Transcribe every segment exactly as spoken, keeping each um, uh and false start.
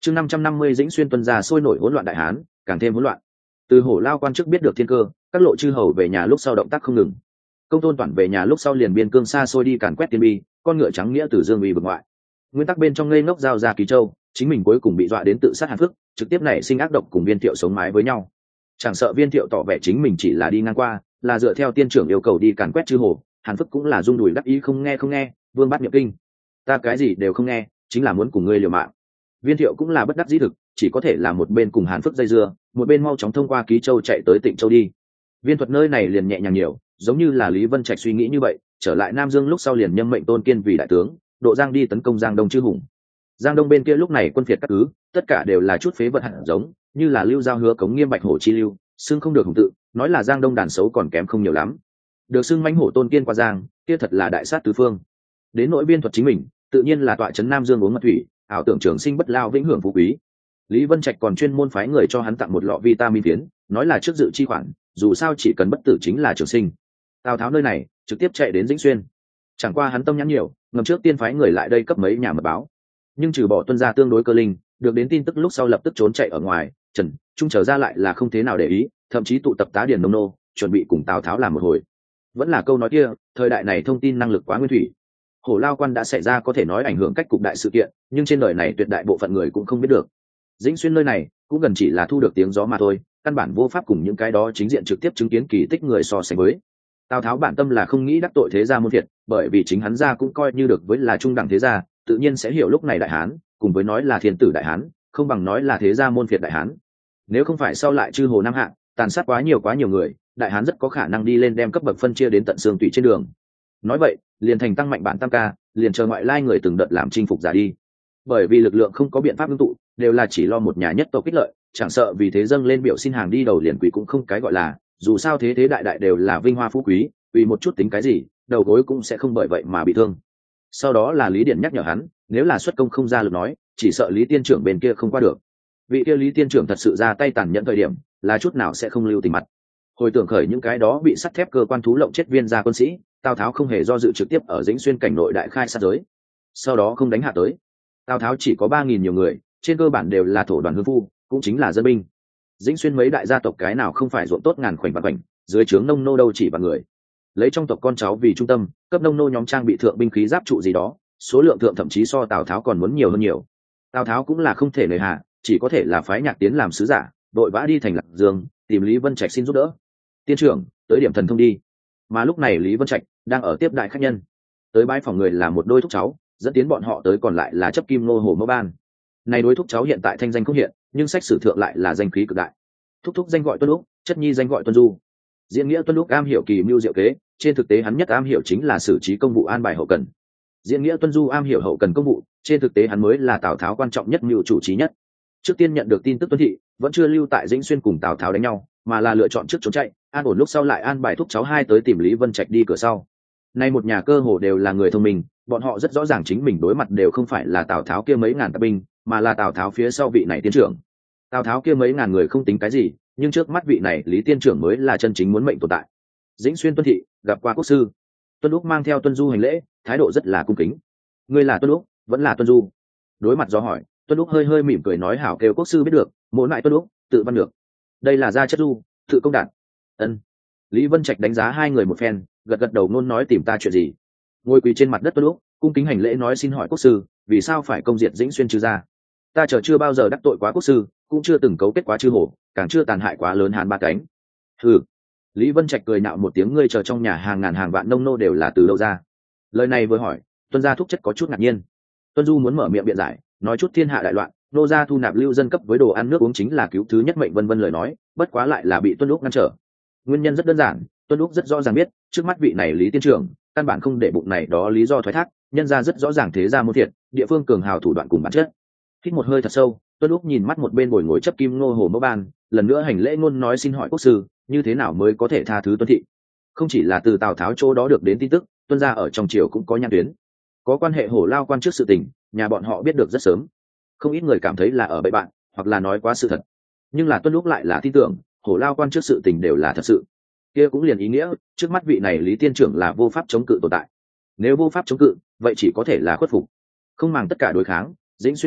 chương năm trăm năm mươi dĩnh xuyên tuân ra sôi nổi hỗn loạn đại hán, càng thêm hỗn loạn. Từ Hổ Lao quan chức biết được thiên cơ, các lộ chư hầu về nhà lúc sau động tác không ngừng. Công tôn toàn về nhà lúc sau liền biên cương xa xôi đi càn quét tiên bi, con ngựa trắng nghĩa từ dương uy vực ngoại. Nguyên tắc bên trong ngây ngốc giao ra Ký Châu, chính mình cuối cùng bị dọa đến tự sát hàn phức, trực tiếp nảy sinh ác độc cùng Viên Thiệu sống mái với nhau. Chẳng sợ Viên Thiệu tỏ vẻ chính mình chỉ là đi ngang qua, là dựa theo tiên trưởng yêu cầu đi càn quét chư hồ, hàn phức cũng là rung đùi đắc ý không nghe không nghe, vương bát nhập kinh. Ta cái gì đều không nghe, chính là muốn cùng ngươi liều mạng. Viên Thiệu cũng là bất đắc dĩ thực, chỉ có thể là một bên cùng hàn phức dây dưa, một bên mau chóng thông qua Ký Châu chạy tới Tịnh Châu đi. Viên thuật nơi này liền nhẹ nhàng nhiều, giống như là Lý Vân Trạch suy nghĩ như vậy, trở lại Nam Dương lúc sau liền nhâm mệnh Tôn Kiên vì đại tướng, độ Giang đi tấn công Giang Đông chư hùng. Giang Đông bên kia lúc này quân phiệt các cứ, tất cả đều là chút phế vật hạt giống, như là Lưu Giao Hứa Cống Nghiêm Bạch Hổ chi lưu, xưng không được hùng tự, nói là Giang Đông đàn xấu còn kém không nhiều lắm. Được xưng mãnh hổ Tôn Kiên qua Giang, kia thật là đại sát tứ phương. Đến nội Viên thuật chính mình, tự nhiên là tọa trấn Nam Dương uống mật thủy, ảo tưởng trường sinh bất lao vĩnh hưởng phú quý. Lý Vân Trạch còn chuyên môn phái người cho hắn tặng một lọ vitamin phiến, nói là trước dự chi khoản, dù sao chỉ cần bất tử chính là trường sinh. Tào Tháo nơi này trực tiếp chạy đến Dĩnh Xuyên, chẳng qua hắn tâm nhắn nhiều, ngầm trước tiên phái người lại đây cấp mấy nhà mật báo, nhưng trừ bỏ tuân gia tương đối cơ linh, được đến tin tức lúc sau lập tức trốn chạy ở ngoài. Trần Trung trở ra lại là không thế nào để ý, thậm chí tụ tập tá điển nông nô, chuẩn bị cùng Tào Tháo làm một hồi. Vẫn là câu nói kia, thời đại này thông tin năng lực quá nguyên thủy. Hổ Lao quan đã xảy ra có thể nói ảnh hưởng cách cục đại sự kiện, nhưng trên đời này tuyệt đại bộ phận người cũng không biết được. Dĩnh Xuyên nơi này cũng gần chỉ là thu được tiếng gió mà thôi, căn bản vô pháp cùng những cái đó chính diện trực tiếp chứng kiến kỳ tích người so sánh với. Tào Tháo bản tâm là không nghĩ đắc tội thế gia môn phiệt, bởi vì chính hắn gia cũng coi như được với là trung đẳng thế gia, tự nhiên sẽ hiểu lúc này đại hán, cùng với nói là thiên tử đại hán, không bằng nói là thế gia môn phiệt đại hán. Nếu không phải sau lại chư hồ Nam Hạng, tàn sát quá nhiều quá nhiều người, đại hán rất có khả năng đi lên đem cấp bậc phân chia đến tận xương tủy trên đường. Nói vậy, liền thành tăng mạnh bản tam ca, liền chờ ngoại lai người từng đợt làm chinh phục giả đi. Bởi vì lực lượng không có biện pháp ngưng tụ, đều là chỉ lo một nhà nhất tộc kích lợi, chẳng sợ vì thế dâng lên biểu xin hàng đi đầu liền quỷ cũng không cái gọi là, dù sao thế thế đại đại đều là vinh hoa phú quý, vì một chút tính cái gì, đầu gối cũng sẽ không bởi vậy mà bị thương. Sau đó là Lý Điển nhắc nhở hắn, nếu là xuất công không ra lực nói, chỉ sợ Lý tiên trưởng bên kia không qua được. Vị kia Lý tiên trưởng thật sự ra tay tàn nhẫn thời điểm, là chút nào sẽ không lưu tình mặt. Hồi tưởng khởi những cái đó bị sắt thép cơ quan thú lộng chết viên gia quân sĩ, Tào Tháo không hề do dự trực tiếp ở Dĩnh Xuyên cảnh nội đại khai sát giới. Sau đó không đánh hạ tới. Tào Tháo chỉ có ba nghìn nhiều người, trên cơ bản đều là thổ đoàn hương phu, cũng chính là dân binh. Dĩnh Xuyên mấy đại gia tộc cái nào không phải ruộng tốt ngàn khoảnh vạn khoảnh, dưới trướng nông nô đâu chỉ vạn người. Lấy trong tộc con cháu vì trung tâm, cấp nông nô nhóm trang bị thượng binh khí giáp trụ gì đó, số lượng thượng thậm chí so Tào Tháo còn muốn nhiều hơn nhiều. Tào Tháo cũng là không thể nề hà, chỉ có thể là phái Nhạc Tiến làm sứ giả, đội vã đi thành Lạc Dương, tìm Lý Vân Trạch xin giúp đỡ. Tiên trưởng, tới điểm thần thông đi. Mà lúc này Lý Vân Trạch đang ở tiếp đại khách nhân. Tới bãi phòng người là một đôi thúc cháu, dẫn tiến bọn họ tới còn lại là chấp kim nô Hồ Mẫu Ban. Này đối thúc cháu hiện tại thanh danh không hiện, nhưng sách sử thượng lại là danh khí cực đại. Thúc thúc danh gọi Tuân Lúc, chất nhi danh gọi Tuân Du. Diễn nghĩa Tuân Lúc am hiểu kỳ mưu diệu kế, trên thực tế hắn nhất am hiểu chính là xử trí công vụ an bài hậu cần. Diễn nghĩa Tuân Du am hiểu hậu cần công vụ, trên thực tế hắn mới là Tào Tháo quan trọng nhất mưu chủ trí nhất. Trước tiên nhận được tin tức Tuân thị vẫn chưa lưu tại Dĩnh Xuyên cùng Tào Tháo đánh nhau, mà là lựa chọn trước trốn chạy, an ổn lúc sau lại an bài thúc cháu hai tới tìm Lý Vân Trạch đi cửa sau. Nay một nhà cơ hồ đều là người thông minh, bọn họ rất rõ ràng chính mình đối mặt đều không phải là Tào Tháo kia mấy ngàn tạp binh, mà là Tào Tháo phía sau vị này tiên trưởng. Tào Tháo kia mấy ngàn người không tính cái gì, nhưng trước mắt vị này Lý tiên trưởng mới là chân chính muốn mệnh tồn tại. Dĩnh Xuyên Tuân thị gặp qua quốc sư. Tuân Lúc mang theo Tuân Du hành lễ, thái độ rất là cung kính. Ngươi là Tuân Lúc, vẫn là Tuân Du? Đối mặt do hỏi, Tuân Lúc hơi hơi mỉm cười nói hảo kêu quốc sư biết được, mỗi lại Tuân Lúc tự văn được. Đây là gia chất Du, tự công đạt. Ân. Lý Vân Trạch đánh giá hai người một phen, gật gật đầu ngôn nói tìm ta chuyện gì. Ngồi quỳ trên mặt đất Tuân Lúc cung kính hành lễ nói xin hỏi quốc sư, vì sao phải công diệt Dĩnh Xuyên trừ gia? Ta chờ chưa bao giờ đắc tội quá quốc sư, cũng chưa từng cấu kết quá chư hổ, càng chưa tàn hại quá lớn Hán ba cánh. Hừ. Lý Vân Trạch cười nạo một tiếng, ngươi chờ trong nhà hàng ngàn hàng vạn nông nô đều là từ đâu ra? Lời này vừa hỏi, Tuân gia thúc chất có chút ngạc nhiên. Tuân Du muốn mở miệng biện giải, nói chút thiên hạ đại loạn, nô gia thu nạp lưu dân cấp với đồ ăn nước uống chính là cứu thứ nhất mệnh vân vân lời nói, bất quá lại là bị Tuân Lúc ngăn trở. Nguyên nhân rất đơn giản, Tuân Lúc rất rõ ràng biết, trước mắt vị này Lý tiên trưởng, căn bản không để bụng này đó lý do thoái thác, nhân ra rất rõ ràng thế gia môn thiệt, địa phương cường hào thủ đoạn cùng bản chất. Hít một hơi thật sâu, Tuân Lúc nhìn mắt một bên ngồi ngồi chấp kim nô Hồ Mẫu Ban, lần nữa hành lễ ngôn nói xin hỏi quốc sư, như thế nào mới có thể tha thứ Tuân thị? Không chỉ là từ Tào Tháo chỗ đó được đến tin tức, Tuân gia ở trong triều cũng có nhãn tuyến, có quan hệ Hổ Lao quan trước sự tình, nhà bọn họ biết được rất sớm. Không ít người cảm thấy là ở bậy bạn, hoặc là nói quá sự thật, nhưng là Tuân Lúc lại là tin tưởng Hổ Lao quan trước sự tình đều là thật sự. Kia cũng liền ý nghĩa trước mắt vị này Lý tiên trưởng là vô pháp chống cự tồn tại. Nếu vô pháp chống cự, vậy chỉ có thể là khuất phục. Không màng tất cả đối kháng, Dĩnh Xuyên Trần,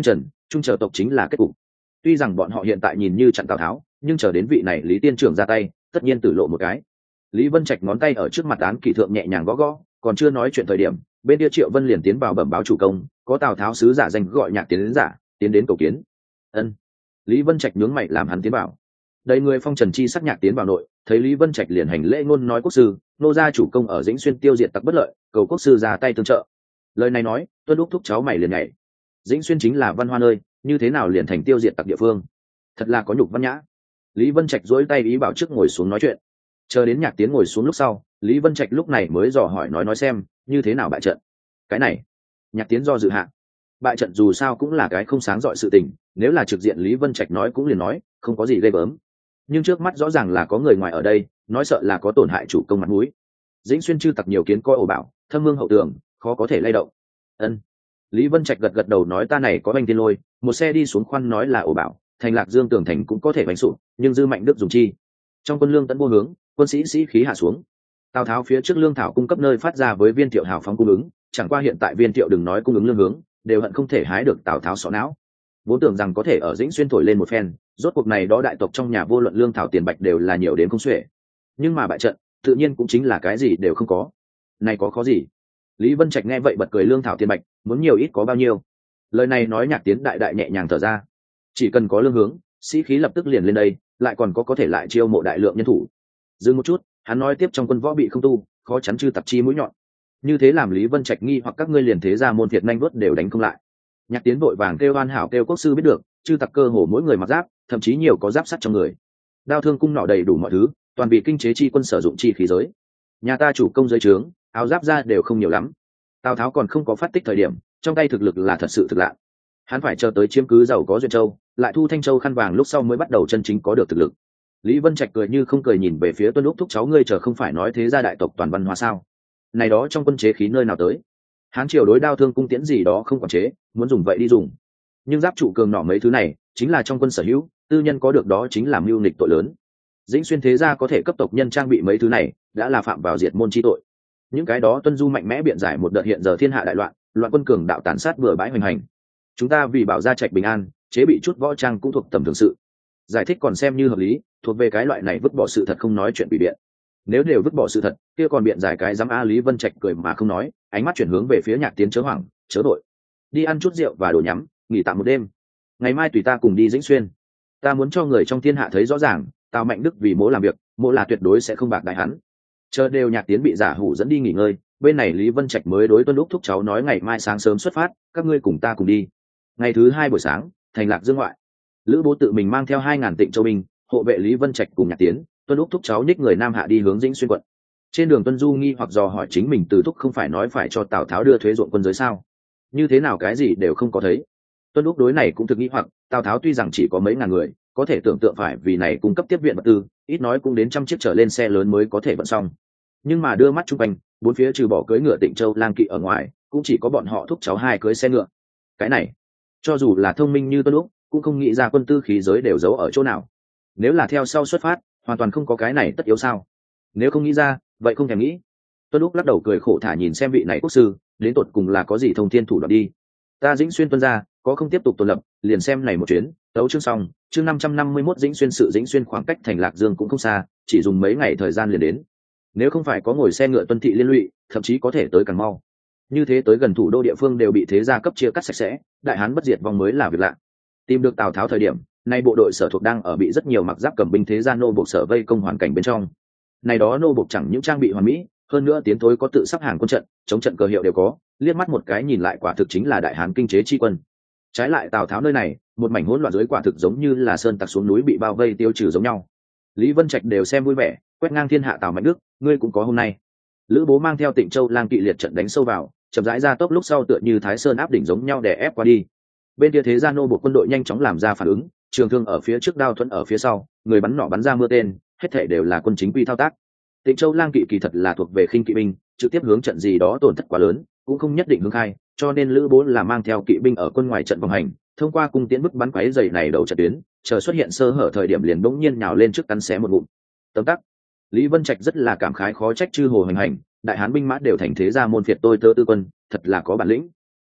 trung chờ tộc chính là kết cục. Tuy rằng bọn họ hiện tại nhìn như chặn Tào Tháo, nhưng chờ đến vị này Lý Tiên trưởng ra tay, tất nhiên tử lộ một cái. Lý Vân Trạch ngón tay ở trước mặt án kỷ thượng nhẹ nhàng gõ gõ, còn chưa nói chuyện thời điểm, bên kia Triệu Vân liền tiến vào bẩm báo chủ công, có Tào Tháo sứ giả danh gọi Nhạc Tiến đến giả, tiến đến cầu kiến. Ân. Lý Vân Trạch nhướng mày làm hắn tiến vào. Đầy người phong trần chi sắc Nhạc tiến vào nội, thấy Lý Vân Trạch liền hành lễ ngôn nói quốc sư, nô gia chủ công ở Dĩnh Xuyên tiêu diệt tặc bất lợi, cầu quốc sư ra tay tương trợ. Lời này nói, Tuân lúc thúc cháu mày liền nhảy. Dĩnh Xuyên chính là văn hoa nơi, như thế nào liền thành tiêu diệt tặc địa phương? Thật là có nhục văn nhã. Lý Vân Trạch duỗi tay ý bảo trước ngồi xuống nói chuyện. Chờ đến Nhạc Tiến ngồi xuống lúc sau, Lý Vân Trạch lúc này mới dò hỏi nói nói xem, như thế nào bại trận? Cái này, Nhạc Tiến do dự hạ. Bại trận dù sao cũng là cái không sáng rọi sự tình, nếu là trực diện Lý Vân Trạch nói cũng liền nói, không có gì ghê gớm. Nhưng trước mắt rõ ràng là có người ngoài ở đây, nói sợ là có tổn hại chủ công mặt mũi. Dĩnh Xuyên chư tặc nhiều kiến coi ổ bảo, thâm mương hậu tường, khó có thể lay động. Ân. Lý Vân Trạch gật gật đầu nói ta này có banh tiên lôi, một xe đi xuống khoan nói là ổ bảo, thành Lạc Dương tường thành cũng có thể bánh sụp, nhưng dư mạnh đức dùng chi? Trong quân lương tận vô hướng, quân sĩ sĩ khí hạ xuống. Tào Tháo phía trước lương thảo cung cấp nơi phát ra với Viên Thiệu hào phóng cung ứng, chẳng qua hiện tại Viên Thiệu đừng nói cung ứng lương hướng, đều hận không thể hái được Tào Tháo sọ não. Vốn tưởng rằng có thể ở Dĩnh Xuyên thổi lên một phen, rốt cuộc này đó đại tộc trong nhà vô luận lương thảo tiền bạch đều là nhiều đến không xuể. Nhưng mà bại trận, tự nhiên cũng chính là cái gì đều không có. Này có khó gì? Lý Vân Trạch nghe vậy bật cười lương thảo tiền bạch, muốn nhiều ít có bao nhiêu. Lời này nói Nhạc Tiến đại đại nhẹ nhàng thở ra. Chỉ cần có lương hướng, sĩ khí lập tức liền lên đây, lại còn có có thể lại chiêu mộ đại lượng nhân thủ. Dừng một chút, hắn nói tiếp trong quân võ bị không tu, khó chắn chư tạp chi mũi nhọn. Như thế làm Lý Vân Trạch nghi hoặc các ngươi liền thế ra môn Việt nhanh vớt đều đánh không lại. Nhạc Tiến vội vàng kêu oan hảo kêu quốc sư biết được, chư tặc cơ hồ mỗi người mặc giáp, thậm chí nhiều có giáp sắt trong người. Đao thương cung nỏ đầy đủ mọi thứ, toàn bị kinh chế chi quân sử dụng chi khí giới. Nhà ta chủ công dưới trướng, áo giáp ra đều không nhiều lắm. Tào Tháo còn không có phát tích thời điểm, trong tay thực lực là thật sự thực lạ. Hắn phải chờ tới chiếm cứ giàu có Duyện Châu, lại thu Thanh Châu khăn vàng lúc sau mới bắt đầu chân chính có được thực lực. Lý Vân Trạch cười như không cười nhìn về phía Tuân Lúc thúc cháu ngươi chờ không phải nói thế gia đại tộc toàn văn hóa sao? Này đó trong quân chế khí nơi nào tới? Hán triều đối đao thương cung tiễn gì đó không quản chế, muốn dùng vậy đi dùng. Nhưng giáp trụ cường nỏ mấy thứ này, chính là trong quân sở hữu, tư nhân có được đó chính là mưu nghịch tội lớn. Dĩnh Xuyên thế gia có thể cấp tộc nhân trang bị mấy thứ này, đã là phạm vào diệt môn chi tội. Những cái đó Tuân Du mạnh mẽ biện giải một đợt hiện giờ thiên hạ đại loạn, loạn quân cường đạo tàn sát bừa bãi hoành hành. Chúng ta vì bảo gia trạch bình an, chế bị chút võ trang cũng thuộc tầm thường sự. Giải thích còn xem như hợp lý, thuộc về cái loại này vứt bỏ sự thật không nói chuyện bị biện. Nếu đều vứt bỏ sự thật, kia còn biện giải cái dám a Lý Vân Trạch cười mà không nói, ánh mắt chuyển hướng về phía Nhạc Tiến chớ hoảng, chớ đội. Đi ăn chút rượu và đồ nhắm, nghỉ tạm một đêm. Ngày mai tùy ta cùng đi Dĩnh Xuyên. Ta muốn cho người trong thiên hạ thấy rõ ràng, Tào Mạnh Đức vì mỗ làm việc, mỗ là tuyệt đối sẽ không bạc đại hắn. Chờ đều Nhạc Tiến bị giả hủ dẫn đi nghỉ ngơi, bên này Lý Vân Trạch mới đối Tuân Lúc thúc cháu nói ngày mai sáng sớm xuất phát, các ngươi cùng ta cùng đi. Ngày thứ hai buổi sáng, thành Lạc Dương ngoại, Lữ Bố tự mình mang theo hai ngàn Tịnh Châu binh, hộ vệ Lý Vân Trạch cùng Nhạc Tiến, Tuân Lúc thúc cháu nhích người nam hạ đi hướng Dĩnh Xuyên quận. Trên đường Tuân Du nghi hoặc dò hỏi chính mình từ thúc không phải nói phải cho Tào Tháo đưa thuế ruộng quân giới sao? Như thế nào cái gì đều không có thấy. Tuân Lúc đối này cũng thực nghi hoặc, Tào Tháo tuy rằng chỉ có mấy ngàn người, có thể tưởng tượng phải vì này cung cấp tiếp viện vật tư, ít nói cũng đến trăm chiếc trở lên xe lớn mới có thể vận xong. Nhưng mà đưa mắt chung quanh, bốn phía trừ bỏ cưỡi ngựa Tịnh Châu lang kỵ ở ngoài, cũng chỉ có bọn họ thúc cháu hai cưỡi xe ngựa. Cái này, cho dù là thông minh như Tuân Lúc, cũng không nghĩ ra quân tư khí giới đều giấu ở chỗ nào. Nếu là theo sau xuất phát, hoàn toàn không có cái này tất yếu sao? Nếu không nghĩ ra, vậy không thèm nghĩ. Tuân Lúc lắc đầu cười khổ thả nhìn xem vị này quốc sư, đến tột cùng là có gì thông thiên thủ đoạn đi. Ta Dĩnh Xuyên tuân ra, có không tiếp tục tuần lập, liền xem này một chuyến, tấu chương xong, chương năm trăm năm mươi mốt Dĩnh Xuyên sự Dĩnh Xuyên khoảng cách thành Lạc Dương cũng không xa, chỉ dùng mấy ngày thời gian liền đến. Nếu không phải có ngồi xe ngựa tuân thị liên lụy, thậm chí có thể tới càng mau. Như thế tới gần thủ đô địa phương đều bị thế gia cấp chia cắt sạch sẽ, đại hán bất diệt vong mới là việc lạ. Tìm được Tào Tháo thời điểm, nay bộ đội sở thuộc đang ở bị rất nhiều mặc giáp cầm binh thế gia nô buộc sở vây công hoàn cảnh bên trong. Này đó nô buộc chẳng những trang bị hoàn mỹ, hơn nữa tiến thối có tự sắp hàng quân trận, chống trận cờ hiệu đều có, liếc mắt một cái nhìn lại quả thực chính là đại hán kinh chế chi quân. Trái lại Tào Tháo nơi này, một mảnh hỗn loạn dưới quả thực giống như là sơn tặc xuống núi bị bao vây tiêu trừ giống nhau. Lý Vân Trạch đều xem vui vẻ, quét ngang thiên hạ Tào Mạnh Đức, ngươi cũng có hôm nay. Lữ Bố mang theo Tịnh Châu lang kỵ liệt trận đánh sâu vào, chậm rãi ra tốc lúc sau tựa như Thái Sơn áp đỉnh giống nhau đè ép qua đi. Bên kia thế gia nô buộc quân đội nhanh chóng làm ra phản ứng, trường thương ở phía trước, đao thuẫn ở phía sau, người bắn nỏ bắn ra mưa tên, hết thảy đều là quân chính quy thao tác. Tịnh Châu lang kỵ kỳ thật là thuộc về khinh kỵ binh, trực tiếp hướng trận gì đó tổn thất quá lớn, cũng không nhất định hướng khai, cho nên Lữ Bố là mang theo kỵ binh ở quân ngoài trận vòng hành, thông qua cung tiễn bức bắn quấy dày này đầu trận tuyến, chờ xuất hiện sơ hở thời điểm liền bỗng nhiên nhào lên trước cắn xé một ngụm. Tấm tắc. Lý Vân Trạch rất là cảm khái khó trách chư hồ hành hành, đại hán binh mã đều thành thế gia môn phiệt tôi tớ tư quân, thật là có bản lĩnh.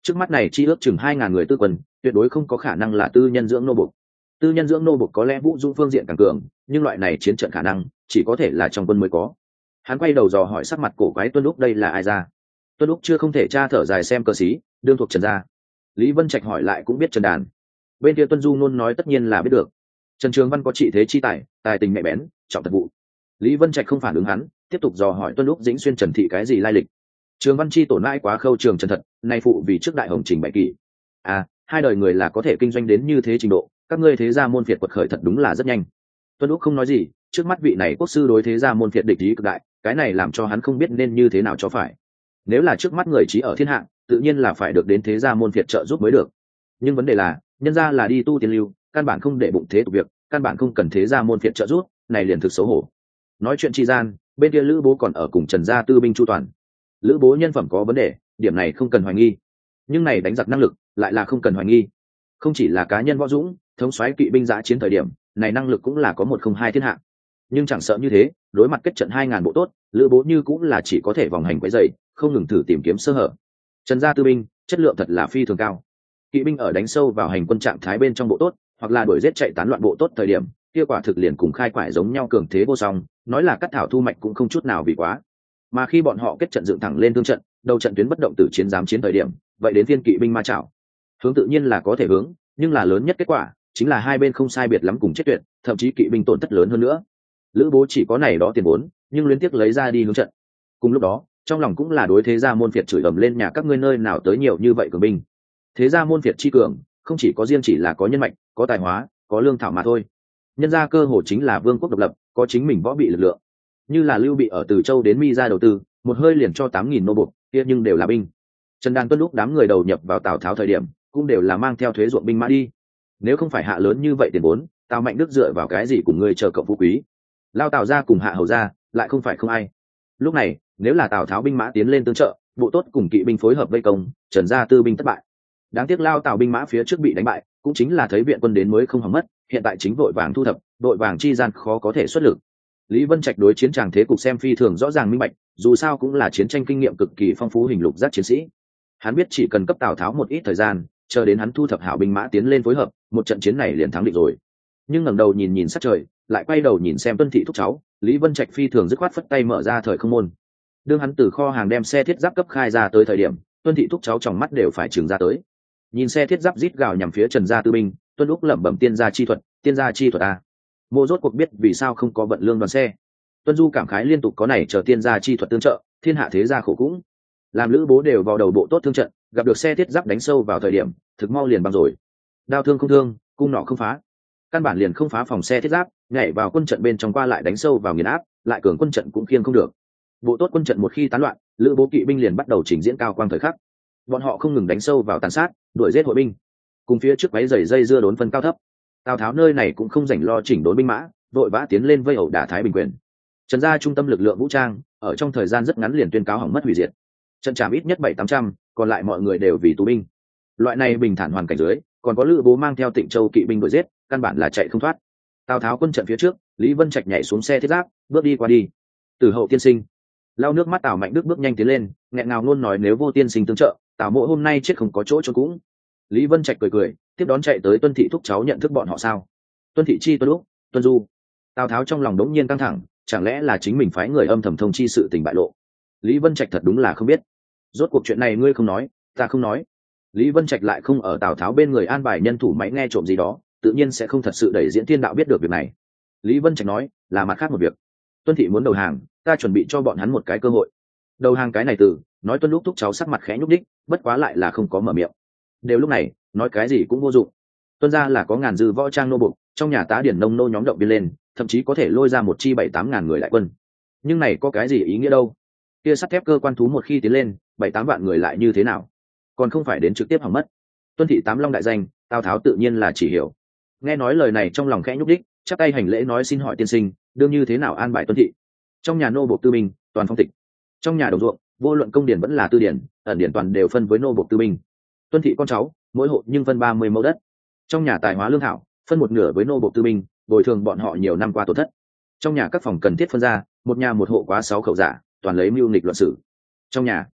Trước mắt này chi ước chừng hai ngàn người tư quân, tuyệt đối không có khả năng là tư nhân dưỡng nô bộc. Tư nhân dưỡng nô bộc có lẽ vũ dung phương diện càng cường, nhưng loại này chiến trận khả năng chỉ có thể là trong quân mới có. Hắn quay đầu dò hỏi sắc mặt cổ quái Tuân Lúc đây là ai ra. Tuân Lúc chưa không thể tra thở dài xem cơ sĩ, đương thuộc Trần gia. Lý Vân Trạch hỏi lại cũng biết Trần Đàn. Bên kia Tuân Du nôn nói tất nhiên là biết được. Trần Trường Văn có trị thế chi tài, tài tình mẹ bén, trọng thật vụ. Lý Vân Trạch không phản ứng hắn, tiếp tục dò hỏi Tuân Lúc Dĩnh xuyên Trần thị cái gì lai lịch. Trường Văn chi tổn mãi quá khâu trường Trần thật, nay phụ vì trước đại hồng trình bại kỷ. À, hai đời người là có thể kinh doanh đến như thế trình độ, các ngươi thế gia môn phiệt quật khởi thật đúng là rất nhanh. Tuân Lúc không nói gì, trước mắt vị này quốc sư đối thế gia môn phiệt địch ý cực đại, cái này làm cho hắn không biết nên như thế nào cho phải. Nếu là trước mắt người trí ở thiên hạ, tự nhiên là phải được đến thế gia môn phiệt trợ giúp mới được. Nhưng vấn đề là, nhân gia là đi tu tiên lưu, căn bản không để bụng thế tục việc, căn bản không cần thế gia môn phiệt trợ giúp, này liền thực xấu hổ. Nói chuyện chi gian, bên kia Lữ Bố còn ở cùng Trần gia tư binh chu toàn. Lữ Bố nhân phẩm có vấn đề, điểm này không cần hoài nghi. Nhưng này đánh giặc năng lực, lại là không cần hoài nghi. Không chỉ là cá nhân võ dũng, thống soái kỵ binh giã chiến thời điểm, này năng lực cũng là có một không hai thiên hạ. Nhưng chẳng sợ như thế, đối mặt kết trận hai ngàn bộ tốt, Lữ Bố như cũng là chỉ có thể vòng hành quấy rầy, không ngừng thử tìm kiếm sơ hở. Trần gia tư binh, chất lượng thật là phi thường cao. Kỵ binh ở đánh sâu vào hành quân trạng thái bên trong bộ tốt, hoặc là đuổi giết chạy tán loạn bộ tốt thời điểm, kia quả thực liền cùng khai quải giống nhau cường thế vô song, nói là cắt thảo thu mạch cũng không chút nào vì quá. Mà khi bọn họ kết trận dựng thẳng lên thương trận, đầu trận tuyến bất động tử chiến dám chiến thời điểm, vậy đến phiên kỵ binh ma chảo. Hướng tự nhiên là có thể hướng, nhưng là lớn nhất kết quả chính là hai bên không sai biệt lắm cùng chết tuyệt, thậm chí kỵ binh tổn thất lớn hơn nữa. Lữ Bố chỉ có này đó tiền vốn, nhưng luyến tiếc lấy ra đi hướng trận. Cùng lúc đó, trong lòng cũng là đối thế gia môn phiệt chửi ầm lên nhà các ngươi nơi nào tới nhiều như vậy cường binh. Thế gia môn phiệt chi cường, không chỉ có riêng chỉ là có nhân mạch, có tài hóa, có lương thảo mà thôi. Nhân gia cơ hồ chính là vương quốc độc lập, có chính mình võ bị lực lượng. Như là Lưu Bị ở Từ Châu đến Mi ra đầu tư, một hơi liền cho tám nghìn nô buộc, kia nhưng đều là binh. Trần Đàn Tuân lúc đám người đầu nhập vào Tào Tháo thời điểm, cũng đều là mang theo thuế ruộng binh mã đi. Nếu không phải hạ lớn như vậy tiền vốn, Tào Mạnh Đức dựa vào cái gì cùng ngươi chờ cộng phú quý? Lao Tào ra cùng hạ hầu ra, lại không phải không ai. Lúc này, nếu là Tào Tháo binh mã tiến lên tương trợ, bộ tốt cùng kỵ binh phối hợp vây công, Trần gia tư binh thất bại. Đáng tiếc Lao Tào binh mã phía trước bị đánh bại, cũng chính là thấy viện quân đến mới không hỏng mất, hiện tại chính vội vàng thu thập, vội vàng chi gian khó có thể xuất lực. Lý Vân Trạch đối chiến tràng thế cục xem phi thường rõ ràng minh bạch, dù sao cũng là chiến tranh kinh nghiệm cực kỳ phong phú hình lục giác chiến sĩ. Hắn biết chỉ cần cấp Tào Tháo một ít thời gian, chờ đến hắn thu thập hảo binh mã tiến lên phối hợp, một trận chiến này liền thắng định rồi. Nhưng ngẩng đầu nhìn nhìn sát trời, lại quay đầu nhìn xem Tuân thị thúc cháu, Lý Vân Trạch phi thường dứt khoát phất tay mở ra thời không môn. Đương hắn từ kho hàng đem xe thiết giáp cấp khai ra tới thời điểm, Tuân thị thúc cháu trong mắt đều phải trừng ra tới. Nhìn xe thiết giáp rít gào nhằm phía Trần gia tư binh, Tuân Úc lẩm bẩm tiên gia chi thuật, tiên gia chi thuật a. Mộ rốt cuộc biết vì sao không có vận lương đoàn xe. Tuân Du cảm khái liên tục có này chờ tiên gia chi thuật tương trợ, thiên hạ thế gia khổ cũng. Làm Lữ Bố đều vào đầu bộ tốt thương trận, gặp được xe thiết giáp đánh sâu vào thời điểm, thực mau liền băng rồi. Đao thương không thương, cung nọ không phá, căn bản liền không phá phòng xe thiết giáp, nhảy vào quân trận bên trong qua lại đánh sâu vào nghiền áp, lại cường quân trận cũng khiêng không được. Bộ tốt quân trận một khi tán loạn, Lữ Bố kỵ binh liền bắt đầu trình diễn cao quang thời khắc. Bọn họ không ngừng đánh sâu vào tàn sát, đuổi giết hội binh, cùng phía trước váy dày dây dưa đốn phân cao thấp. Tào Tháo nơi này cũng không rảnh lo chỉnh đốn binh mã, vội vã tiến lên vây ẩu đả Thái Bình quyền. Trần gia trung tâm lực lượng vũ trang, ở trong thời gian rất ngắn liền tuyên cáo hỏng mất hủy diệt. Trận trảm ít nhất bảy tám trăm, còn lại mọi người đều vì tù binh. Loại này bình thản hoàn cảnh dưới, còn có Lữ Bố mang theo Tịnh Châu kỵ binh đuổi giết, căn bản là chạy không thoát. Tào Tháo quân trận phía trước, Lý Vân Trạch nhảy xuống xe thiết giáp, bước đi qua đi. Từ hậu tiên sinh, lau nước mắt Tào Mạnh Đức bước nhanh tiến lên, nghẹn ngào luôn nói nếu vô tiên sinh tương trợ, Tào mộ hôm nay chết không có chỗ cho cũng. Lý Vân Trạch cười cười, tiếp đón chạy tới Tuân thị thúc cháu nhận thức bọn họ sao? Tuân thị chi Tuân Úc, Tuân Du. Tào Tháo trong lòng đống nhiên căng thẳng, chẳng lẽ là chính mình phái người âm thầm thông chi sự tình bại lộ? Lý Vân Trạch thật đúng là không biết. Rốt cuộc chuyện này ngươi không nói, ta không nói. Lý Vân Trạch lại không ở Tào Tháo bên người an bài nhân thủ máy nghe trộm gì đó, tự nhiên sẽ không thật sự đẩy diễn thiên đạo biết được việc này. Lý Vân Trạch nói, là mặt khác một việc. Tuân thị muốn đầu hàng, ta chuẩn bị cho bọn hắn một cái cơ hội. Đầu hàng cái này từ, nói Tuân lúc thúc cháu sắc mặt khẽ nhúc đích, bất quá lại là không có mở miệng. Đều lúc này, nói cái gì cũng vô dụng. Tuân gia là có ngàn dư võ trang nô bộc, trong nhà tá điển nông nô nhóm động viên lên, thậm chí có thể lôi ra một chi bảy tám ngàn người lại quân. Nhưng này có cái gì ý nghĩa đâu? Kia sắt thép cơ quan thú một khi tiến lên, bảy tám vạn người lại như thế nào? Còn không phải đến trực tiếp hỏng mất. Tuân thị tám long đại danh, Tào Tháo tự nhiên là chỉ hiểu. Nghe nói lời này trong lòng khẽ nhúc đích, chắp tay hành lễ nói xin hỏi tiên sinh, đương như thế nào an bài Tuân thị? Trong nhà nô bộc tư binh, toàn phong tịch. Trong nhà đồng ruộng, vô luận công điển vẫn là tư điển, ẩn điển toàn đều phân với nô bộc tư binh. Tuân thị con cháu, mỗi hộ nhưng phân ba mươi mẫu đất. Trong nhà tài hóa lương thảo, phân một nửa với nô bộc tư binh, bồi thường bọn họ nhiều năm qua tổn thất. Trong nhà các phòng cần thiết phân ra, một nhà một hộ quá sáu khẩu giả, toàn lấy mưu nghịch luận xử. Trong nhà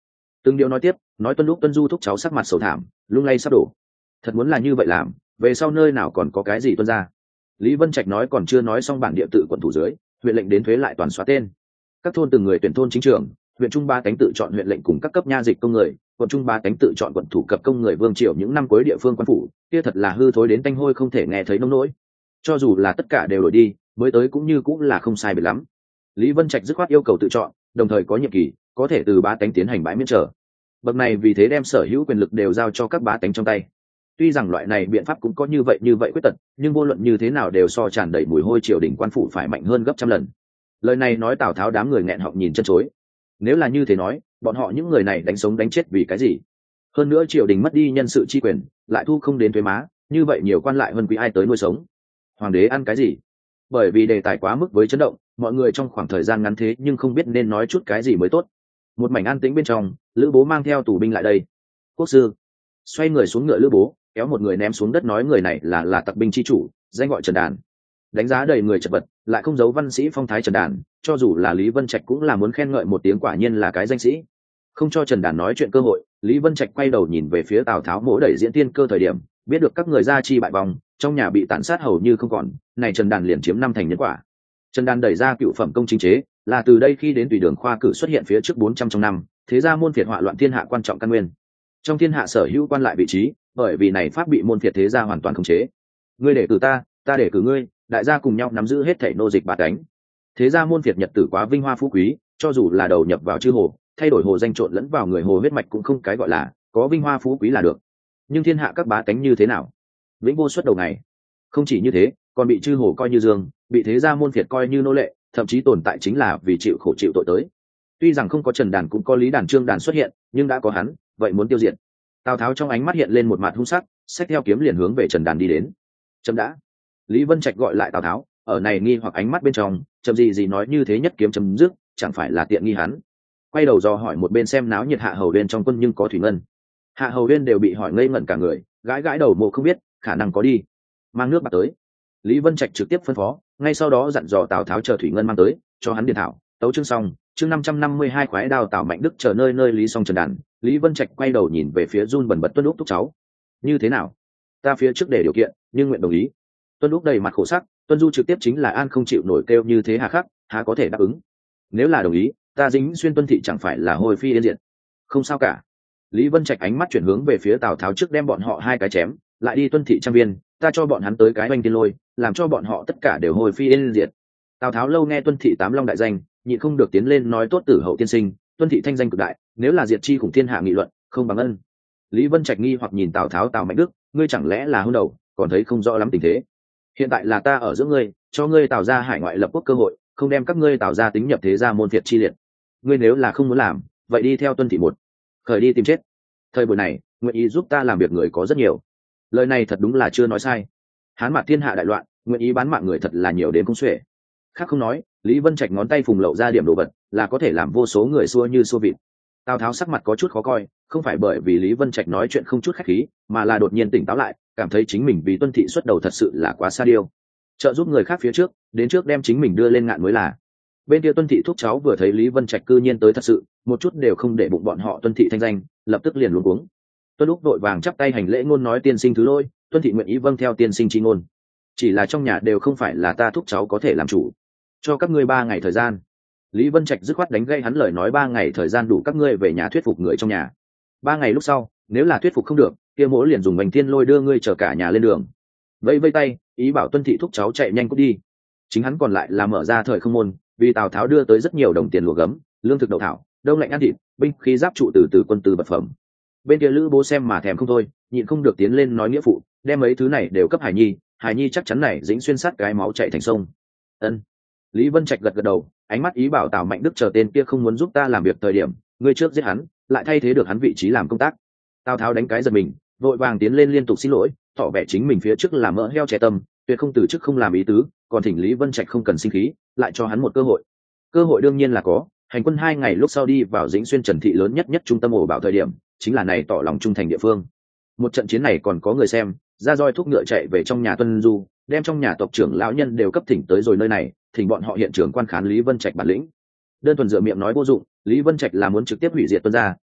từng điều nói tiếp, nói tuân lúc tuân du thúc cháu sắc mặt sầu thảm lung lay sắp đổ. Thật muốn là như vậy làm, về sau nơi nào còn có cái gì tuân ra. Lý Vân Trạch nói còn chưa nói xong, bản địa tự quận thủ dưới huyện lệnh đến thuế lại toàn xóa tên. Các thôn từng người tuyển thôn chính trưởng, huyện trung ba cánh tự chọn huyện lệnh cùng các cấp nha dịch công người, quận trung ba cánh tự chọn quận thủ cập công người vương triều. Những năm cuối địa phương quan phủ kia thật là hư thối đến tanh hôi không thể nghe thấy nông nỗi. Cho dù là tất cả đều đổi đi, mới tới cũng như cũng là không sai biệt lắm. Lý Vân Trạch dứt khoát yêu cầu tự chọn, đồng thời có nhiệm kỳ, có thể từ ba cánh tiến hành bãi miễn trở. Bậc này vì thế đem sở hữu quyền lực đều giao cho các bá tánh trong tay. Tuy rằng loại này biện pháp cũng có như vậy như vậy quyết tật, nhưng vô luận như thế nào đều so tràn đầy mùi hôi triều đình quan phủ phải mạnh hơn gấp trăm lần. Lời này nói Tào Tháo đám người nghẹn họng nhìn chân chối. Nếu là như thế nói, bọn họ những người này đánh sống đánh chết vì cái gì? Hơn nữa triều đình mất đi nhân sự chi quyền, lại thu không đến thuế má, như vậy nhiều quan lại hơn quý ai tới nuôi sống? Hoàng đế ăn cái gì? Bởi vì đề tài quá mức với chấn động, mọi người trong khoảng thời gian ngắn thế nhưng không biết nên nói chút cái gì mới tốt. Một mảnh an tĩnh bên trong, Lữ Bố mang theo tù binh lại đây. Quốc sư xoay người xuống ngựa, Lữ Bố kéo một người ném xuống đất, nói người này là là tặc binh chi chủ, danh gọi Trần Đàn. Đánh giá đầy người chật vật, lại không giấu văn sĩ phong thái Trần Đàn, cho dù là Lý Vân Trạch cũng là muốn khen ngợi một tiếng, quả nhiên là cái danh sĩ. Không cho Trần Đàn nói chuyện cơ hội, Lý Vân Trạch quay đầu nhìn về phía Tào Tháo mỗ đẩy diễn tiên cơ thời điểm, biết được các người gia chi bại vòng, trong nhà bị tàn sát hầu như không còn, này Trần Đàn liền chiếm năm thành nhân quả. Trần Đàn đẩy ra cựu phẩm công chính chế, là từ đây khi đến tùy đường khoa cử xuất hiện phía trước bốn trăm trong năm, thế ra môn phiệt họa loạn thiên hạ quan trọng căn nguyên. Trong thiên hạ sở hữu quan lại vị trí, bởi vì này pháp bị môn phiệt thế gia hoàn toàn khống chế. Ngươi để cử ta, ta để cử ngươi, đại gia cùng nhau nắm giữ hết thảy nô dịch bá tánh. Thế gia môn phiệt nhật tử quá vinh hoa phú quý, cho dù là đầu nhập vào chư hồ, thay đổi hồ danh trộn lẫn vào người hồ huyết mạch cũng không cái gọi là có vinh hoa phú quý là được. Nhưng thiên hạ các bá tánh như thế nào? Vĩnh vô xuất đầu ngày. Không chỉ như thế, còn bị chư hồ coi như dương, bị thế gia môn phiệt coi như nô lệ, thậm chí tồn tại chính là vì chịu khổ chịu tội tới. Tuy rằng không có Trần Đàn cũng có Lý Đàn Trương Đàn xuất hiện, nhưng đã có hắn, vậy muốn tiêu diệt. Tào Tháo trong ánh mắt hiện lên một mặt hung sắc, xách theo kiếm liền hướng về Trần Đàn đi đến. Chấm đã. Lý Vân Trạch gọi lại Tào Tháo, ở này nghi hoặc ánh mắt bên trong, chấm gì gì nói như thế nhất kiếm chấm dứt, chẳng phải là tiện nghi hắn. Quay đầu dò hỏi một bên xem náo nhiệt Hạ Hầu Uyên trong quân nhưng có Thủy Ngân. Hạ Hầu Uyên đều bị hỏi ngây ngẩn cả người, gãi gãi đầu mồ không biết, khả năng có đi. Mang nước bạc tới. Lý Vân Trạch trực tiếp phân phó, ngay sau đó dặn dò Tào Tháo chờ Thủy Ngân mang tới, cho hắn điền thảo. Tấu chương xong, chương năm trăm năm mươi hai khoái đao Tào Mạnh Đức chờ nơi nơi Lý xong Trần Đàn. Lý Vân Trạch quay đầu nhìn về phía run bần bật Tuân Úc thúc cháu. Như thế nào? Ta phía trước để điều kiện, nhưng nguyện đồng ý. Tuân Úc đầy mặt khổ sắc, Tuân Du trực tiếp chính là an không chịu nổi kêu như thế hà khắc, há có thể đáp ứng. Nếu là đồng ý, ta dính xuyên Tuân thị chẳng phải là hồi phi yên diệt. Không sao cả. Lý Vân Trạch ánh mắt chuyển hướng về phía Tào Tháo, trước đem bọn họ hai cái chém, lại đi Tuân thị trang viên, ta cho bọn hắn tới cái oanh tiên lôi, làm cho bọn họ tất cả đều hồi phi yên diệt. Tào Tháo lâu nghe Tuân thị tám long đại danh, nhịn không được tiến lên nói tốt tử hậu tiên sinh, Tuân thị thanh danh cực đại, nếu là diệt chi khủng thiên hạ nghị luận, không bằng ân. Lý Vân Trạch nghi hoặc nhìn Tào Tháo, Tào Mạnh Đức, ngươi chẳng lẽ là hôn đầu, còn thấy không rõ lắm tình thế. Hiện tại là ta ở giữa ngươi, cho ngươi tạo ra hải ngoại lập quốc cơ hội, không đem các ngươi tạo ra tính nhập thế gia môn phiệt chi liệt. Ngươi nếu là không muốn làm, vậy đi theo Tuân thị một khởi đi tìm chết. Thời buổi này, nguyện ý giúp ta làm việc người có rất nhiều. Lời này thật đúng là chưa nói sai. Hán mặt thiên hạ đại loạn, nguyện ý bán mạng người thật là nhiều đến không xuể. Khác không nói, Lý Vân Trạch ngón tay phùng lậu ra điểm đồ vật, là có thể làm vô số người xua như xua vịt. Tào Tháo sắc mặt có chút khó coi, không phải bởi vì Lý Vân Trạch nói chuyện không chút khách khí, mà là đột nhiên tỉnh táo lại, cảm thấy chính mình vì Tuân thị xuất đầu thật sự là quá xa điêu. Trợ giúp người khác phía trước, đến trước đem chính mình đưa lên ngạn mới là. Bên kia Tuân thị thúc cháu vừa thấy Lý Vân Trạch cư nhiên tới thật sự, một chút đều không để bụng bọn họ Tuân thị thanh danh, lập tức liền luống cuống. Tuân Lúc vội vàng chắp tay hành lễ ngôn nói tiên sinh thứ lỗi, Tuân thị nguyện ý vâng theo tiên sinh chi ngôn. Chỉ là trong nhà đều không phải là ta thúc cháu có thể làm chủ, cho các ngươi ba ngày thời gian. Lý Vân Trạch dứt khoát đánh gây hắn lời nói, ba ngày thời gian đủ các ngươi về nhà thuyết phục người trong nhà. Ba ngày lúc sau, nếu là thuyết phục không được, kia mỗ liền dùng bánh thiên lôi đưa ngươi chở cả nhà lên đường. Vẫy vây tay, ý bảo Tuân thị thúc cháu chạy nhanh cút đi. Chính hắn còn lại là mở ra thời không môn, vì Tào Tháo đưa tới rất nhiều đồng tiền lúa gấm, lương thực đậu thảo, đông lạnh ăn thịt, binh khí giáp trụ từ từ quân từ vật phẩm. Bên kia Lữ Bố xem mà thèm không thôi, nhịn không được tiến lên nói nghĩa phụ, đem mấy thứ này đều cấp Hải Nhi, Hải Nhi chắc chắn này dính xuyên sát cái máu chảy thành sông. Ân. Lý Vân Trạch gật gật đầu, ánh mắt ý bảo Tào Mạnh Đức chờ tên kia không muốn giúp ta làm việc thời điểm, ngươi trước giết hắn, lại thay thế được hắn vị trí làm công tác. Tào Tháo đánh cái giật mình, vội vàng tiến lên liên tục xin lỗi, tỏ vẻ chính mình phía trước là mỡ heo trẻ tâm, tuyệt không từ chức không làm ý tứ, còn thỉnh Lý Vân Trạch không cần sinh khí, lại cho hắn một cơ hội. Cơ hội đương nhiên là có, hành quân hai ngày lúc sau đi vào Dĩnh Xuyên Trần thị lớn nhất nhất trung tâm ổ bảo thời điểm, chính là này tỏ lòng trung thành địa phương. Một trận chiến này còn có người xem, ra roi thúc ngựa chạy về trong nhà Tuân Du, đem trong nhà tộc trưởng lão nhân đều cấp thỉnh tới rồi nơi này, thỉnh bọn họ hiện trường quan khán Lý Vân Trạch bản lĩnh. Đơn thuần dựa miệng nói vô dụng, Lý Vân Trạch là muốn trực tiếp hủy diệt Tuân gia,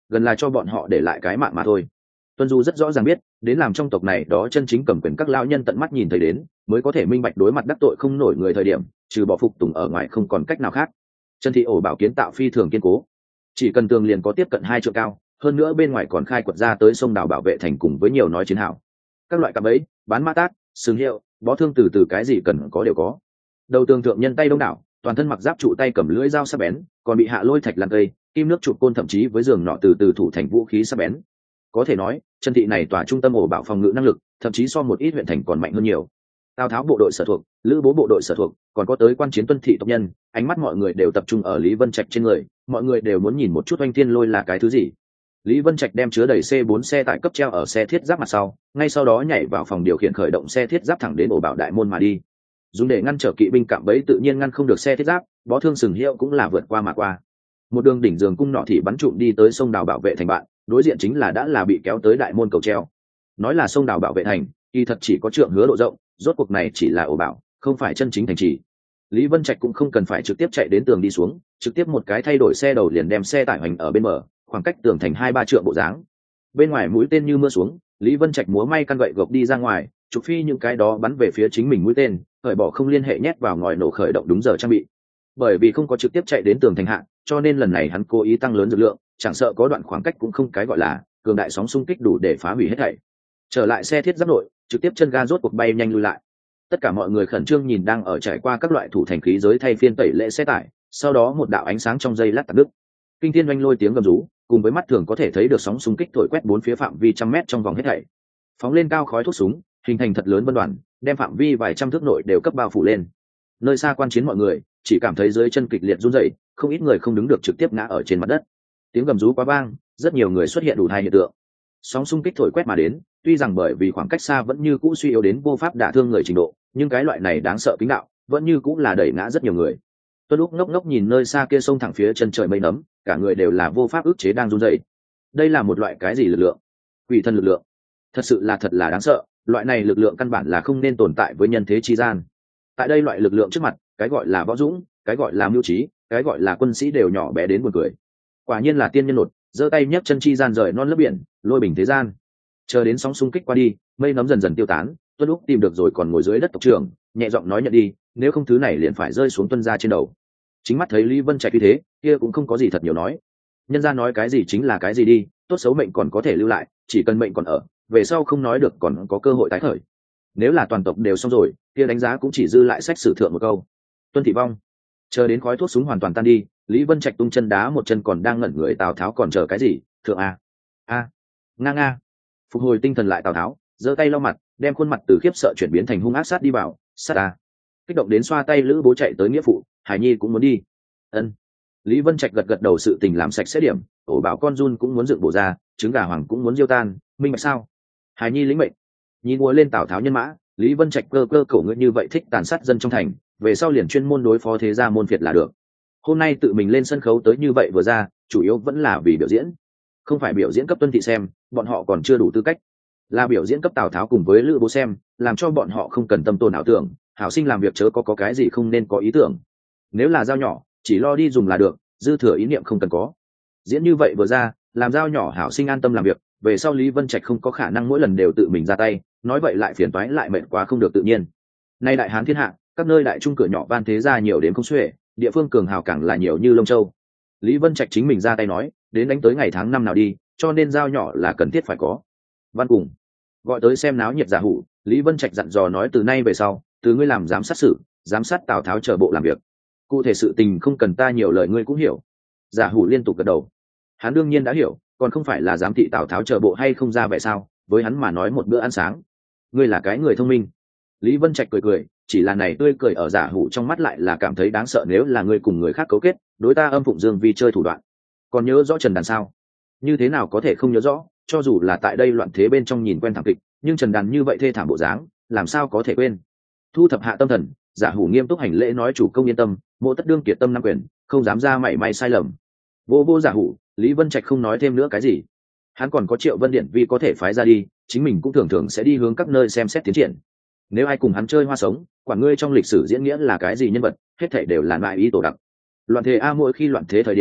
gần là cho bọn họ để lại cái mạng mà thôi. Tuân Du rất rõ ràng biết, đến làm trong tộc này đó chân chính cầm quyền các lão nhân tận mắt nhìn thấy đến, mới có thể minh bạch đối mặt đắc tội không nổi người thời điểm, trừ bỏ phục tùng ở ngoài không còn cách nào khác. Chân thị ổ bảo kiến tạo phi thường kiên cố, chỉ cần tường liền có tiếp cận hai trượng cao, hơn nữa bên ngoài còn khai quật ra tới sông đào bảo vệ thành cùng với nhiều nói chiến hào. Các loại cạm bẫy, bán mã tác, sừng hiệu, bó thương từ từ cái gì cần có đều có. Đầu tường thượng nhân tay đông đảo, toàn thân mặc giáp trụ tay cầm lưỡi dao sắc bén, còn bị hạ lôi thạch lan cây, kim nước trụ côn thậm chí với giường nọ từ từ thủ thành vũ khí sắc bén. Có thể nói, chân thị này tỏa trung tâm ổ bảo phòng ngự năng lực, thậm chí so một ít huyện thành còn mạnh hơn nhiều. Tào Tháo bộ đội sở thuộc, Lữ Bố bộ đội sở thuộc, còn có tới quan chiến tuân thị tộc nhân, ánh mắt mọi người đều tập trung ở Lý Vân Trạch trên người, mọi người đều muốn nhìn một chút oanh thiên lôi là cái thứ gì. Lý Vân Trạch đem chứa đầy C bốn xe tải cấp treo ở xe thiết giáp mặt sau, ngay sau đó nhảy vào phòng điều khiển khởi động xe thiết giáp thẳng đến ổ bảo đại môn mà đi. Dùng để ngăn trở kỵ binh cạm bẫy tự nhiên ngăn không được xe thiết giáp, bó thương sừng hiệu cũng là vượt qua mà qua. Một đường đỉnh giường cung nọ thì bắn trụm đi tới sông đào bảo vệ thành bạn, đối diện chính là đã là bị kéo tới đại môn cầu treo. Nói là sông đào bảo vệ thành, kỳ thật chỉ có trượng hứa độ rộng, rốt cuộc này chỉ là ổ bảo, không phải chân chính thành trì. Lý Vân Trạch cũng không cần phải trực tiếp chạy đến tường đi xuống, trực tiếp một cái thay đổi xe đầu liền đem xe tải hoành ở bên bờ, khoảng cách tường thành hai ba trượng bộ dáng. Bên ngoài mũi tên như mưa xuống, Lý Vân Trạch múa may căn gậy gộc đi ra ngoài, chụp phi những cái đó bắn về phía chính mình mũi tên, khởi bỏ không liên hệ nhét vào ngòi nổ khởi động đúng giờ trang bị. Bởi vì không có trực tiếp chạy đến tường thành hạ, cho nên lần này hắn cố ý tăng lớn lực lượng, chẳng sợ có đoạn khoảng cách cũng không cái gọi là cường đại sóng xung kích đủ để phá hủy hết thảy. Trở lại xe thiết giáp nội, trực tiếp chân ga rốt cuộc bay nhanh lui lại. Tất cả mọi người khẩn trương nhìn đang ở trải qua các loại thủ thành khí giới thay phiên tẩy lễ xe tải, sau đó một đạo ánh sáng trong giây lát tạt đứt. Kinh thiên oanh lôi tiếng gầm rú, cùng với mắt thường có thể thấy được sóng xung kích thổi quét bốn phía phạm vi trăm mét trong vòng hết thảy. Phóng lên cao khói thuốc súng, hình thành thật lớn vân đoàn, đem phạm vi vài trăm thước nội đều cấp bao phủ lên. Nơi xa quan chiến mọi người chỉ cảm thấy dưới chân kịch liệt run rẩy, không ít người không đứng được trực tiếp ngã ở trên mặt đất. Tiếng gầm rú quá vang, rất nhiều người xuất hiện đủ hai hiện tượng. Sóng xung kích thổi quét mà đến, tuy rằng bởi vì khoảng cách xa vẫn như cũ suy yếu đến vô pháp đả thương người trình độ, nhưng cái loại này đáng sợ kính đạo vẫn như cũng là đẩy ngã rất nhiều người. Tuân Lúc ngốc ngốc nhìn nơi xa kia sông thẳng phía chân trời mây nấm, cả người đều là vô pháp ức chế đang run rẩy. Đây là một loại cái gì lực lượng? Quỷ thần lực lượng. Thật sự là thật là đáng sợ, loại này lực lượng căn bản là không nên tồn tại với nhân thế chi gian. Tại đây loại lực lượng trước mặt, cái gọi là võ dũng, cái gọi là mưu trí, cái gọi là quân sĩ đều nhỏ bé đến buồn cười. Quả nhiên là tiên nhân nột, giơ tay nhấc chân chi gian rời non lấp biển, lôi bình thế gian. Chờ đến sóng xung kích qua đi, mây nấm dần dần tiêu tán, Tuân Lúc tìm được rồi còn ngồi dưới đất tộc trưởng, nhẹ giọng nói nhận đi, nếu không thứ này liền phải rơi xuống Tuân gia trên đầu. Chính mắt thấy Lý Vân Trạch như thế, kia cũng không có gì thật nhiều nói. Nhân gia nói cái gì chính là cái gì đi, tốt xấu mệnh còn có thể lưu lại, chỉ cần mệnh còn ở, về sau không nói được còn có cơ hội tái khởi. Nếu là toàn tộc đều xong rồi, kia đánh giá cũng chỉ dư lại sách sử thượng một câu. Tuân thị vong. Chờ đến khói thuốc súng hoàn toàn tan đi, Lý Vân Trạch tung chân đá một chân còn đang ngẩn người Tào Tháo còn chờ cái gì, thượng a a nga nga. Phục hồi tinh thần lại Tào Tháo, giơ tay lau mặt, đem khuôn mặt từ khiếp sợ chuyển biến thành hung ác sát đi vào, sát a. Kích động đến xoa tay Lữ Bố chạy tới nghĩa phụ, Hải Nhi cũng muốn đi. Ân. Lý Vân Trạch gật gật đầu, sự tình làm sạch sẽ điểm, ổ bảo con run cũng muốn dựng bổ ra, trứng gà hoàng cũng muốn diêu tan, minh bạch sao? Hải Nhi lĩnh mệnh. Nhìn ngồi lên Tào Tháo nhân mã, Lý Vân Trạch cơ cơ cổ ngươi như vậy thích tàn sát dân trong thành, về sau liền chuyên môn đối phó thế gia môn phiệt là được. Hôm nay tự mình lên sân khấu tới như vậy vừa ra, chủ yếu vẫn là vì biểu diễn, không phải biểu diễn cấp Tuân thị xem, bọn họ còn chưa đủ tư cách, là biểu diễn cấp Tào Tháo cùng với Lữ Bố xem, làm cho bọn họ không cần tâm tồn ảo tưởng, hảo sinh làm việc chớ có có cái gì không nên có ý tưởng. Nếu là dao nhỏ, chỉ lo đi dùng là được, dư thừa ý niệm không cần có. Diễn như vậy vừa ra, làm dao nhỏ hảo sinh an tâm làm việc, về sau Lý Vân Trạch không có khả năng mỗi lần đều tự mình ra tay, nói vậy lại phiền toái lại mệt quá không được tự nhiên. Nay đại hán thiên hạ, các nơi đại trung cửa nhỏ van thế gia nhiều đến không xuể, địa phương cường hào càng là nhiều như lông châu. Lý Vân Trạch chính mình ra tay nói, đến đánh tới ngày tháng năm nào đi, cho nên dao nhỏ là cần thiết phải có. Văn cùng gọi tới xem náo nhiệt giả hủ, Lý Vân Trạch dặn dò nói từ nay về sau, từ ngươi làm giám sát sử, giám sát Tào Tháo chờ bộ làm việc. Cụ thể sự tình không cần ta nhiều lời ngươi cũng hiểu. Giả hủ liên tục gật đầu. Hắn đương nhiên đã hiểu, còn không phải là giám thị Tào Tháo chờ bộ hay không ra vậy sao? Với hắn mà nói một bữa ăn sáng. Ngươi là cái người thông minh. Lý Vân Trạch cười cười, chỉ là này tươi cười ở giả hủ trong mắt lại là cảm thấy đáng sợ, nếu là ngươi cùng người khác cấu kết, đối ta âm phụng dương vi chơi thủ đoạn. Còn nhớ rõ Trần Đàn sao? Như thế nào có thể không nhớ rõ, cho dù là tại đây loạn thế bên trong nhìn quen thảm kịch, nhưng Trần Đàn như vậy thê thảm bộ dáng, làm sao có thể quên. Thu thập hạ tâm thần, giả hủ nghiêm túc hành lễ nói chủ công yên tâm, mộ tất đương kiệt tâm nam quyền, không dám ra mảy may sai lầm. Vô vô giả hủ, Lý Vân Trạch không nói thêm nữa cái gì. Hắn còn có Triệu Vân Điện vì có thể phái ra đi, chính mình cũng thường thường sẽ đi hướng các nơi xem xét tiến triển. Nếu ai cùng hắn chơi hoa sống, quản ngươi trong lịch sử diễn nghĩa là cái gì nhân vật, hết thảy đều là loại ý tổ đặc. Loạn thế a mỗi khi loạn thế thời điểm,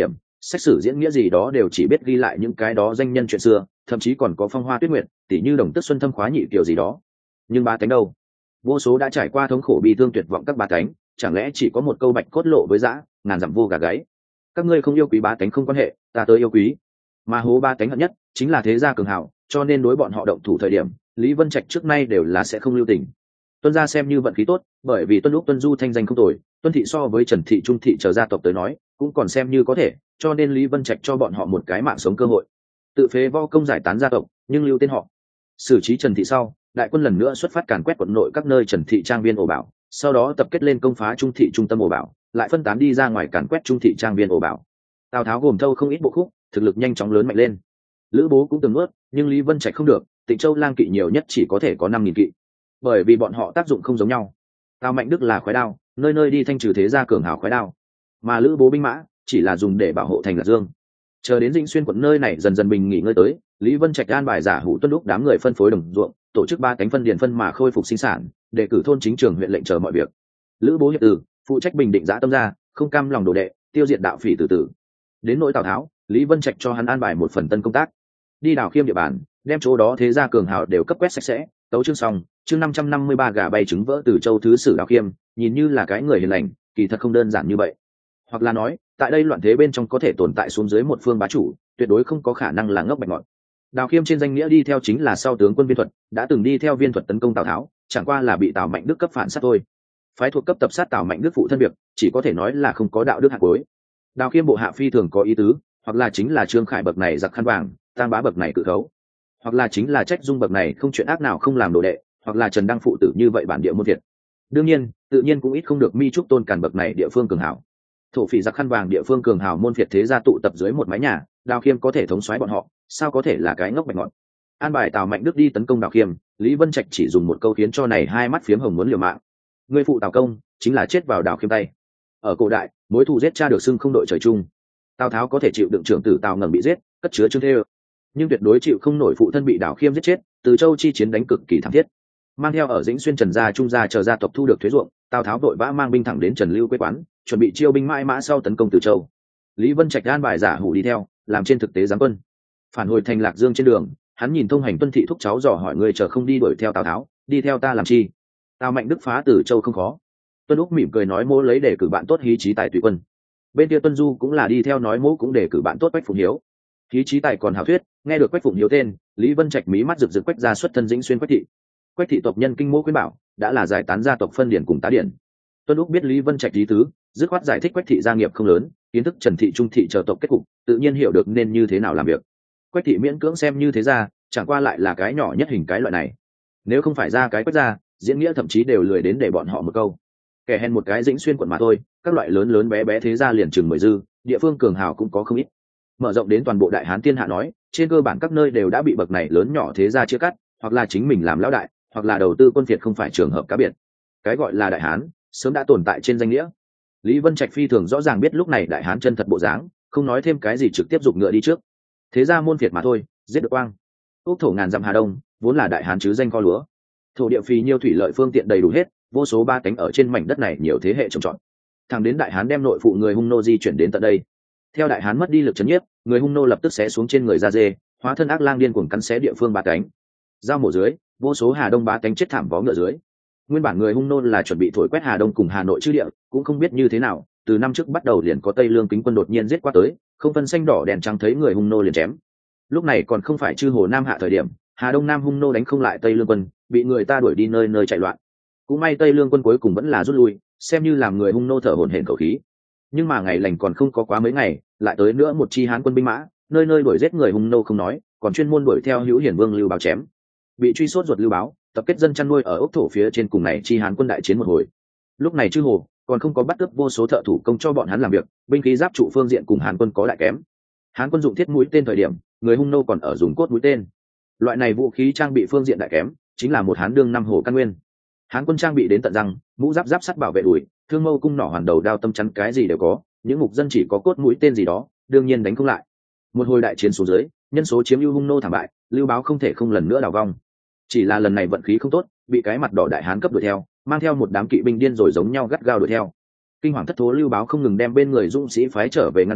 sách sử diễn nghĩa gì đó đều chỉ biết ghi lại những cái đó danh nhân chuyện xưa, thậm chí còn có phong hoa tuyết nguyệt, tỉ như đồng tức xuân thâm khóa nhị kiểu gì đó. Nhưng ba cánh đâu? Vô số đã trải qua thống khổ bi thương tuyệt vọng các ba cánh, chẳng lẽ chỉ có một câu bạch cốt lộ với dã, ngàn dặm vô gà gáy. Các ngươi không yêu quý ba cánh không quan hệ, ta tới yêu quý. Mà hố ba cánh hận nhất chính là thế gia cường hào, cho nên đối bọn họ động thủ thời điểm, Lý Vân Trạch trước nay đều là sẽ không lưu tình. Tuân gia xem như vận khí tốt, bởi vì Tuân Lúc Tuân Du thanh danh không tồi, Tuân thị so với Trần thị Trung thị chờ gia tộc tới nói, cũng còn xem như có thể, cho nên Lý Vân Trạch cho bọn họ một cái mạng sống cơ hội. Tự phế võ công giải tán gia tộc, nhưng lưu tên họ. Xử trí Trần thị sau, đại quân lần nữa xuất phát càn quét quận nội các nơi Trần thị trang viên ổ bảo, sau đó tập kết lên công phá Trung thị trung tâm ổ bảo, lại phân tán đi ra ngoài càn quét Trung thị trang viên ổ bảo. Tào Tháo gồm thâu không ít bộ khúc, thực lực nhanh chóng lớn mạnh lên. Lữ Bố cũng từng nuốt, nhưng Lý Vân Trạch không được, Tịnh Châu lang kỵ nhiều nhất chỉ có thể có năm nghìn kỵ, bởi vì bọn họ tác dụng không giống nhau. Tào Mạnh Đức là khoái đao, nơi nơi đi thanh trừ thế gia cường hào khoái đao, mà Lữ Bố binh mã chỉ là dùng để bảo hộ thành Lạc Dương. Chờ đến Dĩnh Xuyên quận nơi này dần dần bình nghỉ ngơi tới, Lý Vân Trạch an bài giả hủ Tuân Lúc đám người phân phối đồng ruộng, tổ chức ba cánh phân điền phân mà khôi phục sinh sản, để cử thôn chính trường huyện lệnh chờ mọi việc. Lữ Bố hiệp tử phụ trách bình định dã tâm gia, không cam lòng đồ đệ, tiêu diệt đạo phỉ tử tử. Đến nỗi Tào Tháo, Lý Vân Trạch cho hắn an bài một phần tân công tác, đi đào khiêm địa bàn, đem chỗ đó thế gia cường hào đều cấp quét sạch sẽ. Tấu chương xong, chương năm trăm năm mươi ba gà bay trứng vỡ từ Châu thứ sử Đào Khiêm, nhìn như là cái người hiền lành, kỳ thật không đơn giản như vậy. Hoặc là nói, tại đây loạn thế bên trong có thể tồn tại xuống dưới một phương bá chủ, tuyệt đối không có khả năng là ngốc bạch ngọt. Đào Khiêm trên danh nghĩa đi theo chính là sau tướng quân Viên Thuật, đã từng đi theo Viên Thuật tấn công Tào Tháo, chẳng qua là bị Tào Mạnh Đức cấp phản sát thôi. Phái thuộc cấp tập sát Tào Mạnh Đức phụ thân việc, chỉ có thể nói là không có đạo đức hạt cuối. Đào Khiêm bộ hạ phi thường có ý tứ, hoặc là chính là Trương Khải bậc này giặc khăn vàng, Tang Bá bậc này cự khấu, hoặc là chính là Trách Dung bậc này không chuyện ác nào không làm đồ đệ, hoặc là Trần Đăng phụ tử như vậy bản địa môn thiệt. Đương nhiên, tự nhiên cũng ít không được Mi Trúc Tôn Càn bậc này địa phương cường hảo. Thổ phỉ giặc khăn vàng địa phương cường hào môn phiệt thế gia tụ tập dưới một mái nhà, Đào Khiêm có thể thống soái bọn họ, sao có thể là cái ngốc bạch ngọt. An bài Tào Mạnh Đức đi tấn công Đào Khiêm, Lý Vân Trạch chỉ dùng một câu khiến cho này hai mắt phiếm hồng muốn liều mạng. Người phụ Tào công chính là chết vào Đào Khiêm tay. Ở cổ đại, mối thù giết cha được xưng không đội trời chung. Tào Tháo có thể chịu đựng trưởng tử Tào Ngẩng bị giết, cất chứa Trương Thê, nhưng tuyệt đối chịu không nổi phụ thân bị Đào Khiêm giết chết, từ Châu chi chiến đánh cực kỳ thảm thiết. Mang theo ở Dĩnh Xuyên Trần gia Trung gia chờ gia tộc thu được thuế ruộng, Tào Tháo vội vã mang binh thẳng đến Trần Lưu quê quán, chuẩn bị chiêu binh mãi mã sau tấn công Từ Châu. Lý Vân Trạch an bài giả hủ đi theo, làm trên thực tế giáng quân. Phản hồi thành Lạc Dương trên đường, hắn nhìn thông hành Tuân thị thúc cháu dò hỏi người chờ không đi đuổi theo Tào Tháo, đi theo ta làm chi? Tào Mạnh Đức phá Từ Châu không khó. Tuân Úc mỉm cười nói mỗ lấy để cử bạn tốt hí trí tài tùy quân. Bên kia Tuân Du cũng là đi theo nói mỗ cũng để cử bạn tốt Quách Phụng Hiếu. Hí trí tài còn hào thuyết, nghe được Quách Phụng Hiếu tên, Lý Vân Trạch mí mắt rực rực Quách ra xuất thân Dĩnh Xuyên Quách thị. Quách thị tộc nhân kinh mỗ khuyên bảo, đã là giải tán gia tộc phân điển cùng tá điển. Tuân Úc biết Lý Vân Trạch lý tứ, dứt khoát giải thích Quách thị gia nghiệp không lớn, kiến thức Trần thị Trung thị chờ tộc kết cục, tự nhiên hiểu được nên như thế nào làm việc. Quách thị miễn cưỡng xem như thế ra, chẳng qua lại là cái nhỏ nhất hình cái loại này. Nếu không phải ra cái Quách gia, diễn nghĩa thậm chí đều lười đến để bọn họ một câu. Kẻ hèn một cái Dĩnh Xuyên quận mà thôi, các loại lớn lớn bé bé thế gia liền chừng mười dư, địa phương cường hào cũng có không ít. Mở rộng đến toàn bộ Đại Hán thiên hạ nói, trên cơ bản các nơi đều đã bị bậc này lớn nhỏ thế gia chia cắt, hoặc là chính mình làm lão đại, hoặc là đầu tư quân phiệt không phải trường hợp cá biệt. Cái gọi là Đại Hán sớm đã tồn tại trên danh nghĩa. Lý Vân Trạch phi thường rõ ràng biết lúc này Đại Hán chân thật bộ dáng, không nói thêm cái gì trực tiếp giục ngựa đi trước. Thế ra môn phiệt mà thôi, giết được quang. Úc thổ ngàn dặm Hà Đông, vốn là Đại Hán chứ danh kho lúa. Thổ địa phì nhiêu thủy lợi phương tiện đầy đủ hết, vô số ba cánh ở trên mảnh đất này nhiều thế hệ trồng trọt. Thẳng đến Đại Hán đem nội phụ người Hung nô di chuyển đến tận đây. Theo Đại Hán mất đi lực trấn nhiếp, người Hung nô lập tức xé xuống trên người ra dê, hóa thân ác lang điên cuồng cắn xé địa phương ba cánh. Giao mổ dưới, vô số Hà Đông ba cánh chết thảm vó ngựa dưới. Nguyên bản người Hung nô là chuẩn bị thổi quét Hà Đông cùng Hà Nội chư địa, cũng không biết như thế nào, từ năm trước bắt đầu liền có Tây Lương kính quân đột nhiên giết qua tới, không phân xanh đỏ đèn trắng thấy người Hung nô liền chém. Lúc này còn không phải chư hồ Nam hạ thời điểm, Hà Đông Nam Hung nô đánh không lại Tây Lương quân, bị người ta đuổi đi nơi nơi chạy loạn. Cũng may Tây Lương quân cuối cùng vẫn là rút lui, xem như làm người Hung nô thở hổn hển khẩu khí. Nhưng mà ngày lành còn không có quá mấy ngày, lại tới nữa một chi Hán quân binh mã, nơi nơi đuổi giết người Hung nô không nói, còn chuyên môn đuổi theo Hữu Hiển Vương Lưu Báo chém. Bị truy sốt ruột Lưu Báo, tập kết dân chăn nuôi ở ốc thổ phía trên cùng này chi Hán quân đại chiến một hồi. Lúc này chư hồ còn không có bắt cướp vô số thợ thủ công cho bọn hắn làm việc, binh khí giáp trụ phương diện cùng Hán quân có đại kém. Hán quân dụng thiết mũi tên thời điểm, người Hung nô còn ở dùng cốt mũi tên. Loại này vũ khí trang bị phương diện đại kém, chính là một Hán đương năm hồ căn nguyên. Hán quân trang bị đến tận răng, mũ giáp giáp sắt bảo vệ đùi, thương mâu cung nỏ hoàn đầu đao tâm chắn cái gì đều có, những mục dân chỉ có cốt mũi tên gì đó, đương nhiên đánh không lại. Một hồi đại chiến xuống dưới, nhân số chiếm ưu Hung nô thảm bại, Lưu Báo không thể không lần nữa đào vong. Chỉ là lần này vận khí không tốt, bị cái mặt đỏ đại Hán cấp đuổi theo, mang theo một đám kỵ binh điên rồi giống nhau gắt gao đuổi theo. Kinh hoàng thất thố Lưu Báo không ngừng đem bên người dũng sĩ phái trở về ngăn cản,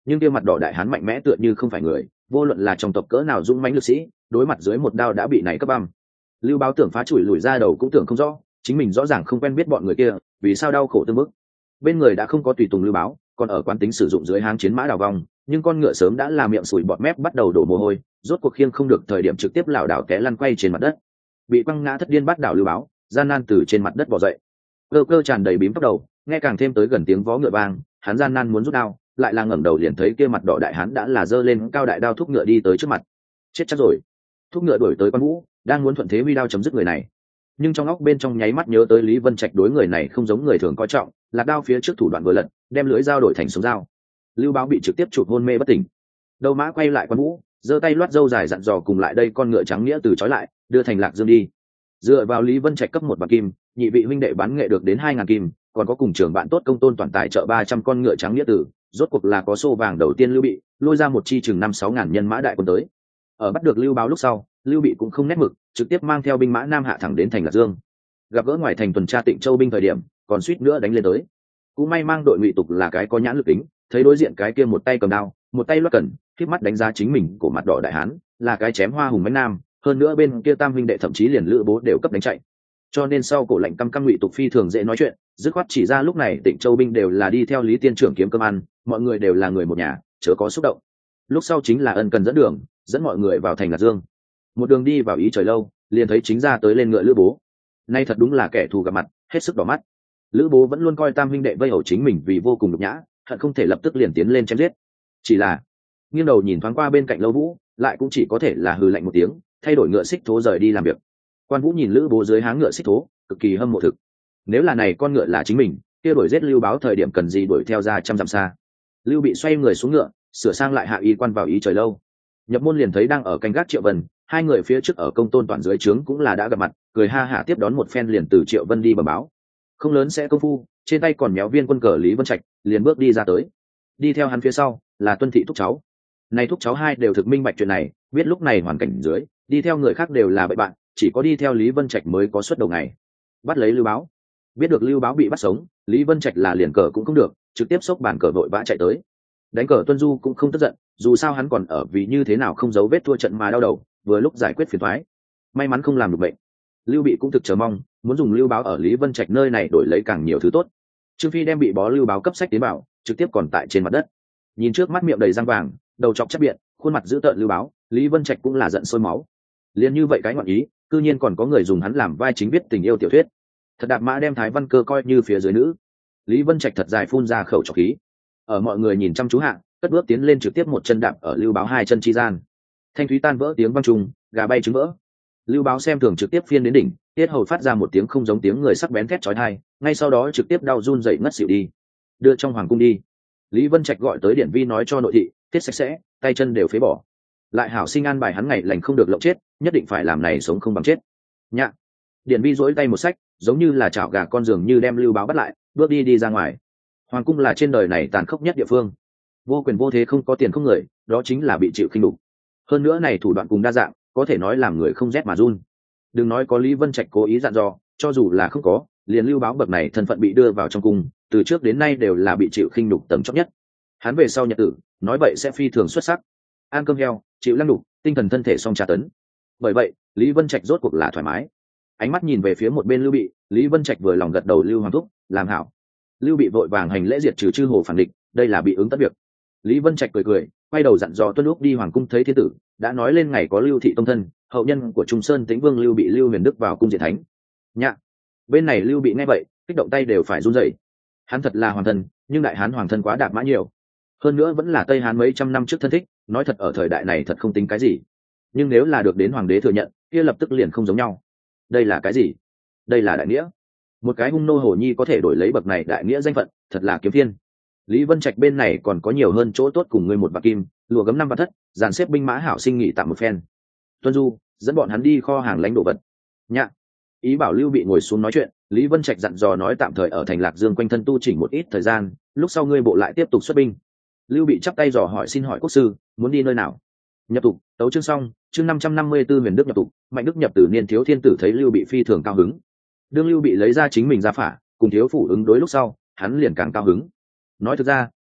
nhưng kia mặt đỏ đại hán mạnh mẽ tựa như không phải người, vô luận là trong tộc cỡ nào dũng mãnh lực sĩ, đối mặt dưới một đao đã bị này cấp băm. Lưu Báo tưởng phá chùi lùi ra đầu cũng tưởng không rõ, chính mình rõ ràng không quen biết bọn người kia, vì sao đau khổ tương bức. Bên người đã không có tùy tùng Lưu Báo, còn ở quán tính sử dụng dưới háng chiến mã đào vòng, nhưng con ngựa sớm đã làm miệng sùi bọt mép bắt đầu đổ mồ hôi, rốt cuộc khiêng không được thời điểm trực tiếp lảo đảo té lăn quay trên mặt đất. Bị quăng ngã thất điên bắt đảo Lưu Báo, gian nan từ trên mặt đất bò dậy. Cơ cơ tràn đầy bím tóc đầu, nghe càng thêm tới gần tiếng vó ngựa vang, hắn gian nan muốn rút đao, lại là ngẩng đầu liền thấy kia mặt đỏ đại hán đã là giơ lên cao đại đao thúc ngựa đi tới trước mặt. Chết chắc rồi. Thúc ngựa đuổi tới Quan Vũ, đang muốn thuận thế huy đao chấm dứt người này, nhưng trong óc bên trong nháy mắt nhớ tới Lý Vân Trạch đối người này không giống người thường coi trọng, lạc đao phía trước thủ đoạn vừa lật, đem lưỡi dao đổi thành sống dao. Lưu Báo bị trực tiếp chụp hôn mê bất tỉnh. Đầu mã quay lại Quan Vũ, giơ tay loát râu dài dặn dò cùng lại đây con ngựa trắng nghĩa từ trói lại, đưa thành Lạc Dương đi. Dựa vào Lý Vân Trạch cấp một bạc kim, nhị vị huynh đệ bán nghệ được đến hai ngàn kim, còn có cùng trường bạn tốt Công Tôn toàn tài trợ ba trăm con ngựa trắng nghĩa tử, rốt cuộc là có xô vàng đầu tiên Lưu Bị lôi ra một chi chừng năm sáu ngàn nhân mã đại quân tới. Ở bắt được Lưu Báo lúc sau, Lưu Bị cũng không nét mực, trực tiếp mang theo binh mã nam hạ thẳng đến thành Lạc Dương. Gặp gỡ ngoài thành tuần tra Tịnh Châu binh thời điểm, còn suýt nữa đánh lên tới. Cũng may mang đội Ngụy Tục là cái có nhãn lực tính, thấy đối diện cái kia một tay cầm đao, một tay loát cẩn, khép mắt đánh giá chính mình của mặt đỏ đại hán, là cái chém hoa hùng mãnh nam, hơn nữa bên kia tam huynh đệ thậm chí liền Lữ Bố đều cấp đánh chạy. Cho nên sau cổ lệnh căm căm Ngụy Tục phi thường dễ nói chuyện, dứt khoát chỉ ra lúc này Tịnh Châu binh đều là đi theo Lý Tiên trưởng kiếm cơm ăn, mọi người đều là người một nhà, chớ có xúc động. Lúc sau chính là Ân Cần dẫn đường, dẫn mọi người vào thành Lạc Dương. Một đường đi vào ý trời lâu, liền thấy chính ra tới lên ngựa Lữ Bố. Nay thật đúng là kẻ thù gặp mặt, hết sức đỏ mắt. Lữ Bố vẫn luôn coi tam huynh đệ vây hầu chính mình vì vô cùng nhục nhã, hận không thể lập tức liền tiến lên chém giết. Chỉ là nghiêng đầu nhìn thoáng qua bên cạnh Lâu Vũ, lại cũng chỉ có thể là hừ lạnh một tiếng, thay đổi ngựa xích thố rời đi làm việc. Quan Vũ nhìn Lữ Bố dưới háng ngựa xích thố, cực kỳ hâm mộ thực. Nếu là này con ngựa là chính mình, kia đuổi giết Lưu Báo thời điểm cần gì đuổi theo ra trăm dặm xa. Lưu Bị xoay người xuống ngựa, sửa sang lại hạ y quan vào ý trời lâu. Nhập môn liền thấy đang ở canh gác Triệu Vân, hai người phía trước ở Công Tôn toàn dưới trướng cũng là đã gặp mặt, cười ha hả tiếp đón một phen liền từ Triệu Vân đi bẩm báo. Không lớn sẽ công phu, trên tay còn méo viên quân cờ Lý Vân Trạch, liền bước đi ra tới. Đi theo hắn phía sau là Tuân Thị thúc cháu. Này thúc cháu hai đều thực minh bạch chuyện này, biết lúc này hoàn cảnh dưới, đi theo người khác đều là bậy bạn, chỉ có đi theo Lý Vân Trạch mới có suất đầu ngày. Bắt lấy Lưu Báo. Biết được Lưu Báo bị bắt sống, Lý Vân Trạch là liền cờ cũng không được, trực tiếp xốc bàn cờ vội vã chạy tới. Đánh cờ Tuân Du cũng không tức giận, dù sao hắn còn ở vì như thế nào không giấu vết thua trận mà đau đầu, vừa lúc giải quyết phiền toái. May mắn không làm được bệnh. Lưu Bị cũng thực chờ mong, muốn dùng Lưu Báo ở Lý Vân Trạch nơi này đổi lấy càng nhiều thứ tốt. Trương Phi đem bị bó Lưu Báo cấp sách tiến bảo, trực tiếp còn tại trên mặt đất. Nhìn trước mắt miệng đầy răng vàng, đầu chọc chắc biện, khuôn mặt dữ tợn Lưu Báo, Lý Vân Trạch cũng là giận sôi máu. Liên như vậy cái ngọn ý, cư nhiên còn có người dùng hắn làm vai chính viết tình yêu tiểu thuyết. Thật đạp mã đem Thái Văn Cơ coi như phía dưới nữ. Lý Vân Trạch thật dài phun ra khẩu trọc khí. Ở mọi người nhìn chăm chú hạ, cất bước tiến lên trực tiếp một chân đạp ở Lưu Báo hai chân chi gian. Thanh thúy tan vỡ tiếng vang trùng, gà bay trứng vỡ. Lưu Báo xem thường trực tiếp phiên đến đỉnh, tiết hầu phát ra một tiếng không giống tiếng người sắc bén thét chói tai, ngay sau đó trực tiếp đau run dậy ngất xỉu đi. Đưa trong hoàng cung đi. Lý Vân Trạch gọi tới điển vi nói cho nội thị, tiết sạch sẽ, tay chân đều phế bỏ. Lại hảo sinh an bài hắn ngày lành không được lộng chết, nhất định phải làm này sống không bằng chết. Nhạ. Điển vi duỗi tay một sách, giống như là chảo gà con giường như đem Lưu Báo bắt lại, bước đi đi ra ngoài. Hoàng cung là trên đời này tàn khốc nhất địa phương. Vô quyền vô thế không có tiền không người, đó chính là bị chịu khinh đục. Hơn nữa này thủ đoạn cùng đa dạng, có thể nói làm người không rét mà run. Đừng nói có Lý Vân Trạch cố ý dặn dò, cho dù là không có, liền Lưu Báo bậc này thân phận bị đưa vào trong cung, từ trước đến nay đều là bị chịu khinh đục tầng chót nhất. Hắn về sau nhật tử, nói vậy sẽ phi thường xuất sắc. Ăn cơm heo, chịu lăng đục, tinh thần thân thể song tra tấn. Bởi vậy, Lý Vân Trạch rốt cuộc là thoải mái. Ánh mắt nhìn về phía một bên Lưu Bị, Lý Vân Trạch vừa lòng gật đầu Lưu Hoàng thúc, làm hảo. Lưu Bị vội vàng hành lễ diệt trừ chư hồ phản địch, đây là bị ứng tất việc. Lý Vân Trạch cười cười, quay đầu dặn dò Tuân lúc đi hoàng cung thấy thiên tử, đã nói lên ngày có Lưu thị tông thân, hậu nhân của Trung Sơn Tĩnh Vương Lưu Bị Lưu Huyền Đức vào cung diện thánh. Nhạ. Bên này Lưu Bị nghe vậy, kích động tay đều phải run rẩy. Hắn thật là hoàng thân, nhưng đại hán hoàng thân quá đạp mã nhiều. Hơn nữa vẫn là Tây Hán mấy trăm năm trước thân thích, nói thật ở thời đại này thật không tính cái gì. Nhưng nếu là được đến hoàng đế thừa nhận, kia lập tức liền không giống nhau. Đây là cái gì? Đây là đại nghĩa. Một cái hung nô hổ nhi có thể đổi lấy bậc này đại nghĩa danh phận, thật là kiếm thiên. Lý Vân Trạch bên này còn có nhiều hơn chỗ tốt cùng ngươi một bạc kim, lụa gấm năm bạc thất, dàn xếp binh mã hảo sinh nghỉ tạm một phen. Tuân Du dẫn bọn hắn đi kho hàng lãnh đồ vật. Nhạ. Ý bảo Lưu Bị ngồi xuống nói chuyện, Lý Vân Trạch dặn dò nói tạm thời ở thành Lạc Dương quanh thân tu chỉnh một ít thời gian, lúc sau ngươi bộ lại tiếp tục xuất binh. Lưu Bị chắp tay dò hỏi xin hỏi quốc sư, muốn đi nơi nào? Nhập tục, tấu chương xong, chương năm trăm năm mươi tư Huyền Đức nhập tục, Mạnh Đức nhập tử niên thiếu thiên tử thấy Lưu Bị phi thường cao hứng. Đương Lưu Bị lấy ra chính mình ra phả, cùng thiếu phủ ứng đối lúc sau, hắn liền càng cao hứng. Nói thực ra,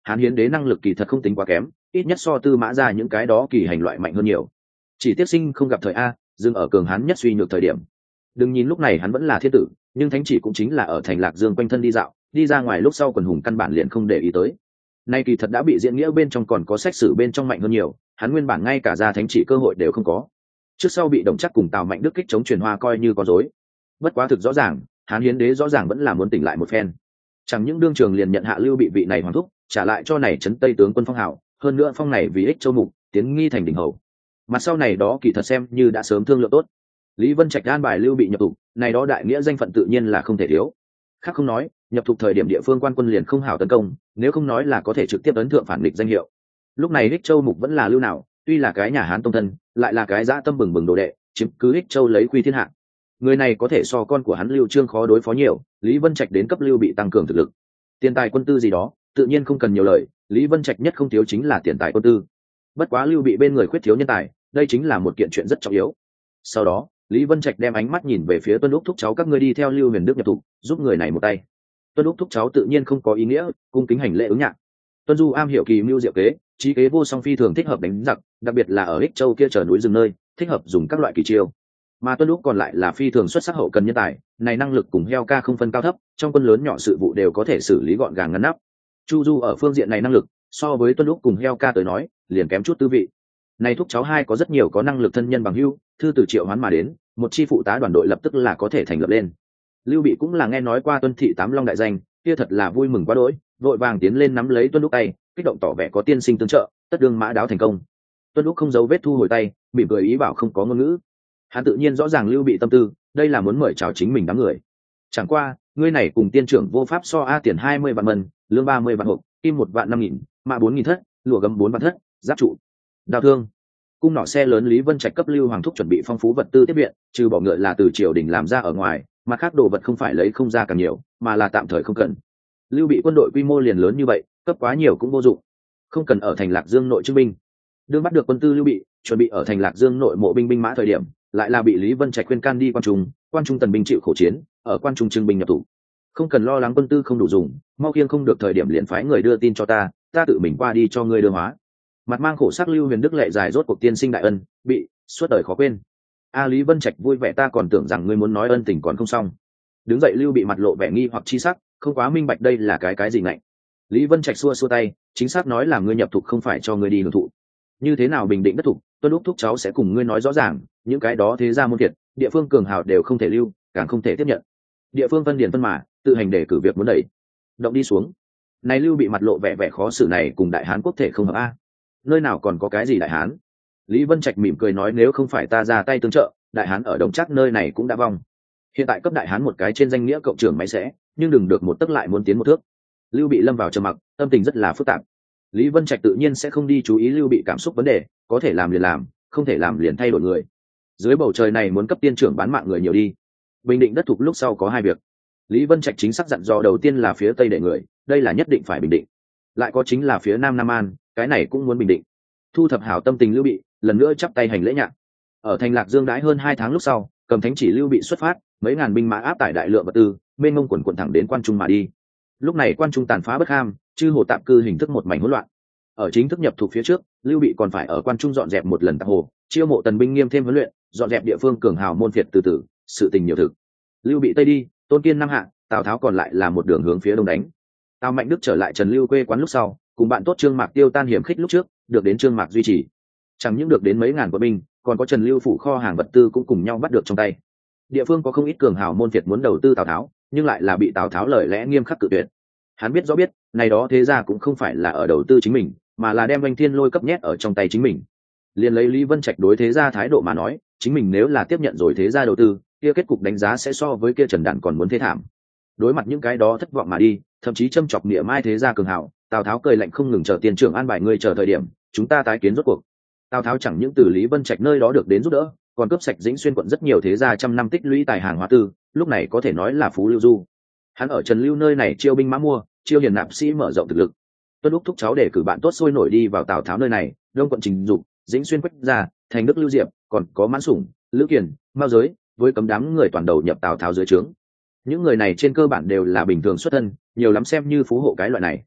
Hán Hiến Đế năng lực kỳ thật không tính quá kém, ít nhất so Tư Mã ra những cái đó kỳ hành loại mạnh hơn nhiều. Chỉ tiếc sinh không gặp thời a, dừng ở cường hán nhất suy nhược thời điểm. Đừng nhìn lúc này hắn vẫn là thiên tử, nhưng thánh chỉ cũng chính là ở thành Lạc Dương quanh thân đi dạo, đi ra ngoài lúc sau quần hùng căn bản liền không để ý tới. Nay kỳ thật đã bị diễn nghĩa bên trong còn có sách sử bên trong mạnh hơn nhiều, hắn nguyên bản ngay cả ra thánh chỉ cơ hội đều không có. Trước sau bị Đồng Trác cùng Tào Mạnh Đức kích chống truyền hoa coi như có dối. Bất quá thực rõ ràng, Hán Hiến Đế rõ ràng vẫn là muốn tỉnh lại một phen. Chẳng những đương trường liền nhận hạ Lưu Bị vị này hoàng thúc, trả lại cho này trấn Tây tướng quân phong hào, hơn nữa phong này vì ích châu mục, tiến nghi thành đỉnh hầu. Mặt sau này đó kỳ thật xem như đã sớm thương lượng tốt. Lý Vân Trạch an bài Lưu Bị nhập tụ, này đó đại nghĩa danh phận tự nhiên là không thể thiếu. Khác không nói, nhập tụ thời điểm địa phương quan quân liền không hảo tấn công, nếu không nói là có thể trực tiếp ấn thượng phản nghịch danh hiệu. Lúc này ích châu mục vẫn là Lưu nào, tuy là cái nhà Hán tông thân, lại là cái dã tâm bừng bừng đồ đệ, chiếm cứ ích châu lấy quy thiên hạ. Người này có thể so con của hắn Lưu Trương khó đối phó nhiều, Lý Vân Trạch đến cấp Lưu Bị tăng cường thực lực. Tiền tài quân tư gì đó, tự nhiên không cần nhiều lời, Lý Vân Trạch nhất không thiếu chính là tiền tài quân tư. Bất quá Lưu Bị bên người khuyết thiếu nhân tài, đây chính là một kiện chuyện rất trọng yếu. Sau đó, Lý Vân Trạch đem ánh mắt nhìn về phía Tuân Úc thúc cháu các ngươi đi theo Lưu Huyền Đức nhập tụ, giúp người này một tay. Tuân Úc thúc cháu tự nhiên không có ý nghĩa, cung kính hành lễ ứng nhạc. Tuân Du am hiểu kỳ mưu diệu kế, trí kế vô song phi thường thích hợp đánh giặc, đặc biệt là ở ích châu kia chờ núi rừng nơi, thích hợp dùng các loại kỳ chiêu. Mà Tuân Úc còn lại là phi thường xuất sắc hậu cần nhân tài, này năng lực cùng heo ca không phân cao thấp, trong quân lớn nhỏ sự vụ đều có thể xử lý gọn gàng ngăn nắp. Chu Du ở phương diện này năng lực, so với Tuân Úc cùng heo ca tới nói, liền kém chút tư vị. Này thúc cháu hai có rất nhiều có năng lực thân nhân bằng hữu, thư từ triệu hoán mà đến, một chi phụ tá đoàn đội lập tức là có thể thành lập lên. Lưu Bị cũng là nghe nói qua Tuân thị tám long đại danh, kia thật là vui mừng quá đỗi, vội vàng tiến lên nắm lấy Tuân Úc tay, kích động tỏ vẻ có tiên sinh tương trợ, tất đương mã đáo thành công. Tuân Úc không giấu vết thu hồi tay, mỉm cười ý bảo không có ngôn ngữ. Hắn tự nhiên rõ ràng Lưu Bị tâm tư, đây là muốn mời chào chính mình đám người. Chẳng qua, ngươi này cùng tiên trưởng vô pháp so a tiền hai mươi vạn mần, lương ba mươi vạn hộp, kim một vạn năm nghìn, mã bốn nghìn thất, lụa gấm bốn vạn thất, giáp trụ, đao thương, cung nỏ xe lớn. Lý Vân Trạch cấp Lưu Hoàng thúc chuẩn bị phong phú vật tư tiếp viện, trừ bỏ ngựa là từ triều đình làm ra ở ngoài, mà khác đồ vật không phải lấy không ra càng nhiều, mà là tạm thời không cần. Lưu Bị quân đội quy mô liền lớn như vậy, cấp quá nhiều cũng vô dụng, không cần ở thành Lạc Dương nội trưng binh. Đương bắt được quân tư Lưu Bị chuẩn bị ở thành Lạc Dương nội mộ binh binh mã thời điểm, lại là bị Lý Vân Trạch khuyên can đi quan trung, quan trung tần binh chịu khổ chiến, ở quan trung trưng binh nhập tụ. Không cần lo lắng quân tư không đủ dùng, mau khiêng không được thời điểm liền phái người đưa tin cho ta, ta tự mình qua đi cho ngươi đưa hóa. Mặt mang khổ sắc Lưu Huyền Đức lệ dài rốt cuộc tiên sinh đại ân, bị suốt đời khó quên. A Lý Vân Trạch vui vẻ, ta còn tưởng rằng ngươi muốn nói ân tình còn không xong. Đứng dậy Lưu Bị mặt lộ vẻ nghi hoặc chi sắc, không quá minh bạch đây là cái cái gì ngạnh. Lý Vân Trạch xua xua tay, chính xác nói là ngươi nhập thục không phải cho ngươi đi hưởng thụ. Như thế nào bình định đất thục, Tuân Úc thúc cháu sẽ cùng ngươi nói rõ ràng, những cái đó thế ra môn thiệt, địa phương cường hào đều không thể lưu, càng không thể tiếp nhận. Địa phương phân điền phân mà, tự hành để cử việc muốn đẩy. Động đi xuống. Này Lưu Bị mặt lộ vẻ vẻ khó xử này cùng Đại Hán quốc thể không hợp a. Nơi nào còn có cái gì Đại Hán? Lý Vân Trạch mỉm cười nói nếu không phải ta ra tay tương trợ, Đại Hán ở Đồng Trác nơi này cũng đã vong. Hiện tại cấp Đại Hán một cái trên danh nghĩa cộng trưởng máy sẽ, nhưng đừng được một tấc lại muốn tiến một thước. Lưu Bị lâm vào trầm mặc, tâm tình rất là phức tạp. Lý Vân Trạch tự nhiên sẽ không đi chú ý Lưu Bị cảm xúc vấn đề, có thể làm liền làm, không thể làm liền thay đổi người. Dưới bầu trời này muốn cấp tiên trưởng bán mạng người nhiều đi. Bình định đất thục lúc sau có hai việc. Lý Vân Trạch chính xác dặn dò đầu tiên là phía tây để người, đây là nhất định phải bình định. Lại có chính là phía nam Nam An, cái này cũng muốn bình định. Thu thập hảo tâm tình Lưu Bị, lần nữa chắp tay hành lễ nhạc. Ở thành Lạc Dương đãi hơn hai tháng lúc sau, cầm thánh chỉ Lưu Bị xuất phát, mấy ngàn binh mã áp tải đại lượng vật tư, mênh mông quần quần thẳng đến quan trung mà đi. Lúc này quan trung tàn phá bất ham, chư hồ tạm cư hình thức một mảnh hỗn loạn. Ở chính thức nhập thuộc phía trước, Lưu Bị còn phải ở quan trung dọn dẹp một lần tạp hồ, chiêu mộ tần binh nghiêm thêm huấn luyện, dọn dẹp địa phương cường hào môn phiệt từ từ, sự tình nhiều thực. Lưu Bị tây đi, Tôn Kiên nam hạ, Tào Tháo còn lại là một đường hướng phía đông đánh. Tào Mạnh Đức trở lại Trần Lưu quê quán lúc sau, cùng bạn tốt Trương Mạc tiêu tan hiểm khích lúc trước, được đến Trương Mạc duy trì. Chẳng những được đến mấy ngàn quân binh, còn có Trần Lưu phủ kho hàng vật tư cũng cùng nhau bắt được trong tay. Địa phương có không ít cường hào môn phiệt muốn đầu tư Tào Tháo, nhưng lại là bị Tào Tháo lời lẽ nghiêm khắc cự tuyệt. Hắn biết rõ biết, này đó thế ra cũng không phải là ở đầu tư chính mình, mà là đem Doanh Thiên Lôi cấp nhét ở trong tay chính mình. Liên lấy Lý Vân Trạch đối thế ra thái độ mà nói, chính mình nếu là tiếp nhận rồi thế ra đầu tư, kia kết cục đánh giá sẽ so với kia Trần Đản còn muốn thê thảm. Đối mặt những cái đó thất vọng mà đi, thậm chí châm chọc niệm mai thế ra cường hào, Tào Tháo cười lạnh không ngừng chờ tiền trưởng an bài ngươi chờ thời điểm, chúng ta tái kiến rốt cuộc. Tào Tháo chẳng những từ Lý Vân Trạch nơi đó được đến giúp đỡ, còn cướp sạch Dĩnh Xuyên quận rất nhiều thế gia trăm năm tích lũy tài hàng hóa tư, lúc này có thể nói là phú lưu du. Hắn ở Trần Lưu nơi này chiêu binh mã mua, chiêu hiền nạp sĩ mở rộng thực lực. Tuân Úc thúc cháu để cử bạn tốt sôi nổi đi vào Tào Tháo nơi này, Đông quận Trình Dục, Dĩnh Xuyên Quách gia, Thành Đức Lưu Diệp, còn có Mãn Sủng, Lữ Kiền, Mao Giới, với cấm đám người toàn đầu nhập Tào Tháo dưới trướng. Những người này trên cơ bản đều là bình thường xuất thân, nhiều lắm xem như phú hộ cái loại này.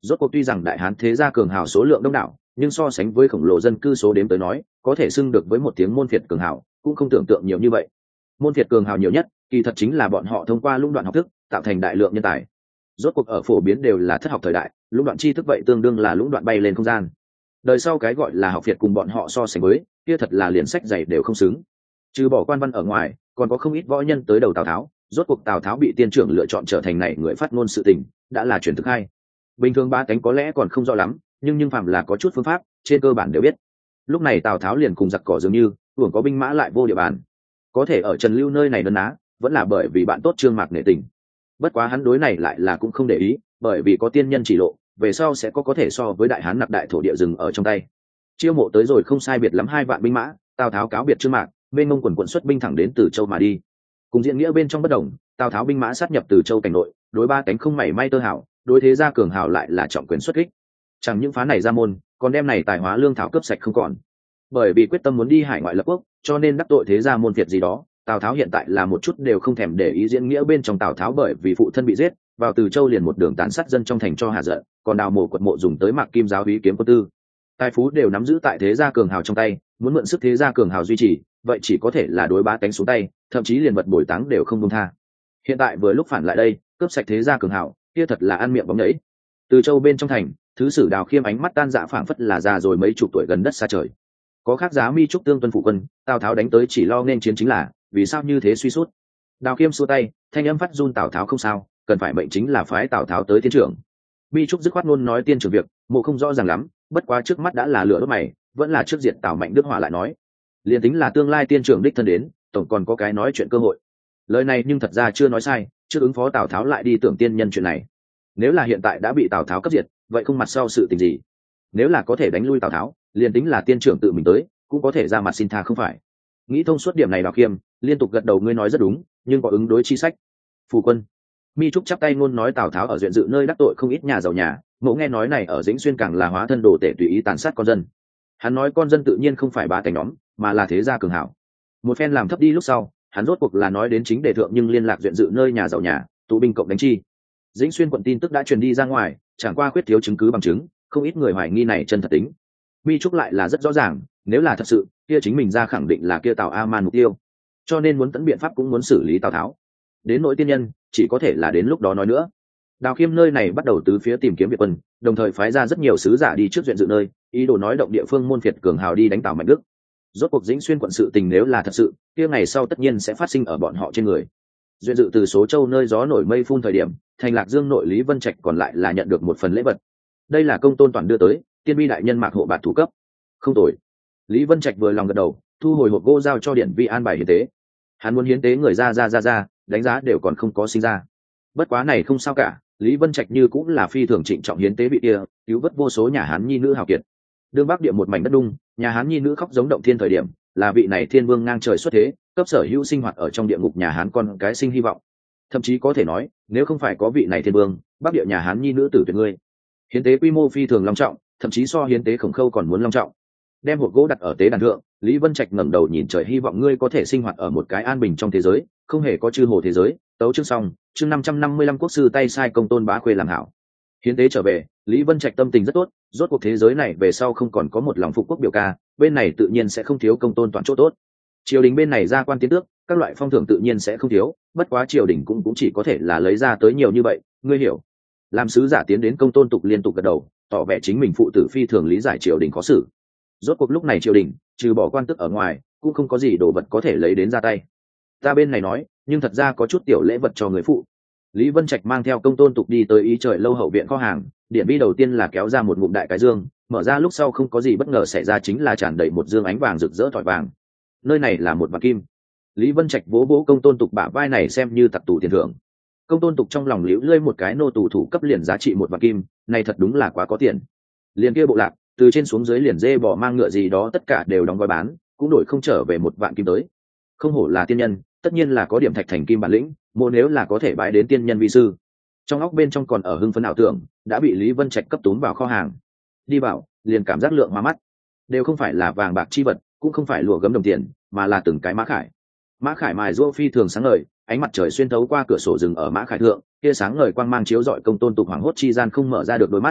Rốt cuộc tuy rằng đại hán thế gia cường hào số lượng đông đảo, nhưng so sánh với khổng lồ dân cư số đếm tới nói, có thể xưng được với một tiếng môn phiệt cường hào, cũng không tưởng tượng nhiều như vậy. Môn phiệt cường hào nhiều nhất, kỳ thật chính là bọn họ thông qua lũng đoạn học thức, tạo thành đại lượng nhân tài. Rốt cuộc ở phổ biến đều là thất học thời đại, lũng đoạn tri thức vậy tương đương là lũng đoạn bay lên không gian. Đời sau cái gọi là học việt cùng bọn họ so sánh với, kia thật là liền sách dày đều không xứng. Trừ bỏ quan văn ở ngoài, còn có không ít võ nhân tới đầu Tào Tháo. Rốt cuộc Tào Tháo bị tiên trưởng lựa chọn trở thành này người phát ngôn sự tình, đã là truyền thực hay. Bình thường ba cánh có lẽ còn không rõ lắm, nhưng nhưng phạm là có chút phương pháp, trên cơ bản đều biết. Lúc này Tào Tháo liền cùng giặc cỏ dường như, hưởng có binh mã lại vô địa bàn, có thể ở Trần Lưu nơi này đơn ná, vẫn là bởi vì bạn tốt Trương Mạc nể tình. Bất quá hắn đối này lại là cũng không để ý, bởi vì có tiên nhân chỉ lộ, về sau sẽ có có thể so với đại hán nặc đại thổ địa rừng ở trong tay. Chiêu mộ tới rồi không sai biệt lắm hai vạn binh mã, Tào Tháo cáo biệt Trương Mạc, bên ngông quần quận xuất binh thẳng đến Từ Châu mà đi. Cùng diễn nghĩa bên trong bất đồng, Tào Tháo binh mã sát nhập Từ Châu cảnh nội, đối ba cánh không mảy may tơ hảo, đối thế gia cường hào lại là trọng quyền xuất kích. Chẳng những phá này ra môn, còn đem này tài hóa lương thảo cướp sạch không còn. Bởi vì quyết tâm muốn đi hải ngoại lập quốc, cho nên đắc tội thế gia môn phiệt gì đó, Tào Tháo hiện tại là một chút đều không thèm để ý diễn nghĩa bên trong Tào Tháo, bởi vì phụ thân bị giết, vào Từ Châu liền một đường tán sát dân trong thành cho hạ giận, còn đào mồ quật mộ dùng tới Mạc Kim giáo úy kiếm quân tư. Tài phú đều nắm giữ tại thế gia cường hào trong tay, muốn mượn sức thế gia cường hào duy trì, vậy chỉ có thể là đối bá cánh xuống tay, thậm chí liền vật bồi táng đều không buông tha. Hiện tại vừa lúc phản lại đây, cướp sạch thế gia cường hào, kia thật là ăn miệng bóng nhảy. Từ Châu bên trong thành, thứ sử Đào Khiêm ánh mắt tan dã phảng phất là già rồi mấy chục tuổi gần đất xa trời. Có khác giá mi trúc tương tuân phụ quân, Tào Tháo đánh tới chỉ lo nên chiến chính là, vì sao như thế suy sút. Đào Khiêm xua tay, thanh âm phát run, Tào Tháo không sao, cần phải mệnh chính là phái Tào Tháo tới tiên trưởng. Mi trúc dứt khoát luôn nói tiên trưởng việc, mộ không rõ ràng lắm, bất quá trước mắt đã là lửa đốt mày, vẫn là trước diện Tào Mạnh Đức Hỏa lại nói, liền tính là tương lai tiên trưởng đích thân đến, tổng còn có cái nói chuyện cơ hội. Lời này nhưng thật ra chưa nói sai, trước ứng phó Tào Tháo lại đi tưởng tiên nhân chuyện này. Nếu là hiện tại đã bị Tào Tháo cấp diệt, vậy không mặt sau sự tình gì. Nếu là có thể đánh lui Tào Tháo, liền tính là tiên trưởng tự mình tới, cũng có thể ra mặt xin tha không phải. Nghĩ thông suốt điểm này, Đào Khiêm liên tục gật đầu, ngươi nói rất đúng, nhưng có ứng đối chi sách. Phủ quân. Mi trúc chắp tay ngôn nói, Tào Tháo ở duyện dự nơi đắc tội không ít nhà giàu nhà, mẫu nghe nói này ở Dĩnh Xuyên càng là hóa thân đồ tể tùy ý tàn sát con dân. Hắn nói con dân tự nhiên không phải bá tánh nhóm, mà là thế gia cường hảo. Một phen làm thấp đi lúc sau, hắn rốt cuộc là nói đến chính đề thượng, nhưng liên lạc duyện dự nơi nhà giàu nhà, tụ binh cộng đánh chi. Dĩnh Xuyên quận tin tức đã truyền đi ra ngoài, chẳng qua khuyết thiếu chứng cứ bằng chứng, không ít người hoài nghi này chân thật tính. Mi trúc lại là rất rõ ràng, nếu là thật sự, kia chính mình ra khẳng định là kia Tào A Man mục tiêu, cho nên muốn tận biện pháp cũng muốn xử lý Tào Tháo. Đến nỗi tiên nhân, chỉ có thể là đến lúc đó nói nữa. Đào Khiêm nơi này bắt đầu tứ phía tìm kiếm Việt quân, đồng thời phái ra rất nhiều sứ giả đi trước duyện dự nơi, ý đồ nói động địa phương môn phiệt cường hào đi đánh Tào Mạnh Đức. Rốt cuộc Dĩnh Xuyên quận sự tình nếu là thật sự, kia ngày sau tất nhiên sẽ phát sinh ở bọn họ trên người. Duyện dự từ số châu nơi gió nổi mây phun thời điểm, thành Lạc Dương nội Lý Vân Trạch còn lại là nhận được một phần lễ vật. Đây là công tôn toàn đưa tới, tiên bi đại nhân Mạc hộ bạt thủ cấp. Không tồi. Lý Vân Trạch vừa lòng gật đầu, thu hồi hộp gỗ giao cho Điển Vi an bài hiến tế. Hắn muốn hiến tế người ra ra ra ra, đánh giá đều còn không có sinh ra. Bất quá này không sao cả, Lý Vân Trạch như cũng là phi thường trịnh trọng hiến tế vị kia, cứu vớt vô số nhà Hán nhi nữ hào kiệt. Đương Bắc địa một mảnh đất đung, nhà Hán nhi nữ khóc giống động thiên thời điểm, là vị này thiên vương ngang trời xuất thế, cấp sở hữu sinh hoạt ở trong địa ngục nhà Hán con cái sinh hy vọng. Thậm chí có thể nói, nếu không phải có vị này thiên vương, Bắc địa nhà Hán nhi nữ tử tuyệt ngươi. Hiến tế quy mô phi thường long trọng, thậm chí so hiến tế Khổng Khâu còn muốn long trọng. Đem hộp gỗ đặt ở tế đàn thượng, Lý Vân Trạch ngẩng đầu nhìn trời, hy vọng ngươi có thể sinh hoạt ở một cái an bình trong thế giới, không hề có chư hồ thế giới. Tấu chương xong, chương năm trăm năm mươi lăm quốc sư tay sai công tôn bá khuê làm hảo. Hiến tế trở về, Lý Vân Trạch tâm tình rất tốt, rốt cuộc thế giới này về sau không còn có một lòng phục quốc biểu ca, bên này tự nhiên sẽ không thiếu công tôn toàn chỗ tốt. Triều đình bên này ra quan tiến tước, các loại phong thưởng tự nhiên sẽ không thiếu, bất quá triều đình cũng cũng chỉ có thể là lấy ra tới nhiều như vậy, ngươi hiểu. Làm sứ giả tiến đến, công tôn tục liên tục gật đầu, tỏ vẻ chính mình phụ tử phi thường lý giải triều đình khó xử. Rốt cuộc lúc này triều đình trừ bỏ quan tước ở ngoài, cũng không có gì đồ vật có thể lấy đến ra tay. Ta bên này nói, nhưng thật ra có chút tiểu lễ vật cho người phụ. Lý Vân Trạch mang theo công tôn tục đi tới Ý Trời lâu hậu viện kho hàng, Điển Vi đầu tiên là kéo ra một ngụm đại cái dương, mở ra lúc sau không có gì bất ngờ xảy ra, chính là tràn đầy một dương ánh vàng rực rỡ thỏi vàng. Nơi này là một vạn kim. Lý Vân Trạch vỗ vỗ công tôn tục bả vai này xem như tặc tù tiền thưởng. Công tôn tục trong lòng liễu lơi một cái nô tù thủ cấp liền giá trị một vạn kim, này thật đúng là quá có tiền. Liền kia bộ lạc, từ trên xuống dưới liền dê bò mang ngựa gì đó tất cả đều đóng gói bán, cũng đổi không trở về một vạn kim tới. Không hổ là tiên nhân, tất nhiên là có điểm thạch thành kim bản lĩnh, mộ nếu là có thể bái đến tiên nhân vi sư. Trong óc bên trong còn ở hưng phấn ảo tưởng, đã bị Lý Vân Trạch cấp túm vào kho hàng. Đi vào, liền cảm giác lượng hoa mắt, đều không phải là vàng bạc chi vật, cũng không phải lụa gấm đồng tiền, mà là từng cái mã khải. Mã khải mài rũa phi thường sáng ngời, ánh mặt trời xuyên thấu qua cửa sổ rừng ở mã khải thượng, kia sáng ngời quang mang chiếu rọi công tôn tục hoảng hốt chi gian không mở ra được đôi mắt,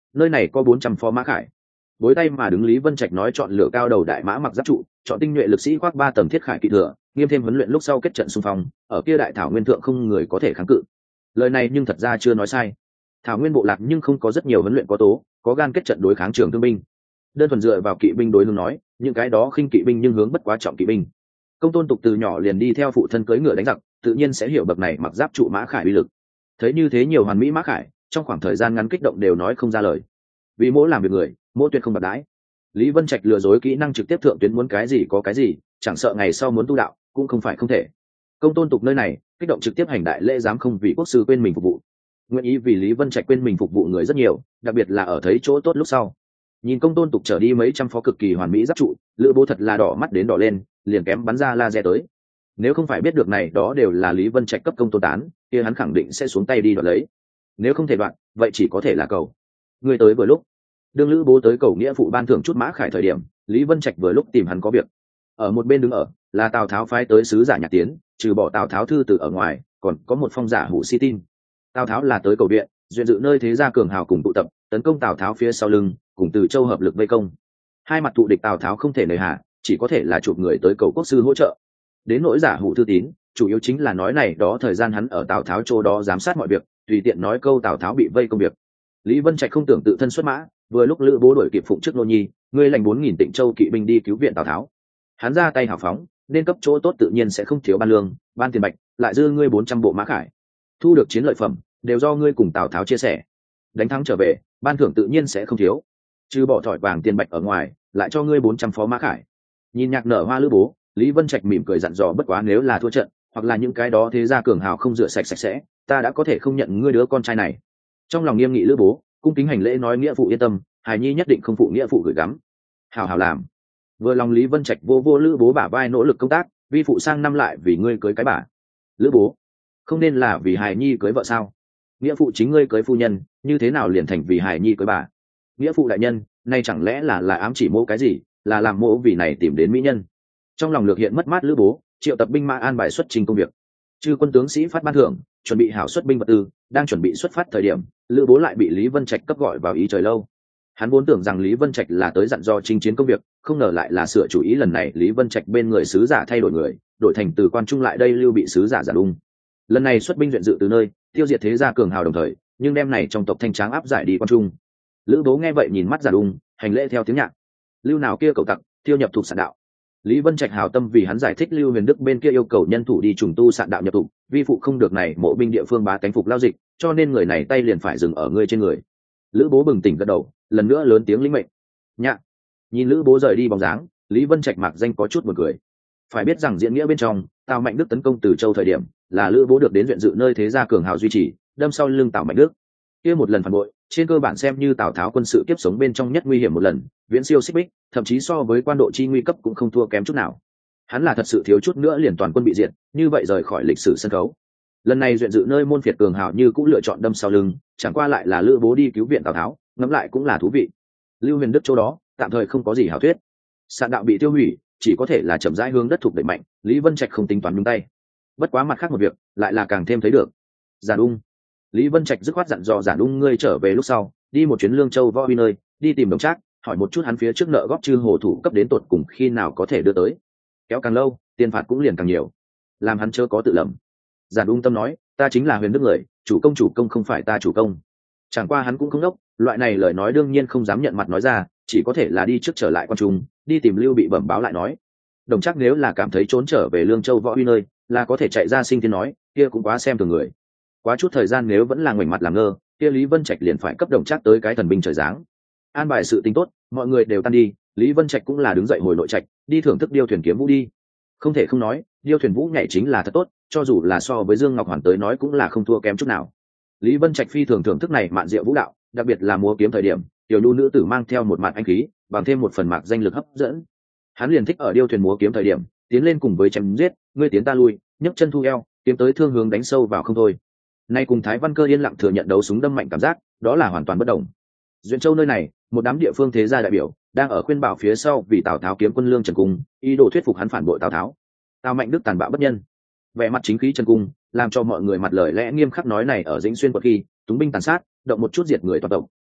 nơi này có bốn trăm phó mã khải. Bối tay mà đứng Lý Vân Trạch nói chọn lựa cao đầu đại mã mặc giáp trụ, chọn tinh nhuệ lực sĩ khoác ba tầng thiết khải kỵ thừa, nghiêm thêm huấn luyện lúc sau kết trận xung phong, ở kia đại thảo nguyên thượng không người có thể kháng cự. Lời này nhưng thật ra chưa nói sai. Thảo nguyên bộ lạc nhưng không có rất nhiều huấn luyện có tố, có gan kết trận đối kháng trường thương binh. Đơn thuần dựa vào kỵ binh đối hướng nói, những cái đó khinh kỵ binh nhưng hướng bất quá trọng kỵ binh. Công Tôn Tục từ nhỏ liền đi theo phụ thân cưỡi ngựa đánh giặc, tự nhiên sẽ hiểu bậc này mặc giáp trụ mã khải uy lực. Thấy như thế nhiều hoàn mỹ mã khải, trong khoảng thời gian ngắn kích động đều nói không ra lời. Vì mỗi làm việc người, mỗi tuyệt không bạc đái. Lý Vân Trạch lừa dối kỹ năng trực tiếp thượng tuyến muốn cái gì có cái gì, chẳng sợ ngày sau muốn tu đạo cũng không phải không thể. Công Tôn Tục nơi này kích động trực tiếp hành đại lễ, dám không vì quốc sư quên mình phục vụ. Nguyện ý vì Lý Vân Trạch quên mình phục vụ người rất nhiều, đặc biệt là ở thấy chỗ tốt lúc sau. Nhìn Công Tôn Tục trở đi mấy trăm phó cực kỳ hoàn mỹ giáp trụ, Lữ Bố thật là đỏ mắt đến đỏ lên, liền kém bắn ra laser tới. Nếu không phải biết được này đó đều là Lý Vân Trạch cấp công tôn tán, kia hắn khẳng định sẽ xuống tay đi đoạt lấy. Nếu không thể đoạn, vậy chỉ có thể là cầu. Người tới vừa lúc, đương Lữ Bố tới cầu nghĩa phụ ban thưởng chút mã khải thời điểm, Lý Vân Trạch vừa lúc tìm hắn có việc. Ở một bên đứng ở là Tào Tháo phái tới sứ giả Nhạc Tiến, trừ bỏ Tào Tháo thư từ ở ngoài, còn có một phong giả hủ si tin. Tào Tháo là tới cầu viện, duyện dự nơi thế gia cường hào cùng tụ tập, tấn công Tào Tháo phía sau lưng, cùng Từ Châu hợp lực vây công. Hai mặt thụ địch Tào Tháo không thể nề hà, chỉ có thể là chụp người tới cầu quốc sư hỗ trợ. Đến nỗi giả hủ thư tín, chủ yếu chính là nói này đó thời gian hắn ở Tào Tháo chỗ đó giám sát mọi việc, tùy tiện nói câu Tào Tháo bị vây công việc. Lý Vân Trạch không tưởng tự thân xuất mã, vừa lúc Lữ Bố đuổi kịp phụng trước Nô Nhi, ngươi lành bốn nghìn Tịnh Châu kỵ binh đi cứu viện Tào Tháo. Hắn ra tay hào phóng, nên cấp chỗ tốt tự nhiên sẽ không thiếu ban lương, ban tiền bạch, lại dư ngươi bốn trăm bộ mã khải. Thu được chiến lợi phẩm, đều do ngươi cùng Tào Tháo chia sẻ. Đánh thắng trở về, ban thưởng tự nhiên sẽ không thiếu. Trừ bỏ thỏi vàng tiền bạch ở ngoài, lại cho ngươi bốn trăm phó mã khải. Nhìn nhạc nở hoa Lữ Bố, Lý Vân Trạch mỉm cười dặn dò, bất quá nếu là thua trận, hoặc là những cái đó thế gia cường hào không rửa sạch sạch sẽ, ta đã có thể không nhận ngươi đứa con trai này. Trong lòng nghiêm nghị Lữ Bố, cung kính hành lễ nói nghĩa phụ yên tâm, hài nhi nhất định không phụ nghĩa phụ gửi gắm. Hào hào làm. Vừa lòng Lý Vân Trạch vô vô Lữ Bố bả vai nỗ lực công tác, vi phụ sang năm lại vì ngươi cưới cái bà. Lữ Bố, không nên là vì hài nhi cưới vợ sao? Nghĩa phụ chính ngươi cưới phu nhân, như thế nào liền thành vì hài nhi cưới bà? Nghĩa phụ đại nhân, nay chẳng lẽ là là ám chỉ mỗ cái gì, là làm mỗ vì này tìm đến mỹ nhân? Trong lòng lược hiện mất mát Lữ Bố, triệu tập binh mã an bài xuất trình công việc. Chư quân tướng sĩ phát ban thưởng, chuẩn bị hảo xuất binh vật tư, đang chuẩn bị xuất phát thời điểm, Lữ Bố lại bị Lý Vân Trạch cấp gọi vào ý trời lâu. Hắn vốn tưởng rằng Lý Vân Trạch là tới dặn dò chinh chiến công việc, không ngờ lại là sửa chủ ý. Lần này Lý Vân Trạch bên người sứ giả thay đổi người, đổi thành từ quan trung lại đây lưu bị sứ giả Giả Đung. Lần này xuất binh duyện dự từ nơi, tiêu diệt thế gia cường hào đồng thời, nhưng đem này trong tộc thanh tráng áp giải đi quan trung. Lữ Bố nghe vậy nhìn mắt Giả Đung, hành lễ theo tiếng nhạc. Lưu nào kia cậu tặc, tiêu nhập thuộc sạn đạo. Lý Vân Trạch hào tâm vì hắn giải thích Lưu Huyền Đức bên kia yêu cầu nhân thủ đi trùng tu sạn đạo nhập tụ, vi phụ không được này mộ binh địa phương bá cánh phục lao dịch, cho nên người này tay liền phải dừng ở ngươi trên người. Lữ Bố bừng tỉnh gật đầu, lần nữa lớn tiếng lĩnh mệnh. Nhạ. Nhìn Lữ Bố rời đi bóng dáng, Lý Vân Trạch mặc danh có chút buồn cười. Phải biết rằng diễn nghĩa bên trong, Tào Mạnh Đức tấn công Từ Châu thời điểm, là Lữ Bố được đến viện dự nơi thế gia cường hào duy trì, đâm sau lưng Tào Mạnh Đức. Kia một lần phản bội, trên cơ bản xem như Tào Tháo quân sự kiếp sống bên trong nhất nguy hiểm một lần, viễn siêu xích bích, thậm chí so với quan độ chi nguy cấp cũng không thua kém chút nào. Hắn là thật sự thiếu chút nữa liền toàn quân bị diệt, như vậy rời khỏi lịch sử sân khấu. Lần này duyện dự nơi môn phiệt cường hào như cũng lựa chọn đâm sau lưng, chẳng qua lại là Lữ Bố đi cứu viện Tào Tháo, ngẫm lại cũng là thú vị. Lưu Huyền Đức chỗ đó tạm thời không có gì hảo thuyết, sạn đạo bị tiêu hủy, chỉ có thể là chậm rãi hướng đất thục đẩy mạnh. Lý Vân Trạch không tính toán nhúng tay. Bất quá mặt khác một việc lại là càng thêm thấy được. Giả Đung, Lý Vân Trạch dứt khoát dặn dò Giả Đung ngươi trở về lúc sau đi một chuyến Lương Châu Võ Uy nơi, đi tìm Đồng Trác, hỏi một chút hắn phía trước nợ góp chư hồ thủ cấp đến tột cùng khi nào có thể đưa tới. Kéo càng lâu, tiền phạt cũng liền càng nhiều, làm hắn chớ có tự lầm. Giả Đung tâm nói, ta chính là Huyền Đức người, chủ công chủ công không phải ta chủ công. Chẳng qua hắn cũng không đốc, loại này lời nói đương nhiên không dám nhận mặt nói ra, chỉ có thể là đi trước trở lại quan trung, đi tìm Lưu Bị bẩm báo lại nói. Đồng Trác nếu là cảm thấy trốn trở về Lương Châu Võ Uy nơi, là có thể chạy ra sinh thiên nói, kia cũng quá xem thường người. Quá chút thời gian nếu vẫn là ngoảnh mặt làm ngơ, kia Lý Vân Trạch liền phải cấp Đồng Trác tới cái thần binh trời giáng. An bài sự tính tốt, mọi người đều tan đi, Lý Vân Trạch cũng là đứng dậy hồi nội trạch, đi thưởng thức điêu thuyền kiếm vũ đi. Không thể không nói, điêu thuyền vũ nhảy chính là thật tốt, cho dù là so với Dương Ngọc Hoàn tới nói cũng là không thua kém chút nào. Lý Vân Trạch phi thường thưởng thức này mạn diệu vũ đạo, đặc biệt là múa kiếm thời điểm, tiểu nhu nữ tử mang theo một mạn anh khí, bằng thêm một phần mạc danh lực hấp dẫn. Hắn liền thích ở điêu thuyền múa kiếm thời điểm, tiến lên cùng với chém giết, ngươi tiến ta lui, nhấc chân thu eo, kiếm tới thương hướng đánh sâu vào không thôi. Nay cùng Thái Văn Cơ yên lặng thừa nhận đấu súng đâm mạnh cảm giác, đó là hoàn toàn bất đồng. Duyện Châu nơi này, một đám địa phương thế gia đại biểu đang ở khuyên bảo phía sau vì Tào Tháo kiếm quân Lương Trần Cung, ý đồ thuyết phục hắn phản bội Tào Tháo. Tào Mạnh Đức tàn bạo bất nhân, vẻ mặt chính khí Trần Cung, làm cho mọi người mặt lời lẽ nghiêm khắc nói này ở Dĩnh Xuyên quận khi túng binh tàn sát, động một chút diệt người toàn tộc,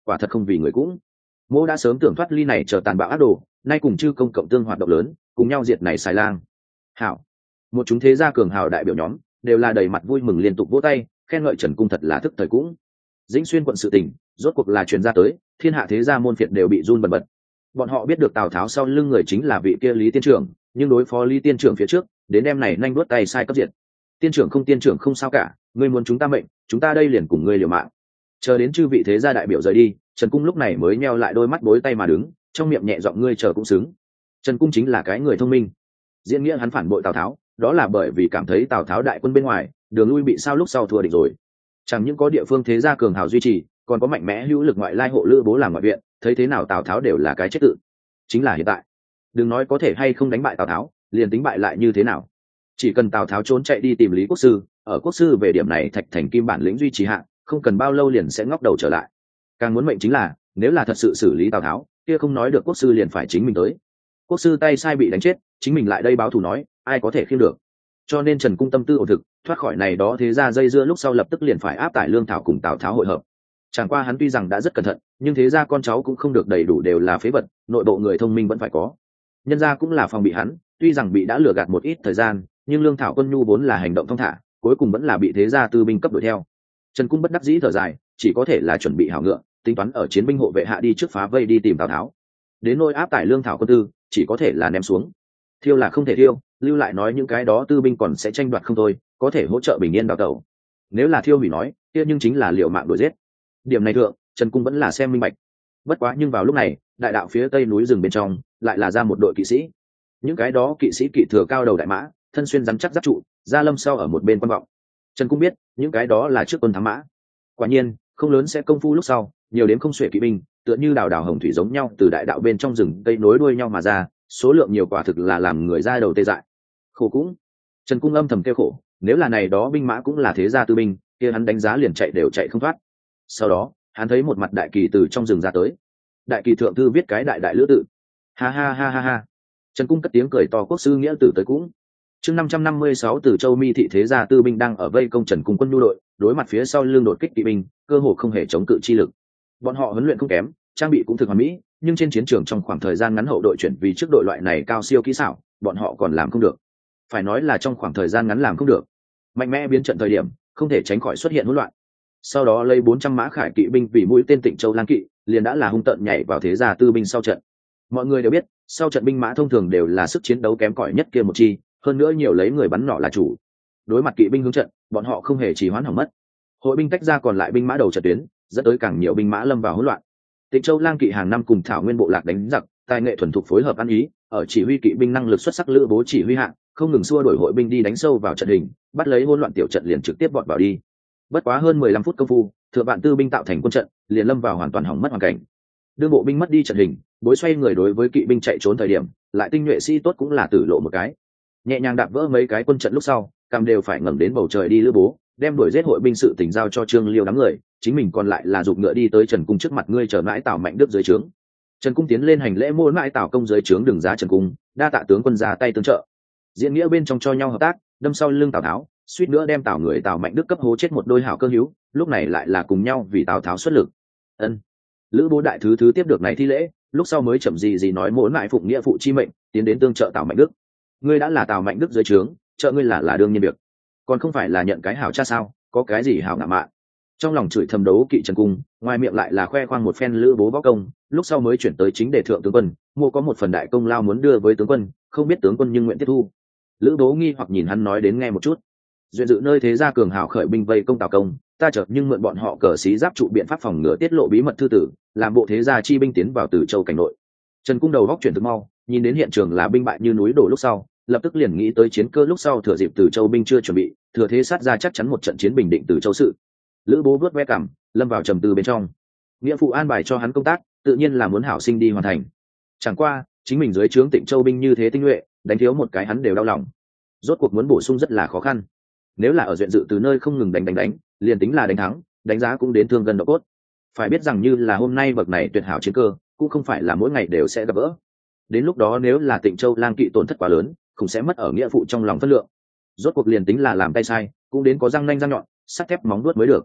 quả thật không vì người cũng. Mô đã sớm tưởng thoát ly này chờ tàn bạo ác đồ, nay cùng chư công cộng tương hoạt động lớn, cùng nhau diệt này xài lang. Hảo, một chúng thế gia cường hào đại biểu nhóm đều là đầy mặt vui mừng liên tục vỗ tay, khen ngợi Trần Cung thật là thức thời cũng. Dĩnh Xuyên quận sự tình, rốt cuộc là truyền ra tới, thiên hạ thế gia môn phiệt đều bị run bần bật. Bọn họ biết được Tào Tháo sau lưng người chính là vị kia Lý Tiên Trưởng, nhưng đối phó Lý Tiên Trưởng phía trước, đến đêm này nhanh đuốt tay sai cấp diệt. Tiên trưởng không tiên trưởng không sao cả, ngươi muốn chúng ta mệnh, chúng ta đây liền cùng ngươi liều mạng. Chờ đến chư vị thế gia đại biểu rời đi, Trần Cung lúc này mới nheo lại đôi mắt bối tay mà đứng, trong miệng nhẹ giọng ngươi chờ cũng xứng. Trần Cung chính là cái người thông minh. Diễn nghĩa hắn phản bội Tào Tháo, đó là bởi vì cảm thấy Tào Tháo đại quân bên ngoài, đường lui bị sao lúc sau thua địch rồi. Chẳng những có địa phương thế gia cường hào duy trì, còn có mạnh mẽ hữu lực ngoại lai hộ lữ bố làm ngoại viện, thấy thế nào Tào Tháo đều là cái chết tự. Chính là hiện tại. Đừng nói có thể hay không đánh bại Tào Tháo, liền tính bại lại như thế nào. Chỉ cần Tào Tháo trốn chạy đi tìm Lý Quốc Sư, ở Quốc Sư về điểm này thạch thành kim bản lĩnh duy trì hạ, không cần bao lâu liền sẽ ngóc đầu trở lại. Càng muốn mệnh chính là, nếu là thật sự xử lý Tào Tháo, kia không nói được Quốc Sư liền phải chính mình tới. Quốc Sư tay sai bị đánh chết, chính mình lại đây báo thù nói, ai có thể khiêng được. Cho nên Trần Cung tâm tư ổn thực, thoát khỏi này đó thế ra dây dưa lúc sau lập tức liền phải áp tải lương thảo cùng Tào Tháo hội hợp. Chẳng qua hắn tuy rằng đã rất cẩn thận, nhưng thế ra con cháu cũng không được đầy đủ đều là phế vật, nội bộ người thông minh vẫn phải có. Nhân gia cũng là phòng bị hắn, tuy rằng bị đã lừa gạt một ít thời gian, nhưng lương thảo quân nhu vốn là hành động thong thả, cuối cùng vẫn là bị thế gia tư binh cấp đuổi theo. Trần Cung bất đắc dĩ thở dài, chỉ có thể là chuẩn bị hảo ngựa, tính toán ở chiến binh hộ vệ hạ đi trước phá vây đi tìm Tào Tháo. Đến nỗi áp tải lương thảo quân tư, chỉ có thể là ném xuống. Thiêu là không thể thiêu, lưu lại nói những cái đó tư binh còn sẽ tranh đoạt không thôi, có thể hỗ trợ bình yên đào tẩu. Nếu là thiêu hủy nói, kia nhưng chính là liều mạng đuổi giết. Điểm này thượng, Trần Cung vẫn là xem minh bạch. Bất quá nhưng vào lúc này, đại đạo phía tây núi rừng bên trong, lại là ra một đội kỵ sĩ. Những cái đó kỵ sĩ kỵ thừa cao đầu đại mã, thân xuyên rắn chắc giáp trụ, ra lâm sau ở một bên quan vọng. Trần Cung biết, những cái đó là trước quân thám mã. Quả nhiên, không lớn sẽ công phu lúc sau, nhiều đến không xuể kỵ binh, tựa như đào đào hồng thủy giống nhau từ đại đạo bên trong rừng cây nối đuôi nhau mà ra, số lượng nhiều quả thực là làm người ra đầu tê dại. Khổ cũng. Trần Cung âm thầm kêu khổ, nếu là này đó binh mã cũng là thế gia tư binh, kia hắn đánh giá liền chạy đều chạy không thoát. Sau đó, hắn thấy một mặt đại kỳ từ trong rừng ra tới. Đại kỳ thượng thư viết cái đại đại lữ tự. Ha ha ha ha ha. Trần Cung cất tiếng cười to, Quốc sư nghĩa tử tới cũng. Chương năm trăm năm mươi sáu từ Châu Mi thị thế gia tư binh đang ở vây công Trần Cung quân nhu đội, đối mặt phía sau lưng đột kích kỵ binh, cơ hồ không hề chống cự chi lực. Bọn họ huấn luyện không kém, trang bị cũng thực hoàn mỹ, nhưng trên chiến trường trong khoảng thời gian ngắn hậu đội chuyển vì trước đội loại này cao siêu kỹ xảo, bọn họ còn làm không được. Phải nói là trong khoảng thời gian ngắn làm không được. Mạnh mẽ biến trận thời điểm, không thể tránh khỏi xuất hiện hỗn loạn. Sau đó lấy bốn trăm mã khải kỵ binh vì mũi tên Tịnh Châu Lang kỵ, liền đã là hung tợn nhảy vào thế gia tư binh sau trận. Mọi người đều biết, sau trận binh mã thông thường đều là sức chiến đấu kém cỏi nhất kia một chi, hơn nữa nhiều lấy người bắn nỏ là chủ. Đối mặt kỵ binh hướng trận, bọn họ không hề trì hoãn hỏng mất. Hội binh tách ra còn lại binh mã đầu trận tuyến, dẫn tới càng nhiều binh mã lâm vào hỗn loạn. Tịnh Châu Lang kỵ hàng năm cùng Thảo Nguyên bộ lạc đánh giặc, tài nghệ thuần thục phối hợp ăn ý, ở chỉ huy kỵ binh năng lực xuất sắc lữ bố chỉ huy hạng, không ngừng xua đuổi hội binh đi đánh sâu vào trận hình, bắt lấy hỗn loạn tiểu trận liền trực tiếp bọt vào đi. Bất quá hơn mười lăm phút công phu, thượng vạn tư binh tạo thành quân trận, liền lâm vào hoàn toàn hỏng mất hoàn cảnh. Đương bộ binh mất đi trận hình, bối xoay người đối với kỵ binh chạy trốn thời điểm, lại tinh nhuệ sĩ tốt cũng là tử lộ một cái. Nhẹ nhàng đạp vỡ mấy cái quân trận lúc sau, cam đều phải ngẩng đến bầu trời đi lữ bố, đem đuổi giết hội binh sự tình giao cho Trương Liêu đám người, chính mình còn lại là giục ngựa đi tới Trần Cung trước mặt ngươi chờ mãi Tào Mạnh Đức dưới trướng. Trần Cung tiến lên hành lễ môn mãi Tào công dưới trướng đừng giá Trần Cung, đa tạ tướng quân ra tay tương trợ. Diễn nghĩa bên trong cho nhau hợp tác, đâm sau lưng Tào Tháo, suýt nữa đem Tào người Tào Mạnh Đức cấp hố chết một đôi hảo cơ hữu, lúc này lại là cùng nhau vì Tào Tháo xuất lực. Ân. Lữ bố đại thứ thứ tiếp được này thi lễ, lúc sau mới chậm gì gì nói muốn lại phụng nghĩa phụ chi mệnh, tiến đến tương trợ Tào Mạnh Đức. Ngươi đã là Tào Mạnh Đức dưới trướng, trợ ngươi là là đương nhiên việc, còn không phải là nhận cái hảo cha sao? Có cái gì hảo ngạo mạn. Trong lòng chửi thầm đấu kỵ Trần Cung, ngoài miệng lại là khoe khoang một phen lữ bố võ công, lúc sau mới chuyển tới chính đề thượng tướng quân, mua có một phần đại công lao muốn đưa với tướng quân, không biết tướng quân nhưng nguyện tiếp thu. Lữ bố nghi hoặc nhìn hắn nói đến nghe một chút. Duyện dự nơi thế gia cường hào khởi binh vây công Tào công, ta chợt nhưng mượn bọn họ cờ xí giáp trụ biện pháp phòng ngừa tiết lộ bí mật thư tử, làm bộ thế gia chi binh tiến vào Từ Châu cảnh nội. Trần Cung đầu góc chuyển thực mau, nhìn đến hiện trường là binh bại như núi đổ lúc sau, lập tức liền nghĩ tới chiến cơ lúc sau thừa dịp Từ Châu binh chưa chuẩn bị, thừa thế sát ra chắc chắn một trận chiến bình định Từ Châu sự. Lữ bố vớt ve cảm, lâm vào trầm tư bên trong. Nghĩa phụ an bài cho hắn công tác, tự nhiên là muốn hảo sinh đi hoàn thành. Chẳng qua, chính mình dưới trướng Tịnh Châu binh như thế tinh nhuệ, đánh thiếu một cái hắn đều đau lòng. Rốt cuộc muốn bổ sung rất là khó khăn. Nếu là ở duyện dự từ nơi không ngừng đánh đánh đánh, liền tính là đánh thắng, đánh giá cũng đến thương gần độ cốt. Phải biết rằng như là hôm nay bậc này tuyệt hảo chiến cơ, cũng không phải là mỗi ngày đều sẽ gặp gỡ. Đến lúc đó nếu là Tịnh Châu Lang kỵ tổn thất quá lớn, cũng sẽ mất ở nghĩa phụ trong lòng phân lượng. Rốt cuộc liền tính là làm tay sai, cũng đến có răng nanh răng nhọn, sắt thép móng vuốt mới được.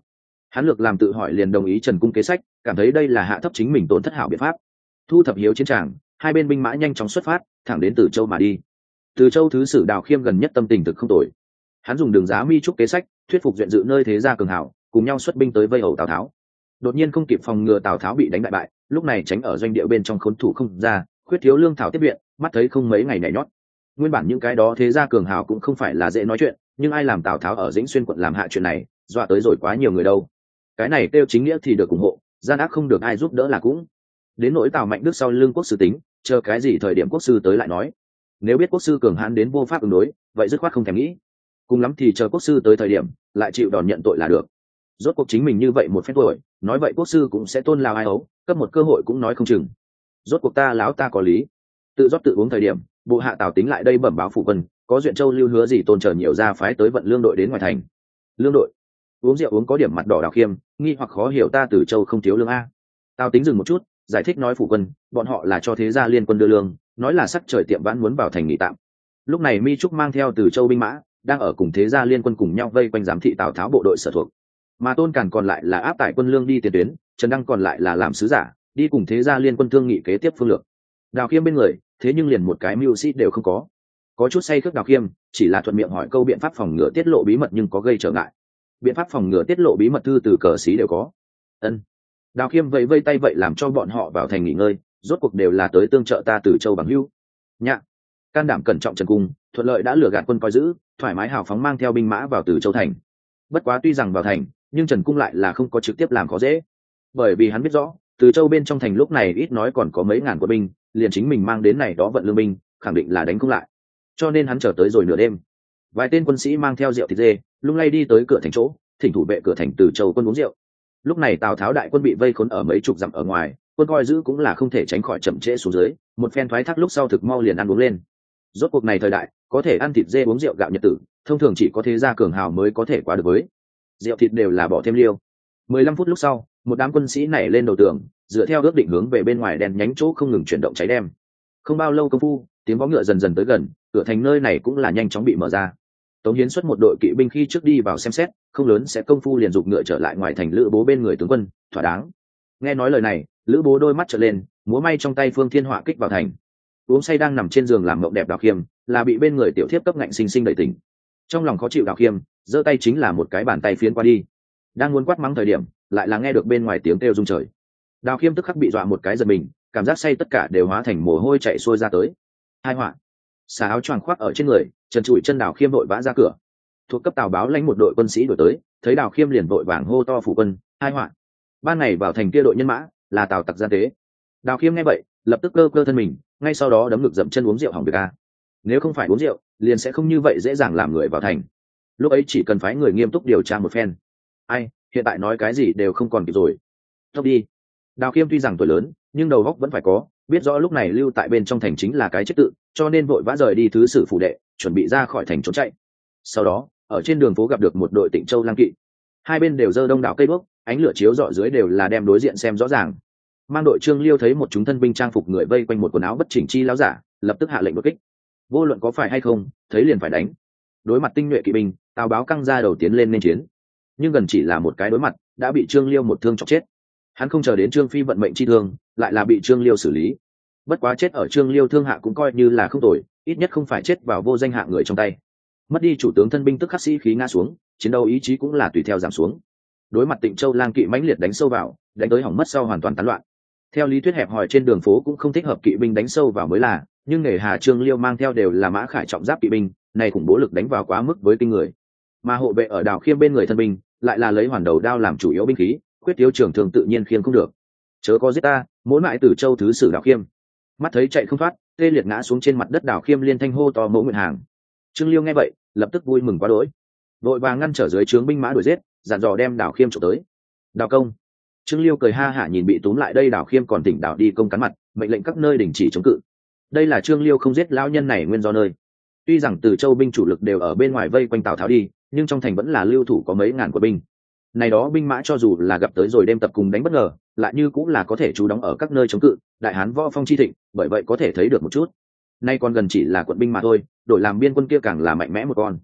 Hắn lược làm tự hỏi liền đồng ý Trần Cung kế sách, cảm thấy đây là hạ thấp chính mình tổn thất hảo biện pháp. Thu thập hiếu chiến tràng, hai bên binh mã nhanh chóng xuất phát, thẳng đến Từ Châu mà đi. Từ Châu thứ sử Đào Khiêm gần nhất tâm tình thực không tồi. Hắn dùng đường giá mi trúc kế sách, thuyết phục duyện dự nơi thế gia cường hảo, cùng nhau xuất binh tới vây hầu Tào Tháo. Đột nhiên không kịp phòng ngừa Tào Tháo bị đánh bại bại, lúc này tránh ở doanh địa bên trong khốn thủ không ra, khuyết thiếu lương thảo tiếp viện, mắt thấy không mấy ngày nhảy nhót. Nguyên bản những cái đó thế gia cường hào cũng không phải là dễ nói chuyện, nhưng ai làm Tào Tháo ở Dĩnh Xuyên quận làm hạ chuyện này, dọa tới rồi quá nhiều người đâu. Cái này tiêu chính nghĩa thì được ủng hộ, gian ác không được ai giúp đỡ là cũng. Đến nỗi Tào Mạnh Đức sau lưng quốc sư tính, chờ cái gì thời điểm quốc sư tới lại nói. Nếu biết quốc sư cường hãn đến vô pháp ứng đối, vậy dứt khoát không thèm nghĩ. Cùng lắm thì chờ quốc sư tới thời điểm, lại chịu đòn nhận tội là được. Rốt cuộc chính mình như vậy một phép tuổi, nói vậy quốc sư cũng sẽ tôn lao ai ấu, cấp một cơ hội cũng nói không chừng. Rốt cuộc ta láo ta có lý. Tự rót tự uống thời điểm, bộ hạ Tào Tính lại đây bẩm báo phủ quân, có duyện châu lưu hứa gì tôn chờ nhiều ra phái tới vận lương đội đến ngoài thành. Lương đội? Uống rượu uống có điểm mặt đỏ Đào Khiêm, nghi hoặc khó hiểu ta Từ Châu không thiếu lương a. Tào Tính dừng một chút, giải thích nói phủ quân, bọn họ là cho thế gia liên quân đưa lương, nói là sắc trời tiệm vãn muốn vào thành nghỉ tạm. Lúc này Mi Trúc mang theo Từ Châu binh mã, đang ở cùng thế gia liên quân cùng nhau vây quanh giám thị Tào Tháo bộ đội sở thuộc. Mà Tôn Càn còn lại là áp tải quân lương đi tiền tuyến, Trần Đăng còn lại là làm sứ giả, đi cùng thế gia liên quân thương nghị kế tiếp phương lược. Đào Khiêm bên người, thế nhưng liền một cái mưu sĩ đều không có. Có chút say khước Đào Khiêm, chỉ là thuận miệng hỏi câu biện pháp phòng ngừa tiết lộ bí mật nhưng có gây trở ngại. Biện pháp phòng ngừa tiết lộ bí mật thư từ cờ sĩ đều có. Ân. Đào Khiêm vẫy vây tay vậy làm cho bọn họ vào thành nghỉ ngơi, rốt cuộc đều là tới tương trợ ta Từ Châu bằng hữu. Nhạ. Can đảm cẩn trọng Trần Cung, thuận lợi đã lừa gạt quân coi giữ, thoải mái hào phóng mang theo binh mã vào Từ Châu thành. Bất quá tuy rằng vào thành, nhưng Trần Cung lại là không có trực tiếp làm khó dễ, bởi vì hắn biết rõ Từ Châu bên trong thành lúc này ít nói còn có mấy ngàn quân binh, liền chính mình mang đến này đó vận lương binh, khẳng định là đánh không lại. Cho nên hắn chờ tới rồi nửa đêm, vài tên quân sĩ mang theo rượu thịt dê, lung lay đi tới cửa thành chỗ, thỉnh thủ vệ cửa thành Từ Châu quân uống rượu. Lúc này Tào Tháo đại quân bị vây khốn ở mấy chục dặm ở ngoài, quân coi giữ cũng là không thể tránh khỏi chậm trễ xuống dưới, một phen thoái thác lúc sau thực mau liền ăn uống lên. Rốt cuộc này thời đại, có thể ăn thịt dê uống rượu gạo nhật tử, thông thường chỉ có thế gia cường hào mới có thể qua được với. Rượu thịt đều là bỏ thêm liêu. mười lăm phút lúc sau, một đám quân sĩ nảy lên đầu tường, dựa theo ước định hướng về bên ngoài đèn nhánh chỗ không ngừng chuyển động cháy đem. Không bao lâu công phu, tiếng vó ngựa dần dần tới gần, cửa thành nơi này cũng là nhanh chóng bị mở ra. Tống Hiến xuất một đội kỵ binh khi trước đi vào xem xét, không lớn sẽ công phu liền giục ngựa trở lại ngoài thành Lữ Bố bên người tướng quân, thỏa đáng. Nghe nói lời này, Lữ Bố đôi mắt trợn lên, múa may trong tay phương thiên họa kích vào thành. Uống say đang nằm trên giường làm mộng đẹp Đào Khiêm, là bị bên người tiểu thiếp cấp ngạnh sinh sinh đẩy tỉnh. Trong lòng khó chịu Đào Khiêm, giơ tay chính là một cái bàn tay phiến qua đi. Đang muốn quát mắng thời điểm, lại là nghe được bên ngoài tiếng kêu rung trời. Đào Khiêm tức khắc bị dọa một cái giật mình, cảm giác say tất cả đều hóa thành mồ hôi chảy xuôi ra tới. Hai họa, xà áo choàng khoác ở trên người, trần trụi chân Đào Khiêm vội vã ra cửa. Thuộc cấp Tào báo lãnh một đội quân sĩ đuổi tới, thấy Đào Khiêm liền vội vàng hô to phủ quân, hai họa. Ban ngày vào thành kia đội nhân mã là Tào tặc gian tế. Đào Khiêm nghe vậy, lập tức cơ cơ thân mình, ngay sau đó đấm ngực dậm chân uống rượu hỏng việc a. Nếu không phải uống rượu, liền sẽ không như vậy dễ dàng làm người vào thành. Lúc ấy chỉ cần phái người nghiêm túc điều tra một phen. Ai, hiện tại nói cái gì đều không còn kịp rồi. Thôi đi. Đào Khiêm tuy rằng tuổi lớn, nhưng đầu óc vẫn phải có, biết rõ lúc này lưu tại bên trong thành chính là cái chết tự, cho nên vội vã rời đi thứ sử phủ đệ, chuẩn bị ra khỏi thành trốn chạy. Sau đó, ở trên đường phố gặp được một đội Tịnh Châu lang kỵ. Hai bên đều giơ đông đảo cây đuốc, ánh lửa chiếu rọi dưới đều là đem đối diện xem rõ ràng. Mang đội Trương Liêu thấy một chúng thân binh trang phục người vây quanh một quần áo bất chỉnh chi lão giả, lập tức hạ lệnh đột kích. Vô luận có phải hay không, thấy liền phải đánh. Đối mặt tinh nhuệ kỵ binh, Tào báo căng ra đầu tiến lên nên chiến. Nhưng gần chỉ là một cái đối mặt, đã bị Trương Liêu một thương chọc chết. Hắn không chờ đến Trương Phi vận mệnh chi thương, lại là bị Trương Liêu xử lý. Bất quá chết ở Trương Liêu thương hạ cũng coi như là không tồi, ít nhất không phải chết vào vô danh hạ người trong tay. Mất đi chủ tướng thân binh tức khắc sĩ khí ngã xuống, chiến đấu ý chí cũng là tùy theo giảm xuống. Đối mặt Tịnh Châu lang kỵ mãnh liệt đánh sâu vào, đánh tới hỏng mất sau hoàn toàn tán loạn. Theo lý thuyết hẹp hòi trên đường phố cũng không thích hợp kỵ binh đánh sâu vào mới là, nhưng nghề Hà Trương Liêu mang theo đều là mã khải trọng giáp kỵ binh, này khủng bố lực đánh vào quá mức với kinh người. Mà hộ vệ ở Đào Khiêm bên người thân binh, lại là lấy hoàn đầu đao làm chủ yếu binh khí, quyết thiếu trường thường tự nhiên khiêng không được. Chớ có giết ta, muốn mãi Từ Châu thứ sử Đào Khiêm. Mắt thấy chạy không thoát, tê liệt ngã xuống trên mặt đất Đào Khiêm liên thanh hô to mẫu nguyện hàng. Trương Liêu nghe vậy, lập tức vui mừng quá đỗi, vội vàng ngăn trở dưới trướng binh mã đuổi giết, dàn dò đem Đào Khiêm trộm tới. Đào công. Trương Liêu cười ha hả nhìn bị túm lại đây Đào Khiêm còn tỉnh đảo đi công cắn mặt, mệnh lệnh các nơi đình chỉ chống cự. Đây là Trương Liêu không giết lão nhân này nguyên do nơi. Tuy rằng Từ Châu binh chủ lực đều ở bên ngoài vây quanh Tào Tháo đi, nhưng trong thành vẫn là lưu thủ có mấy ngàn quân binh. Này đó binh mã cho dù là gặp tới rồi đêm tập cùng đánh bất ngờ, lại như cũng là có thể trú đóng ở các nơi chống cự, đại hán võ phong chi thịnh, bởi vậy có thể thấy được một chút. Nay còn gần chỉ là quận binh mà thôi, đổi làm biên quân kia càng là mạnh mẽ một con.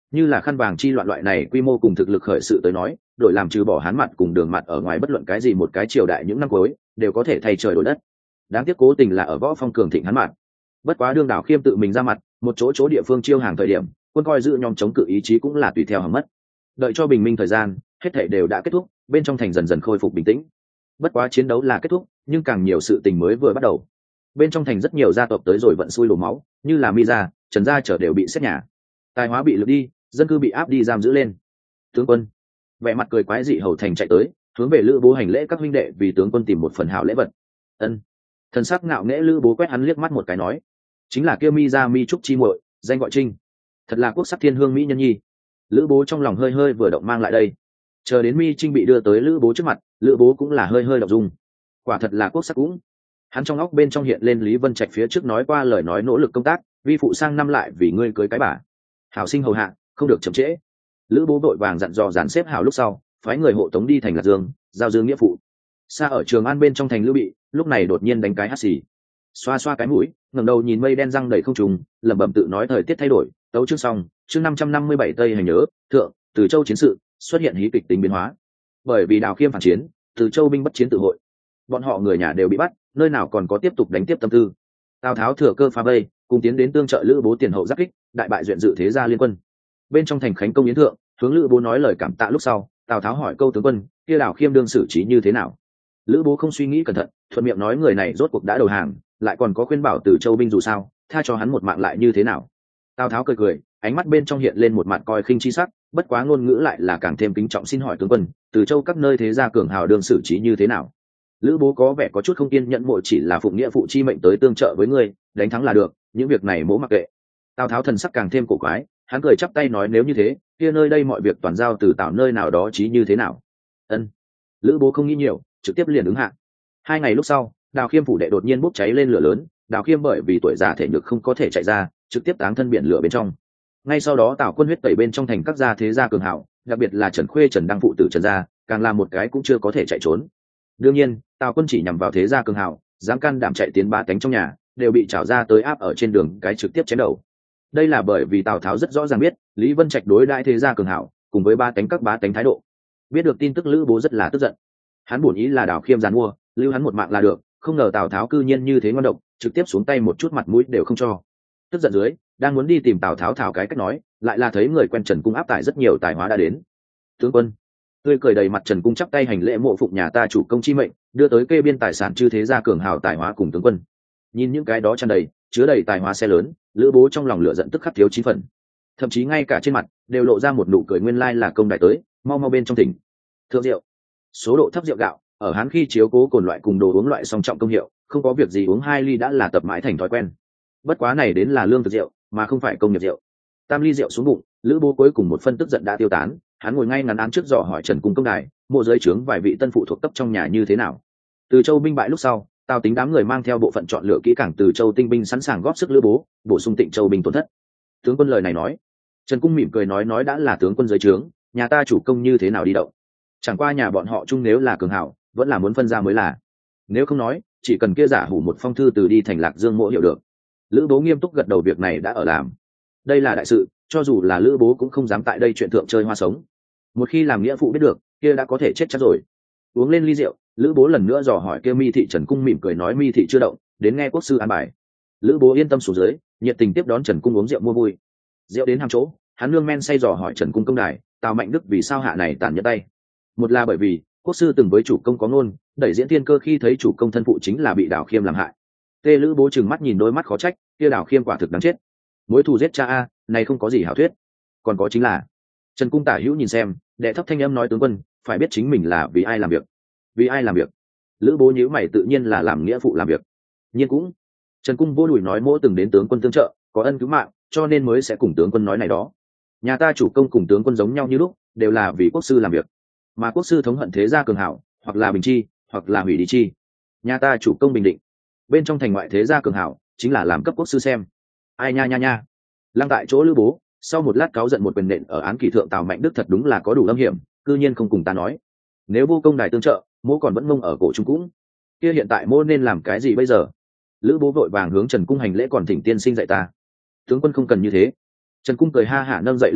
như là khăn vàng chi loạn loại này quy mô cùng thực lực khởi sự tới nói, đội làm trừ bỏ Hán mặt cùng Đường mặt ở ngoài bất luận cái gì một cái triều đại những năm cuối đều có thể thay trời đổi đất. Đáng tiếc cố tình là ở Võ Phong cường thịnh Hán mặt. Bất quá đương Đào Khiêm tự mình ra mặt, một chỗ chỗ địa phương chiêu hàng thời điểm, quân coi giữ nhóm chống cự ý chí cũng là tùy theo hỏng mất. Đợi cho bình minh thời gian, hết thảy đều đã kết thúc, bên trong thành dần dần khôi phục bình tĩnh. Bất quá chiến đấu là kết thúc, nhưng càng nhiều sự tình mới vừa bắt đầu. Bên trong thành rất nhiều gia tộc tới rồi vận xui đổ máu, như là Mi gia, Trần gia trở đều bị xét nhà. Tài hóa bị lược đi, dân cư bị áp đi giam giữ lên. Tướng quân, vẻ mặt cười quái dị hầu thành chạy tới, hướng về Lữ Bố hành lễ các huynh đệ vì tướng quân tìm một phần hảo lễ vật. Ân. Thần sắc ngạo nghễ Lữ Bố quét hắn liếc mắt một cái nói, chính là kia Mi gia Mi trúc chi muội, danh gọi Trinh. Thật là quốc sắc thiên hương mỹ nhân nhi. Lữ Bố trong lòng hơi hơi vừa động mang lại đây. Chờ đến Mi Trinh bị đưa tới Lữ Bố trước mặt, Lữ Bố cũng là hơi hơi động dung. Quả thật là quốc sắc cũng. Hắn trong óc bên trong hiện lên Lý Vân Trạch phía trước nói qua lời nói nỗ lực công tác, vi phụ sang năm lại vì ngươi cưới cái bà. Hảo sinh hầu hạ, không được chậm trễ. Lữ Bố vội vàng dặn dò dàn xếp hảo lúc sau, phái người hộ tống đi thành Lạc Dương, giao dương nghĩa phụ. Xa ở Trường An bên trong thành Lưu Bị, lúc này đột nhiên đánh cái hắt xì, xoa xoa cái mũi, ngẩng đầu nhìn mây đen răng đầy không trùng, lẩm bẩm tự nói thời tiết thay đổi, tấu chương xong, chương năm trăm năm mươi bảy Tây hành nhớ, thượng, Từ Châu chiến sự, xuất hiện hí kịch tính biến hóa. Bởi vì Đào Khiêm phản chiến, Từ Châu binh bất chiến tự hội. Bọn họ người nhà đều bị bắt, nơi nào còn có tiếp tục đánh tiếp tâm tư. Tào Tháo thừa cơ phá vây, cùng tiến đến tương trợ Lữ Bố tiền hậu giáp kích, đại bại duyện dự thế gia liên quân. Bên trong thành Khánh Công yến thượng, hướng Lữ Bố nói lời cảm tạ lúc sau, Tào Tháo hỏi câu tướng quân, kia Đào Khiêm đương xử trí như thế nào? Lữ Bố không suy nghĩ cẩn thận, thuận miệng nói người này rốt cuộc đã đầu hàng, lại còn có khuyên bảo Từ Châu binh dù sao, tha cho hắn một mạng lại như thế nào? Tào Tháo cười cười, ánh mắt bên trong hiện lên một mặt coi khinh chi sắc, bất quá ngôn ngữ lại là càng thêm kính trọng, xin hỏi tướng quân, Từ Châu các nơi thế gia cường hào đương xử trí như thế nào? Lữ Bố có vẻ có chút không kiên nhẫn, muội chỉ là phụng nghĩa phụ chi mệnh tới tương trợ với ngươi, đánh thắng là được, những việc này mỗ mặc kệ. Tào Tháo thần sắc càng thêm cổ quái, hắn cười chắp tay nói nếu như thế, kia nơi đây mọi việc toàn giao từ Tào nơi nào đó trí như thế nào? Ân. Lữ Bố không nghĩ nhiều, trực tiếp liền ứng hạ. Hai ngày lúc sau, Đào Khiêm phủ đệ đột nhiên bốc cháy lên lửa lớn, Đào Khiêm bởi vì tuổi già thể nhược không có thể chạy ra, trực tiếp táng thân biển lửa bên trong. Ngay sau đó Tào quân huyết tẩy bên trong thành các gia thế gia cường hảo, đặc biệt là Trần Khuê Trần Đăng phụ tử Trần gia, càng là một cái cũng chưa có thể chạy trốn. Đương nhiên, Tào quân chỉ nhằm vào thế gia cường hảo, dám can đảm chạy tiến ba cánh trong nhà, đều bị trảo ra tới áp ở trên đường cái trực tiếp chém đầu. Đây là bởi vì Tào Tháo rất rõ ràng biết, Lý Vân Trạch đối đãi thế gia cường hảo, cùng với ba cánh các bá cánh thái độ. Biết được tin tức Lữ Bố rất là tức giận. Hắn bổn ý là Đào Khiêm giàn mua, lưu hắn một mạng là được, không ngờ Tào Tháo cư nhiên như thế ngon độc, trực tiếp xuống tay một chút mặt mũi đều không cho. Tức giận dưới, đang muốn đi tìm Tào Tháo thảo cái cách nói, lại là thấy người quen Trần Cung áp tải rất nhiều tài hóa đã đến. Tướng quân, tươi cười đầy mặt Trần Cung chắp tay hành lễ mộ phụng nhà ta chủ công chi mệnh, đưa tới kê biên tài sản chư thế gia cường hào tài hóa cùng tướng quân. Nhìn những cái đó tràn đầy, chứa đầy tài hóa xe lớn, Lữ Bố trong lòng lửa giận tức khắc thiếu chín phần, thậm chí ngay cả trên mặt đều lộ ra một nụ cười, nguyên lai là công đại tới, mau mau bên trong tỉnh. Thượng rượu, số độ thấp rượu gạo, ở Hán khi chiếu cố cồn loại cùng đồ uống loại song trọng công hiệu, không có việc gì uống hai ly đã là tập mãi thành thói quen. Bất quá này đến là lương thực rượu, mà không phải công nghiệp rượu. Tam ly rượu xuống bụng, Lữ Bố cuối cùng một phân tức giận đã tiêu tán, hắn ngồi ngay ngắn án trước dò hỏi Trần Cung công đài, mộ giới trướng vài vị tân phụ thuộc cấp trong nhà như thế nào. Từ Châu binh bại lúc sau, Tào tính đám người mang theo bộ phận chọn lựa kỹ càng Từ Châu tinh binh sẵn sàng góp sức Lữ Bố, bổ sung Tịnh Châu binh tổn thất. Tướng quân lời này nói, Trần Cung mỉm cười nói nói đã là tướng quân giới trướng, nhà ta chủ công như thế nào đi động. Chẳng qua nhà bọn họ chung nếu là cường hảo, vẫn là muốn phân ra mới là. Nếu không nói, chỉ cần kia giả hủ một phong thư từ đi thành Lạc Dương mộ hiểu được. Lữ Bố nghiêm túc gật đầu, việc này đã ở làm. Đây là đại sự, cho dù là Lữ Bố cũng không dám tại đây chuyện thượng chơi hoa sống. Một khi làm nghĩa phụ biết được, kia đã có thể chết chắc rồi. Uống lên ly rượu, Lữ Bố lần nữa dò hỏi kia Mi thị. Trần Cung mỉm cười nói Mi thị chưa động, đến nghe quốc sư an bài. Lữ Bố yên tâm xuống dưới, nhiệt tình tiếp đón Trần Cung uống rượu mua vui. Rượu đến hàng chỗ, hắn nương men say dò hỏi Trần Cung công đài, Tào Mạnh Đức vì sao hạ này tàn nhẫn tay. Một là bởi vì quốc sư từng với chủ công có ngôn, đẩy diễn thiên cơ khi thấy chủ công thân phụ chính là bị Đào Khiêm làm hại. Tê Lữ Bố trừng mắt nhìn đôi mắt khó trách, kia Đào Khiêm quả thực đáng chết. Mối thù giết cha a, này không có gì hảo thuyết. Còn có chính là, Trần Cung tả hữu nhìn xem, đệ thấp thanh âm nói tướng quân, phải biết chính mình là vì ai làm việc. Vì ai làm việc? Lữ Bố nhíu mày, tự nhiên là làm nghĩa phụ làm việc. Nhiên cũng. Trần Cung vô đùi nói mỗ từng đến tướng quân tương trợ, có ân cứu mạng, cho nên mới sẽ cùng tướng quân nói này đó. Nhà ta chủ công cùng tướng quân giống nhau như lúc, đều là vì quốc sư làm việc. Mà quốc sư thống hận thế gia cường hảo, hoặc là bình chi, hoặc là hủy đi chi. Nhà ta chủ công bình định. Bên trong thành ngoại thế gia cường hảo, chính là làm cấp quốc sư xem. Ai nha nha nha. Lăng tại chỗ Lữ Bố, sau một lát cáu giận một quyền nện ở án kỷ thượng. Tào Mạnh Đức thật đúng là có đủ lâm hiểm, cư nhiên không cùng ta nói. Nếu vô công đài tương trợ, mỗ còn vẫn mông ở cổ trung cũng. Kia hiện tại mỗ nên làm cái gì bây giờ? Lữ Bố vội vàng hướng Trần Cung hành lễ, còn thỉnh tiên sinh dạy ta. Tướng quân không cần như thế. Trần Cung cười ha hả nâng dậy Lữ Bố,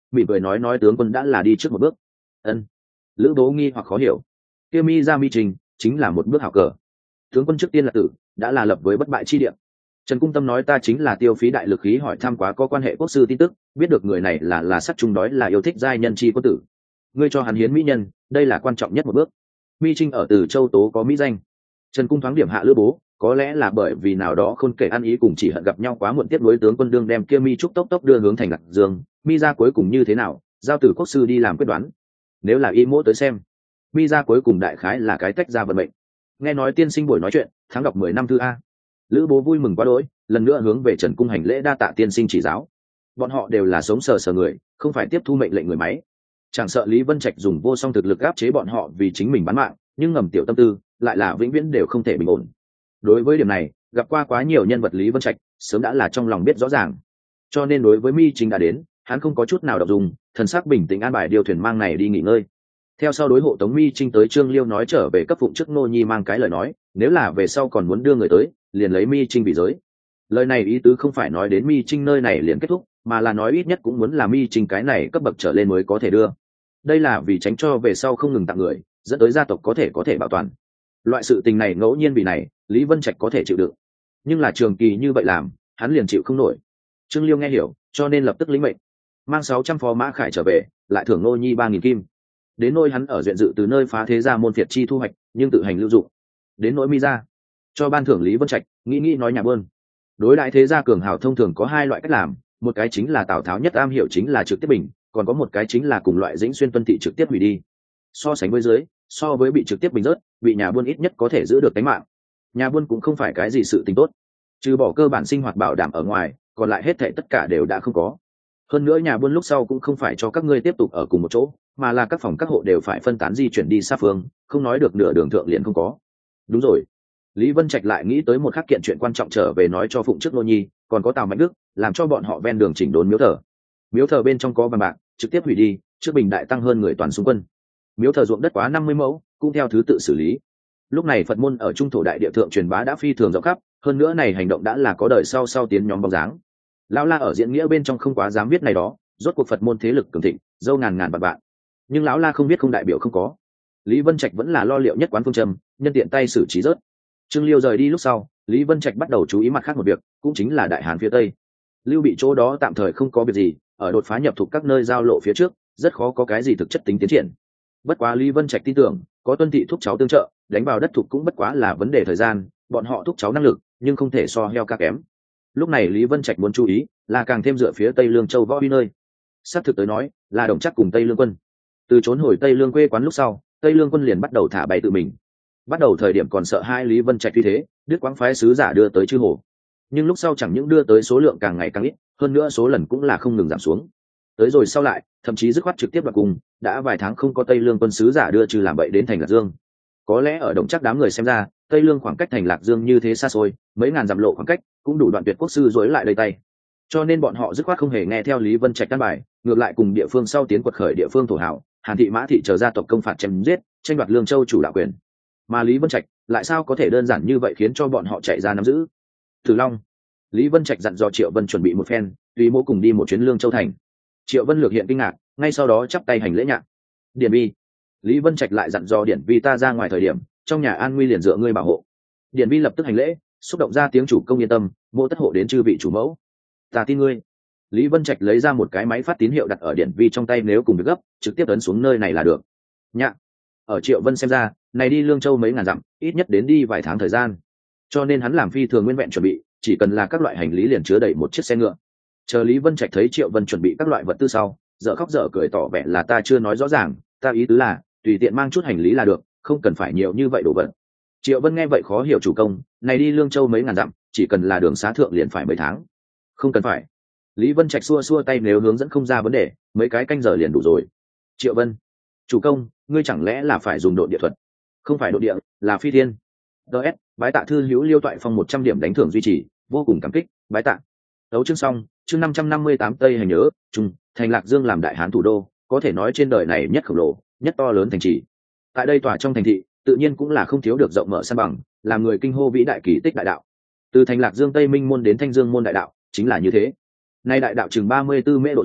mỉm cười nói nói tướng quân đã là đi trước một bước. Ân. Lữ bố nghi hoặc khó hiểu. Kia mi ra mi trình chính là một bước hảo cờ. Tướng quân trước tiên là tử, đã là lập với bất bại chi địa. Trần Cung Tâm nói ta chính là tiêu phí đại lực khí hỏi thăm quá có quan hệ quốc sư tin tức, biết được người này là là sắc trung đói là yêu thích giai nhân chi quân tử. Ngươi cho hắn hiến mỹ nhân, đây là quan trọng nhất một bước. Mi Trinh ở Từ Châu Tố có mỹ danh. Trần Cung thoáng điểm hạ Lữ bố, có lẽ là bởi vì nào đó khôn kể ăn ý cùng chỉ hận gặp nhau quá muộn, tiếp đối tướng quân đương đem kia Mi trúc tốc tốc đưa hướng thành Lạc Dương, Mi ra cuối cùng như thế nào, giao từ quốc sư đi làm quyết đoán. Nếu là y mỗ tới xem, Mi ra cuối cùng đại khái là cái tách ra vận mệnh. Nghe nói tiên sinh buổi nói chuyện, tháng đọc mười năm thư a. Lữ bố vui mừng quá đỗi, lần nữa hướng về Trần Cung hành lễ đa tạ tiên sinh chỉ giáo. Bọn họ đều là sống sờ sờ người, không phải tiếp thu mệnh lệnh người máy. Chẳng sợ Lý Vân Trạch dùng vô song thực lực áp chế bọn họ vì chính mình bán mạng, nhưng ngầm tiểu tâm tư lại là vĩnh viễn đều không thể bình ổn. Đối với điểm này, gặp qua quá nhiều nhân vật Lý Vân Trạch, sớm đã là trong lòng biết rõ ràng. Cho nên đối với Mi Chính đã đến, hắn không có chút nào động dung, thần sắc bình tĩnh an bài điều thuyền mang này đi nghỉ ngơi. Theo sau đối hộ tống Mi Trinh tới Trương Liêu nói trở về cấp phụng chức Nô Nhi mang cái lời nói, nếu là về sau còn muốn đưa người tới, liền lấy Mi Trinh vì giới. Lời này ý tứ không phải nói đến Mi Trinh nơi này liền kết thúc, mà là nói ít nhất cũng muốn là Mi Trinh cái này cấp bậc trở lên mới có thể đưa. Đây là vì tránh cho về sau không ngừng tặng người, dẫn tới gia tộc có thể có thể bảo toàn. Loại sự tình này ngẫu nhiên vì này, Lý Vân Trạch có thể chịu đựng, nhưng là trường kỳ như vậy làm, hắn liền chịu không nổi. Trương Liêu nghe hiểu, cho nên lập tức lĩnh mệnh, mang sáu trăm phó mã khải trở về, lại thưởng Nô Nhi ba nghìn kim. Đến nỗi hắn ở duyện dự từ nơi phá thế gia môn phiệt chi thu hoạch, nhưng tự hành lưu dụng. Đến nỗi Mi ra, cho ban thưởng Lý Vân Trạch, nghĩ nghĩ nói nhà bơn. Đối đại thế gia cường hào thông thường có hai loại cách làm, một cái chính là Tào Tháo nhất am hiểu chính là trực tiếp bình, còn có một cái chính là cùng loại Dĩnh Xuyên Tuân thị trực tiếp hủy đi. So sánh với dưới, so với bị trực tiếp bình rớt, bị nhà buôn ít nhất có thể giữ được tính mạng. Nhà buôn cũng không phải cái gì sự tình tốt, trừ bỏ cơ bản sinh hoạt bảo đảm ở ngoài, còn lại hết thảy tất cả đều đã không có. Hơn nữa nhà buôn lúc sau cũng không phải cho các ngươi tiếp tục ở cùng một chỗ, mà là các phòng các hộ đều phải phân tán di chuyển đi xa phương, không nói được nửa đường thượng liền không có. Đúng rồi. Lý Vân Trạch lại nghĩ tới một khắc kiện chuyện quan trọng trở về nói cho phụng chức Nô Nhi, còn có Tào Mạnh Đức, làm cho bọn họ ven đường chỉnh đốn miếu thờ. Miếu thờ bên trong có vàng bạc, trực tiếp hủy đi, trước bình đại tăng hơn người toàn xung quân. Miếu thờ ruộng đất quá năm mươi mẫu, cũng theo thứ tự xử lý. Lúc này Phật môn ở trung thổ đại địa thượng truyền bá đã phi thường rộng khắp, hơn nữa này hành động đã là có đời sau sau tiến nhóm bóng dáng. Lão La ở diễn nghĩa bên trong không quá dám viết này đó, rốt cuộc Phật môn thế lực cường thịnh, dâu ngàn ngàn vạn vạn. Nhưng lão La không biết không đại biểu không có. Lý Vân Trạch vẫn là lo liệu nhất quán phương châm, nhân tiện tay xử trí rớt. Trương Liêu rời đi lúc sau, Lý Vân Trạch bắt đầu chú ý mặt khác một việc, cũng chính là Đại Hán phía Tây. Lưu Bị chỗ đó tạm thời không có việc gì, ở đột phá nhập thuộc các nơi giao lộ phía trước, rất khó có cái gì thực chất tính tiến triển. Bất quá Lý Vân Trạch tin tưởng, có Tuân thị thúc cháu tương trợ, đánh vào đất thuộc cũng bất quá là vấn đề thời gian, bọn họ thúc cháu năng lực, nhưng không thể so heo ca kém. Lúc này Lý Vân Trạch muốn chú ý, là càng thêm dựa phía Tây Lương Châu Võ Huy nơi. Xác thực tới nói, là Đồng Trác cùng Tây Lương quân. Từ trốn hồi Tây Lương quê quán lúc sau, Tây Lương quân liền bắt đầu thả bay tự mình. Bắt đầu thời điểm còn sợ hai Lý Vân Trạch như thế, Đức Quang phái sứ giả đưa tới Chư Hồ. Nhưng lúc sau chẳng những đưa tới số lượng càng ngày càng ít, hơn nữa số lần cũng là không ngừng giảm xuống. Tới rồi sau lại, thậm chí dứt khoát trực tiếp đoạt cùng, đã vài tháng không có Tây Lương quân sứ giả đưa Trừ làm bậy đến thành Lạc Dương. Có lẽ ở Đồng Trác đám người xem ra, Tây Lương khoảng cách thành Lạc Dương như thế xa xôi, mấy ngàn dặm lộ khoảng cách, cũng đủ đoạn tuyệt quốc sư dối lại đầy tay. Cho nên bọn họ dứt khoát không hề nghe theo Lý Vân Trạch căn bài, ngược lại cùng địa phương sau tiến quật khởi địa phương thổ hảo, Hàn thị Mã thị chờ gia tộc công phạt chém giết, tranh đoạt Lương Châu chủ đạo quyền. Mà Lý Vân Trạch lại sao có thể đơn giản như vậy khiến cho bọn họ chạy ra nắm giữ? Tử Long, Lý Vân Trạch dặn dò Triệu Vân chuẩn bị một phen, tùy mỗ cùng đi một chuyến Lương Châu thành. Triệu Vân lược hiện kinh ngạc, ngay sau đó chắp tay hành lễ nhạc. Điển Vi, Lý Vân Trạch lại dặn dò Điển Vi ta ra ngoài thời điểm, trong nhà an nguy liền dựa ngươi bảo hộ. Điển Vi lập tức hành lễ, xúc động ra tiếng chủ công yên tâm, mỗ tất hộ đến chư vị chủ mẫu. Ta tin ngươi. Lý Vân Trạch lấy ra một cái máy phát tín hiệu đặt ở Điển Vi trong tay, nếu cùng việc gấp, trực tiếp ấn xuống nơi này là được. Nhạ. Ở Triệu Vân xem ra, này đi Lương Châu mấy ngàn dặm, ít nhất đến đi vài tháng thời gian. Cho nên hắn làm phi thường nguyên vẹn chuẩn bị, chỉ cần là các loại hành lý liền chứa đầy một chiếc xe ngựa. Chờ Lý Vân Trạch thấy Triệu Vân chuẩn bị các loại vật tư sau, dở khóc dở cười tỏ vẻ là ta chưa nói rõ ràng, ta ý tứ là tùy tiện mang chút hành lý là được, không cần phải nhiều như vậy đồ vật. Triệu Vân nghe vậy khó hiểu chủ công, này đi Lương Châu mấy ngàn dặm, chỉ cần là đường xá thượng liền phải mấy tháng. Không cần phải. Lý Vân Trạch xua xua tay, nếu hướng dẫn không ra vấn đề, mấy cái canh giờ liền đủ rồi. Triệu Vân, chủ công, ngươi chẳng lẽ là phải dùng độ địa thuật? Không phải độ địa, là phi thiên. ds bái tạ thư hữu Liêu Toại Phong một trăm điểm đánh thưởng duy trì, vô cùng cảm kích, bái tạ. Đấu chương xong, chương năm trăm năm mươi tám Tây hành nhớ, trung, thành Lạc Dương làm đại hán thủ đô, có thể nói trên đời này nhất khổng lồ, nhất to lớn thành trì. Tại đây tòa trong thành thị, tự nhiên cũng là không thiếu được rộng mở san bằng, làm người kinh hô vĩ đại kỳ tích đại đạo. Từ thành Lạc Dương Tây Minh môn đến Thanh Dương môn đại đạo, chính là như thế. Nay đại đạo chừng ba mươi tư mễ độ rộng,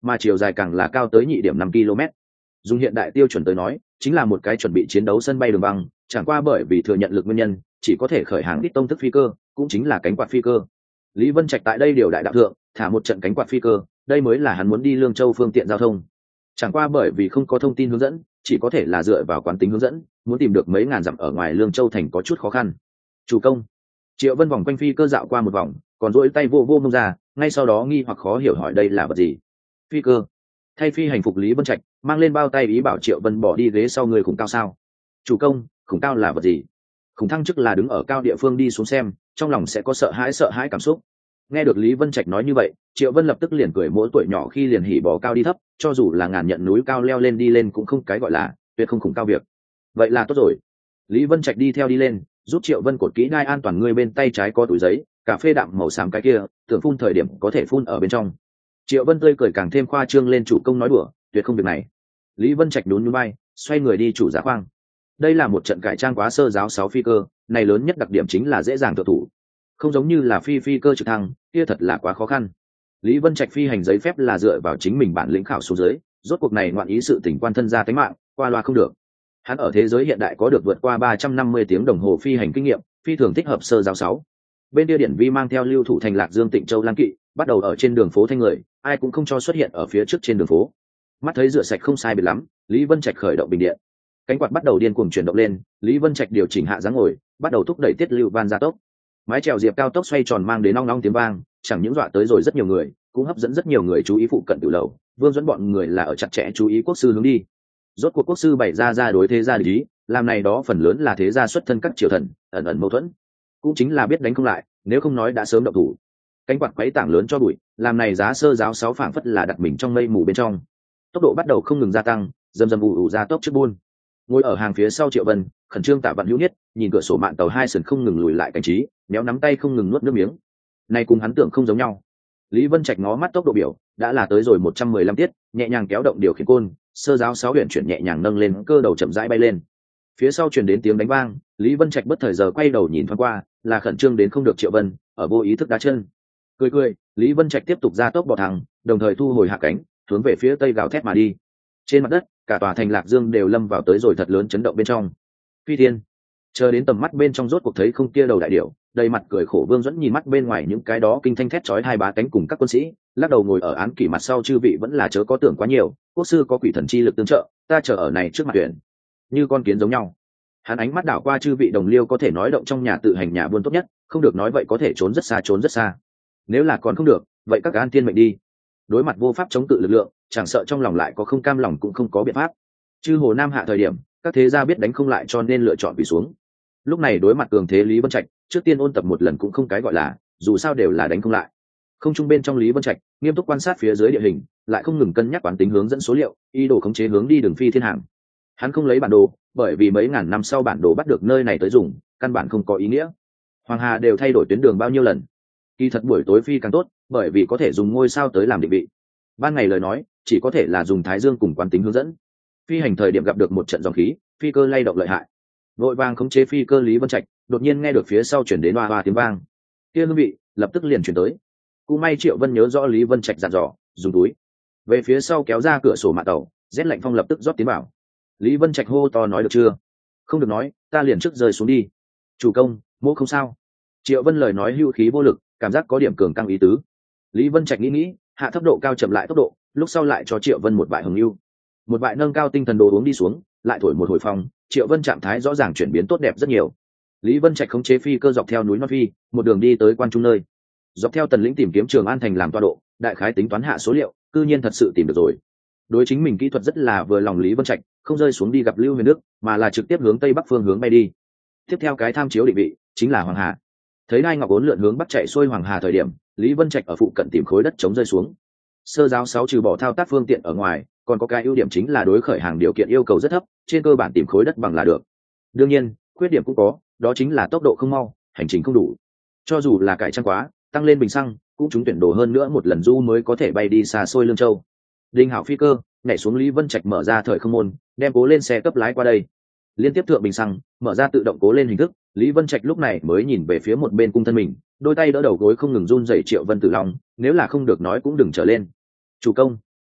mà chiều dài càng là cao tới nhị điểm năm ki lô mét. Dùng hiện đại tiêu chuẩn tới nói, chính là một cái chuẩn bị chiến đấu sân bay đường băng, chẳng qua bởi vì thừa nhận lực nguyên nhân, chỉ có thể khởi hàng ít tông thức phi cơ, cũng chính là cánh quạt phi cơ. Lý Vân Trạch tại đây điều đại đạo thượng, thả một trận cánh quạt phi cơ, đây mới là hắn muốn đi Lương Châu phương tiện giao thông. Chẳng qua bởi vì không có thông tin hướng dẫn, chỉ có thể là dựa vào quán tính hướng dẫn, muốn tìm được mấy ngàn dặm ở ngoài Lương Châu thành có chút khó khăn. Chủ công. Triệu Vân vòng quanh phi cơ dạo qua một vòng, còn duỗi tay vô vô mông ra, ngay sau đó nghi hoặc khó hiểu hỏi đây là vật gì. Phi cơ. Thay phi hành phục Lý Vân Trạch mang lên bao tay ý bảo Triệu Vân bỏ đi ghế sau người khủng cao sao. Chủ công, khủng cao là vật gì? Khủng thăng chức là đứng ở cao địa phương đi xuống xem, trong lòng sẽ có sợ hãi sợ hãi cảm xúc. Nghe được Lý Vân Trạch nói như vậy, Triệu Vân lập tức liền cười, mỗi tuổi nhỏ khi liền hỉ bò cao đi thấp, cho dù là ngàn nhận núi cao leo lên đi lên cũng không cái gọi là tuyệt không khủng cao việc. Vậy là tốt rồi. Lý Vân Trạch đi theo đi lên, giúp Triệu Vân cột kỹ đai an toàn, người bên tay trái có túi giấy, cà phê đạm màu xám cái kia, tưởng phun thời điểm có thể phun ở bên trong. Triệu Vân tươi cười càng thêm khoa trương lên, chủ công nói đùa, tuyệt không việc này. Lý Vân Trạch nhún nhún vai, xoay người đi chủ giá khoang. Đây là một trận cải trang quá sơ giáo sáu phi cơ, này lớn nhất đặc điểm chính là dễ dàng tự thủ, không giống như là phi phi cơ trực thăng kia thật là quá khó khăn. Lý Vân Trạch phi hành giấy phép là dựa vào chính mình bản lĩnh khảo xuống dưới, rốt cuộc này ngoạn ý sự tình quan thân ra tính mạng, qua loa không được. Hắn ở thế giới hiện đại có được vượt qua ba trăm năm mươi tiếng đồng hồ phi hành kinh nghiệm, phi thường thích hợp sơ giáo sáu. Bên kia Điển Vi mang theo Lưu Thủ thành Lạc Dương Tịnh Châu Lan Kỵ, bắt đầu ở trên đường phố thanh người, ai cũng không cho xuất hiện ở phía trước trên đường phố. Mắt thấy rửa sạch không sai biệt lắm, Lý Vân Trạch khởi động bình điện. Cánh quạt bắt đầu điên cuồng chuyển động lên, Lý Vân Trạch điều chỉnh hạ dáng ngồi, bắt đầu thúc đẩy tiết lưu van gia tốc. Mái chèo diệp cao tốc xoay tròn mang đến nong nong tiếng vang, chẳng những dọa tới rồi rất nhiều người, cũng hấp dẫn rất nhiều người chú ý phụ cận tiểu lầu. Vương dẫn bọn người là ở chặt chẽ chú ý quốc sư hướng đi. Rốt cuộc quốc sư bày ra ra đối thế gia lý, làm này đó phần lớn là thế gia xuất thân các triều thần, ẩn ẩn mâu thuẫn, cũng chính là biết đánh không lại, nếu không nói đã sớm động thủ. Cánh quạt quấy tảng lớn cho bụi, làm này giá sơ giáo sáu phảng phất là đặt mình trong mây mù bên trong. Tốc độ bắt đầu không ngừng gia tăng, dầm dầm ù ù ra tốc trước buôn. Ngồi ở hàng phía sau Triệu Vân, khẩn trương Tạ Vận Hữu Nhất, nhìn cửa sổ mạn tàu hai sườn không ngừng lùi lại cảnh trí, méo nắm tay không ngừng nuốt nước miếng. Này cùng hắn tưởng không giống nhau. Lý Vân Trạch ngó mắt tốc độ biểu, đã là tới rồi một trăm mười lăm tiết, nhẹ nhàng kéo động điều khiển côn, sơ giáo sáu huyền chuyển nhẹ nhàng nâng lên, cơ đầu chậm rãi bay lên. Phía sau truyền đến tiếng đánh vang, Lý Vân Trạch bất thời giờ quay đầu nhìn thoáng qua, là khẩn trương đến không được Triệu Vân, ở vô ý thức đá chân. Cười cười, Lý Vân Trạch tiếp tục gia tốc bỏ thẳng, đồng thời thu hồi hạ cánh, hướng về phía tây gào thét mà đi. Trên mặt đất, cả tòa thành Lạc Dương đều lâm vào tới rồi thật lớn chấn động bên trong. Phi thiên, chờ đến tầm mắt bên trong rốt cuộc thấy không kia đầu đại điểu, đầy mặt cười khổ Vương dẫn nhìn mắt bên ngoài những cái đó kinh thanh thét chói hai bá cánh cùng các quân sĩ, lắc đầu ngồi ở án kỷ mặt sau, chư vị vẫn là chớ có tưởng quá nhiều, quốc sư có quỷ thần chi lực tương trợ, ta chờ ở này trước mặt tuyển như con kiến giống nhau. Hắn ánh mắt đảo qua chư vị đồng liêu, có thể nói động trong nhà tự hành nhà buôn tốt nhất, không được nói vậy có thể trốn rất xa trốn rất xa, nếu là còn không được vậy các an tiên mệnh đi. Đối mặt vô pháp chống cự lực lượng, chẳng sợ trong lòng lại có không cam lòng cũng không có biện pháp. Chư Hồ Nam hạ thời điểm, các thế gia biết đánh không lại cho nên lựa chọn quỳ xuống. Lúc này đối mặt cường thế Lý Vân Trạch, trước tiên ôn tập một lần cũng không cái gọi là, dù sao đều là đánh không lại. Không trung bên trong Lý Vân Trạch nghiêm túc quan sát phía dưới địa hình, lại không ngừng cân nhắc quán tính hướng dẫn số liệu, ý đồ khống chế hướng đi đường phi thiên hàng. Hắn không lấy bản đồ, bởi vì mấy ngàn năm sau bản đồ bắt được nơi này tới dùng, căn bản không có ý nghĩa. Hoàng Hà đều thay đổi tuyến đường bao nhiêu lần. Kỳ thật buổi tối phi càng tốt, bởi vì có thể dùng ngôi sao tới làm định vị. Ban ngày lời nói, chỉ có thể là dùng thái dương cùng quán tính hướng dẫn. Phi hành thời điểm gặp được một trận dòng khí, phi cơ lay động lợi hại. Vội vàng khống chế phi cơ Lý Vân Trạch, đột nhiên nghe được phía sau chuyển đến oa oa tiếng vang. Kia hương vị, lập tức liền chuyển tới. Cú may Triệu Vân nhớ rõ Lý Vân Trạch dặn dò, dùng túi. Về phía sau kéo ra cửa sổ mạn tàu, rét lạnh phong lập tức rót tiến vào. Lý Vân Trạch hô to nói được chưa? Không được nói, ta liền trước rơi xuống đi. Chủ công, mỗ không sao. Triệu Vân lời nói hữu khí vô lực, cảm giác có điểm cường căng ý tứ. Lý Vân Trạch nghĩ nghĩ, hạ thấp độ cao chậm lại tốc độ, lúc sau lại cho Triệu Vân một bại hồng lưu. Một bại nâng cao tinh thần đồ uống đi xuống, lại thổi một hồi phong, Triệu Vân trạng thái rõ ràng chuyển biến tốt đẹp rất nhiều. Lý Vân Trạch khống chế phi cơ dọc theo núi Non Phi, một đường đi tới quan trung nơi. Dọc theo tần lĩnh tìm kiếm Trường An thành làm tọa độ, đại khái tính toán hạ số liệu, cư nhiên thật sự tìm được rồi. Đối chính mình kỹ thuật rất là vừa lòng Lý Vân Trạch, không rơi xuống đi gặp Lưu Huyền Đức, mà là trực tiếp hướng tây bắc phương hướng bay đi. Tiếp theo cái tham chiếu định vị chính là Hoàng Hà. Thấy Đai Ngọc Ốn lượn hướng bắc chạy xuôi Hoàng Hà thời điểm, Lý Vân Trạch ở phụ cận tìm khối đất chống rơi xuống. Sơ giáo sáu trừ bỏ thao tác phương tiện ở ngoài, còn có cái ưu điểm chính là đối khởi hàng điều kiện yêu cầu rất thấp, trên cơ bản tìm khối đất bằng là được. Đương nhiên, khuyết điểm cũng có, đó chính là tốc độ không mau, hành trình không đủ. Cho dù là cải trang quá, tăng lên bình xăng, cũng trúng tuyển đồ hơn nữa một lần du mới có thể bay đi xa xôi Lương Châu. Đinh Hảo phi cơ nhảy xuống, Lý Vân Trạch mở ra thời không môn, đem cố lên xe cấp lái qua đây. Liên tiếp thượng bình xăng, mở ra tự động cố lên hình thức, Lý Vân Trạch lúc này mới nhìn về phía một bên cung thân mình, đôi tay đỡ đầu gối không ngừng run rẩy Triệu Vân Tử Long, nếu là không được nói cũng đừng trở lên. Chủ công.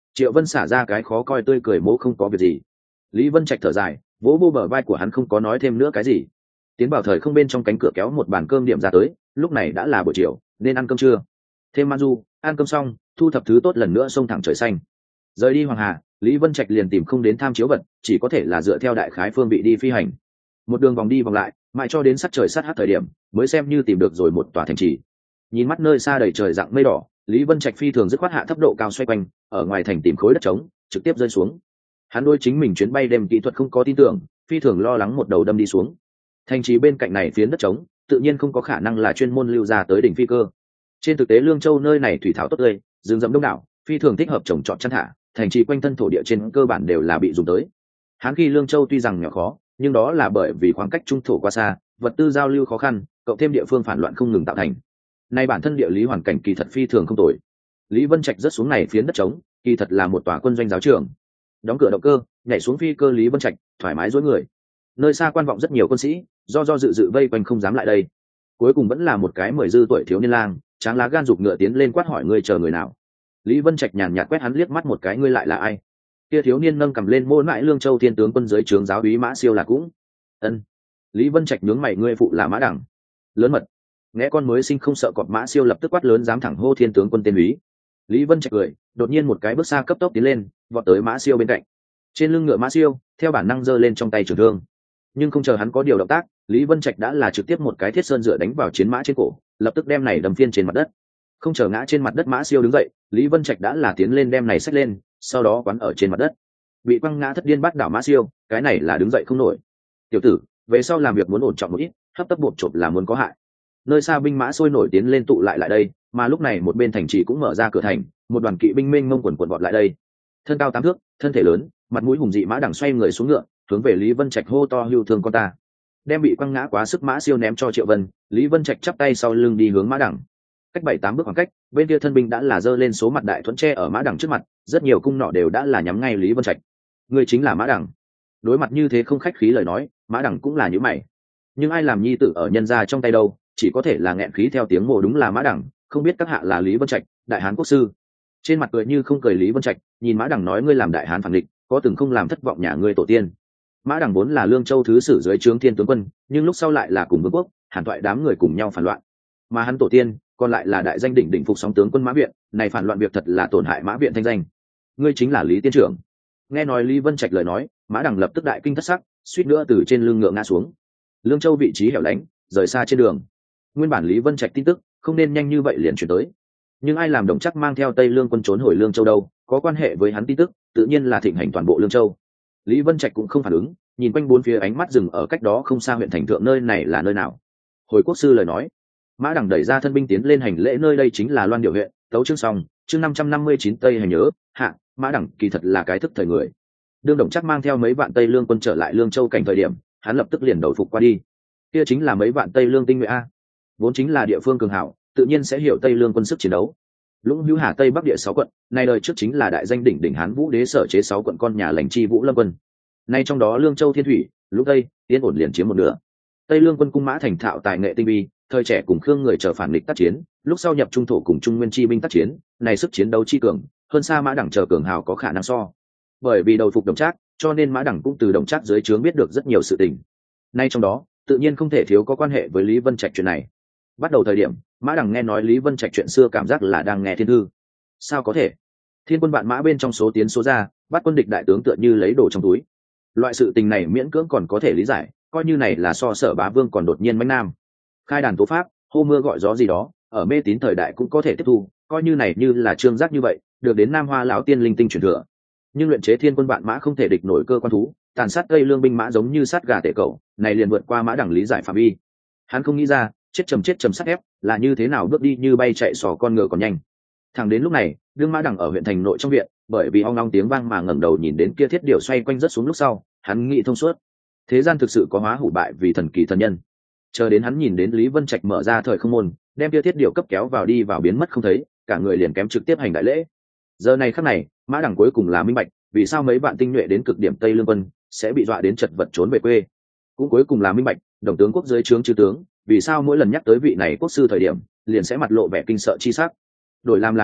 Triệu Vân xả ra cái khó coi tươi cười, mỗ không có việc gì. Lý Vân Trạch thở dài, vỗ vô bờ vai của hắn, không có nói thêm nữa cái gì. Tiến vào thời không bên trong cánh cửa kéo một bàn cơm điểm ra tới, lúc này đã là buổi chiều nên ăn cơm trưa. Thêm man du, ăn cơm xong thu thập thứ tốt lần nữa xông thẳng trời xanh. Rời đi Hoàng Hà, Lý Vân Trạch liền tìm không đến tham chiếu vật, chỉ có thể là dựa theo đại khái phương vị đi phi hành. Một đường vòng đi vòng lại, mãi cho đến sát trời sát hát thời điểm mới xem như tìm được rồi một tòa thành trì. Nhìn mắt nơi xa đầy trời dạng mây đỏ, Lý Vân Trạch phi thường dứt khoát hạ thấp độ cao xoay quanh, ở ngoài thành tìm khối đất trống trực tiếp rơi xuống. Hắn đôi chính mình chuyến bay đêm kỹ thuật không có tin tưởng, phi thường lo lắng một đầu đâm đi xuống. Thành trì bên cạnh này phiến đất trống tự nhiên không có khả năng là chuyên môn lưu ra tới đỉnh phi cơ. Trên thực tế Lương Châu nơi này thủy thảo tốt tươi, rừng rậm đông đảo, phi thường thích hợp trồng trọt chăn thả, thành trì quanh thân thổ địa trên cơ bản đều là bị dùng tới. Hán khi Lương Châu tuy rằng nhỏ khó, nhưng đó là bởi vì khoảng cách trung thổ quá xa, vật tư giao lưu khó khăn, cộng thêm địa phương phản loạn không ngừng tạo thành. Nay bản thân địa lý hoàn cảnh kỳ thật phi thường không tồi. Lý Vân Trạch rất xuống này phiến đất trống, kỳ thật là một tòa quân doanh giáo trường. Đóng cửa động cơ, nhảy xuống phi cơ Lý Vân Trạch thoải mái duỗi người. Nơi xa quan vọng rất nhiều quân sĩ, do do dự dự vây quanh không dám lại đây. Cuối cùng vẫn là một cái mười dư tuổi thiếu niên lang, tráng lá gan giục ngựa tiến lên quát hỏi ngươi chờ người nào. Lý Vân Trạch nhàn nhạt quét hắn liếc mắt một cái, ngươi lại là ai? Kia thiếu niên nâng cầm lên môn mãi Lương Châu thiên tướng quân dưới trướng giáo úy Mã Siêu là cũng. Ân. Lý Vân Trạch nhướng mày, ngươi phụ là Mã Đẳng. Lớn mật. Nghe con mới sinh không sợ cọp. Mã Siêu lập tức quát lớn, dám thẳng hô thiên tướng quân tên úy. Lý Vân Trạch cười, đột nhiên một cái bước xa cấp tốc tiến lên, vọt tới Mã Siêu bên cạnh. Trên lưng ngựa Mã Siêu theo bản năng giơ lên trong tay trường thương, nhưng không chờ hắn có điều động tác, Lý Vân Trạch đã là trực tiếp một cái thiết sơn dựa đánh vào chiến mã trên cổ, lập tức đem này đầm phiên trên mặt đất. Không chờ ngã trên mặt đất Mã Siêu đứng dậy, Lý Vân Trạch đã là tiến lên đem này xách lên, sau đó quán ở trên mặt đất. Bị quăng ngã thất điên bắt đảo Mã Siêu, cái này là đứng dậy không nổi. Tiểu tử, về sau làm việc muốn ổn trọng một ít, hấp tấp bộp chộp là muốn có hại. Nơi xa binh mã sôi nổi tiến lên tụ lại lại đây, mà lúc này một bên thành trì cũng mở ra cửa thành, một đoàn kỵ binh mênh mông quần quần vọt lại đây. Thân cao tám thước, thân thể lớn, mặt mũi hùng dị Mã Đẳng xoay người xuống ngựa, hướng về Lý Vân Trạch hô to, hưu thương con ta. Đem bị quăng ngã quá sức Mã Siêu ném cho Triệu Vân, Lý Vân Trạch chắp tay sau lưng đi hướng Mã Đẳng. Cách bảy tám bước khoảng cách, bên kia thân binh đã là giơ lên số mặt đại thuẫn tre ở Mã Đẳng trước mặt, rất nhiều cung nỏ đều đã là nhắm ngay Lý Vân Trạch. Người chính là Mã Đẳng. Đối mặt như thế không khách khí lời nói, Mã Đẳng cũng là như mày. Nhưng ai làm nhi tử ở nhân gia trong tay đâu, chỉ có thể là nghẹn khí theo tiếng mồ, đúng là Mã Đẳng, không biết các hạ là Lý Vân Trạch, đại hán quốc sư. Trên mặt cười như không cười Lý Vân Trạch, nhìn Mã Đẳng nói, ngươi làm đại hán phản địch, có từng không làm thất vọng nhà ngươi tổ tiên. Mã Đẳng vốn là Lương Châu thứ sử dưới trướng thiên tướng quân, nhưng lúc sau lại là cùng Vương quốc, Hàn Toại đám người cùng nhau phản loạn. Mà hắn tổ tiên còn lại là đại danh đỉnh đỉnh phục sóng tướng quân Mã Viện, này phản loạn việc thật là tổn hại Mã Viện thanh danh. Ngươi chính là Lý tiên trưởng. Nghe nói Lý Vân Trạch lời nói, Mã Đẳng lập tức đại kinh thất sắc, suýt nữa từ trên lưng ngựa ngã xuống. Lương Châu vị trí hẻo lánh, rời xa trên đường. Nguyên bản Lý Vân Trạch tin tức không nên nhanh như vậy liền chuyển tới, nhưng ai làm Đồng Trác mang theo Tây Lương quân trốn hồi Lương Châu đâu, có quan hệ với hắn tin tức tự nhiên là thịnh hành toàn bộ Lương Châu. Lý Vân Trạch cũng không phản ứng, nhìn quanh bốn phía, ánh mắt dừng ở cách đó không xa huyện thành thượng, nơi này là nơi nào? Hồi quốc sư lời nói. Mã Đẳng đẩy ra thân binh tiến lên hành lễ, nơi đây chính là Loan Điểu huyện. Tấu chương xong, chương năm trăm năm mươi chín Tây hành nhớ hạ. Mã Đẳng kỳ thật là cái thức thời người. Đương Đồng Trác mang theo mấy vạn Tây Lương quân trở lại Lương Châu cảnh thời điểm, hắn lập tức liền đầu phục qua đi. Kia chính là mấy vạn Tây Lương tinh nhuệ a, vốn chính là địa phương cường hảo, tự nhiên sẽ hiểu Tây Lương quân sức chiến đấu. Lũng Hữu Hà Tây Bắc địa sáu quận, này đời trước chính là đại danh đỉnh đỉnh Hán Vũ đế sở chế sáu quận con nhà lãnh chi Vũ Lâm quân. Nay trong đó Lương Châu Thiên Thủy, Lũng Tây, Yên ổn liền chiếm một nửa. Tây Lương quân cung Mã thành thạo tài nghệ tinh vi, thời trẻ cùng Khương người chờ phản địch tác chiến, lúc sau nhập trung thổ cùng Trung Nguyên chi binh tác chiến, này sức chiến đấu chi cường, hơn xa Mã Đẳng chờ cường hào có khả năng so. Bởi vì đầu phục Đồng Trác, cho nên Mã Đẳng cũng từ Đồng Trác dưới trướng biết được rất nhiều sự tình. Nay trong đó, tự nhiên không thể thiếu có quan hệ với Lý Vân Trạch chuyện này. Bắt đầu thời điểm, Mã Đẳng nghe nói Lý Vân Trạch chuyện xưa cảm giác là đang nghe thiên thư. Sao có thể? Thiên quân vạn mã bên trong số tiến số ra, bắt quân địch đại tướng tựa như lấy đồ trong túi. Loại sự tình này miễn cưỡng còn có thể lý giải, coi như này là so Sở Bá Vương còn đột nhiên mãnh nam. Khai đàn tố pháp, hô mưa gọi gió gì đó, ở mê tín thời đại cũng có thể tiếp thu, coi như này như là trương giác như vậy, được đến Nam Hoa lão tiên linh tinh truyền thừa. Nhưng luyện chế thiên quân vạn mã không thể địch nổi cơ quan thú, tàn sát Tây Lương binh mã giống như sát gà tể cẩu, này liền vượt qua Mã Đẳng lý giải phạm vi. Hắn không nghĩ ra, chết trầm chết trầm sắt ép là như thế nào bước đi như bay chạy sò con ngựa còn nhanh. Thẳng đến lúc này, đương Mã Đẳng ở huyện thành nội trong viện, bởi vì ong ong tiếng vang mà ngẩng đầu nhìn đến kia thiết điều xoay quanh rất xuống lúc sau, hắn nghĩ thông suốt. Thế gian thực sự có hóa hủ bại vì thần kỳ thần nhân. Chờ đến hắn nhìn đến Lý Vân Trạch mở ra thời không môn, đem kia thiết điều cấp kéo vào đi vào biến mất không thấy, cả người liền kém trực tiếp hành đại lễ. Giờ này khắc này, Mã Đẳng cuối cùng là minh bạch, vì sao mấy bạn tinh nhuệ đến cực điểm Tây Lương quân sẽ bị dọa đến chật vật trốn về quê. Cũng cuối cùng là minh bạch, Đồng tướng quốc dưới trướng chư tướng, vì sao mỗi lần nhắc tới vị này quốc sư thời điểm, liền sẽ mặt lộ vẻ kinh sợ chi sắc. Đổi làm là hắn,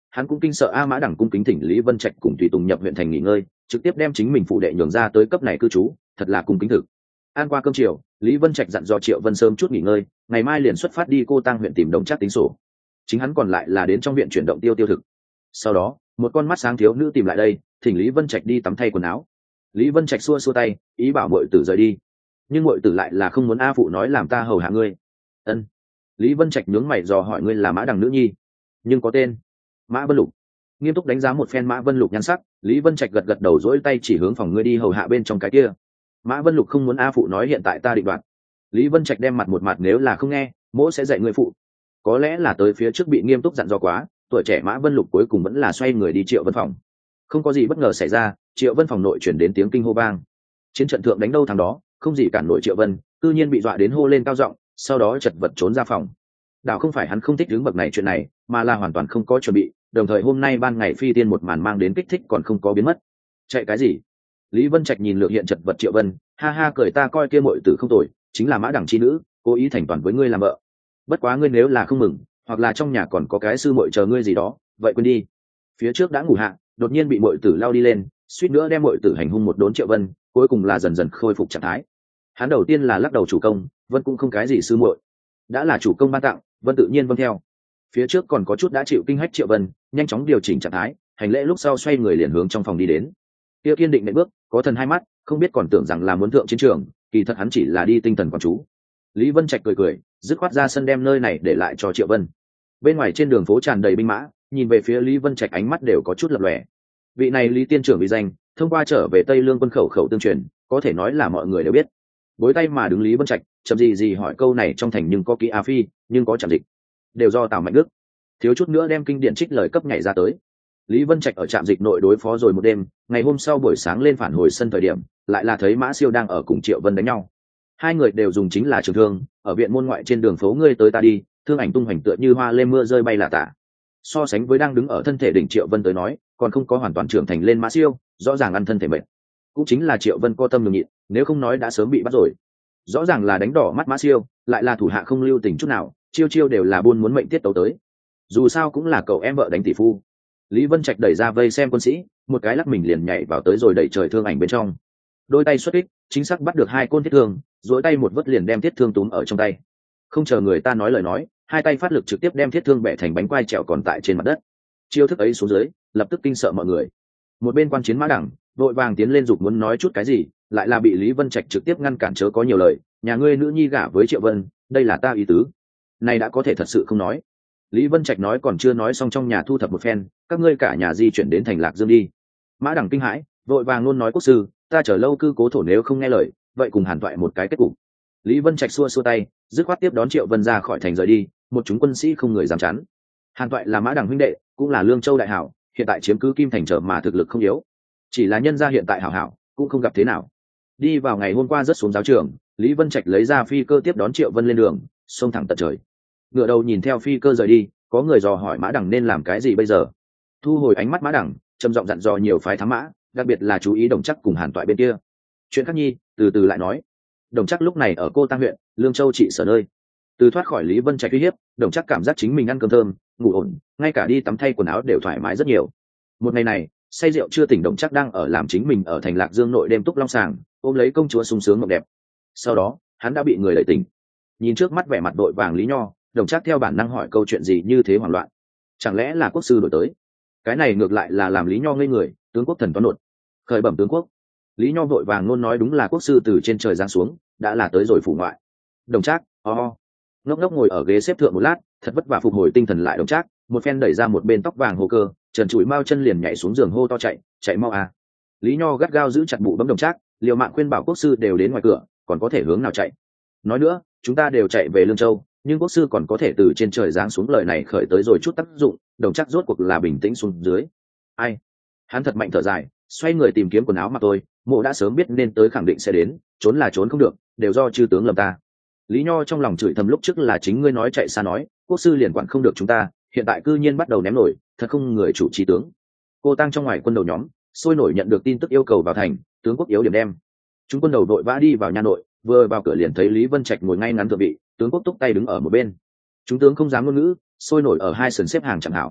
hắn cũng kinh sợ a mã đẳng cung kính thỉnh Lý Vân Trạch cùng tùy tùng nhập huyện thành nghỉ ngơi, trực tiếp đem chính mình phụ đệ nhường ra tới cấp này cư trú, thật là cung kính thực. Ăn qua cơm chiều, Lý Vân Trạch dặn dò Triệu Vân sớm chút nghỉ ngơi, ngày mai liền xuất phát đi Cô Tăng huyện tìm Đồng Trác tính sổ. Chính hắn còn lại là đến trong viện chuyển động tiêu tiêu thực. Sau đó, một con mắt sáng thiếu nữ tìm lại đây, thỉnh Lý Vân Trạch đi tắm thay quần áo. Lý Vân Trạch xua xua tay, ý bảo muội tử rời đi. Nhưng muội tử lại là không muốn a phụ nói làm ta hầu hạ ngươi. Ân. Lý Vân Trạch nhướng mày dò hỏi ngươi là Mã Đằng nữ nhi, nhưng có tên Mã Vân Lục. Nghiêm túc đánh giá một phen Mã Vân Lục nhan sắc, Lý Vân Trạch gật gật đầu dỗi tay chỉ hướng phòng ngươi đi hầu hạ bên trong cái kia. Mã Vân Lục không muốn a phụ nói hiện tại ta định đoạt. Lý Vân Trạch đem mặt một mặt nếu là không nghe, mỗ sẽ dạy người phụ. Có lẽ là tới phía trước bị nghiêm túc dặn dò quá, tuổi trẻ Mã Vân Lục cuối cùng vẫn là xoay người đi Triệu Vân phòng. Không có gì bất ngờ xảy ra, Triệu Vân phòng nội chuyển đến tiếng kinh hô vang. Chiến trận thượng đánh đâu thằng đó, không gì cản nổi Triệu Vân, tự nhiên bị dọa đến hô lên cao giọng, sau đó chật vật trốn ra phòng. Đảo không phải hắn không thích hướng bậc này chuyện này, mà là hoàn toàn không có chuẩn bị, đồng thời hôm nay ban ngày phi tiên một màn mang đến kích thích còn không có biến mất. Chạy cái gì? Lý Vân Trạch nhìn lược hiện chật vật Triệu Vân, ha ha cười ta coi kia muội tử không tồi, chính là Mã Đằng chi nữ, cố ý thành toàn với ngươi làm vợ. Bất quá ngươi nếu là không mừng, hoặc là trong nhà còn có cái sư muội chờ ngươi gì đó, vậy quên đi. Phía trước đã ngủ hạ, đột nhiên bị muội tử lao đi lên, suýt nữa đem muội tử hành hung một đốn Triệu Vân, cuối cùng là dần dần khôi phục trạng thái. Hắn đầu tiên là lắc đầu chủ công, Vân cũng không cái gì sư muội, đã là chủ công ban tặng, Vân tự nhiên vâng theo. Phía trước còn có chút đã chịu kinh hách Triệu Vân, nhanh chóng điều chỉnh trạng thái, hành lễ lúc sau xoay người liền hướng trong phòng đi đến. Tiêu kiên định nện bước, có thần hai mắt, không biết còn tưởng rằng là muốn thượng chiến trường, kỳ thật hắn chỉ là đi tinh thần quán chú. Lý Vân Trạch cười cười, dứt khoát ra sân đem nơi này để lại cho Triệu Vân. Bên ngoài trên đường phố tràn đầy binh mã, nhìn về phía Lý Vân Trạch ánh mắt đều có chút lập lòe. Vị này Lý tiên trưởng vì danh, thông qua trở về Tây Lương quân khẩu khẩu tương truyền, có thể nói là mọi người đều biết. Bối tay mà đứng Lý Vân Trạch, chậm gì gì hỏi câu này trong thành nhưng có kỹ a phi, nhưng có trạm dịch, đều do Tào Mạnh Đức. Thiếu chút nữa đem kinh điển trích lời cấp nhảy ra tới. Lý Vân Trạch ở trạm dịch nội đối phó rồi một đêm, ngày hôm sau buổi sáng lên phản hồi sân thời điểm, lại là thấy Mã Siêu đang ở cùng Triệu Vân đánh nhau. Hai người đều dùng chính là trường thương, ở viện môn ngoại trên đường phố ngươi tới ta đi, thương ảnh tung hoành tựa như hoa lê mưa rơi bay là tả. So sánh với đang đứng ở thân thể đỉnh Triệu Vân tới nói, còn không có hoàn toàn trưởng thành lên Mã Siêu, rõ ràng ăn thân thể mệt. Cũng chính là Triệu Vân co tâm nhường nhịn, nếu không nói đã sớm bị bắt rồi. Rõ ràng là đánh đỏ mắt Mã Siêu, lại là thủ hạ không lưu tình chút nào, chiêu chiêu đều là buôn muốn mệnh tiết tấu tới. Dù sao cũng là cậu em vợ đánh tỷ phu. Lý Vân Trạch đẩy ra vây xem quân sĩ, một cái lắc mình liền nhảy vào tới rồi đẩy trời thương ảnh bên trong. Đôi tay xuất kích, chính xác bắt được hai côn thiết thương, duỗi tay một vớt liền đem thiết thương túm ở trong tay. Không chờ người ta nói lời nói, hai tay phát lực trực tiếp đem thiết thương bẻ thành bánh quai trèo còn tại trên mặt đất. Chiêu thức ấy xuống dưới, lập tức kinh sợ mọi người. Một bên quan chiến Mã Đẳng, vội vàng tiến lên giục muốn nói chút cái gì, lại là bị Lý Vân Trạch trực tiếp ngăn cản chớ có nhiều lời, nhà ngươi nữ nhi gả với Triệu Vân, đây là ta ý tứ. Này đã có thể thật sự không nói. Lý Vân Trạch nói còn chưa nói xong trong nhà thu thập một phen, các ngươi cả nhà di chuyển đến thành Lạc Dương đi. Mã Đẳng kinh hãi, vội vàng luôn nói quốc sư, ta chờ lâu cư cố thổ nếu không nghe lời, vậy cùng hàn toại một cái kết cục. Lý Vân Trạch xua xua tay, dứt khoát tiếp đón Triệu Vân ra khỏi thành rời đi, một chúng quân sĩ không người dám chắn. Hàn toại là Mã Đẳng huynh đệ, cũng là Lương Châu đại hảo, hiện tại chiếm cứ Kim Thành trở mà thực lực không yếu. Chỉ là nhân gia hiện tại hảo hảo, cũng không gặp thế nào. Đi vào ngày hôm qua rất xuống giáo trường, Lý Vân Trạch lấy ra phi cơ tiếp đón Triệu Vân lên đường, xông thẳng tận trời. Ngựa đầu nhìn theo phi cơ rời đi, có người dò hỏi Mã Đẳng nên làm cái gì bây giờ. Thu hồi ánh mắt Mã Đẳng, trầm giọng dặn dò nhiều phái thám mã, đặc biệt là chú ý Đồng Trác cùng Hàn toại bên kia. Chuyện khác nhi, từ từ lại nói. Đồng Trác lúc này ở Cô Tăng huyện, Lương Châu trị sở nơi. Từ thoát khỏi Lý Vân Trạch uy hiếp, Đồng Trác cảm giác chính mình ăn cơm thơm, ngủ ổn, ngay cả đi tắm thay quần áo đều thoải mái rất nhiều. Một ngày này, say rượu chưa tỉnh Đồng Trác đang ở làm chính mình ở thành Lạc Dương nội đêm túc long sàng, ôm lấy công chúa sung sướng mộng đẹp. Sau đó, hắn đã bị người đẩy tỉnh. Nhìn trước mắt vẻ mặt đội vàng Lý Nho, Đồng Trác theo bản năng hỏi câu chuyện gì như thế hoảng loạn. Chẳng lẽ là quốc sư đổi tới? Cái này ngược lại là làm Lý Nho ngây người, tướng quốc thần toán nột. Khởi bẩm tướng quốc. Lý Nho vội vàng luôn nói đúng là quốc sư từ trên trời giáng xuống, đã là tới rồi phủ ngoại. Đồng Trác, ho ho. Ngốc ngốc ngồi ở ghế xếp thượng một lát, thật vất vả phục hồi tinh thần lại Đồng Trác, một phen đẩy ra một bên tóc vàng hồ cơ, trần trụi mau chân liền nhảy xuống giường hô to chạy, chạy mau à. Lý Nho gắt gao giữ chặt bụ bấm Đồng Trác, liều mạng khuyên bảo quốc sư đều đến ngoài cửa, còn có thể hướng nào chạy. Nói nữa, chúng ta đều chạy về Lương Châu, nhưng quốc sư còn có thể từ trên trời giáng xuống lời này khởi tới rồi chút tác dụng. Đồng Trác rốt cuộc là bình tĩnh xuống dưới. Ai? Hắn thật mạnh thở dài, xoay người tìm kiếm quần áo mặc tôi, mộ đã sớm biết nên tới khẳng định sẽ đến, trốn là trốn không được, đều do chư tướng lầm ta. Lý Nho trong lòng chửi thầm lúc trước là chính ngươi nói chạy xa nói, quốc sư liền quản không được chúng ta, hiện tại cư nhiên bắt đầu ném nổi, thật không người chủ trí tướng. Cô Tăng trong ngoài quân đầu nhóm, sôi nổi nhận được tin tức yêu cầu vào thành, tướng quốc yếu điểm đem. Chúng quân đầu đội vã đi vào nhà nội, vừa vào cửa liền thấy Lý Vân Trạch ngồi ngay ngắn thượng vị, tướng quốc túc tay đứng ở một bên. Chúng tướng không dám ngôn ngữ, sôi nổi ở hai sườn xếp hàng chẳng hảo.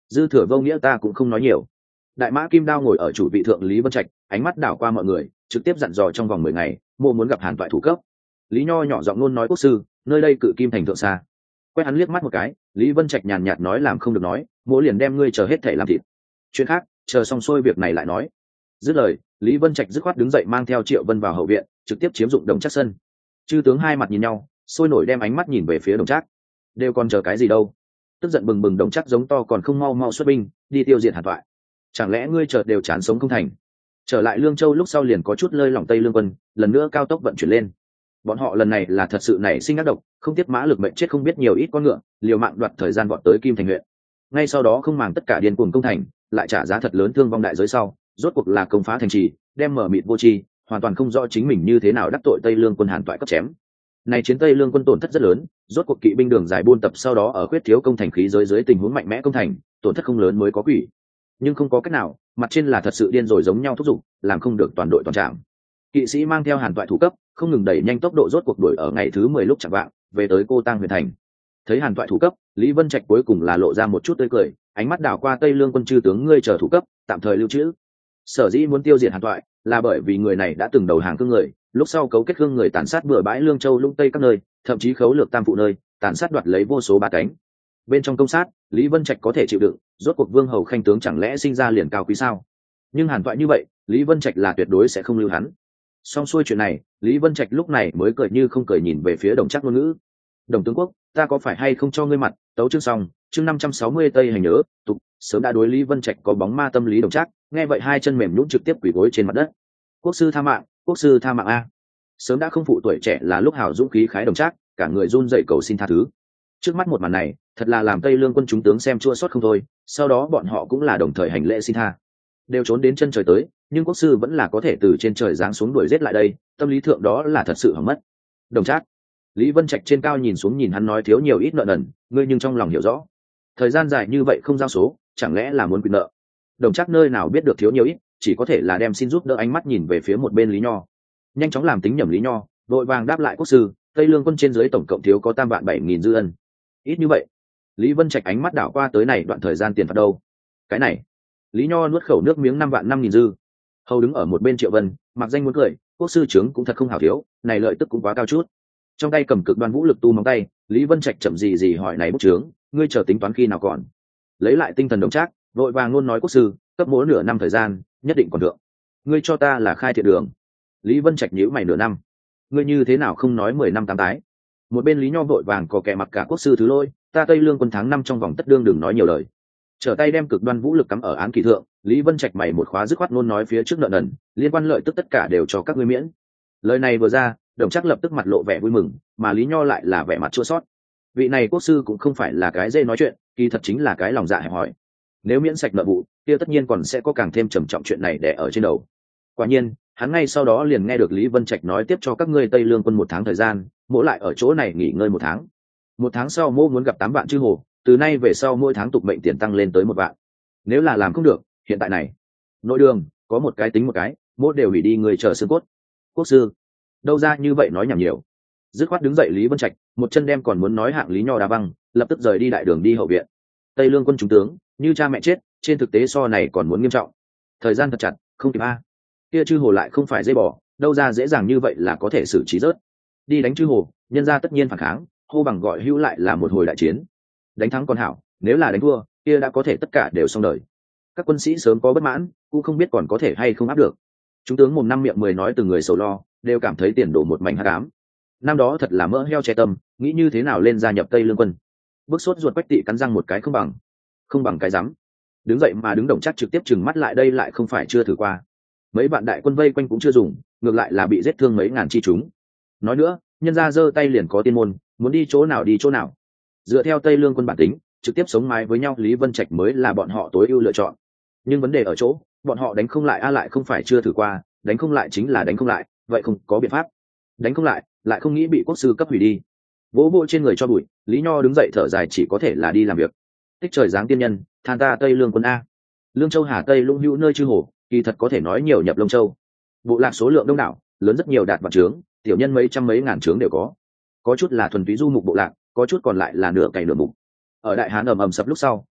dư thừa vô nghĩa ta cũng không nói nhiều. Đại mã kim đao ngồi ở chủ vị thượng Lý Vân Trạch, ánh mắt đảo qua mọi người, trực tiếp dặn dò trong vòng mười ngày mô muốn gặp Hàn Toại thủ cấp. Lý Nho nhỏ giọng luôn nói quốc sư, nơi đây cự kim thành thượng xa. Quét hắn liếc mắt một cái, Lý Vân Trạch nhàn nhạt nói làm không được nói, mỗ liền đem ngươi chờ hết thể làm thịt. Chuyện khác chờ xong xuôi việc này lại nói. Dứt lời, Lý Vân Trạch dứt khoát đứng dậy mang theo Triệu Vân vào hậu viện, trực tiếp chiếm dụng Đồng Trác sân. Chư tướng hai mặt nhìn nhau, sôi nổi đem ánh mắt nhìn về phía Đồng Trác. Đều còn chờ cái gì đâu? Tức giận bừng bừng Đồng Trác giống to còn không mau mau xuất binh đi tiêu diệt Hàn Toại. Chẳng lẽ ngươi chợt đều chán sống không thành? Trở lại Lương Châu lúc sau liền có chút lơi lỏng Tây Lương quân, lần nữa cao tốc vận chuyển lên. Bọn họ lần này là thật sự nảy sinh ác độc, không tiếp mã lực mệnh chết không biết nhiều ít con ngựa, liều mạng đoạt thời gian vọt tới Kim Thành huyện. Ngay sau đó không màng tất cả điên cuồng công thành, lại trả giá thật lớn thương vong đại giới sau, rốt cuộc là công phá thành trì, đem mở mịt vô tri, hoàn toàn không rõ chính mình như thế nào đắc tội Tây Lương quân Hàn Toại cấp chém. Này chiến Tây Lương quân tổn thất rất lớn, rốt cuộc kỵ binh đường dài buôn tập sau đó ở khuyết thiếu công thành khí giới dưới tình huống mạnh mẽ công thành, tổn thất không lớn mới có quỷ. Nhưng không có cách nào, mặt trên là thật sự điên rồi giống nhau thúc giục, làm không được toàn đội toàn trạm. Kỵ sĩ mang theo Hàn Toại thủ cấp, không ngừng đẩy nhanh tốc độ rốt cuộc đuổi ở ngày thứ mười lúc chạng vạng, về tới Cô Tang huyện thành. Thấy Hàn Toại thủ cấp, Lý Vân Trạch cuối cùng là lộ ra một chút tươi cười, ánh mắt đảo qua Tây Lương quân chư tướng ngươi chờ thủ cấp, tạm thời lưu trữ. Sở dĩ muốn tiêu diệt Hàn Toại, là bởi vì người này đã từng đầu hàng cương người, lúc sau cấu kết cương người tàn sát bừa bãi Lương Châu lũng tây các nơi, thậm chí khấu lược tam phụ nơi, tàn sát đoạt lấy vô số ba cánh. Bên trong công sát, Lý Vân Trạch có thể chịu đựng, rốt cuộc Vương hầu khanh tướng chẳng lẽ sinh ra liền cao quý sao? Nhưng Hàn Toại như vậy, Lý Vân Trạch là tuyệt đối sẽ không lưu hắn. Xong xuôi chuyện này, Lý Vân Trạch lúc này mới cười như không cười nhìn về phía Đồng Trác ngôn ngữ. Đồng tướng quốc, ta có phải hay không cho ngươi mặt? Tấu chương xong, chương năm trăm sáu mươi Tây hành nhớ, tục, sớm đã đối Lý Vân Trạch có bóng ma tâm lý Đồng Trác, nghe vậy hai chân mềm nhũn trực tiếp quỳ gối trên mặt đất. Quốc sư tha mạng, quốc sư tha mạng a. Sớm đã không phụ tuổi trẻ là lúc hào dũng khí khái Đồng Trác, cả người run rẩy cầu xin tha thứ. Trước mắt một màn này, thật là làm Tây Lương quân chúng tướng xem chua xót không thôi, sau đó bọn họ cũng là đồng thời hành lễ xin tha. Đều trốn đến chân trời tới, nhưng quốc sư vẫn là có thể từ trên trời giáng xuống đuổi giết lại đây, tâm lý thượng đó là thật sự hỏng mất. Đồng Trác, Lý Vân Trạch trên cao nhìn xuống nhìn hắn nói thiếu nhiều ít nợ nần, ngươi nhưng trong lòng hiểu rõ. Thời gian dài như vậy không giao số, chẳng lẽ là muốn quyền nợ? Đồng Trác nơi nào biết được thiếu nhiều ít, chỉ có thể là đem xin giúp đỡ ánh mắt nhìn về phía một bên Lý Nho. Nhanh chóng làm tính nhẩm Lý Nho, vội vàng đáp lại quốc sư, Tây Lương quân trên dưới tổng cộng thiếu có tam vạn bảy nghìn dư ân. Ít như vậy. Lý Vân Trạch ánh mắt đảo qua tới này đoạn thời gian tiền phạt đâu? Cái này. Lý Nho nuốt khẩu nước miếng năm vạn năm nghìn dư. Hầu đứng ở một bên Triệu Vân, mặc danh muốn cười, quốc sư trưởng cũng thật không hảo thiếu, này lợi tức cũng quá cao chút. Trong tay cầm cực đoan vũ lực tu móng tay, Lý Vân Trạch chậm gì gì hỏi này bút trưởng, ngươi chờ tính toán khi nào còn? Lấy lại tinh thần Đồng Trác, vội vàng luôn nói quốc sư, cấp mỗi nửa năm thời gian, nhất định còn được. Ngươi cho ta là khai thiện đường. Lý Vân Trạch nhíu mày nửa năm. Ngươi như thế nào không nói mười năm tám tái? Một bên Lý Nho vội vàng có kẻ mặc cả quốc sư thứ lôi, ta Tây Lương quân tháng năm trong vòng tất đương đừng nói nhiều lời. Trở tay đem cực đoan vũ lực cắm ở án kỳ thượng, Lý Vân Trạch mày một khóa dứt khoát luôn nói phía trước nợ nần, liên quan lợi tức tất cả đều cho các ngươi miễn. Lời này vừa ra, Đồng Trác lập tức mặt lộ vẻ vui mừng, mà Lý Nho lại là vẻ mặt chua xót. Vị này quốc sư cũng không phải là cái dễ nói chuyện, kỳ thật chính là cái lòng dạ hẹp hòi. Nếu miễn sạch nợ vụ, kia tất nhiên còn sẽ có càng thêm trầm trọng chuyện này để ở trên đầu. Quả nhiên, hắn ngay sau đó liền nghe được Lý Vân Trạch nói tiếp cho các ngươi Tây Lương quân một tháng thời gian, mỗi lại ở chỗ này nghỉ ngơi một tháng. Một tháng sau mô muốn gặp tám vạn chư hồ, từ nay về sau mỗi tháng tục mệnh tiền tăng lên tới một vạn. Nếu là làm không được, hiện tại này, nội đường có một cái tính một cái, mỗi đều hủy đi người chờ xương cốt. Quốc sư, đâu ra như vậy nói nhảm nhiều. Dứt khoát đứng dậy Lý Vân Trạch, một chân đem còn muốn nói hạng Lý Nho đá văng, lập tức rời đi đại đường đi hậu viện. Tây Lương quân trung tướng, như cha mẹ chết, trên thực tế so này còn muốn nghiêm trọng. Thời gian thật chặt, không kịp a. Kia chư hồ lại không phải dây bỏ, đâu ra dễ dàng như vậy là có thể xử trí rớt. Đi đánh chư hồ, nhân ra tất nhiên phản kháng, hô bằng gọi hữu lại là một hồi đại chiến. Đánh thắng còn hảo, nếu là đánh thua, kia đã có thể tất cả đều xong đời. Các quân sĩ sớm có bất mãn, cũng không biết còn có thể hay không áp được. Chúng tướng mồm năm miệng mười nói từng người sầu lo, đều cảm thấy tiền đổ một mảnh hắc ám. Năm đó thật là mỡ heo che tâm, nghĩ như thế nào lên gia nhập Tây Lương quân. Bước sốt ruột Quách Tị cắn răng một cái không bằng, không bằng cái rắm. Đứng dậy mà đứng Đồng Trác trực tiếp trừng mắt lại đây lại không phải chưa thử qua. Mấy bạn đại quân vây quanh cũng chưa dùng, ngược lại là bị giết thương mấy ngàn chi chúng. Nói nữa, nhân gia giơ tay liền có tiên môn, muốn đi chỗ nào đi chỗ nào. Dựa theo Tây Lương quân bản tính, trực tiếp sống mái với nhau Lý Vân Trạch mới là bọn họ tối ưu lựa chọn. Nhưng vấn đề ở chỗ, bọn họ đánh không lại a lại không phải chưa thử qua, đánh không lại chính là đánh không lại, vậy không có biện pháp. Đánh không lại, lại không nghĩ bị quốc sư cấp hủy đi. Vỗ vỗ trên người cho bụi, Lý Nho đứng dậy thở dài chỉ có thể là đi làm việc. Tích trời giáng tiên nhân, than ta Tây Lương quân a. Lương Châu Hà Tây Lũng Hữu nơi chư hồ, kỳ thật có thể nói nhiều nhập Lông Châu. Bộ lạc số lượng đông đảo, lớn rất nhiều đạt vạn trướng, tiểu nhân mấy trăm mấy ngàn trướng đều có. Có chút là thuần túy du mục bộ lạc, có chút còn lại là nửa cày nửa mục. Ở Đại Hán ầm ầm sập lúc sau,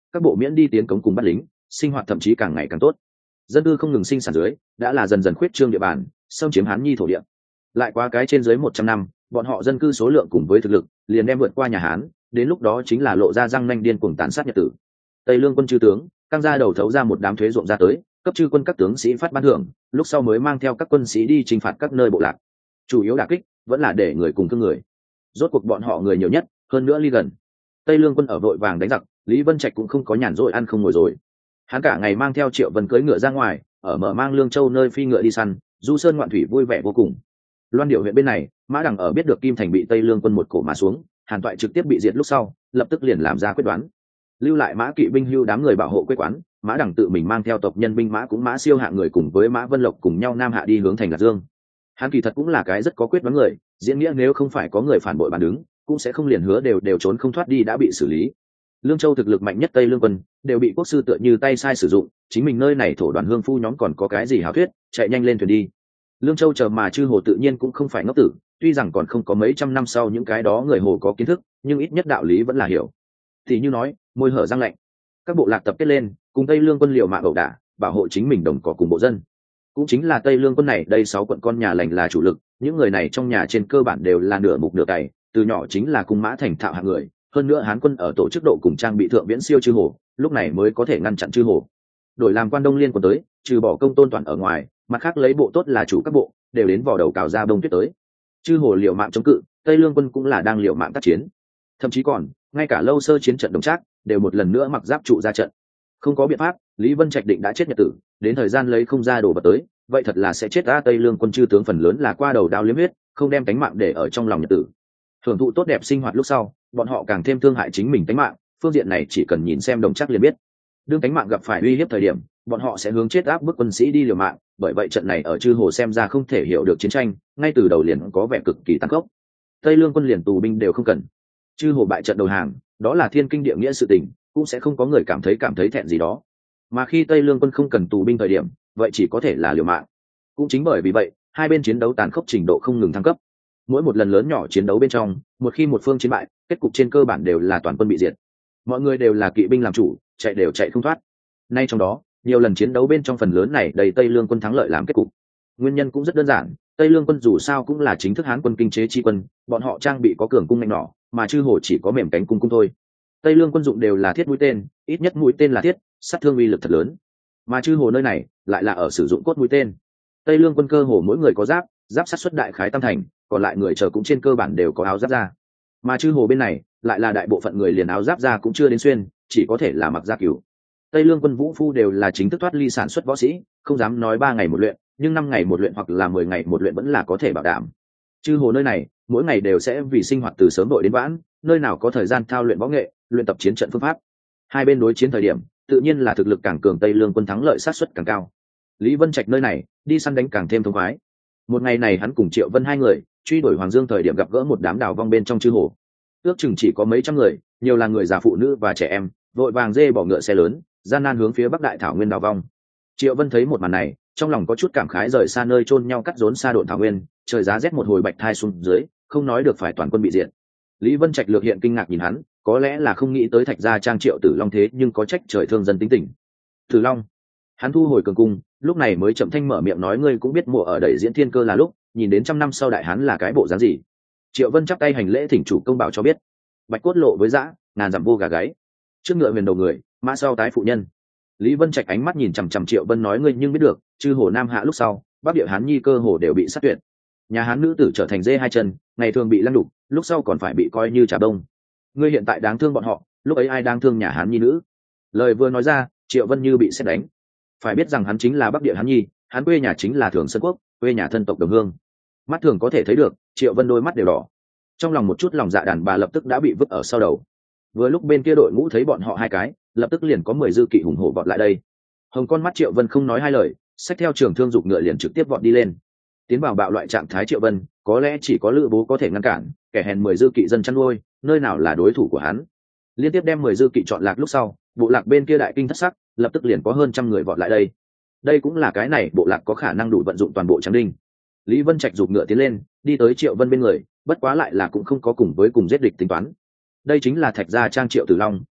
các bộ miễn đi tiến cống cùng bắt lính, sinh hoạt thậm chí càng ngày càng tốt. Dân cư không ngừng sinh sản dưới, đã là dần dần khuyết trương địa bàn, xâm chiếm Hán Nhi thổ địa. Lại qua cái trên dưới một trăm năm, bọn họ dân cư số lượng cùng với thực lực liền đem vượt qua nhà Hán, đến lúc đó chính là lộ ra răng nanh điên cuồng tàn sát nhật tử. Tây Lương quân chư tướng căng ra đầu thấu ra một đám thuế ruộng ra tới, cấp chư quân các tướng sĩ phát ban thưởng, lúc sau mới mang theo các quân sĩ đi chinh phạt các nơi bộ lạc. Chủ yếu đả kích vẫn là để người cùng thương người. Rốt cuộc bọn họ người nhiều nhất, hơn nữa ly gần. Tây Lương quân ở vội vàng đánh giặc, Lý Vân Trạch cũng không có nhàn rỗi ăn không ngồi rồi. Hắn cả ngày mang theo Triệu Vân cưỡi ngựa ra ngoài, ở mở mang Lương Châu nơi phi ngựa đi săn, du sơn ngoạn thủy vui vẻ vô cùng. Loan Điệu huyện bên này, Mã Đằng ở biết được Kim Thành bị Tây Lương quân một cổ mà xuống, Hàn Toại trực tiếp bị diệt lúc sau, lập tức liền làm ra quyết đoán. Lưu lại Mã Kỵ binh hưu đám người bảo hộ quê quán, Mã Đằng tự mình mang theo tộc nhân binh mã cũng Mã Siêu hạng người cùng với Mã Vân Lộc cùng nhau nam hạ đi hướng thành Lạc Dương. Hắn kỳ thật cũng là cái rất có quyết đoán người, diễn nghĩa nếu không phải có người phản bội bàn đứng, cũng sẽ không liền hứa đều đều trốn không thoát đi đã bị xử lý. Lương Châu thực lực mạnh nhất Tây Lương quân đều bị quốc sư tựa như tay sai sử dụng, chính mình nơi này thổ đoàn hương phu nhóm còn có cái gì hảo thuyết, chạy nhanh lên thuyền đi. Lương Châu chờ mà chư hồ tự nhiên cũng không phải ngốc tử, tuy rằng còn không có mấy trăm năm sau những cái đó người hồ có kiến thức, nhưng ít nhất đạo lý vẫn là hiểu. Thì như nói, môi hở răng lạnh, các bộ lạc tập kết lên, cùng Tây Lương quân liều mạng ẩu đả, bảo hộ chính mình đồng cỏ cùng bộ dân. Cũng chính là Tây Lương quân này, đây sáu quận con nhà lành là chủ lực, những người này trong nhà trên cơ bản đều là nửa mục nửa cày, từ nhỏ chính là cung mã thành thạo hạng người, hơn nữa Hán quân ở tổ chức độ cùng trang bị thượng viễn siêu chư hồ, lúc này mới có thể ngăn chặn chư hồ. Đổi làm quan Đông Liên quân tới, trừ bỏ Công Tôn Toàn ở ngoài, mặt khác lấy bộ tốt là chủ các bộ, đều đến vò đầu cào ra đông tuyết tới. Chư hồ liều mạng chống cự, Tây Lương quân cũng là đang liều mạng tác chiến. Thậm chí còn, ngay cả lâu sơ chiến trận Đồng Trác, đều một lần nữa mặc giáp trụ ra trận. Không có biện pháp, Lý Vân Trạch định đã chết nhật tử, đến thời gian lấy không ra đồ vật tới, vậy thật là sẽ chết ra. Tây Lương quân chư tướng phần lớn là qua đầu đao liếm huyết, không đem tánh mạng để ở trong lòng nhật tử. Hưởng thụ tốt đẹp sinh hoạt lúc sau, bọn họ càng thêm thương hại chính mình tánh mạng, phương diện này chỉ cần nhìn xem Đồng Trác liền biết. Đương tánh mạng gặp phải uy hiếp thời điểm, bọn họ sẽ hướng chết áp bức quân sĩ đi liều mạng, bởi vậy trận này ở chư hồ xem ra không thể hiểu được chiến tranh, ngay từ đầu liền có vẻ cực kỳ tàn khốc. Tây Lương quân liền tù binh đều không cần, chư hồ bại trận đầu hàng, đó là thiên kinh địa nghĩa sự tình, cũng sẽ không có người cảm thấy cảm thấy thẹn gì đó. Mà khi Tây Lương quân không cần tù binh thời điểm, vậy chỉ có thể là liều mạng. Cũng chính bởi vì vậy, hai bên chiến đấu tàn khốc trình độ không ngừng thăng cấp. Mỗi một lần lớn nhỏ chiến đấu bên trong, một khi một phương chiến bại, kết cục trên cơ bản đều là toàn quân bị diệt. Mọi người đều là kỵ binh làm chủ, chạy đều chạy không thoát. Nay trong đó, nhiều lần chiến đấu bên trong phần lớn này đầy Tây Lương quân thắng lợi làm kết cục. Nguyên nhân cũng rất đơn giản, Tây Lương quân dù sao cũng là chính thức Hán quân kinh chế chi quân, bọn họ trang bị có cường cung nhanh nỏ, mà chư hồ chỉ có mềm cánh cung cung thôi. Tây Lương quân dụng đều là thiết mũi tên, ít nhất mũi tên là thiết, sát thương uy lực thật lớn. Mà chư hồ nơi này lại là ở sử dụng cốt mũi tên. Tây Lương quân cơ hồ mỗi người có giáp, giáp sát xuất đại khái tam thành, còn lại người chờ cũng trên cơ bản đều có áo giáp da. Mà chư hồ bên này lại là đại bộ phận người liền áo giáp da cũng chưa đến xuyên, chỉ có thể là mặc da cừu. Tây Lương quân vũ phu đều là chính thức thoát ly sản xuất võ sĩ, không dám nói ba ngày một luyện, nhưng năm ngày một luyện hoặc là mười ngày một luyện vẫn là có thể bảo đảm. Chư hồ nơi này mỗi ngày đều sẽ vì sinh hoạt từ sớm đội đến vãn, nơi nào có thời gian thao luyện võ nghệ, luyện tập chiến trận phương pháp. Hai bên đối chiến thời điểm, tự nhiên là thực lực càng cường Tây Lương quân thắng lợi sát suất càng cao. Lý Vân Trạch nơi này đi săn đánh càng thêm thông khoái. Một ngày này hắn cùng Triệu Vân hai người truy đuổi Hoàng Dương thời điểm gặp gỡ một đám đào vong bên trong chư hồ, ước chừng chỉ có mấy trăm người, nhiều là người già phụ nữ và trẻ em, vội vàng dê bỏ ngựa xe lớn, gian nan hướng phía Bắc Đại Thảo Nguyên đào vong. Triệu Vân thấy một màn này, trong lòng có chút cảm khái, rời xa nơi chôn nhau cắt rốn xa độn thảo nguyên, trời giá rét một hồi bạch thai xuống dưới, không nói được phải toàn quân bị diệt. Lý Vân Trạch lược hiện kinh ngạc nhìn hắn, có lẽ là không nghĩ tới Thạch gia trang Triệu Tử Long thế nhưng có trách trời thương dân tính tình. Tử Long, hắn thu hồi cường cung, lúc này mới chậm thanh mở miệng nói, ngươi cũng biết mùa ở đẩy diễn thiên cơ là lúc, nhìn đến trăm năm sau đại hán là cái bộ dáng gì. Triệu Vân chắp tay hành lễ thỉnh chủ công bảo cho biết. Bạch cốt lộ với dã, ngàn dặm vô gà gáy. Trước ngựa huyền đầu người, mã sau tái phụ nhân. Lý Vân Trạch ánh mắt nhìn chằm chằm Triệu Vân nói, ngươi nhưng biết được, chư hồ Nam hạ lúc sau, Bắc địa Hán nhi cơ hồ đều bị sát tuyệt. Nhà Hán nữ tử trở thành dê hai chân, ngày thường bị lăng đục, lúc sau còn phải bị coi như trà đông. Ngươi hiện tại đáng thương bọn họ, lúc ấy ai đang thương nhà Hán nhi nữ? Lời vừa nói ra, Triệu Vân như bị sét đánh. Phải biết rằng hắn chính là Bắc địa Hán nhi, hắn quê nhà chính là Thường Sơn quốc, quê nhà thân tộc đồng hương. Mắt thường có thể thấy được, Triệu Vân đôi mắt đều đỏ. Trong lòng một chút lòng dạ đàn bà lập tức đã bị vứt ở sau đầu. Vừa lúc bên kia đội ngũ thấy bọn họ hai cái, lập tức liền có mười dư kỵ hùng hổ vọt lại đây. Hồng con mắt Triệu Vân không nói hai lời, xách theo trường thương dục ngựa liền trực tiếp vọt đi lên. Tiến vào bạo loại trạng thái Triệu Vân, có lẽ chỉ có Lữ Bố có thể ngăn cản, kẻ hèn mười dư kỵ dân chăn nuôi, nơi nào là đối thủ của hắn. Liên tiếp đem mười dư kỵ chọn lạc lúc sau, bộ lạc bên kia đại kinh thất sắc, lập tức liền có hơn trăm người vọt lại đây. Đây cũng là cái này bộ lạc có khả năng đủ vận dụng toàn bộ tráng đinh. Lý Vân Trạch giục ngựa tiến lên, đi tới Triệu Vân bên người, bất quá lại là cũng không có cùng với cùng giết địch tính toán. Đây chính là Thạch gia trang Triệu Tử Long,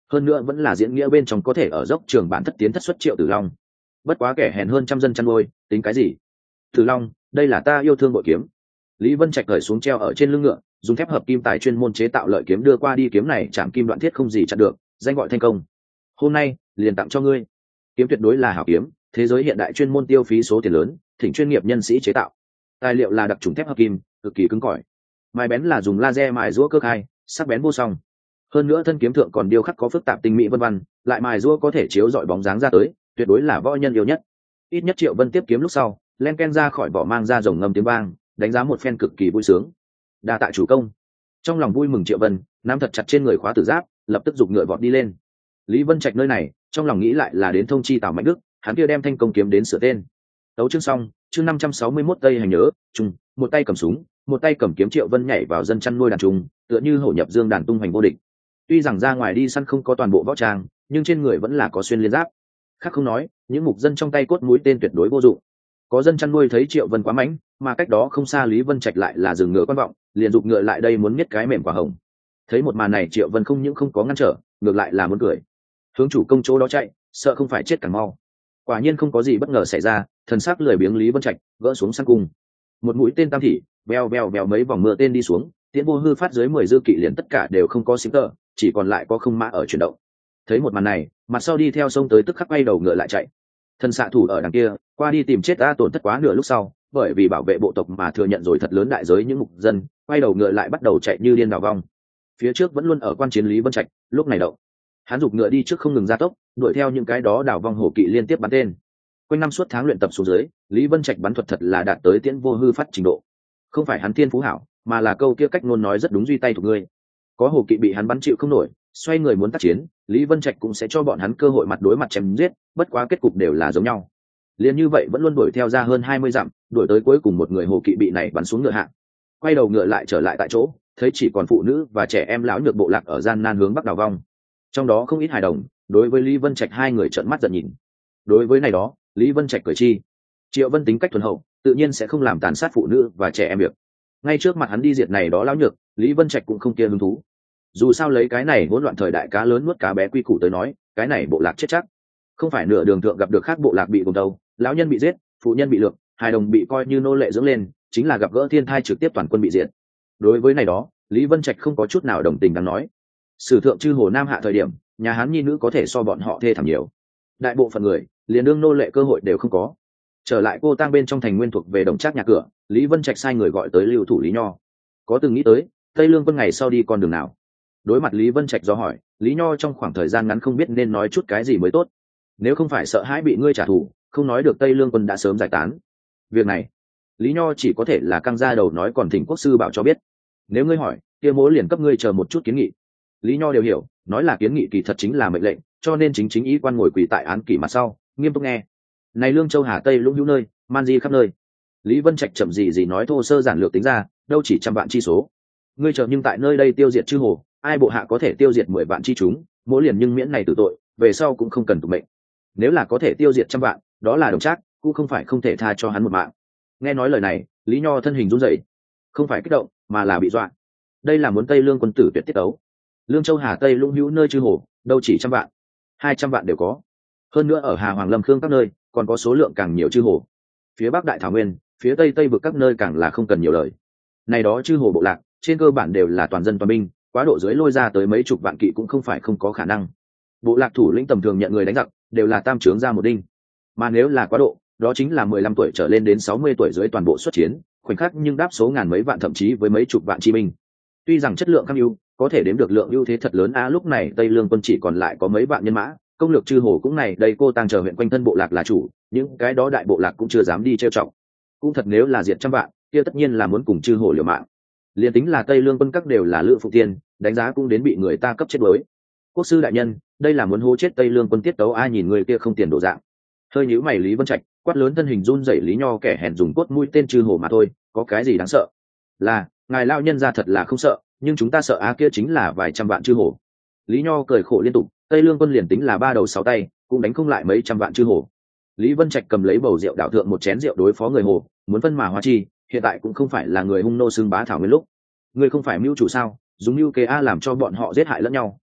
hơn nữa vẫn là diễn nghĩa bên trong có thể ở dốc trường bản thất tiến thất xuất Triệu Tử Long. Bất quá kẻ hèn hơn trăm dân chăn nuôi, tính cái gì? Tử Long, đây là ta yêu thương bội kiếm. Lý Vân Trạch cởi xuống treo ở trên lưng ngựa, dùng thép hợp kim tài chuyên môn chế tạo lợi kiếm đưa qua đi, kiếm này chạm kim đoạn thiết không gì chặn được, danh gọi thành công. Hôm nay liền tặng cho ngươi. Kiếm tuyệt đối là hảo kiếm, thế giới hiện đại chuyên môn tiêu phí số tiền lớn, thỉnh chuyên nghiệp nhân sĩ chế tạo. Tài liệu là đặc trùng thép hợp kim, cực kỳ cứng cỏi. Mài bén là dùng laser mài rũa cơ khai, sắc bén vô song. Hơn nữa thân kiếm thượng còn điêu khắc có phức tạp tinh mỹ vân vân, lại mài rũa có thể chiếu rọi bóng dáng ra tới, tuyệt đối là võ nhân yêu nhất. Ít nhất Triệu Vân tiếp kiếm lúc sau, len ken ra khỏi vỏ mang ra rồng ngâm tiếng vang, đánh giá một phen cực kỳ vui sướng. Đa tạ chủ công. Trong lòng vui mừng Triệu Vân nắm thật chặt trên người khóa tử giáp, lập tức giục ngựa vọt đi lên. Lý Vân Trạch nơi này trong lòng nghĩ lại là đến thông chi Tào Mạnh Đức, hắn kia đem thanh công kiếm đến sửa tên. Tấu chương xong, chương năm trăm sáu mươi mốt tây hành nhớ, trung, một tay cầm súng, một tay cầm kiếm, Triệu Vân nhảy vào dân chăn nuôi đàn trùng, tựa như hổ nhập dương đàn tung hoành vô địch. Tuy rằng ra ngoài đi săn không có toàn bộ võ trang, nhưng trên người vẫn là có xuyên liên giáp. Khác không nói, những mục dân trong tay cốt mũi tên tuyệt đối vô dụng. Có dân chăn nuôi thấy Triệu Vân quá mãnh, mà cách đó không xa Lý Vân Trạch lại là dừng ngựa quan vọng, liền giục ngựa lại đây muốn miết cái mềm quả hồng. Thấy một màn này Triệu Vân không những không có ngăn trở, ngược lại là muốn cười. Hướng chủ công chỗ đó chạy, sợ không phải chết càng mau. Quả nhiên không có gì bất ngờ xảy ra, thần sắc lười biếng Lý Vân Trạch gỡ xuống săn cung, một mũi tên tam thị veo veo veo mấy vòng mưa tên đi xuống, Tiễn Vô Hư phát dưới mười dư kỵ liền tất cả đều không có xính tơ, chỉ còn lại có không mã ở chuyển động. Thấy một màn này, mặt sau đi theo sông tới tức khắc quay đầu ngựa lại chạy. Thần xạ thủ ở đằng kia qua đi tìm chết ta, tổn thất quá nửa lúc sau, bởi vì bảo vệ bộ tộc mà thừa nhận rồi thật lớn đại giới những mục dân, quay đầu ngựa lại bắt đầu chạy như điên đảo vong. Phía trước vẫn luôn ở quan chiến Lý Vân Trạch lúc này động, hắn giục ngựa đi trước không ngừng gia tốc, đuổi theo những cái đó đảo vong hổ kỵ liên tiếp bắn tên. Quanh năm suốt tháng luyện tập xuống dưới, Lý Vân Trạch bắn thuật thật là đạt tới Tiễn Vô Hư phát trình độ. Không phải hắn thiên phú hảo, mà là câu kia cách ngôn nói rất đúng, duy tay thuộc ngươi. Có hổ kỵ bị hắn bắn chịu không nổi, xoay người muốn tác chiến, Lý Vân Trạch cũng sẽ cho bọn hắn cơ hội mặt đối mặt chém giết, bất quá kết cục đều là giống nhau. Liên như vậy vẫn luôn đuổi theo ra hơn hai mươi dặm, đuổi tới cuối cùng một người hổ kỵ bị này bắn xuống ngựa hạ. Quay đầu ngựa lại trở lại tại chỗ, thấy chỉ còn phụ nữ và trẻ em lão nhược bộ lạc ở gian nan hướng bắc đào vong. Trong đó không ít hài đồng, đối với Lý Vân Trạch hai người trợn mắt giận nhìn. Đối với này đó, Lý Vân Trạch cười chi. Triệu Vân tính cách thuần hậu, tự nhiên sẽ không làm tàn sát phụ nữ và trẻ em việc. Ngay trước mặt hắn đi diệt này đó lão nhược, Lý Vân Trạch cũng không kia hứng thú. Dù sao lấy cái này hỗn loạn thời đại cá lớn nuốt cá bé quy củ tới nói, cái này bộ lạc chết chắc. Không phải nửa đường thượng gặp được khác bộ lạc bị cùng đầu, lão nhân bị giết, phụ nhân bị lược, hài đồng bị coi như nô lệ dưỡng lên, chính là gặp gỡ thiên thai trực tiếp toàn quân bị diệt. Đối với này đó, Lý Vân Trạch không có chút nào đồng tình đáng nói. Sử thượng chư hồ Nam hạ thời điểm, nhà Hán nhi nữ có thể so bọn họ thê thảm nhiều. Đại bộ phận người, liền đương nô lệ cơ hội đều không có. Trở lại cô tang bên trong thành nguyên thuộc về đồng trác nhà cửa, Lý Vân Trạch sai người gọi tới lưu thủ Lý Nho. Có từng nghĩ tới, Tây Lương Quân ngày sau đi con đường nào? Đối mặt Lý Vân Trạch do hỏi, Lý Nho trong khoảng thời gian ngắn không biết nên nói chút cái gì mới tốt. Nếu không phải sợ hãi bị ngươi trả thù, không nói được Tây Lương Quân đã sớm giải tán. Việc này, Lý Nho chỉ có thể là căng ra đầu nói, còn thỉnh quốc sư bảo cho biết. Nếu ngươi hỏi, kia mỗ liền cấp ngươi chờ một chút kiến nghị. Lý Nho đều hiểu, nói là kiến nghị kỳ thật chính là mệnh lệnh, cho nên chính chính ý quan ngồi quỳ tại án kỷ mặt sau, nghiêm túc nghe. Này Lương Châu Hà Tây lũng hữu nơi, man di khắp nơi. Lý Vân Trạch chậm gì gì nói thô sơ giản lược tính ra, đâu chỉ trăm vạn chi số. Ngươi chờ nhưng tại nơi đây tiêu diệt chư hồ, ai bộ hạ có thể tiêu diệt mười vạn chi chúng, mỗi liền nhưng miễn này tử tội, về sau cũng không cần tù mệnh. Nếu là có thể tiêu diệt trăm vạn, đó là đồng trác, cũng không phải không thể tha cho hắn một mạng. Nghe nói lời này, Lý Nho thân hình run rẩy, không phải kích động, mà là bị dọa. Đây là muốn Tây Lương Quân tử tuyệt tiết ấu. Lương Châu Hà Tây lũng hữu nơi chư hồ, đâu chỉ trăm vạn, hai trăm vạn đều có. Hơn nữa ở Hà Hoàng Lâm Khương các nơi, còn có số lượng càng nhiều chư hồ. Phía Bắc Đại Thảo Nguyên, phía Tây Tây vực các nơi càng là không cần nhiều lời. Này đó chư hồ bộ lạc, trên cơ bản đều là toàn dân toàn binh, quá độ dưới lôi ra tới mấy chục vạn kỵ cũng không phải không có khả năng. Bộ lạc thủ lĩnh tầm thường nhận người đánh giặc, đều là tam trướng ra một đinh. Mà nếu là quá độ, đó chính là mười lăm tuổi trở lên đến sáu mươi tuổi dưới toàn bộ xuất chiến, khoảnh khắc nhưng đáp số ngàn mấy vạn thậm chí với mấy chục vạn chi binh. Tuy rằng chất lượng cam ưu, có thể đếm được lượng ưu thế thật lớn a, lúc này Tây Lương Quân chỉ còn lại có mấy vạn nhân mã, công lược chư hồ cũng này đây cô tang chờ huyện quanh thân bộ lạc là chủ, những cái đó đại bộ lạc cũng chưa dám đi trêu chọc. Cũng thật nếu là diệt trăm vạn, kia tất nhiên là muốn cùng chư hồ liều mạng. Liên tính là Tây Lương Quân các đều là lữ phụ tiên, đánh giá cũng đến bị người ta cấp chết đuối. Quốc sư đại nhân, đây là muốn hô chết Tây Lương Quân tiết tấu, ai nhìn người kia không tiền đổ dạng. Hơi nhíu mày Lý Vân Trạch quát lớn, thân hình run rẩy Lý Nho kẻ hèn dùng cốt mũi tên chư hồ mà thôi, có cái gì đáng sợ? Là ngài lao nhân ra thật là không sợ, nhưng chúng ta sợ á, kia chính là vài trăm vạn chư hồ. Lý Nho cười khổ liên tục, Tây Lương Quân liền tính là ba đầu sáu tay, cũng đánh không lại mấy trăm vạn chư hồ. Lý Vân Trạch cầm lấy bầu rượu đảo thượng một chén rượu đối phó người hồ, muốn phân mà hóa chi, hiện tại cũng không phải là người hung nô xương bá thảo nguyên lúc. Người không phải mưu chủ sao, dùng mưu kế a làm cho bọn họ giết hại lẫn nhau,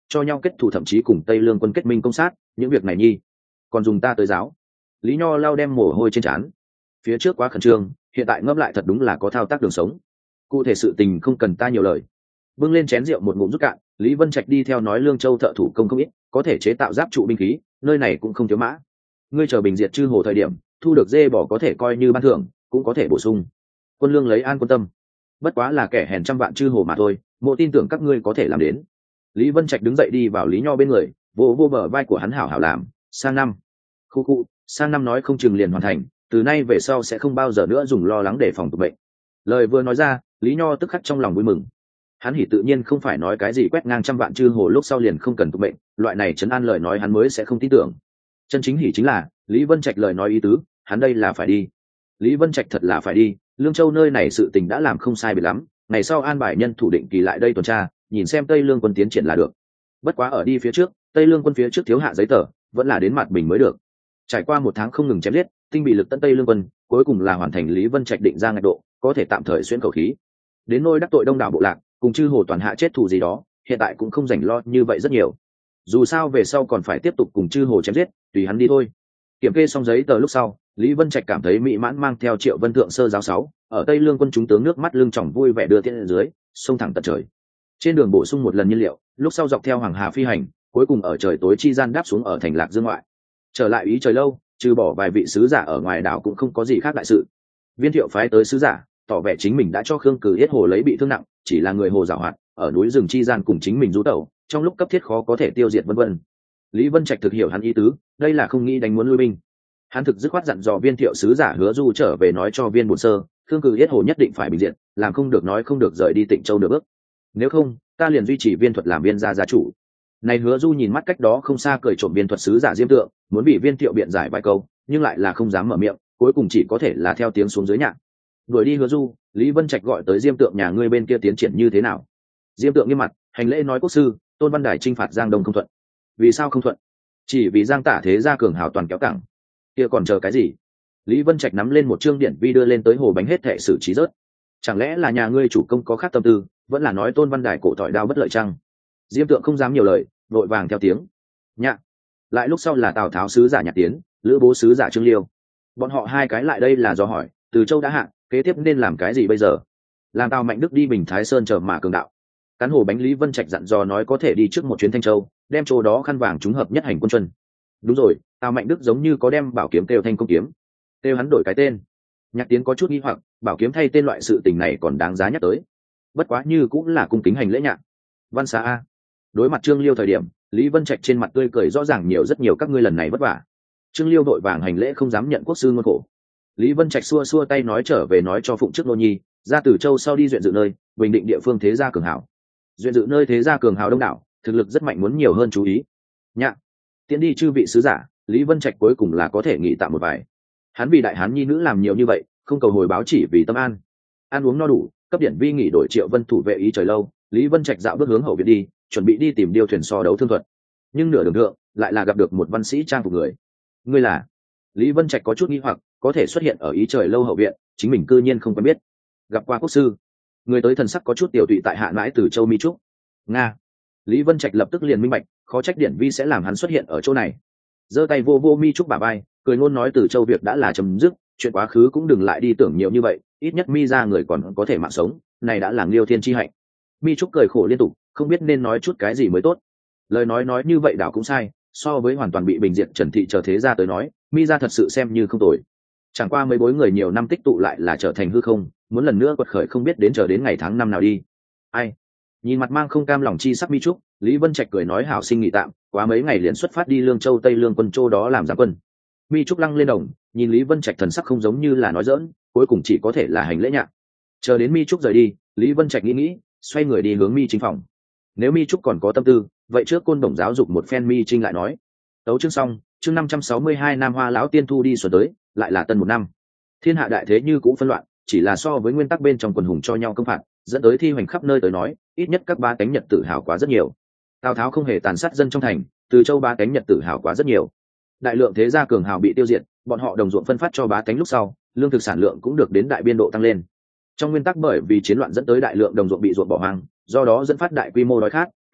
cho nhau kết thù, thậm chí cùng Tây Lương quân kết minh công sát, những việc này nhi còn dùng ta tới giáo. Lý Nho lau đem mồ hôi trên trán. Phía trước quá khẩn trương, hiện tại ngẫm lại thật đúng là có thao tác đường sống. Cụ thể sự tình không cần ta nhiều lời. Bưng lên chén rượu một ngụm rút cạn, Lý Vân Trạch đi theo nói Lương Châu thợ thủ công không ít, có thể chế tạo giáp trụ binh khí, nơi này cũng không thiếu mã. Ngươi chờ bình diệt chư hồ thời điểm, thu được dê bỏ có thể coi như ban thưởng, cũng có thể bổ sung. Quân lương lấy an quân tâm. Bất quá là kẻ hèn trăm vạn chư hồ mà thôi, mộ tin tưởng các ngươi có thể làm đến. Lý Vân Trạch đứng dậy đi vào Lý Nho bên người, vỗ vô bờ vai của hắn, hảo hảo làm, sang năm. Khu khu, sang năm nói không chừng liền hoàn thành, từ nay về sau sẽ không bao giờ nữa dùng lo lắng để phòng tục bệnh. Lời vừa nói ra, Lý Nho tức khắc trong lòng vui mừng. Hắn hỉ tự nhiên không phải nói cái gì quét ngang trăm vạn chư hồ lúc sau liền không cần tục bệnh, loại này trấn an lời nói hắn mới sẽ không tin tưởng. Chân chính hỉ chính là Lý Vân Trạch lời nói ý tứ, hắn đây là phải đi. Lý Vân Trạch thật là phải đi, Lương Châu nơi này sự tình đã làm không sai biệt lắm, ngày sau an bài nhân thủ định kỳ lại đây tuần tra, nhìn xem Tây Lương quân tiến triển là được. Bất quá ở đi phía trước, Tây Lương quân phía trước thiếu hạ giấy tờ, vẫn là đến mặt bình mới được. Trải qua một tháng không ngừng chém giết, tinh bị lực tận Tây Lương quân, cuối cùng là hoàn thành Lý Vân Trạch định ra ngạch độ, có thể tạm thời xuyên khẩu khí. Đến nôi đắc tội đông đảo bộ lạc, cùng chư hồ toàn hạ chết thù gì đó, hiện tại cũng không rảnh lo như vậy rất nhiều. Dù sao về sau còn phải tiếp tục cùng chư hồ chém giết, tùy hắn đi thôi. Kiểm kê xong giấy tờ lúc sau, Lý Vân Trạch cảm thấy mỹ mãn mang theo Triệu Vân Thượng sơ giáo sáu, ở Tây Lương quân chúng tướng nước mắt lưng tròng vui vẻ đưa tiễn lên dưới, xông thẳng tận trời. Trên đường bổ sung một lần nhiên liệu, lúc sau dọc theo Hoàng Hà phi hành, cuối cùng ở trời tối chi gian đáp xuống ở thành Lạc Dương ngoại. Trở lại Ý Trời Lâu, trừ bỏ vài vị sứ giả ở ngoài đảo cũng không có gì khác đại sự. Viên Thiệu phái tới sứ giả, tỏ vẻ chính mình đã cho Khương Cử Yết Hồ lấy bị thương nặng, chỉ là người hồ giảo hoạt, ở núi rừng chi gian cùng chính mình rú tẩu, trong lúc cấp thiết khó có thể tiêu diệt vân vân. Lý Vân Trạch thực hiểu hắn ý tứ, đây là không nghĩ đánh muốn lui binh. Hắn thực dứt khoát dặn dò Viên Thiệu sứ giả Hứa Du trở về nói cho Viên Bổn Sơ, Khương Cử Yết Hồ nhất định phải bình diện, làm không được nói không được rời đi Tịnh Châu được bước. Nếu không, ta liền duy trì Viên Thuật làm Viên gia gia chủ. Này Hứa Du nhìn mắt cách đó không xa cười trộm Viên Thuật sứ giả Diêm Tượng, muốn bị Viên Thiệu biện giải vài câu, nhưng lại là không dám mở miệng, cuối cùng chỉ có thể là theo tiếng xuống dưới nhạc. Đuổi đi Hứa Du, Lý Vân Trạch gọi tới Diêm Tượng nhà ngươi bên kia tiến triển như thế nào. Diêm Tượng nghiêm mặt, hành lễ nói quốc sư, Tôn Văn Đài chinh phạt Giang Đông không thuận. Vì sao không thuận? Chỉ vì Giang Tả thế gia cường hào toàn kéo cẳng. Kia còn chờ cái gì? Lý Vân Trạch nắm lên một chương điển vi đưa lên tới hồ bánh hết thệ xử trí rớt. Chẳng lẽ là nhà ngươi chủ công có khác tâm tư, vẫn là nói Tôn Văn Đài cổ tỏi đao bất lợi chăng? Diêm Tượng không dám nhiều lời, vội vàng theo tiếng. Nhạ. Lại lúc sau là Tào Tháo sứ giả Nhạc Tiến, Lữ Bố sứ giả Trương Liêu. Bọn họ hai cái lại đây là do hỏi, Từ Châu đã hạ, kế tiếp nên làm cái gì bây giờ? Làm Tào Mạnh Đức đi Bình Thái Sơn chờ mà cường đạo. Cán hồ bánh Lý Vân Trạch dặn dò nói có thể đi trước một chuyến Thanh Châu, đem chỗ đó khăn vàng trúng hợp nhất hành quân chân. Đúng rồi, Tào Mạnh Đức giống như có đem bảo kiếm kêu Thanh Công kiếm, kêu hắn đổi cái tên. Nhạc Tiến có chút nghi hoặc, bảo kiếm thay tên loại sự tình này còn đáng giá nhắc tới. Bất quá như cũng là cung kính hành lễ nhạc. Văn xá a. Đối mặt Trương Liêu thời điểm, Lý Vân Trạch trên mặt tươi cười rõ ràng nhiều rất nhiều các ngươi lần này vất vả. Trương Liêu đội vàng hành lễ không dám nhận quốc sư ngôn khổ. Lý Vân Trạch xua xua tay nói trở về nói cho phụng chức nô nhi, ra từ Châu sau đi duyện dự nơi, bình định địa phương thế gia cường hảo. Duyện dự nơi thế gia cường hào đông đảo, thực lực rất mạnh, muốn nhiều hơn chú ý. Nhạ. Tiễn đi chư vị sứ giả, Lý Vân Trạch cuối cùng là có thể nghỉ tạm một vài. Hắn vì đại hán nhi nữ làm nhiều như vậy, không cầu hồi báo chỉ vì tâm an. Ăn uống no đủ, cấp điển vi nghỉ đổi Triệu Vân thủ vệ Ý Trời Lâu, Lý Vân Trạch dạo bước hướng hậu viện đi, chuẩn bị đi tìm điêu thuyền so đấu thương thuật. Nhưng nửa đường thượng, lại là gặp được một văn sĩ trang phục người. Ngươi là? Lý Vân Trạch có chút nghi hoặc, có thể xuất hiện ở Ý Trời Lâu hậu viện, chính mình cư nhiên không quen biết. Gặp qua quốc sư. Người tới thần sắc có chút tiểu tụy tại hạ mãi từ Châu Mi Trúc. Nga. Lý Vân Trạch lập tức liền minh bạch, khó trách điển vi sẽ làm hắn xuất hiện ở chỗ này. Giơ tay vô vô Mi Trúc bả vai, cười ngôn nói từ Châu việc đã là chấm dứt, chuyện quá khứ cũng đừng lại đi tưởng nhiều như vậy, ít nhất Mi ra người còn có thể mạng sống, này đã là Liêu Thiên chi hạnh. Mi Trúc cười khổ liên tục, không biết nên nói chút cái gì mới tốt. Lời nói nói như vậy đảo cũng sai, so với hoàn toàn bị bình diệt Trần thị chờ thế gia tới nói, Mi ra thật sự xem như không tồi. Chẳng qua mấy bối người nhiều năm tích tụ lại là trở thành hư không, muốn lần nữa quật khởi không biết đến chờ đến ngày tháng năm nào đi. Ai? Nhìn mặt mang không cam lòng chi sắc Mi Trúc, Lý Vân Trạch cười nói hảo sinh nghỉ tạm, quá mấy ngày liền xuất phát đi Lương Châu Tây Lương quân châu đó làm giám quân. Mi Trúc lăng lên đồng, nhìn Lý Vân Trạch thần sắc không giống như là nói giỡn, cuối cùng chỉ có thể là hành lễ nhạc. Chờ đến Mi Trúc rời đi, Lý Vân Trạch nghĩ nghĩ, xoay người đi hướng Mi Trinh phòng. Nếu Mi Trúc còn có tâm tư, vậy trước Côn Đồng giáo dục một phen Mi Trinh lại nói. Tấu chương xong, chương năm trăm sáu mươi hai Nam Hoa lão tiên thu đi xuân tới, lại là tân một năm. Thiên hạ đại thế như cũ phân loạn, chỉ là so với nguyên tắc bên trong quần hùng cho nhau công phạt, dẫn tới thi hoành khắp nơi tới nói, ít nhất các ba cánh Nhật tự hào quá rất nhiều. Tào Tháo không hề tàn sát dân trong thành, Từ Châu ba cánh Nhật tự hào quá rất nhiều. Đại lượng thế gia cường hào bị tiêu diệt, bọn họ đồng ruộng phân phát cho bá cánh lúc sau, lương thực sản lượng cũng được đến đại biên độ tăng lên. Trong nguyên tắc bởi vì chiến loạn dẫn tới đại lượng đồng ruộng bị ruộng bỏ hoang, do đó dẫn phát đại quy mô đói khát,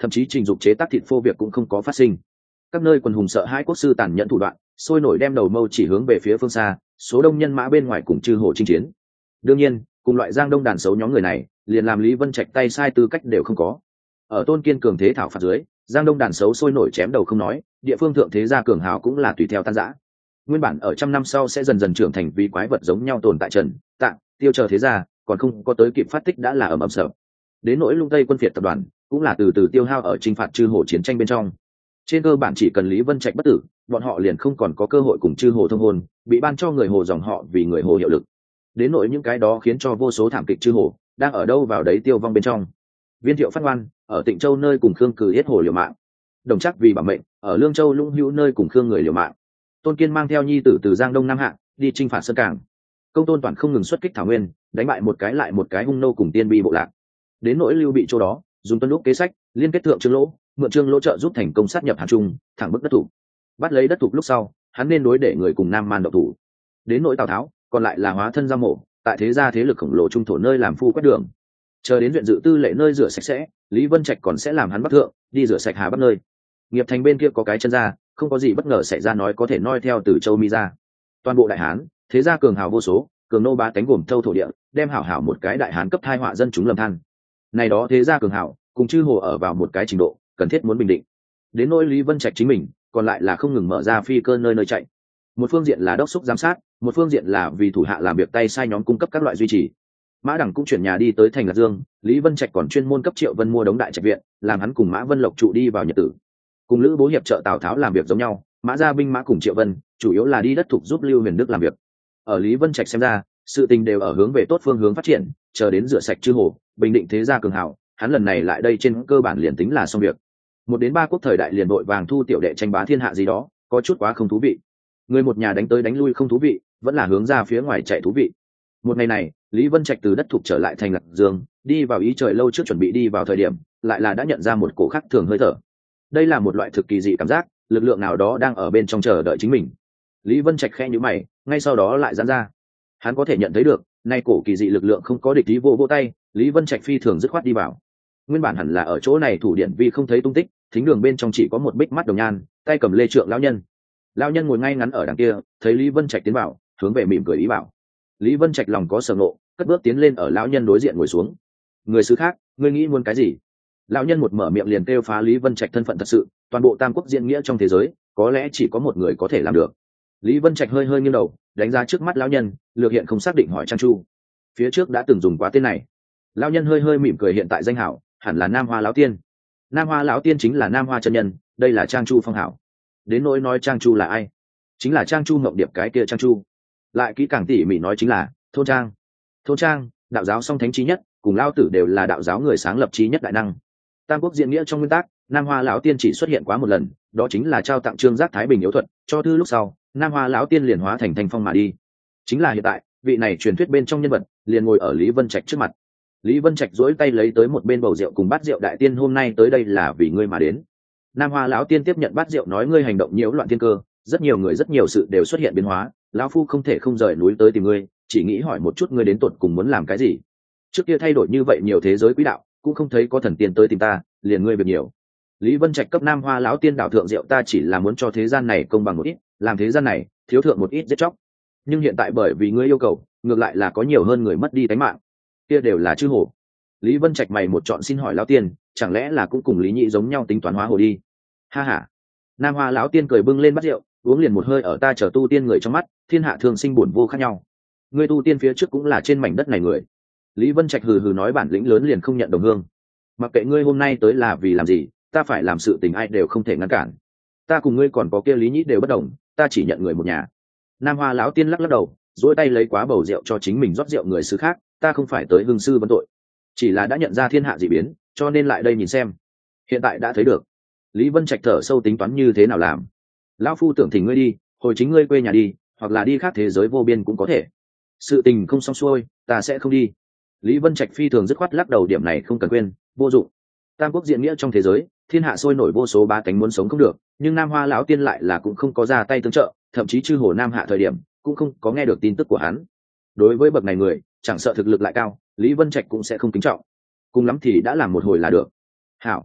thậm chí trình dục chế tác thịt phô việc cũng không có phát sinh. Các nơi quần hùng sợ hãi quốc sư tàn nhẫn thủ đoạn, sôi nổi đem đầu mâu chỉ hướng về phía phương xa, số đông nhân mã bên ngoài cùng chư hổ chinh chiến. Đương nhiên, cùng loại giang đông đàn xấu nhóm người này, liền làm Lý Vân Trạch tay sai tư cách đều không có. Ở Tôn Kiên cường thế thảo phạt dưới, giang đông đàn xấu sôi nổi chém đầu không nói, địa phương thượng thế gia cường hào cũng là tùy theo tan rã. Nguyên bản ở trăm năm sau sẽ dần dần trưởng thành vì quái vật giống nhau tồn tại trần, tạng, tiêu chờ thế gia, còn không có tới kịp phát tích đã là ầm ầm sợ. Đến nỗi lung tây quân phiệt tập đoàn, cũng là từ từ tiêu hao ở chinh phạt chư hổ chiến tranh bên trong. Trên cơ bản chỉ cần Lý Vân Trạch bất tử, bọn họ liền không còn có cơ hội cùng chư hồ thông hôn, bị ban cho người hồ dòng họ vì người hồ hiệu lực. Đến nỗi những cái đó khiến cho vô số thảm kịch chư hồ đang ở đâu vào đấy tiêu vong bên trong. Viên Thiệu phát ngoan ở Tịnh Châu nơi cùng Khương Cử yết hồ liều mạng, Đồng Trác vì bảo mệnh ở Lương Châu Lũng Hữu nơi cùng Khương người liều mạng. Tôn Kiên mang theo nhi tử từ Giang Đông Nam Hạ đi chinh phạt Sơn Cảng. Công Tôn Toàn không ngừng xuất kích Thảo Nguyên, đánh bại một cái lại một cái hung nô cùng tiên bi bộ lạc. Đến nỗi Lưu Bị chỗ đó, dùng tuân lúc kế sách liên kết thượng Trương Lỗ, mượn Trương Lỗ trợ giúp thành công sát nhập Hàn Trung, thẳng bức đất thủ. Bắt lấy đất thủ lúc sau, hắn nên đối để người cùng Nam Man độc thủ. Đến nỗi Tào Tháo, còn lại là hóa thân giao mộ, tại thế gia thế lực khổng lồ trung thổ nơi làm phu quét đường. Chờ đến viện dự tư lệ nơi rửa sạch sẽ, Lý Vân Trạch còn sẽ làm hắn bắt thượng đi rửa sạch Hà Bắc nơi. Nghiệp Thành bên kia có cái chân ra, không có gì bất ngờ xảy ra nói có thể noi theo từ Châu Mi ra. Toàn bộ đại hán, thế gia cường hào vô số, cường nô bá tánh gồm thâu thổ địa, đem hảo hảo một cái đại hán cấp thai họa dân chúng lầm than. Này đó thế gia cường hào, cùng chư hồ ở vào một cái trình độ, cần thiết muốn bình định. Đến nỗi Lý Vân Trạch chính mình, còn lại là không ngừng mở ra phi cơ nơi nơi chạy. Một phương diện là đốc thúc giám sát, một phương diện là vì thủ hạ làm việc tay sai nhóm cung cấp các loại duy trì. Mã Đằng cũng chuyển nhà đi tới thành Lạc Dương, Lý Vân Trạch còn chuyên môn cấp Triệu Vân mua đống đại trạch viện, làm hắn cùng Mã Vân Lộc trụ đi vào nhật tử. Cùng Lữ Bố hiệp trợ Tào Tháo làm việc giống nhau, Mã gia binh mã cùng Triệu Vân, chủ yếu là đi đất thục giúp Lưu Huyền Đức làm việc. Ở Lý Vân Trạch xem ra, sự tình đều ở hướng về tốt phương hướng phát triển, chờ đến rửa sạch chư hồ, bình định thế gia cường hào, hắn lần này lại đây trên cơ bản liền tính là xong việc. Một đến ba quốc thời đại liền đội vàng thu tiểu đệ tranh bá thiên hạ gì đó, có chút quá không thú vị. Người một nhà đánh tới đánh lui không thú vị, vẫn là hướng ra phía ngoài chạy thú vị. Một ngày này, Lý Vân Trạch từ đất thục trở lại thành Lạc Dương, đi vào ý trời lâu trước chuẩn bị đi vào thời điểm, lại là đã nhận ra một cổ khác thường hơi thở. Đây là một loại thực kỳ dị cảm giác, lực lượng nào đó đang ở bên trong chờ đợi chính mình. Lý Vân Trạch khẽ nhíu mày, ngay sau đó lại giãn ra. Hắn có thể nhận thấy được, nay cổ kỳ dị lực lượng không có địch ý vô vô tay, Lý Vân Trạch phi thường dứt khoát đi vào. Nguyên bản hẳn là ở chỗ này thủ điện vi không thấy tung tích, thính đường bên trong chỉ có một bích mắt đồng nhan, tay cầm lê trượng lão nhân. Lão nhân ngồi ngay ngắn ở đằng kia, thấy Lý Vân Trạch tiến vào, hướng về mỉm cười ý bảo. Lý Vân Trạch lòng có sở ngộ, cất bước tiến lên ở lão nhân đối diện ngồi xuống. Người xứ khác, ngươi nghĩ muốn cái gì? Lão nhân một mở miệng liền kêu phá Lý Vân Trạch thân phận thật sự, toàn bộ tam quốc diễn nghĩa trong thế giới, có lẽ chỉ có một người có thể làm được. Lý Vân Trạch hơi hơi nghiêng đầu, đánh ra trước mắt lão nhân, lược hiện không xác định hỏi Trang Chu. Phía trước đã từng dùng quá tên này. Lão nhân hơi hơi mỉm cười hiện tại danh hảo, hẳn là Nam Hoa lão tiên. Nam Hoa lão tiên chính là Nam Hoa chân nhân, đây là Trang Chu phong hảo. Đến nỗi nói Trang Chu là ai, chính là Trang Chu Ngộng Điệp cái kia Trang Chu. Lại kỹ càng tỉ mỉ nói chính là Thôn Trang. Thôn Trang, đạo giáo song thánh chí nhất, cùng Lao Tử đều là đạo giáo người sáng lập chí nhất đại năng. Tam quốc diễn nghĩa trong nguyên tắc, Nam Hoa lão tiên chỉ xuất hiện quá một lần, đó chính là trao tặng Trương Giác Thái Bình yếu thuật, cho thư lúc sau, Nam Hoa lão tiên liền hóa thành thanh phong mà đi. Chính là hiện tại, vị này truyền thuyết bên trong nhân vật, liền ngồi ở Lý Vân Trạch trước mặt. Lý Vân Trạch duỗi tay lấy tới một bên bầu rượu cùng bát rượu, đại tiên hôm nay tới đây là vì ngươi mà đến. Nam Hoa lão tiên tiếp nhận bát rượu nói ngươi hành động nhiễu loạn thiên cơ, rất nhiều người rất nhiều sự đều xuất hiện biến hóa, lão phu không thể không rời núi tới tìm ngươi, chỉ nghĩ hỏi một chút ngươi đến tột cùng muốn làm cái gì. Trước kia thay đổi như vậy nhiều thế giới quỹ đạo, cũng không thấy có thần tiên tới tìm ta, liền ngươi việc nhiều. Lý Vân Trạch cấp Nam Hoa lão tiên đảo thượng rượu, ta chỉ là muốn cho thế gian này công bằng một ít, làm thế gian này thiếu thượng một ít giết chóc. Nhưng hiện tại bởi vì ngươi yêu cầu, ngược lại là có nhiều hơn người mất đi tính mạng, kia đều là chư hồ. Lý Vân Trạch mày một chọn xin hỏi lão tiên, chẳng lẽ là cũng cùng Lý Nhị giống nhau tính toán hóa hồ đi? Ha ha. Nam Hoa lão tiên cười bưng lên bát rượu, uống liền một hơi, ở ta chờ tu tiên người trong mắt, thiên hạ thường sinh buồn vô khác nhau. Ngươi tu tiên phía trước cũng là trên mảnh đất này người. Lý Vân Trạch hừ hừ nói bản lĩnh lớn liền không nhận đồng hương. Mặc kệ ngươi hôm nay tới là vì làm gì, ta phải làm sự tình ai đều không thể ngăn cản. Ta cùng ngươi còn có kia Lý Nhĩ đều bất đồng, ta chỉ nhận người một nhà. Nam Hoa lão tiên lắc lắc đầu, duỗi tay lấy quá bầu rượu cho chính mình rót rượu người xứ khác, ta không phải tới hương sư vấn tội, chỉ là đã nhận ra thiên hạ dị biến, cho nên lại đây nhìn xem. Hiện tại đã thấy được. Lý Vân Trạch thở sâu tính toán như thế nào làm. Lão phu tưởng thỉnh ngươi đi, hồi chính ngươi quê nhà đi, hoặc là đi khác thế giới vô biên cũng có thể. Sự tình không xong xuôi, ta sẽ không đi. Lý Vân Trạch phi thường dứt khoát lắc đầu, điểm này không cần quên, vô dụng. Tam quốc diễn nghĩa trong thế giới, thiên hạ sôi nổi vô số ba cánh muốn sống không được, nhưng Nam Hoa lão tiên lại là cũng không có ra tay tương trợ, thậm chí chư hồ Nam Hạ thời điểm cũng không có nghe được tin tức của hắn. Đối với bậc này người, chẳng sợ thực lực lại cao, Lý Vân Trạch cũng sẽ không kính trọng, cùng lắm thì đã làm một hồi là được. Hảo,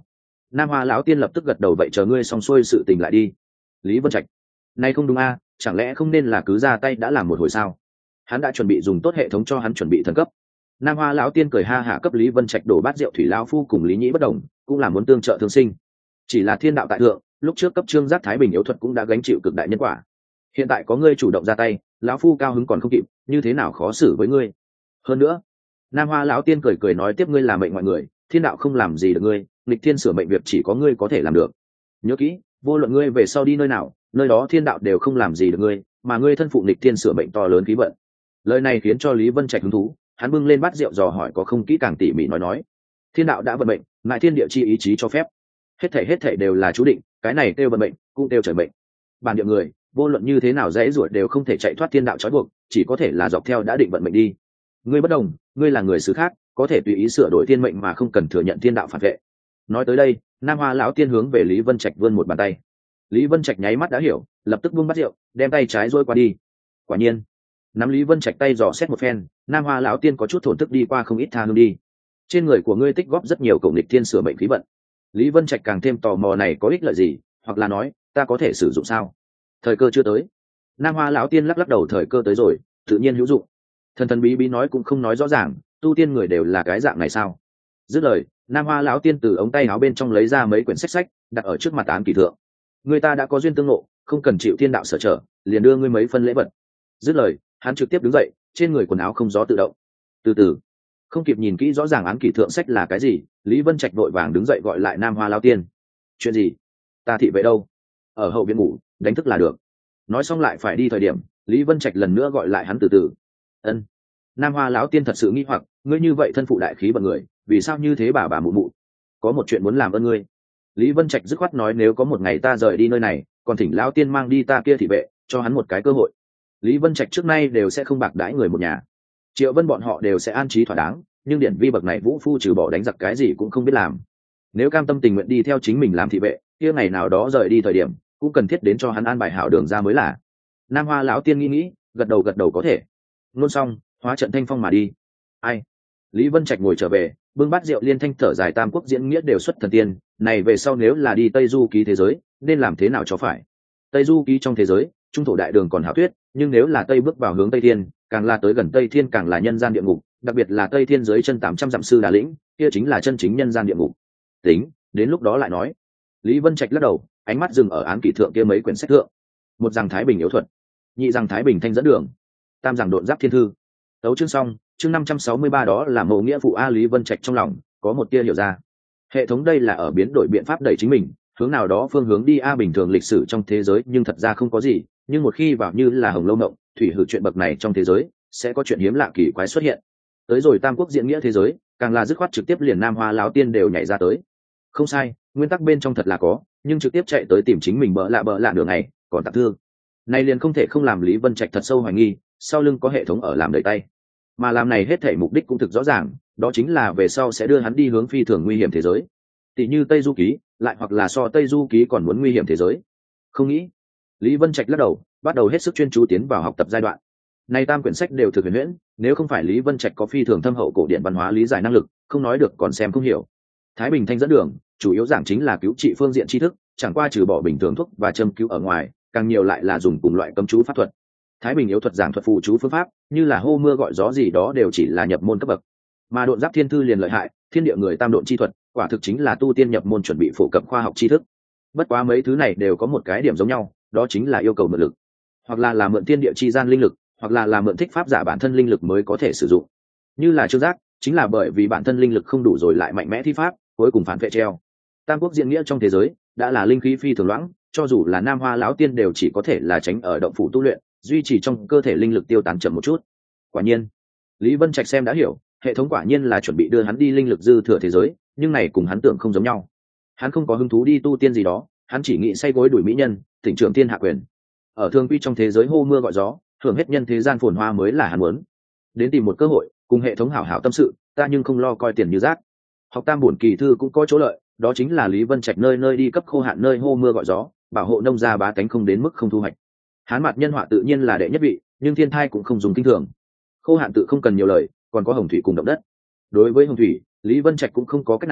Nam Hoa lão tiên lập tức gật đầu, vậy chờ ngươi xong xuôi sự tình lại đi. Lý Vân Trạch, này không đúng a, chẳng lẽ không nên là cứ ra tay đã làm một hồi sao? Hắn đã chuẩn bị dùng tốt hệ thống cho hắn chuẩn bị thần cấp. Nam Hoa lão tiên cười ha hả cấp Lý Vân Trạch đổ bát rượu, thủy lão phu cùng Lý Nhĩ bất đồng, cũng là muốn tương trợ thương sinh. Chỉ là thiên đạo tại thượng, lúc trước cấp Trương Giác Thái Bình yếu thuật cũng đã gánh chịu cực đại nhân quả. Hiện tại có ngươi chủ động ra tay, lão phu cao hứng còn không kịp, như thế nào khó xử với ngươi. Hơn nữa, Nam Hoa lão tiên cười cười nói tiếp, ngươi là mệnh mọi người, thiên đạo không làm gì được ngươi, nghịch thiên sửa mệnh việc chỉ có ngươi có thể làm được. Nhớ kỹ, vô luận ngươi về sau đi nơi nào, nơi đó thiên đạo đều không làm gì được ngươi, mà ngươi thân phụ nghịch thiên sửa mệnh to lớn khí vận. Lời này khiến cho Lý Vân Trạch hứng thú, hắn bưng lên bát rượu dò hỏi có không kỹ càng tỉ mỉ nói nói. Thiên đạo đã vận mệnh, ngại thiên địa chi ý chí cho phép, hết thảy hết thảy đều là chú định, cái này kêu vận mệnh, cũng kêu trời mệnh. Bản địa người, vô luận như thế nào dễ ruột đều không thể chạy thoát thiên đạo trói buộc, chỉ có thể là dọc theo đã định vận mệnh đi. Ngươi bất đồng, ngươi là người xứ khác, có thể tùy ý sửa đổi thiên mệnh mà không cần thừa nhận thiên đạo phản vệ. Nói tới đây, Nam Hoa lão tiên hướng về Lý Vân Trạch vươn một bàn tay. Lý Vân Trạch nháy mắt đã hiểu, lập tức buông bát rượu, đem tay trái rôi qua đi. Quả nhiên, nắm Lý Vân Trạch tay dò xét một phen, Nam Hoa lão tiên có chút thổn thức đi qua không ít tha hương đi. Trên người của ngươi tích góp rất nhiều cầu nghịch thiên sửa mệnh khí vận. Lý Vân Trạch càng thêm tò mò này có ích lợi gì, hoặc là nói, ta có thể sử dụng sao? Thời cơ chưa tới. Nam Hoa lão tiên lắc lắc đầu, thời cơ tới rồi, tự nhiên hữu dụng. Thần thần bí bí nói cũng không nói rõ ràng, tu tiên người đều là cái dạng này sao? Dứt lời, Nam Hoa lão tiên từ ống tay áo bên trong lấy ra mấy quyển sách sách, đặt ở trước mặt án kỳ thượng. Người ta đã có duyên tương ngộ, không cần chịu thiên đạo sở trở, liền đưa ngươi mấy phân lễ vật. Dứt lời, hắn trực tiếp đứng dậy, trên người quần áo không gió tự động. Từ từ, không kịp nhìn kỹ rõ ràng án kỳ thượng sách là cái gì, Lý Vân Trạch vội vàng đứng dậy gọi lại Nam Hoa lão tiên. Chuyện gì? Ta thị vệ đâu? Ở hậu viện ngủ, đánh thức là được. Nói xong lại phải đi thời điểm, Lý Vân Trạch lần nữa gọi lại hắn từ từ. Ân. Nam Hoa lão tiên thật sự nghi hoặc, ngươi như vậy thân phụ đại khí bậc người, vì sao như thế bà bà mụ mụ? Có một chuyện muốn làm ơn ngươi. Lý Vân Trạch dứt khoát nói, nếu có một ngày ta rời đi nơi này, còn thỉnh lão tiên mang đi ta kia thị vệ, cho hắn một cái cơ hội. Lý Vân Trạch trước nay đều sẽ không bạc đãi người một nhà, Triệu Vân bọn họ đều sẽ an trí thỏa đáng, nhưng điển vi bậc này vũ phu trừ bỏ đánh giặc cái gì cũng không biết làm. Nếu cam tâm tình nguyện đi theo chính mình làm thị vệ, kia ngày nào đó rời đi thời điểm, cũng cần thiết đến cho hắn an bài hảo đường ra mới là. Nam Hoa lão tiên nghĩ nghĩ, gật đầu gật đầu có thể. Nôn xong, hóa trận thanh phong mà đi. Ai? Lý Vân Trạch ngồi trở về, bưng bát rượu liên thanh thở dài, tam quốc diễn nghĩa đều xuất thần tiên, này về sau nếu là đi Tây Du ký thế giới, nên làm thế nào cho phải? Tây Du ký trong thế giới, trung thổ đại đường còn hảo thuyết, nhưng nếu là Tây bước vào hướng Tây Thiên, càng là tới gần Tây Thiên càng là nhân gian địa ngục, đặc biệt là Tây Thiên dưới chân tám trăm dặm sư đà lĩnh, kia chính là chân chính nhân gian địa ngục. Tính, đến lúc đó lại nói. Lý Vân Trạch lắc đầu, ánh mắt dừng ở án kỷ thượng kia mấy quyển sách thượng. Một rằng Thái Bình yếu thuật, nhị rằng Thái Bình thanh dẫn đường, tam rằng độn giáp thiên thư. Tấu chương xong, chương năm trăm sáu mươi ba đó là mộ nghĩa phụ a. Lý Vân Trạch trong lòng có một tia hiểu ra. Hệ thống đây là ở biến đổi biện pháp đẩy chính mình hướng nào đó phương hướng đi a. Bình thường lịch sử trong thế giới nhưng thật ra không có gì, nhưng một khi vào như là Hồng Lâu Mộng, thủy hử chuyện bậc này trong thế giới sẽ có chuyện hiếm lạ kỳ quái xuất hiện. Tới rồi tam quốc diễn nghĩa thế giới, càng là dứt khoát trực tiếp liền Nam Hoa lão tiên đều nhảy ra tới. Không sai, nguyên tắc bên trong thật là có, nhưng trực tiếp chạy tới tìm chính mình bỡ lạ bỡ lạ đường này, còn tặng thương này liền không thể không làm Lý Vân Trạch thật sâu hoài nghi, sau lưng có hệ thống ở làm đầy tay. Mà làm này hết thể mục đích cũng thực rõ ràng, đó chính là về sau sẽ đưa hắn đi hướng phi thường nguy hiểm thế giới, tỷ như Tây Du ký, lại hoặc là so Tây Du ký còn muốn nguy hiểm thế giới. Không nghĩ. Lý Vân Trạch lắc đầu, bắt đầu hết sức chuyên chú tiến vào học tập giai đoạn. Này tam quyển sách đều thực huyền huyễn, nếu không phải Lý Vân Trạch có phi thường thâm hậu cổ điển văn hóa lý giải năng lực, không nói được còn xem không hiểu. Thái Bình thanh dẫn đường, chủ yếu giảng chính là cứu trị phương diện tri thức, chẳng qua trừ bỏ bình thường thuốc và châm cứu ở ngoài, càng nhiều lại là dùng cùng loại cấm chú pháp thuật. Thái Bình yếu thuật giảng thuật phù chú phương pháp, như là hô mưa gọi gió gì đó đều chỉ là nhập môn cấp bậc. Mà độn giáp thiên thư liền lợi hại, thiên địa người tam độn chi thuật, quả thực chính là tu tiên nhập môn chuẩn bị phổ cập khoa học tri thức. Bất quá mấy thứ này đều có một cái điểm giống nhau, đó chính là yêu cầu mượn lực, hoặc là là mượn thiên địa chi gian linh lực, hoặc là là mượn thích pháp giả bản thân linh lực mới có thể sử dụng. Như là Trương Giác, chính là bởi vì bản thân linh lực không đủ rồi lại mạnh mẽ thi pháp, cuối cùng phản vệ treo. Tam quốc diễn nghĩa trong thế giới đã là linh khí phi thường loãng, cho dù là Nam Hoa lão tiên đều chỉ có thể là tránh ở động phủ tu luyện, duy trì trong cơ thể linh lực tiêu tán chậm một chút. Quả nhiên, Lý Vân Trạch xem đã hiểu, hệ thống quả nhiên là chuẩn bị đưa hắn đi linh lực dư thừa thế giới, nhưng này cùng hắn tưởng không giống nhau. Hắn không có hứng thú đi tu tiên gì đó, hắn chỉ nghĩ say gối đuổi mỹ nhân, thỉnh trưởng thiên hạ quyền. Ở thường quy trong thế giới hô mưa gọi gió, hưởng hết nhân thế gian phồn hoa mới là hắn muốn. Đến tìm một cơ hội, cùng hệ thống hảo hảo tâm sự, ta nhưng không lo coi tiền như rác. Học tam bổn kỳ thư cũng có chỗ lợi, đó chính là Lý Vân Trạch nơi nơi đi cấp khô hạn nơi hô mưa gọi gió, bảo hộ nông gia bá tánh không đến mức không thu hoạch. Hán mặt nhân họa tự nhiên là đệ nhất vị, nhưng thiên thai cũng không dùng kinh thường. Khô hạn tự không cần nhiều lời, còn có hồng thủy cùng động đất. Đối với hồng thủy, Lý Vân Trạch cũng không có cách nào,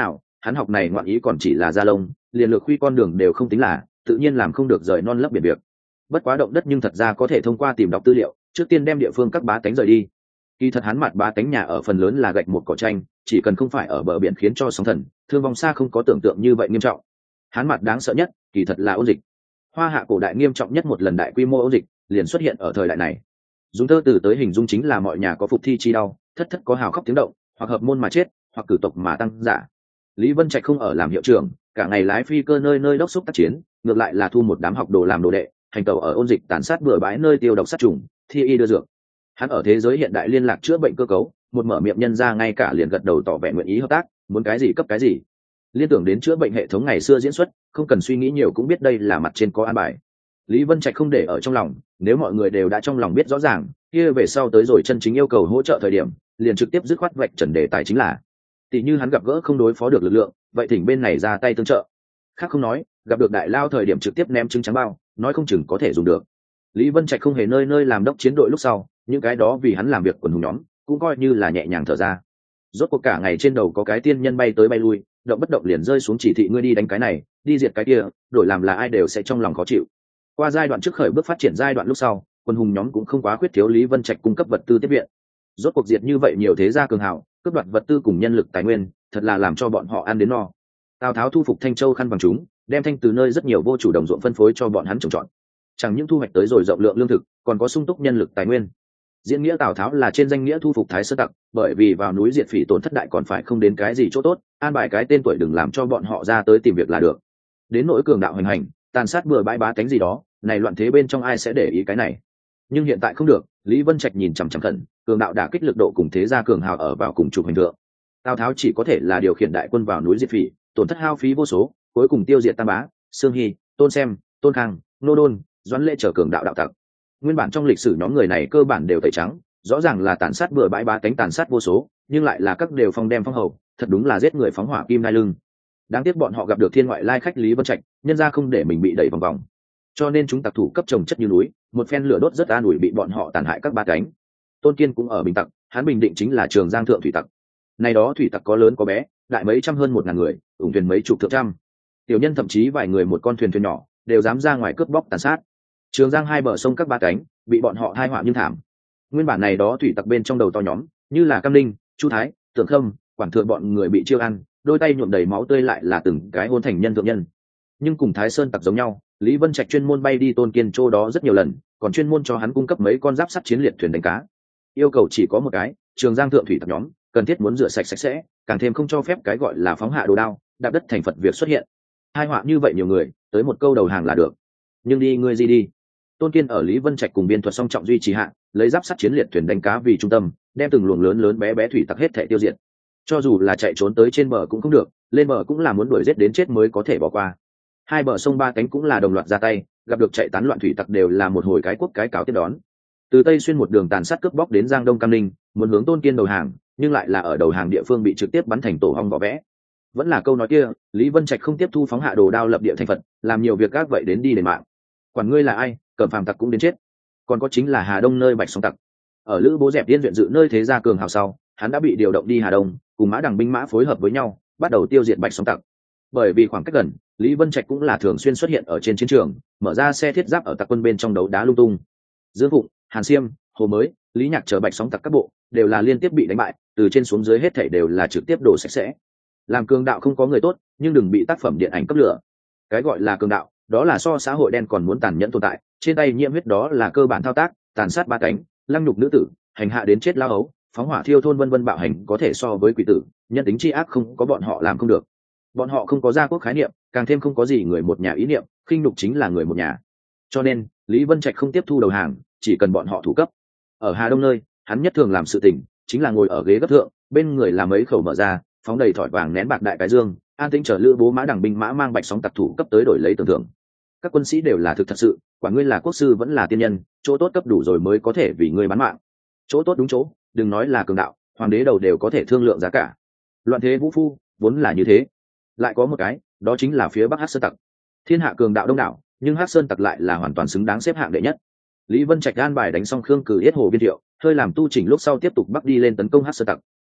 hắn học này ngoạn ý còn chỉ là gia lông, liền lược khuy con đường đều không tính là, tự nhiên làm không được rời non lấp biển việc. Bất quá động đất nhưng thật ra có thể thông qua tìm đọc tư liệu, trước tiên đem địa phương các bá tánh rời đi. Kỳ thật hắn mặt bá tánh nhà ở phần lớn là gạch một cỏ tranh, chỉ cần không phải ở bờ biển khiến cho sóng thần, thương vong xa không có tưởng tượng như vậy nghiêm trọng. Hắn mặt đáng sợ nhất, kỳ thật là ôn dịch. Hoa hạ cổ đại nghiêm trọng nhất một lần đại quy mô ôn dịch, liền xuất hiện ở thời đại này. Dùng thơ từ tới hình dung chính là mọi nhà có phục thi chi đau, thất thất có hào khóc tiếng động, hoặc hợp môn mà chết, hoặc cử tộc mà tăng giả. Lý Vân Trạch không ở làm hiệu trưởng, cả ngày lái phi cơ nơi nơi đốc xúc tác chiến, ngược lại là thu một đám học đồ làm đồ đệ, hành tẩu ở ôn dịch tàn sát bừa bãi nơi tiêu độc sát trùng, thi y đưa dược. Hắn ở thế giới hiện đại liên lạc chữa bệnh cơ cấu, một mở miệng nhân ra ngay cả liền gật đầu tỏ vẻ nguyện ý hợp tác, muốn cái gì cấp cái gì. Liên tưởng đến chữa bệnh hệ thống ngày xưa diễn xuất, không cần suy nghĩ nhiều cũng biết đây là mặt trên có an bài. Lý Vân Trạch không để ở trong lòng, nếu mọi người đều đã trong lòng biết rõ ràng, kia về sau tới rồi chân chính yêu cầu hỗ trợ thời điểm, liền trực tiếp dứt khoát vạch trần đề tài chính là. Tỷ như hắn gặp gỡ không đối phó được lực lượng, vậy thỉnh bên này ra tay tương trợ. Khác không nói, gặp được đại lao thời điểm trực tiếp ném trứng trắng bao, nói không chừng có thể dùng được. Lý Vân Trạch không hề nơi nơi làm đốc chiến đội lúc sau, những cái đó vì hắn làm việc quần hùng nhóm, cũng coi như là nhẹ nhàng thở ra. Rốt cuộc cả ngày trên đầu có cái tiên nhân bay tới bay lui, động bất động liền rơi xuống chỉ thị ngươi đi đánh cái này, đi diệt cái kia, đổi làm là ai đều sẽ trong lòng khó chịu. Qua giai đoạn trước khởi bước phát triển giai đoạn lúc sau, quân hùng nhóm cũng không quá khuyết thiếu Lý Vân Trạch cung cấp vật tư tiếp viện. Rốt cuộc diệt như vậy nhiều thế gia cường hào, cướp đoạt vật tư cùng nhân lực tài nguyên, thật là làm cho bọn họ ăn đến no. Tào Tháo thu phục Thanh Châu khăn bằng chúng, đem thanh từ nơi rất nhiều vô chủ đồng ruộng phân phối cho bọn hắn trồng trọt. Chẳng những thu hoạch tới rồi rộng lượng lương thực, còn có sung túc nhân lực tài nguyên. Diễn nghĩa Tào Tháo là trên danh nghĩa thu phục Thái Sơn tặc, bởi vì vào núi diệt phỉ tổn thất đại còn phải không đến cái gì chỗ tốt, an bài cái tên tuổi đừng làm cho bọn họ ra tới tìm việc là được. Đến nỗi cường đạo hành hành, tàn sát bừa bãi bá tánh gì đó, này loạn thế bên trong ai sẽ để ý cái này. Nhưng hiện tại không được, Lý Vân Trạch nhìn chằm chằm khẩn, cường đạo đả kích lực độ cùng thế gia cường hào ở vào cùng chụp hành thượng. Tào Tháo chỉ có thể là điều khiển đại quân vào núi diệt phỉ, tổn thất hao phí vô số, cuối cùng tiêu diệt Tam Bá, Sương Hy, Tôn Xem, Tôn Khang, Nô Đôn, Doãn Lễ trở cường đạo đạo tặc. Nguyên bản trong lịch sử nhóm người này cơ bản đều tẩy trắng, rõ ràng là tàn sát bừa bãi bá tánh tàn sát vô số, nhưng lại là các đều phong đem phong hầu, thật đúng là giết người phóng hỏa kim nai lưng. Đáng tiếc bọn họ gặp được thiên ngoại lai khách Lý Vân Trạch, nhân ra không để mình bị đẩy vòng vòng. Cho nên chúng tặc thủ cấp trồng chất như núi, một phen lửa đốt rất an ủi bị bọn họ tàn hại các bá tánh. Tôn Kiên cũng ở bình tặc, hắn bình định chính là Trường Giang thượng thủy tặc. Này đó thủy tặc có lớn có bé, đại mấy trăm hơn một ngàn người, ủng thuyền mấy chục thượng trăm. Tiểu nhân thậm chí vài người một con thuyền thuyền nhỏ, đều dám ra ngoài cướp bóc tàn sát. Trường Giang hai bờ sông các ba cánh, bị bọn họ hai họa nhưng thảm. Nguyên bản này đó thủy tặc bên trong đầu to nhóm, như là Cam Linh, Chu Thái, Tưởng Khâm, quản thượng bọn người bị chiêu ăn, đôi tay nhuộm đầy máu tươi lại là từng cái hôn thành nhân thượng nhân. Nhưng cùng Thái Sơn tặc giống nhau, Lý Vân Trạch chuyên môn bay đi Tôn Kiên chỗ đó rất nhiều lần, còn chuyên môn cho hắn cung cấp mấy con giáp sắt chiến liệt thuyền đánh cá. Yêu cầu chỉ có một cái, Trường Giang thượng thủy tặc nhóm, cần thiết muốn rửa sạch sạch sẽ, càng thêm không cho phép cái gọi là phóng hạ đồ đao, đạp đất thành Phật việc xuất hiện. Hai họa như vậy nhiều người, tới một câu đầu hàng là được. Nhưng đi ngươi gì đi. Tôn Kiên ở Lý Vân Trạch cùng biên thuật song trọng duy trì hạ, lấy giáp sắt chiến liệt thuyền đánh cá vì trung tâm, đem từng luồng lớn lớn bé bé thủy tặc hết thảy tiêu diệt. Cho dù là chạy trốn tới trên bờ cũng không được, lên bờ cũng là muốn đuổi giết đến chết mới có thể bỏ qua. Hai bờ sông ba cánh cũng là đồng loạt ra tay, gặp được chạy tán loạn thủy tặc đều là một hồi cái quốc cái cáo tiếp đón. Từ Tây xuyên một đường tàn sát cướp bóc đến Giang Đông Cam Ninh, muốn hướng Tôn Kiên đầu hàng, nhưng lại là ở đầu hàng địa phương bị trực tiếp bắn thành tổ hong vỏ vẽ. Vẫn là câu nói kia, Lý Vân Trạch không tiếp thu phóng hạ đồ đao lập địa thành Phật, làm nhiều việc gác vậy đến đi đền mạng. Quản ngươi là ai, cẩm phàm tặc cũng đến chết. Còn có chính là Hà Đông nơi Bạch Sóng tặc. Ở Lữ Bố dẹp Tiên duyện dự nơi thế gia cường hào sau, hắn đã bị điều động đi Hà Đông, cùng Mã Đằng binh mã phối hợp với nhau, bắt đầu tiêu diệt Bạch Sóng tặc. Bởi vì khoảng cách gần, Lý Vân Trạch cũng là thường xuyên xuất hiện ở trên chiến trường, mở ra xe thiết giáp ở tặc quân bên trong đấu đá lung tung. Dương Phụng, Hàn Xiêm, Hồ Mới, Lý Nhạc chờ Bạch Sóng tặc các bộ, đều là liên tiếp bị đánh bại, từ trên xuống dưới hết thảy đều là trực tiếp đổ sạch sẽ. Làm cường đạo không có người tốt, nhưng đừng bị tác phẩm điện ảnh cấp lửa. Cái gọi là cường đạo, đó là so xã hội đen còn muốn tàn nhẫn tồn tại, trên tay nhiễm huyết đó là cơ bản thao tác, tàn sát ba cánh, lăng nhục nữ tử, hành hạ đến chết lao ấu, phóng hỏa thiêu thôn vân vân bạo hành có thể so với quỷ tử, nhân tính chi ác không có bọn họ làm không được. Bọn họ không có gia quốc khái niệm, càng thêm không có gì người một nhà ý niệm, khinh nhục chính là người một nhà. Cho nên, Lý Vân Trạch không tiếp thu đầu hàng, chỉ cần bọn họ thủ cấp. Ở Hà Đông nơi, hắn nhất thường làm sự tình, chính là ngồi ở ghế gấp thượng, bên người làm mấy khẩu mở ra, phóng đầy thỏi vàng nén bạc đại cái dương, an tĩnh chờ Lữ Bố Mã Đằng binh mã mang Bạch Sóng tặc thủ cấp tới đổi lấy tưởng thưởng. Các quân sĩ đều là thực thật sự, quả ngươi là quốc sư vẫn là tiên nhân, chỗ tốt cấp đủ rồi mới có thể vì ngươi bán mạng. Chỗ tốt đúng chỗ, đừng nói là cường đạo, hoàng đế đầu đều có thể thương lượng giá cả. Loạn thế vũ phu, vốn là như thế. Lại có một cái, đó chính là phía Bắc Hắc Sơn tặc. Thiên hạ cường đạo đông đảo, nhưng Hắc Sơn tặc lại là hoàn toàn xứng đáng xếp hạng đệ nhất. Lý Vân Trạch an bài đánh xong Khương Cử Yết Hồ Viên Thiệu, hơi làm tu chỉnh lúc sau tiếp tục bắc đi lên tấn công Hắc Sơn tặc.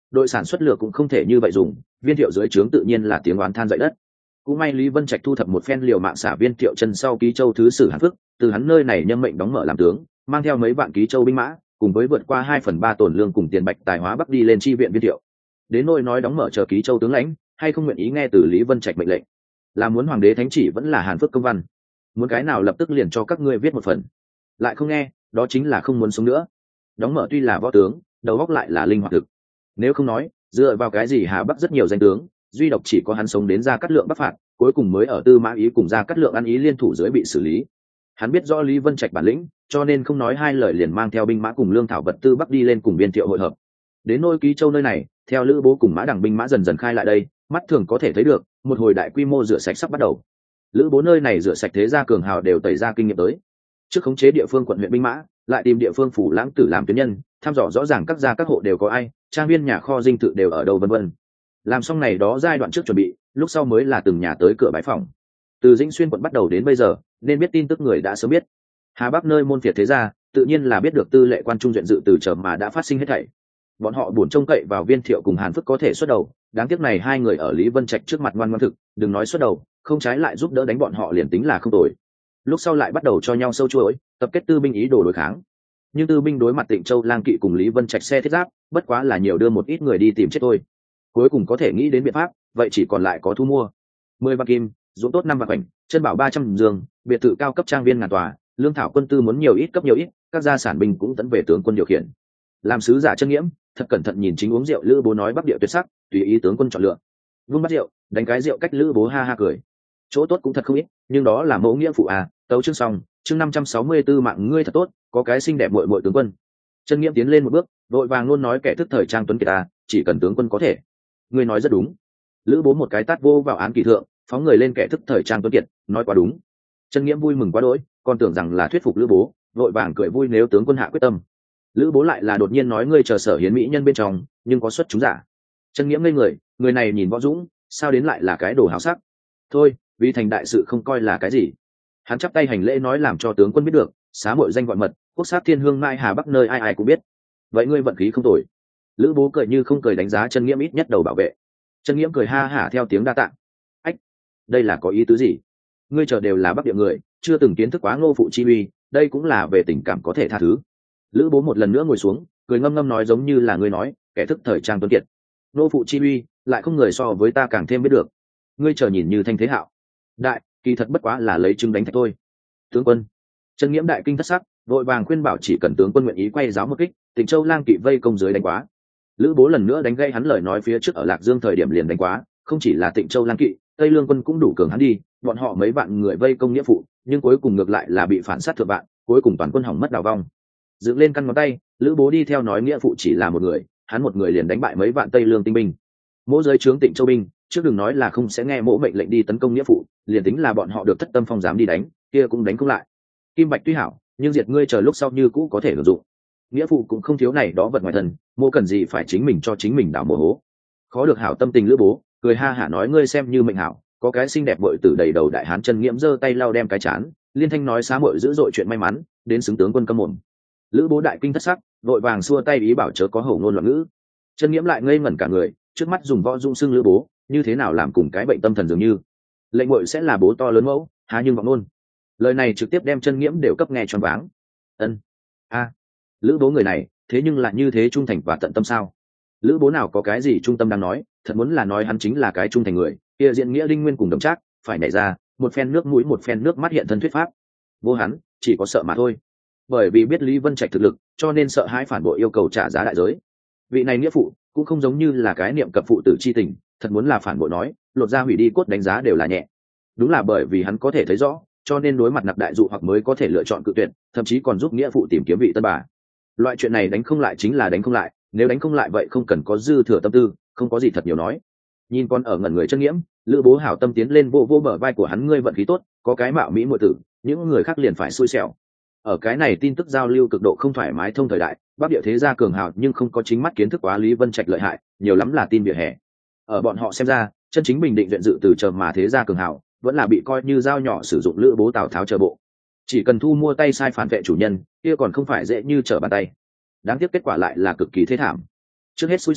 đội sản xuất lược cũng không thể như vậy dùng, Viên Thiệu dưới trướng tự nhiên là tiếng oán than dậy đất. Cũng may Lý Vân Trạch thu thập một phen liều mạng xả Viên Thiệu chân sau ký châu thứ sử Hàn Phước, từ hắn nơi này nhâm mệnh đóng mở làm tướng, mang theo mấy vạn ký châu binh mã, cùng với vượt qua hai phần ba tổn lương cùng tiền bạch tài hóa bắc đi lên chi viện Viên Thiệu. Đến nỗi nói đóng mở chờ ký châu tướng lãnh, hay không nguyện ý nghe từ Lý Vân Trạch mệnh lệnh, là muốn hoàng đế thánh chỉ vẫn là Hàn Phước công văn, muốn cái nào lập tức liền cho các ngươi viết một phần, lại không nghe, đó chính là không muốn sống nữa. Đóng mở tuy là võ tướng, đầu óc lại là linh hoạt thực. Nếu không nói, dựa vào cái gì Hà Bắc rất nhiều danh tướng, duy độc chỉ có hắn sống đến Gia Cát Lượng bắc phạt, cuối cùng mới ở Tư Mã Ý cùng Gia Cát Lượng ăn ý liên thủ dưới bị xử lý. Hắn biết rõ Lý Vân Trạch bản lĩnh, cho nên không nói hai lời liền mang theo binh mã cùng lương thảo vật tư bắc đi lên cùng Viên Thiệu hội hợp. Đến nôi Ký Châu nơi này, theo Lữ Bố cùng Mã Đằng binh mã dần dần khai lại đây, mắt thường có thể thấy được, một hồi đại quy mô rửa sạch sắp bắt đầu. Lữ Bố nơi này rửa sạch thế gia cường hào đều tẩy ra kinh nghiệm tới. Trước khống chế địa phương quận huyện binh mã, lại tìm địa phương phủ lãng tử làm tuyến nhân, thăm dò rõ ràng các gia các hộ đều có ai, trang viên nhà kho dinh thự đều ở đâu vân vân. Làm xong này đó giai đoạn trước chuẩn bị, lúc sau mới là từng nhà tới cửa bái phòng. Từ Dĩnh Xuyên quận bắt đầu đến bây giờ, nên biết tin tức người đã sớm biết. Hà Bắc nơi môn phiệt thế gia, tự nhiên là biết được tư lệ quan trung duyện dự từ chờ mà đã phát sinh hết thảy. Bọn họ buồn trông cậy vào Viên Thiệu cùng Hàn Phước có thể xuất đầu, đáng tiếc này hai người ở Lý Vân Trạch trước mặt ngoan ngoãn thực, đừng nói xuất đầu, không trái lại giúp đỡ đánh bọn họ liền tính là không tồi. Lúc sau lại bắt đầu cho nhau sâu chuỗi, tập kết tư binh ý đồ đối kháng. Nhưng tư binh đối mặt Tịnh Châu Lang Kỵ cùng Lý Vân Trạch xe thiết giáp, bất quá là nhiều đưa một ít người đi tìm chết thôi. Cuối cùng có thể nghĩ đến biện pháp, vậy chỉ còn lại có thu mua. Mười vạn kim, ruộng tốt năm vạn khoảnh, chân bảo ba trăm giường, biệt thự cao cấp trang viên ngàn tòa, lương thảo quân tư muốn nhiều ít cấp nhiều ít, các gia sản binh cũng tấn về tướng quân điều khiển. Làm sứ giả chân nghiễm, thật cẩn thận nhìn chính uống rượu Lữ Bố nói Bắc Địa tuyệt sắc, tùy ý tướng quân chọn lựa. Vung bát rượu, đánh cái rượu cách Lữ Bố ha ha cười. Chỗ tốt cũng thật không ít, nhưng đó là mẫu nghĩa phụ à, tấu chương xong, chương năm trăm sáu mươi tư mạng ngươi thật tốt, có cái xinh đẹp muội muội tướng quân. Chân nghiễm tiến lên một bước, vội vàng luôn nói kẻ thức thời trang tuấn kiệt à, chỉ cần tướng quân có thể. Ngươi nói rất đúng. Lữ Bố một cái tát vô vào án kỳ thượng, phóng người lên kẻ thức thời trang tuấn kiệt, nói quá đúng. Chân nghiễm vui mừng quá đỗi, còn tưởng rằng là thuyết phục Lữ Bố, vội vàng cười vui nếu tướng quân hạ quyết tâm. Lữ Bố lại là đột nhiên nói ngươi chờ sở hiến mỹ nhân bên trong, nhưng có xuất chúng giả. Chân nghiễm ngây người, người này nhìn võ dũng, sao đến lại là cái đồ háo sắc. Thôi, vì thành đại sự không coi là cái gì. Hắn chắp tay hành lễ nói làm cho tướng quân biết được, xá muội danh gọi mật, quốc sát thiên hương mai Hà Bắc nơi ai ai cũng biết. Vậy ngươi vận khí không tồi. Lữ Bố cười như không cười đánh giá Chân nghiễm ít nhất đầu bảo vệ. Chân nghiễm cười ha hả theo tiếng đa tạ. Ách, đây là có ý tứ gì? Ngươi chờ đều là Bắc Địa người, chưa từng kiến thức quá Ngô phụ chi uy, đây cũng là về tình cảm có thể tha thứ. Lữ Bố một lần nữa ngồi xuống, cười ngâm ngâm nói giống như là ngươi nói, kẻ thức thời trang tuấn kiệt. Ngô phụ chi uy, lại không người so với ta càng thêm biết được. Ngươi chờ nhìn như thanh thế hạo đại, kỳ thật bất quá là lấy trứng đánh thạch thôi. Tướng quân. Chân nghiễm đại kinh thất sắc, vội vàng khuyên bảo chỉ cần tướng quân nguyện ý quay giáo một kích, Tịnh Châu Lang Kỵ vây công dưới đánh quá. Lữ Bố lần nữa đánh gây hắn lời nói phía trước ở Lạc Dương thời điểm liền đánh quá, không chỉ là Tịnh Châu Lang Kỵ, Tây Lương quân cũng đủ cường hắn đi, bọn họ mấy vạn người vây công nghĩa phụ, nhưng cuối cùng ngược lại là bị phản sát thượng vạn, cuối cùng toàn quân hỏng mất đào vong. Dựng lên căn ngón tay, Lữ Bố đi theo nói nghĩa phụ chỉ là một người, hắn một người liền đánh bại mấy vạn Tây Lương tinh binh. Mỗi giới trướng Tịnh Châu binh, trước đừng nói là không sẽ nghe mỗ mệnh lệnh đi tấn công nghĩa phụ, liền tính là bọn họ được thất tâm phong dám đi đánh, kia cũng đánh không lại. Kim Bạch tuy hảo, nhưng diệt ngươi chờ lúc sau như cũ có thể sử dụng. Nghĩa phụ cũng không thiếu này đó vật ngoài thân, mỗ cần gì phải chính mình cho chính mình đào mồ hố. Khó được hảo tâm tình Lữ Bố, cười ha hả nói ngươi xem như mệnh hảo, có cái xinh đẹp vội tử đầy đầu đại hán. Chân nghiễm giơ tay lau đem cái chán, liên thanh nói xá muội dữ dội chuyện may mắn, đến xứng tướng quân câm mồm. Lữ Bố đại kinh thất sắc, vội vàng xua tay ý bảo chớ có hổ ngôn loạn ngữ. Chân nghiễm lại ngây ngẩn cả người, trước mắt dùng võ dung xưng Lữ Bố, như thế nào làm cùng cái bệnh tâm thần dường như. Lệnh muội sẽ là bố to lớn mẫu, há nhưng vọng ngôn. Lời này trực tiếp đem Chân nghiễm đều cấp nghe choáng váng. Ân, a, Lữ Bố người này, thế nhưng lại như thế trung thành và tận tâm sao? Lữ Bố nào có cái gì trung tâm đang nói, thật muốn là nói hắn chính là cái trung thành người, kia diện nghĩa đinh nguyên cùng đồng trác, phải nhảy ra, một phen nước mũi một phen nước mắt hiện thân thuyết pháp. Vô hắn, chỉ có sợ mà thôi. Bởi vì biết Lý Vân Trạch thực lực, cho nên sợ hãi phản bội yêu cầu trả giá đại giới. Vị này nghĩa phụ, cũng không giống như là cái niệm cập phụ tử chi tình, thật muốn là phản bội nói, lột ra hủy đi cốt đánh giá đều là nhẹ. Đúng là bởi vì hắn có thể thấy rõ, cho nên đối mặt nạp đại dụ hoặc mới có thể lựa chọn cự tuyệt, thậm chí còn giúp nghĩa phụ tìm kiếm vị tân bà. Loại chuyện này đánh không lại chính là đánh không lại, nếu đánh không lại vậy không cần có dư thừa tâm tư, không có gì thật nhiều nói. Nhìn con ở ngẩn người Chân nghiễm, Lữ Bố hảo tâm tiến lên vô vô bờ vai của hắn, ngươi vận khí tốt, có cái mạo mỹ muội tử, những người khác liền phải xui xẻo. Ở cái này tin tức giao lưu cực độ không thoải mái thông thời đại, Bắc Địa thế gia cường hào nhưng không có chính mắt kiến thức quá Lý Vân Trạch lợi hại, nhiều lắm là tin vỉa hè. Ở bọn họ xem ra, chân chính bình định viện dự từ chờ mà thế gia cường hào, vẫn là bị coi như dao nhỏ sử dụng Lữ Bố Tào Tháo chờ bộ. Chỉ cần thu mua tay sai phản vệ chủ nhân, kia còn không phải dễ như trở bàn tay. Đáng tiếc kết quả lại là cực kỳ thế thảm. Trước hết xui xẻo,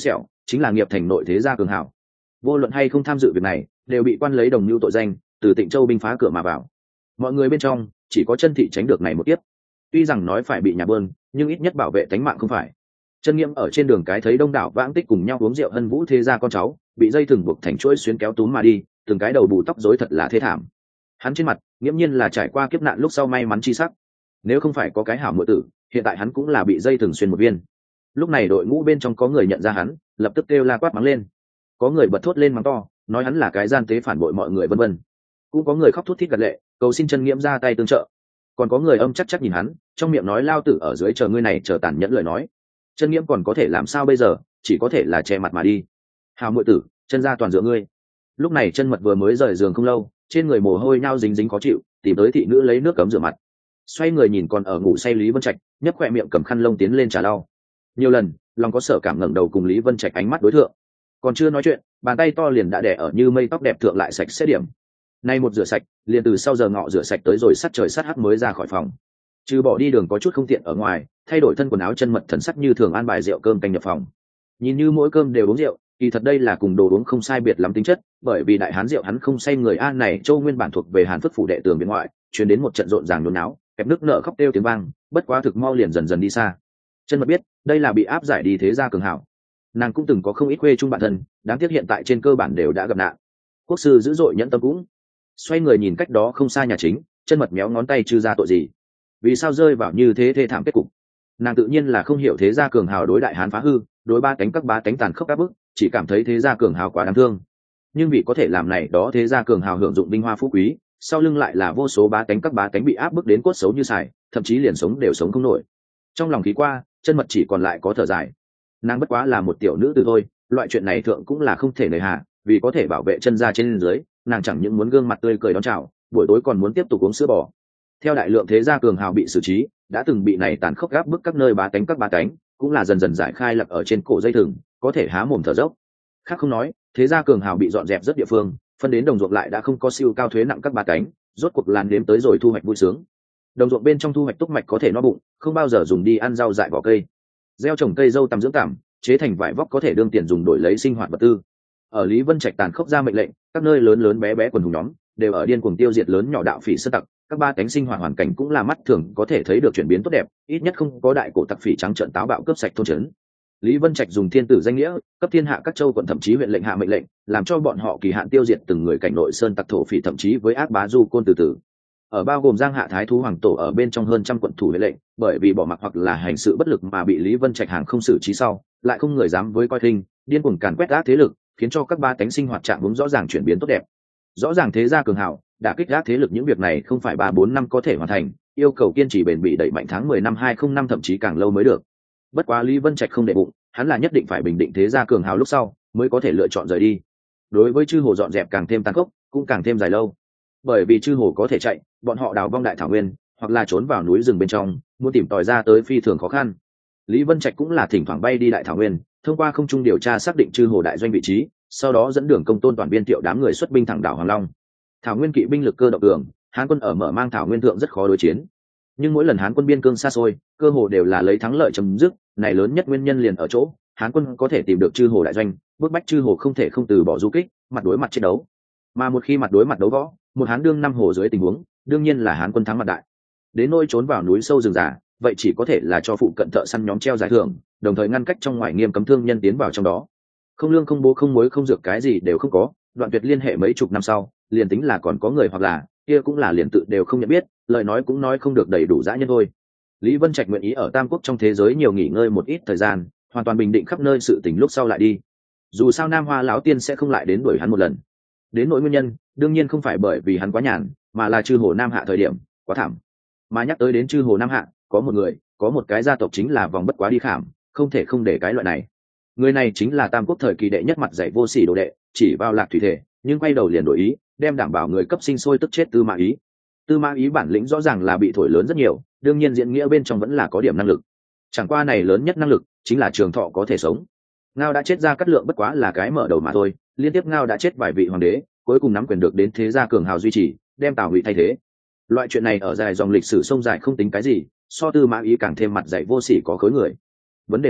chính là nghiệp thành nội thế gia cường hảo. Vô luận hay không tham dự việc này đều bị quan lấy đồng mưu tội danh từ Tịnh Châu binh phá cửa mà vào. Mọi người bên trong chỉ có Chân Thị tránh được này một kiếp. Tuy rằng nói phải bị nhà bơn, nhưng ít nhất bảo vệ tính mạng không phải. Chân Nghiễm ở trên đường cái thấy đông đảo vãng tích cùng nhau uống rượu hân vũ thế gia con cháu bị dây thừng buộc thành chuỗi xuyến kéo túm mà đi, từng cái đầu bù tóc rối thật là thê thảm. Hắn trên mặt nghiễm nhiên là trải qua kiếp nạn lúc sau may mắn chi sắc. Nếu không phải có cái hảo muội tử, hiện tại hắn cũng là bị dây thừng xuyên một viên. Lúc này đội ngũ bên trong có người nhận ra hắn, lập tức kêu la quát mắng lên. Có người bật thốt lên mắng to, nói hắn là cái gian tế phản bội mọi người vân vân. Cũng có người khóc thút thít gật lệ, cầu xin Chân Nghiễm ra tay tương trợ. Còn có người âm chắc chắc nhìn hắn, trong miệng nói lao tử ở dưới chờ ngươi này chờ tàn nhẫn lời nói. Chân Nghiễm còn có thể làm sao bây giờ, chỉ có thể là che mặt mà đi. Hào muội tử, chân gia toàn dựa ngươi. Lúc này Chân Mật vừa mới rời giường không lâu, trên người mồ hôi nhao dính dính khó chịu, tìm tới thị nữ lấy nước cấm rửa mặt. Xoay người nhìn còn ở ngủ say Lý Vân Trạch, nhấc khỏe miệng cầm khăn lông tiến lên trà lau. Nhiều lần, lòng có sở cảm ngẩng đầu cùng Lý Vân Trạch ánh mắt đối thượng. Còn chưa nói chuyện, bàn tay to liền đã đè ở như mây tóc đẹp thượng lại sạch sẽ điểm. Nay một rửa sạch, liền từ sau giờ ngọ rửa sạch tới rồi sắt trời sắt hắc mới ra khỏi phòng. Trừ bỏ đi đường có chút không tiện ở ngoài, thay đổi thân quần áo Chân Mật thần sắc như thường an bài rượu cơm canh nhập phòng. Nhìn như mỗi cơm đều uống rượu, kỳ thật đây là cùng đồ uống không sai biệt lắm tính chất, bởi vì đại hán rượu hắn không say người an này châu nguyên bản thuộc về Hàn Phất phủ đệ tường bên ngoại, truyền đến một trận rộn ràng nhốn náo, kẹp nước nợ khóc kêu tiếng vang, bất quá thực mau liền dần dần đi xa. Chân Mật biết, đây là bị áp giải đi thế gia cường hảo. Nàng cũng từng có không ít khuê chung bạn thân, đáng tiếc hiện tại trên cơ bản đều đã gặp nạn. Quốc sư dữ dội nhẫn tâm cũng. Xoay người nhìn cách đó không xa nhà chính, Chân Mật méo ngón tay trừ ra tội gì? Vì sao rơi vào như thế thê thảm kết cục? Nàng tự nhiên là không hiểu thế gia cường hào đối đại hán phá hư, đối ba cánh các bá cánh tàn khốc áp bức, chỉ cảm thấy thế gia cường hào quá đáng thương. Nhưng vì có thể làm này đó thế gia cường hào hưởng dụng vinh hoa phú quý, sau lưng lại là vô số bá cánh các bá cánh bị áp bức đến cốt xấu như xài, thậm chí liền sống đều sống không nổi. Trong lòng khí qua, Chân Mật chỉ còn lại có thở dài. Nàng bất quá là một tiểu nữ tử thôi, loại chuyện này thượng cũng là không thể nề hà, vì có thể bảo vệ Chân gia trên dưới, nàng chẳng những muốn gương mặt tươi cười đón chào, buổi tối còn muốn tiếp tục uống sữa bò. Theo đại lượng thế gia cường hào bị xử trí, đã từng bị này tàn khốc gáp bức các nơi bá cánh các bá cánh, cũng là dần dần giải khai lập ở trên cổ dây thừng, có thể há mồm thở dốc. Khác không nói, thế gia cường hào bị dọn dẹp rất địa phương, phân đến đồng ruộng lại đã không có siêu cao thuế nặng các bá cánh, rốt cuộc làn đếm tới rồi thu hoạch vui sướng. Đồng ruộng bên trong thu hoạch túc mạch có thể no bụng, không bao giờ dùng đi ăn rau dại vỏ cây. Gieo trồng cây dâu tằm dưỡng cảm, chế thành vải vóc có thể đương tiền dùng đổi lấy sinh hoạt vật tư. Ở Lý Vân Trạch tàn khốc ra mệnh lệnh, các nơi lớn lớn bé bé quần hùng nhóm đều ở điên cuồng tiêu diệt lớn nhỏ đạo phỉ sơn tặc, các ba cánh sinh hoạt hoàn cảnh cũng là mắt thường có thể thấy được chuyển biến tốt đẹp, ít nhất không có đại cổ tặc phỉ trắng trợn táo bạo cướp sạch thôn trấn. Lý Vân Trạch dùng thiên tử danh nghĩa cấp thiên hạ các châu quận thậm chí huyện lệnh hạ mệnh lệnh, làm cho bọn họ kỳ hạn tiêu diệt từng người cảnh nội sơn tặc thổ phỉ thậm chí với ác bá du côn từ từ. Ở bao gồm Giang Hạ Thái Thú Hoàng Tổ ở bên trong hơn trăm quận thủ huyện lệnh, bởi vì bỏ mặc hoặc là hành sự bất lực mà bị Lý Vân Trạch hàng không xử trí sau, lại không người dám với coi khinh, điên cuồng càn quét ác thế lực, khiến cho các ba cánh sinh hoạt trạng hướng rõ ràng chuyển biến tốt đẹp. Rõ ràng thế gia cường hảo, đả kích ác thế lực những việc này không phải ba bốn năm có thể hoàn thành, yêu cầu kiên trì bền bỉ đẩy mạnh tháng mười năm hai không năm thậm chí càng lâu mới được. Bất quá Lý Vân Trạch không để bụng, hắn là nhất định phải bình định thế gia cường hào lúc sau mới có thể lựa chọn rời đi. Đối với chư hồ dọn dẹp càng thêm tàn khốc, cũng càng thêm dài lâu. Bởi vì chư hồ có thể chạy, bọn họ đào vong đại thảo nguyên, hoặc là trốn vào núi rừng bên trong, muốn tìm tòi ra tới phi thường khó khăn. Lý Vân Trạch cũng là thỉnh thoảng bay đi đại thảo nguyên, thông qua không trung điều tra xác định chư hồ đại doanh vị trí, sau đó dẫn đường công tôn toàn biên tiệu đám người xuất binh thẳng đảo Hoàng Long. Thảo nguyên kỵ binh lực cơ động cường, Hán quân ở mở mang thảo nguyên thượng rất khó đối chiến. Nhưng mỗi lần Hán quân biên cương xa xôi, cơ hồ đều là lấy thắng lợi chấm dứt, này lớn nhất nguyên nhân liền ở chỗ, Hán quân có thể tìm được chư hồ đại doanh, bức bách chư hồ không thể không từ bỏ du kích, mặt đối mặt chiến đấu. Mà một khi mặt đối mặt đấu võ, một Hán đương năm hồ dưới tình huống, đương nhiên là Hán quân thắng mặt đại. Đến nỗi trốn vào núi sâu rừng già, vậy chỉ có thể là cho phụ cận thợ săn nhóm treo giải thưởng, đồng thời ngăn cách trong ngoài nghiêm cấm thương nhân tiến vào trong đó. Không lương không bố không muối không dược cái gì đều không có, đoạn tuyệt liên hệ mấy chục năm sau, liền tính là còn có người hoặc là kia cũng là liền tự đều không nhận biết, lời nói cũng nói không được đầy đủ dã nhân thôi. Lý Vân Trạch nguyện ý ở Tam Quốc trong thế giới nhiều nghỉ ngơi một ít thời gian, hoàn toàn bình định khắp nơi sự tình lúc sau lại đi. Dù sao Nam Hoa lão tiên sẽ không lại đến đuổi hắn một lần. Đến nỗi nguyên nhân, đương nhiên không phải bởi vì hắn quá nhàn, mà là chư hồ Nam Hạ thời điểm quá thảm. Mà nhắc tới đến chư hồ Nam Hạ, có một người, có một cái gia tộc chính là vòng bất quá đi khảm, không thể không để cái loại này. Người này chính là Tam Quốc thời kỳ đệ nhất mặt dạy vô sỉ đồ đệ, chỉ vào Lạc Thủy Thể, nhưng quay đầu liền đổi ý, đem đảm bảo người cấp sinh sôi tức chết Tư Mã Ý. Tư Mã Ý bản lĩnh rõ ràng là bị thổi lớn rất nhiều, đương nhiên diễn nghĩa bên trong vẫn là có điểm năng lực. Chẳng qua này lớn nhất năng lực chính là trường thọ có thể sống. Ngao đã chết ra Cát Lượng bất quá là cái mở đầu mà thôi, liên tiếp Ngao đã chết vài vị hoàng đế, cuối cùng nắm quyền được đến thế gia cường hào duy trì, đem Tào Ngụy thay thế. Loại chuyện này ở dài dòng lịch sử sông dài không tính cái gì, so Tư Mã Ý càng thêm mặt dạy vô sỉ có khối người. Vấn đề là,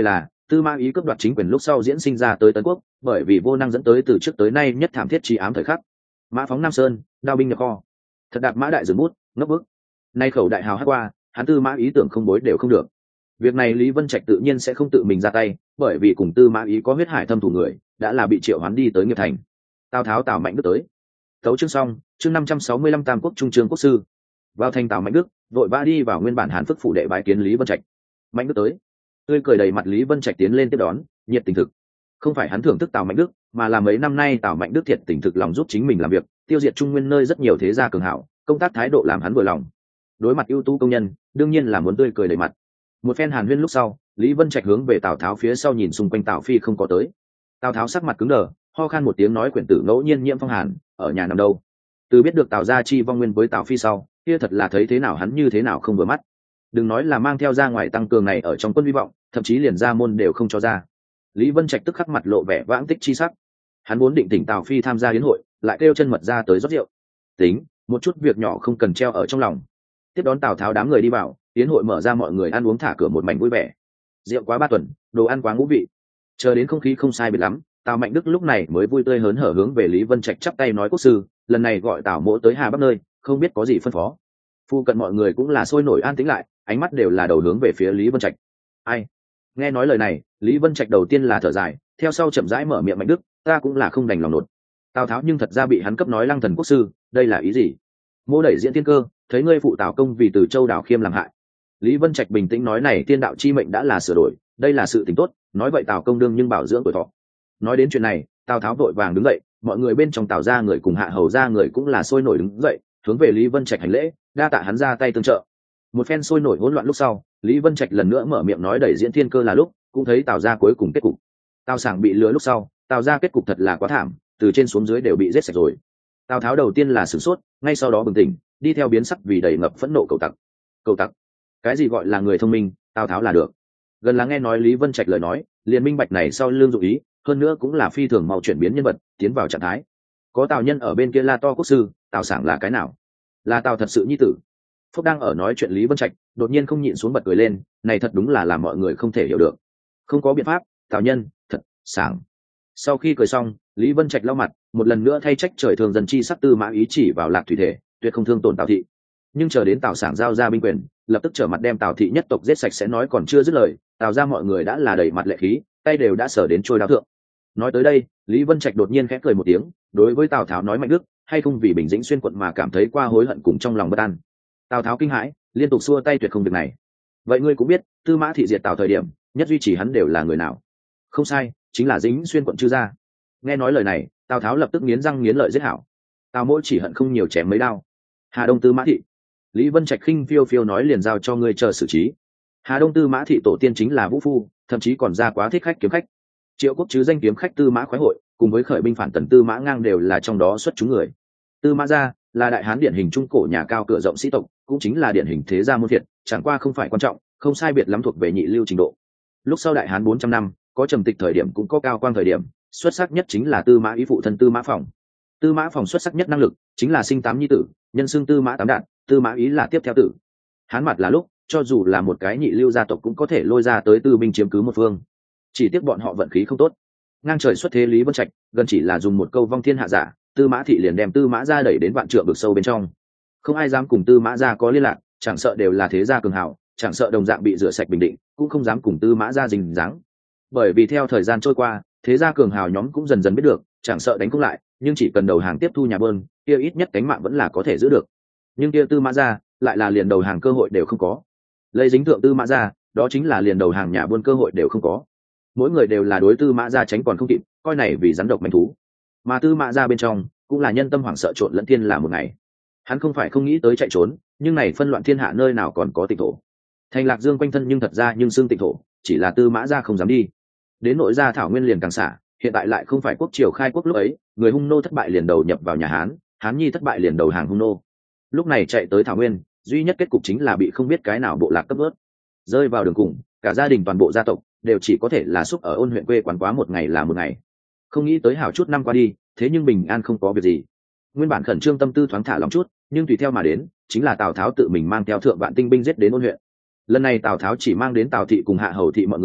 Tư Mã Ý cướp đoạt chính quyền lúc sau diễn sinh ra tới Tấn Quốc, bởi vì vô năng dẫn tới từ trước tới nay nhất thảm thiết chi ám thời khắc. Mã phóng Nam Sơn, đao binh nhập kho. Thật đạp mã đại dừng bút, ngấp bức. Nay khẩu đại hào hát qua, hắn Tư Mã Ý tưởng không bối đều không được. Việc này Lý Vân Trạch tự nhiên sẽ không tự mình ra tay, bởi vì cùng Tư Mã Ý có huyết hải thâm thù người, đã là bị triệu hoán đi tới Nghiệp Thành. Tào Tháo Tào Mạnh Đức tới. Tấu chương xong, chương năm trăm sáu mươi lăm Tam Quốc Trung Chương Quốc sư. Vào thành Tào Mạnh Đức, vội vã đi vào nguyên bản Hán Phức phủ đệ bái kiến Lý Vân Trạch. Mạnh Đức tới. Tươi cười đầy mặt Lý Vân Trạch tiến lên tiếp đón, nhiệt tình thực. Không phải hắn thưởng thức Tào Mạnh Đức, mà là mấy năm nay Tào Mạnh Đức thiệt tình thực lòng giúp chính mình làm việc, tiêu diệt Trung Nguyên nơi rất nhiều thế gia cường hảo, công tác thái độ làm hắn vừa lòng. Đối mặt ưu tú công nhân, đương nhiên là muốn tươi cười đầy mặt. Một phen hàn huyên lúc sau, Lý Vân Trạch hướng về Tào Tháo phía sau nhìn xung quanh Tào Phi không có tới. Tào Tháo sắc mặt cứng đờ, ho khan một tiếng nói quyển tử ngẫu nhiên nhiễm phong hàn, ở nhà nằm đâu. Từ biết được Tào gia chi vong nguyên với Tào Phi sau, kia thật là thấy thế nào hắn như thế nào không vừa mắt. Đừng nói là mang theo ra ngoài tăng cường này ở trong quân vi vọng, thậm chí liền ra môn đều không cho ra. Lý Vân Trạch tức khắc mặt lộ vẻ vãng tích chi sắc. Hắn muốn định tỉnh Tào Phi tham gia yến hội, lại kêu chân mật ra tới rót rượu. Tính, một chút việc nhỏ không cần treo ở trong lòng. Tiếp đón Tào Tháo đám người đi vào, yến hội mở ra, mọi người ăn uống thả cửa một mảnh vui vẻ. Rượu quá ba tuần, đồ ăn quá ngũ vị. Chờ đến không khí không sai biệt lắm, Tào Mạnh Đức lúc này mới vui tươi hớn hở hướng về Lý Vân Trạch chắp tay nói quốc sư, lần này gọi Tào mỗ tới Hà Bắc nơi, không biết có gì phân phó. Phu cận mọi người cũng là sôi nổi an tĩnh lại, ánh mắt đều là đầu hướng về phía Lý Vân Trạch. Ai? Nghe nói lời này, Lý Vân Trạch đầu tiên là thở dài, theo sau chậm rãi mở miệng Mạnh Đức, ta cũng là không đành lòng nột. Tào Tháo nhưng thật ra bị hắn cấp nói Lăng Thần quốc sư, đây là ý gì? Mô đẩy diễn tiên cơ, thấy ngươi phụ Tào công vì từ Châu Đào Khiêm làm hại. Lý Vân Trạch bình tĩnh nói này tiên đạo chi mệnh đã là sửa đổi, đây là sự tình tốt, nói vậy Tào công đương nhưng bảo dưỡng tuổi thọ. Nói đến chuyện này, Tào Tháo vội vàng đứng dậy, mọi người bên trong Tào gia người cùng Hạ Hầu gia người cũng là sôi nổi đứng dậy, hướng về Lý Vân Trạch hành lễ, đa tạ hắn ra tay tương trợ. Một phen sôi nổi hỗn loạn lúc sau, Lý Vân Trạch lần nữa mở miệng nói đẩy diễn thiên cơ là lúc, cũng thấy Tào gia cuối cùng kết cục. Tào Sảng bị lừa lúc sau, Tào gia kết cục thật là quá thảm, từ trên xuống dưới đều bị giết sạch rồi. Tào Tháo đầu tiên là sửng sốt, ngay sau đó bừng tỉnh, đi theo biến sắc vì đầy ngập phẫn nộ cầu tặc. Cầu tặc? Cái gì gọi là người thông minh, Tào Tháo là được. Gần là nghe nói Lý Vân Trạch lời nói, liền minh bạch này sau lương dụng ý, hơn nữa cũng là phi thường mau chuyển biến nhân vật, tiến vào trạng thái. Có Tào Nhân ở bên kia la to quốc sư, Tào Sảng là cái nào? Là Tào thật sự nhi tử. Phúc đang ở nói chuyện Lý Vân Trạch, đột nhiên không nhịn xuống bật cười lên, này thật đúng là làm mọi người không thể hiểu được. Không có biện pháp, Tào Nhân, thật, Sảng. Sau khi cười xong, Lý Vân Trạch lau mặt, một lần nữa thay trách trời thường dần chi sắc Tư Mã Ý chỉ vào Lạc Thủy thể, tuyệt không thương tổn Tào thị. Nhưng chờ đến Tào Sảng giao ra binh quyền, lập tức trở mặt đem Tào thị nhất tộc giết sạch sẽ nói còn chưa dứt lời, Tào ra mọi người đã là đầy mặt lệ khí, tay đều đã sở đến trôi đao thượng. Nói tới đây, Lý Vân Trạch đột nhiên khẽ cười một tiếng, đối với Tào Tháo nói Mạnh Đức, hay không vì Bình Dĩnh xuyên quận mà cảm thấy qua hối hận cùng trong lòng bất an. Tào Tháo kinh hãi, liên tục xua tay tuyệt không việc này. Vậy ngươi cũng biết, Tư Mã thị diệt Tào thời điểm, nhất duy trì hắn đều là người nào? Không sai, chính là Dĩnh xuyên quận Trư gia. Nghe nói lời này, Tào Tháo lập tức nghiến răng nghiến lợi giết hảo. Tào mỗi chỉ hận không nhiều chém mấy đao. Hà Đông Tư Mã thị. Lý Vân Trạch khinh phiêu phiêu nói liền giao cho ngươi chờ xử trí. Hà Đông Tư Mã thị tổ tiên chính là vũ phu, thậm chí còn ra quá thích khách kiếm khách. Triệu Quốc chứ danh kiếm khách Tư Mã khoái hội, cùng với khởi binh phản tần Tư Mã ngang đều là trong đó xuất chúng người. Tư Mã gia là đại hán điển hình trung cổ nhà cao cửa rộng sĩ tộc, cũng chính là điển hình thế gia môn thiệt, chẳng qua không phải quan trọng, không sai biệt lắm thuộc về nhị lưu trình độ. Lúc sau đại hán bốn trăm năm, có trầm tịch thời điểm cũng có cao quang thời điểm, xuất sắc nhất chính là Tư Mã Ý phụ thân Tư Mã Phòng. Tư Mã Phòng xuất sắc nhất năng lực chính là sinh tám nhi tử, nhân xưng Tư Mã Tám Đạn, Tư Mã Ý là tiếp theo tử. Hán mặt là lúc, cho dù là một cái nhị lưu gia tộc cũng có thể lôi ra tới tư binh chiếm cứ một phương. Chỉ tiếc bọn họ vận khí không tốt. Ngang trời xuất thế Lý Vân Trạch, gần chỉ là dùng một câu vong thiên hạ giả, Tư Mã thị liền đem Tư Mã gia đẩy đến vạn trượng vực sâu bên trong. Không ai dám cùng Tư Mã gia có liên lạc, chẳng sợ đều là thế gia cường hào, chẳng sợ đồng dạng bị rửa sạch bình định, cũng không dám cùng Tư Mã gia dính dáng. Bởi vì theo thời gian trôi qua, thế gia cường hào nhóm cũng dần dần biết được, chẳng sợ đánh cũng lại, nhưng chỉ cần đầu hàng tiếp thu nhà bơn, kia ít nhất cánh mạng vẫn là có thể giữ được. Nhưng kia Tư Mã gia lại là liền đầu hàng cơ hội đều không có. Lấy dính thượng Tư Mã gia, đó chính là liền đầu hàng nhà buôn cơ hội đều không có. Mỗi người đều là đối Tư Mã gia tránh còn không kịp, coi này vì rắn độc manh thú. Mà Tư Mã gia bên trong cũng là nhân tâm hoảng sợ trộn lẫn thiên là một ngày. Hắn không phải không nghĩ tới chạy trốn, nhưng này phân loạn thiên hạ nơi nào còn có tịnh thổ. Thành Lạc Dương quanh thân nhưng thật ra nhưng xương tịnh thổ, chỉ là Tư Mã gia không dám đi. Đến nội gia thảo nguyên liền càng xả, hiện tại lại không phải quốc triều khai quốc lúc ấy, người Hung nô thất bại liền đầu nhập vào nhà Hán, Hán nhi thất bại liền đầu hàng Hung nô. Lúc này chạy tới thảo nguyên, duy nhất kết cục chính là bị không biết cái nào bộ lạc cấp ướt, rơi vào đường cùng, cả gia đình toàn bộ gia tộc đều chỉ có thể là xúc ở Ôn huyện quê quán quá một ngày là một ngày. Không nghĩ tới hảo chút năm qua đi, thế nhưng bình an không có việc gì. Nguyên bản khẩn trương tâm tư thoáng thả lỏng chút, nhưng tùy theo mà đến chính là Tào Tháo tự mình mang theo thượng vạn tinh binh giết đến Ôn huyện. Lần này Tào Tháo chỉ mang đến Tào thị cùng Hạ Hầu thị mọi người,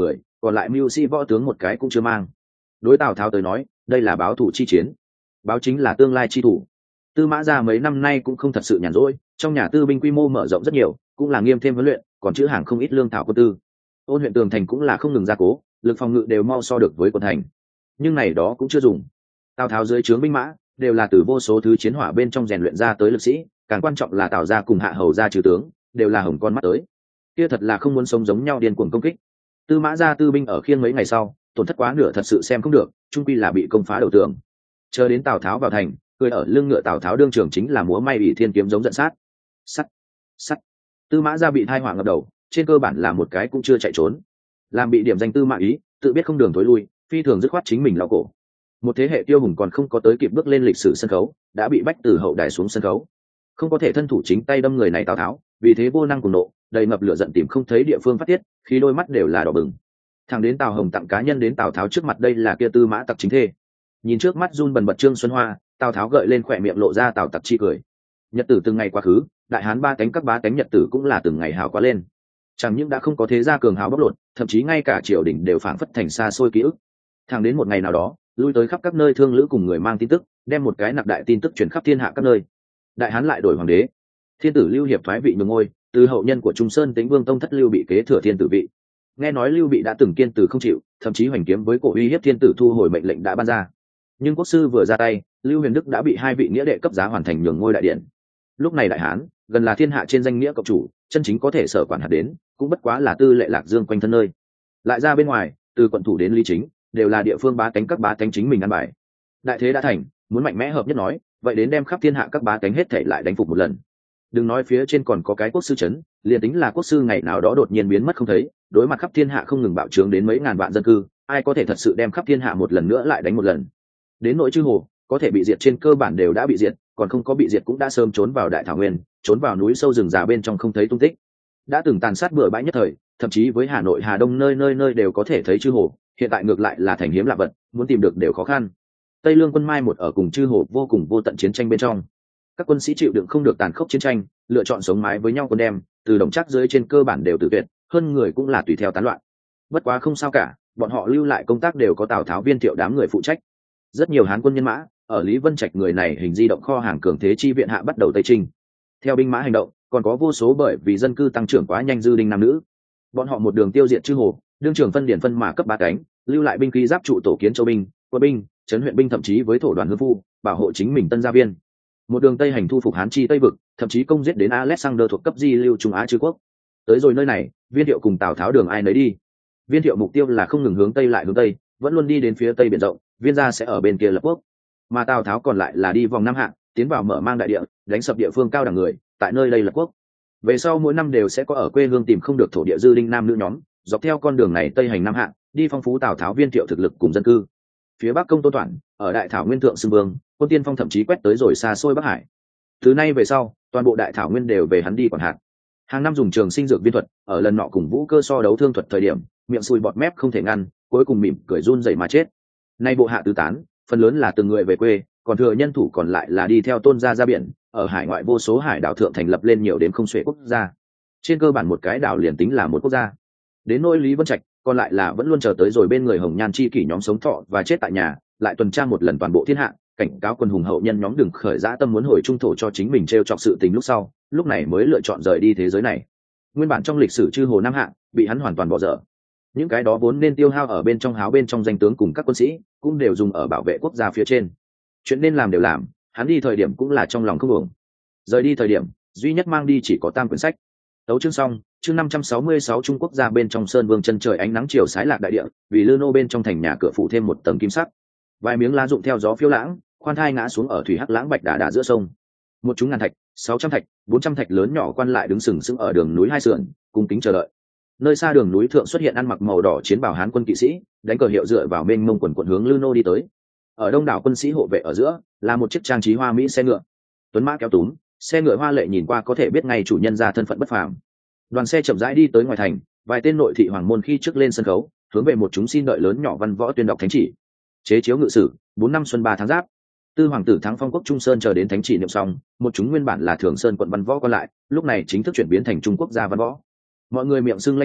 còn lại mưu sĩ võ tướng một cái cũng chưa mang. Đối Tào Tháo tới nói, đây là báo thủ chi chiến, báo chính là tương lai chi thủ. Tư Mã Gia mấy năm nay cũng không thật sự nhàn rỗi, trong nhà tư binh quy mô mở rộng rất nhiều, cũng là nghiêm thêm huấn luyện, còn chữ hàng không ít lương thảo quân tư. Ôn huyện tường thành cũng là không ngừng gia cố, lực phòng ngự đều mau so được với quân thành. Nhưng này đó cũng chưa dùng. Tào Tháo dưới trướng binh mã đều là từ vô số thứ chiến hỏa bên trong rèn luyện ra tới lực sĩ, càng quan trọng là Tào gia cùng Hạ Hầu gia trừ tướng, đều là hồng con mắt tới. Kia thật là không muốn sống giống nhau điên cuồng công kích. Tư Mã Gia tư binh ở khiêng mấy ngày sau, tổn thất quá nửa thật sự xem không được, chung quy là bị công phá đầu tường. Chờ đến Tào Tháo vào thành, cười ở lưng ngựa Tào Tháo đương trường chính là múa may bị thiên kiếm giống giận sát. Sắt, sắt. Tư Mã Gia bị thai họa ngập đầu, trên cơ bản là một cái cũng chưa chạy trốn. Làm bị điểm danh Tư Mã Ý, tự biết không đường thối lui, phi thường dứt khoát chính mình lao cổ. Một thế hệ tiêu hùng còn không có tới kịp bước lên lịch sử sân khấu, đã bị bách từ hậu đài xuống sân khấu. Không có thể thân thủ chính tay đâm người này Tào Tháo, vì thế vô năng cùng nộ, đầy ngập lửa giận tìm không thấy địa phương phát tiết, khi đôi mắt đều là đỏ bừng. Thằng đến Tào Hồng tặng cá nhân đến Tào Tháo trước mặt, đây là kia Tư Mã Tặc chính thê. Nhìn trước mắt run bần bật Trương Xuân Hoa, Tào Tháo gợi lên khỏe miệng lộ ra Tào Tặc chi cười. Nhật tử từng ngày quá khứ, đại hán ba cánh các bá cánh nhật tử cũng là từng ngày hào quá lên. Chẳng những đã không có thế gia cường hào bóc lột, thậm chí ngay cả triều đình đều phảng phất thành xa xôi ký ức. Thẳng đến một ngày nào đó, lui tới khắp các nơi thương lữ cùng người mang tin tức, đem một cái nặc đại tin tức truyền khắp thiên hạ các nơi. Đại hán lại đổi hoàng đế, thiên tử Lưu Hiệp thoái vị nhường ngôi, từ hậu nhân của Trung Sơn Tĩnh Vương Tông Thất Lưu Bị kế thừa thiên tử vị. Nghe nói Lưu Bị đã từng kiên từ không chịu, thậm chí hoành kiếm với cổ uy hiếp thiên tử thu hồi mệnh lệnh đã ban ra. Nhưng quốc sư vừa ra tay, Lưu Huyền Đức đã bị hai vị nghĩa đệ cấp giá hoàn thành nhường ngôi đại điện. Lúc này đại hán gần là thiên hạ trên danh nghĩa cộng chủ, chân chính có thể sở quản hạt đến, cũng bất quá là tư lệ Lạc Dương quanh thân nơi. Lại ra bên ngoài, từ quận thủ đến lý chính, đều là địa phương bá tánh các bá tánh chính mình ăn bài. Đại thế đã thành, muốn mạnh mẽ hợp nhất nói, vậy đến đem khắp thiên hạ các bá tánh hết thảy lại đánh phục một lần. Đừng nói phía trên còn có cái quốc sư chấn, liền tính là quốc sư ngày nào đó đột nhiên biến mất không thấy, đối mặt khắp thiên hạ không ngừng bạo trướng đến mấy ngàn vạn dân cư, ai có thể thật sự đem khắp thiên hạ một lần nữa lại đánh một lần. Đến nội chư hồ, có thể bị diệt trên cơ bản đều đã bị diệt, còn không có bị diệt cũng đã sớm trốn vào đại thảo nguyên, trốn vào núi sâu rừng già bên trong không thấy tung tích. Đã từng tàn sát bừa bãi nhất thời, thậm chí với Hà Nội Hà Đông nơi nơi nơi đều có thể thấy chư hồ, hiện tại ngược lại là thành hiếm lạ vật, muốn tìm được đều khó khăn. Tây Lương quân mai một ở cùng chư hồ vô cùng vô tận chiến tranh bên trong, các quân sĩ chịu đựng không được tàn khốc chiến tranh, lựa chọn sống mái với nhau quân đem, từ đồng chắc dưới trên cơ bản đều tự tuyệt, hơn người cũng là tùy theo tán loạn. Bất quá không sao cả, bọn họ lưu lại công tác đều có Tào Tháo Viên Thiệu đám người phụ trách. Rất nhiều hán quân nhân mã ở Lý Vân Trạch người này hình di động kho hàng cường thế chi viện hạ bắt đầu tây trinh. Theo binh mã hành động, còn có vô số bởi vì dân cư tăng trưởng quá nhanh dư đinh nam nữ. Bọn họ một đường tiêu diệt chư hồ, đương trưởng phân điển phân mà cấp ba cánh, lưu lại binh khí giáp trụ tổ kiến châu binh, quân binh, trấn huyện binh thậm chí với thổ đoàn hương phu, bảo hộ chính mình tân gia viên. Một đường tây hành thu phục hán chi tây vực, thậm chí công giết đến Alexander thuộc cấp di lưu Trung Á chư quốc. Tới rồi nơi này, Viên Thiệu cùng Tào Tháo đường ai nấy đi. Viên Thiệu mục tiêu là không ngừng hướng tây lại hướng tây, vẫn luôn đi đến phía tây biển rộng, Viên gia sẽ ở bên kia lập quốc. Mà Tào Tháo còn lại là đi vòng Nam Hạng, tiến vào mở mang đại địa, đánh sập địa phương cao đẳng người, tại nơi đây lập quốc. Về sau mỗi năm đều sẽ có ở quê hương tìm không được thổ địa dư đinh nam nữ nhóm, dọc theo con đường này tây hành Nam Hạng, đi phong phú Tào Tháo Viên Thiệu thực lực cùng dân cư. Phía Bắc công Tôn Toản, ở đại thảo nguyên thượng xưng vương, quân tiên phong thậm chí quét tới rồi xa xôi Bắc Hải. Từ nay về sau, toàn bộ đại thảo nguyên đều về hắn đi quản hạt. Hàng năm dùng trường sinh dược viên thuật, ở lần nọ cùng Vũ Cơ so đấu thương thuật thời điểm, miệng sùi bọt mép không thể ngăn, cuối cùng mỉm cười run rẩy mà chết. Nay bộ hạ tứ tán, phần lớn là từng người về quê, còn thừa nhân thủ còn lại là đi theo Tôn gia ra biển, ở hải ngoại vô số hải đảo thượng thành lập lên nhiều đến không xuể quốc gia. Trên cơ bản một cái đảo liền tính là một quốc gia. Đến nỗi Lý Vân Trạch, còn lại là vẫn luôn chờ tới rồi bên người Hồng Nhan chi kỷ nhóm sống thọ và chết tại nhà, lại tuần tra một lần toàn bộ thiên hạ, cảnh cáo quân hùng hậu nhân nhóm đừng khởi dã tâm muốn hồi trung thổ cho chính mình trêu chọc sự tình lúc sau, lúc này mới lựa chọn rời đi thế giới này. Nguyên bản trong lịch sử chư hồ Nam Hạ bị hắn hoàn toàn bỏ dở. Những cái đó vốn nên tiêu hao ở bên trong háo bên trong danh tướng cùng các quân sĩ, cũng đều dùng ở bảo vệ quốc gia phía trên. Chuyện nên làm đều làm, hắn đi thời điểm cũng là trong lòng không ổn. Rời đi thời điểm, duy nhất mang đi chỉ có tam quyển sách. Tấu chương xong, chương năm trăm sáu mươi sáu Trung Quốc ra bên trong sơn vương chân trời ánh nắng chiều sái lạc đại địa, vì lư nô bên trong thành nhà cửa phủ thêm một tầng kim sắc. Vài miếng lá rụng theo gió phiêu lãng, khoan thai ngã xuống ở thủy hắc lãng bạch đà đà giữa sông. Một chúng ngàn thạch, sáu trăm thạch, bốn trăm thạch lớn nhỏ quan lại đứng sừng sững ở đường núi hai sườn, cung kính chờ đợi. Nơi xa đường núi thượng xuất hiện ăn mặc màu đỏ chiến bào hán quân kỵ sĩ, đánh cờ hiệu dựa vào mênh mông quần quần hướng lư nô đi tới. Ở đông đảo quân sĩ hộ vệ ở giữa, là một chiếc trang trí hoa mỹ xe ngựa. Tuấn mã kéo túm, xe ngựa hoa lệ nhìn qua có thể biết ngay chủ nhân ra thân phận bất phàm. Đoàn xe chậm rãi đi tới ngoài thành, vài tên nội thị hoàng môn khi trước lên sân khấu, hướng về một chúng xin đợi lớn nhỏ văn võ tuyên đọc thánh chỉ. Chế chiếu ngự sử, bốn năm xuân ba tháng giáp. Tư hoàng tử thắng phong quốc Trung Sơn chờ đến thánh chỉ niệm xong, một chúng nguyên bản là Thường Sơn quận văn võ còn lại, lúc này chính thức chuyển biến thành Trung Quốc gia văn võ. Mọi người miệng xưng lãnh chỉ,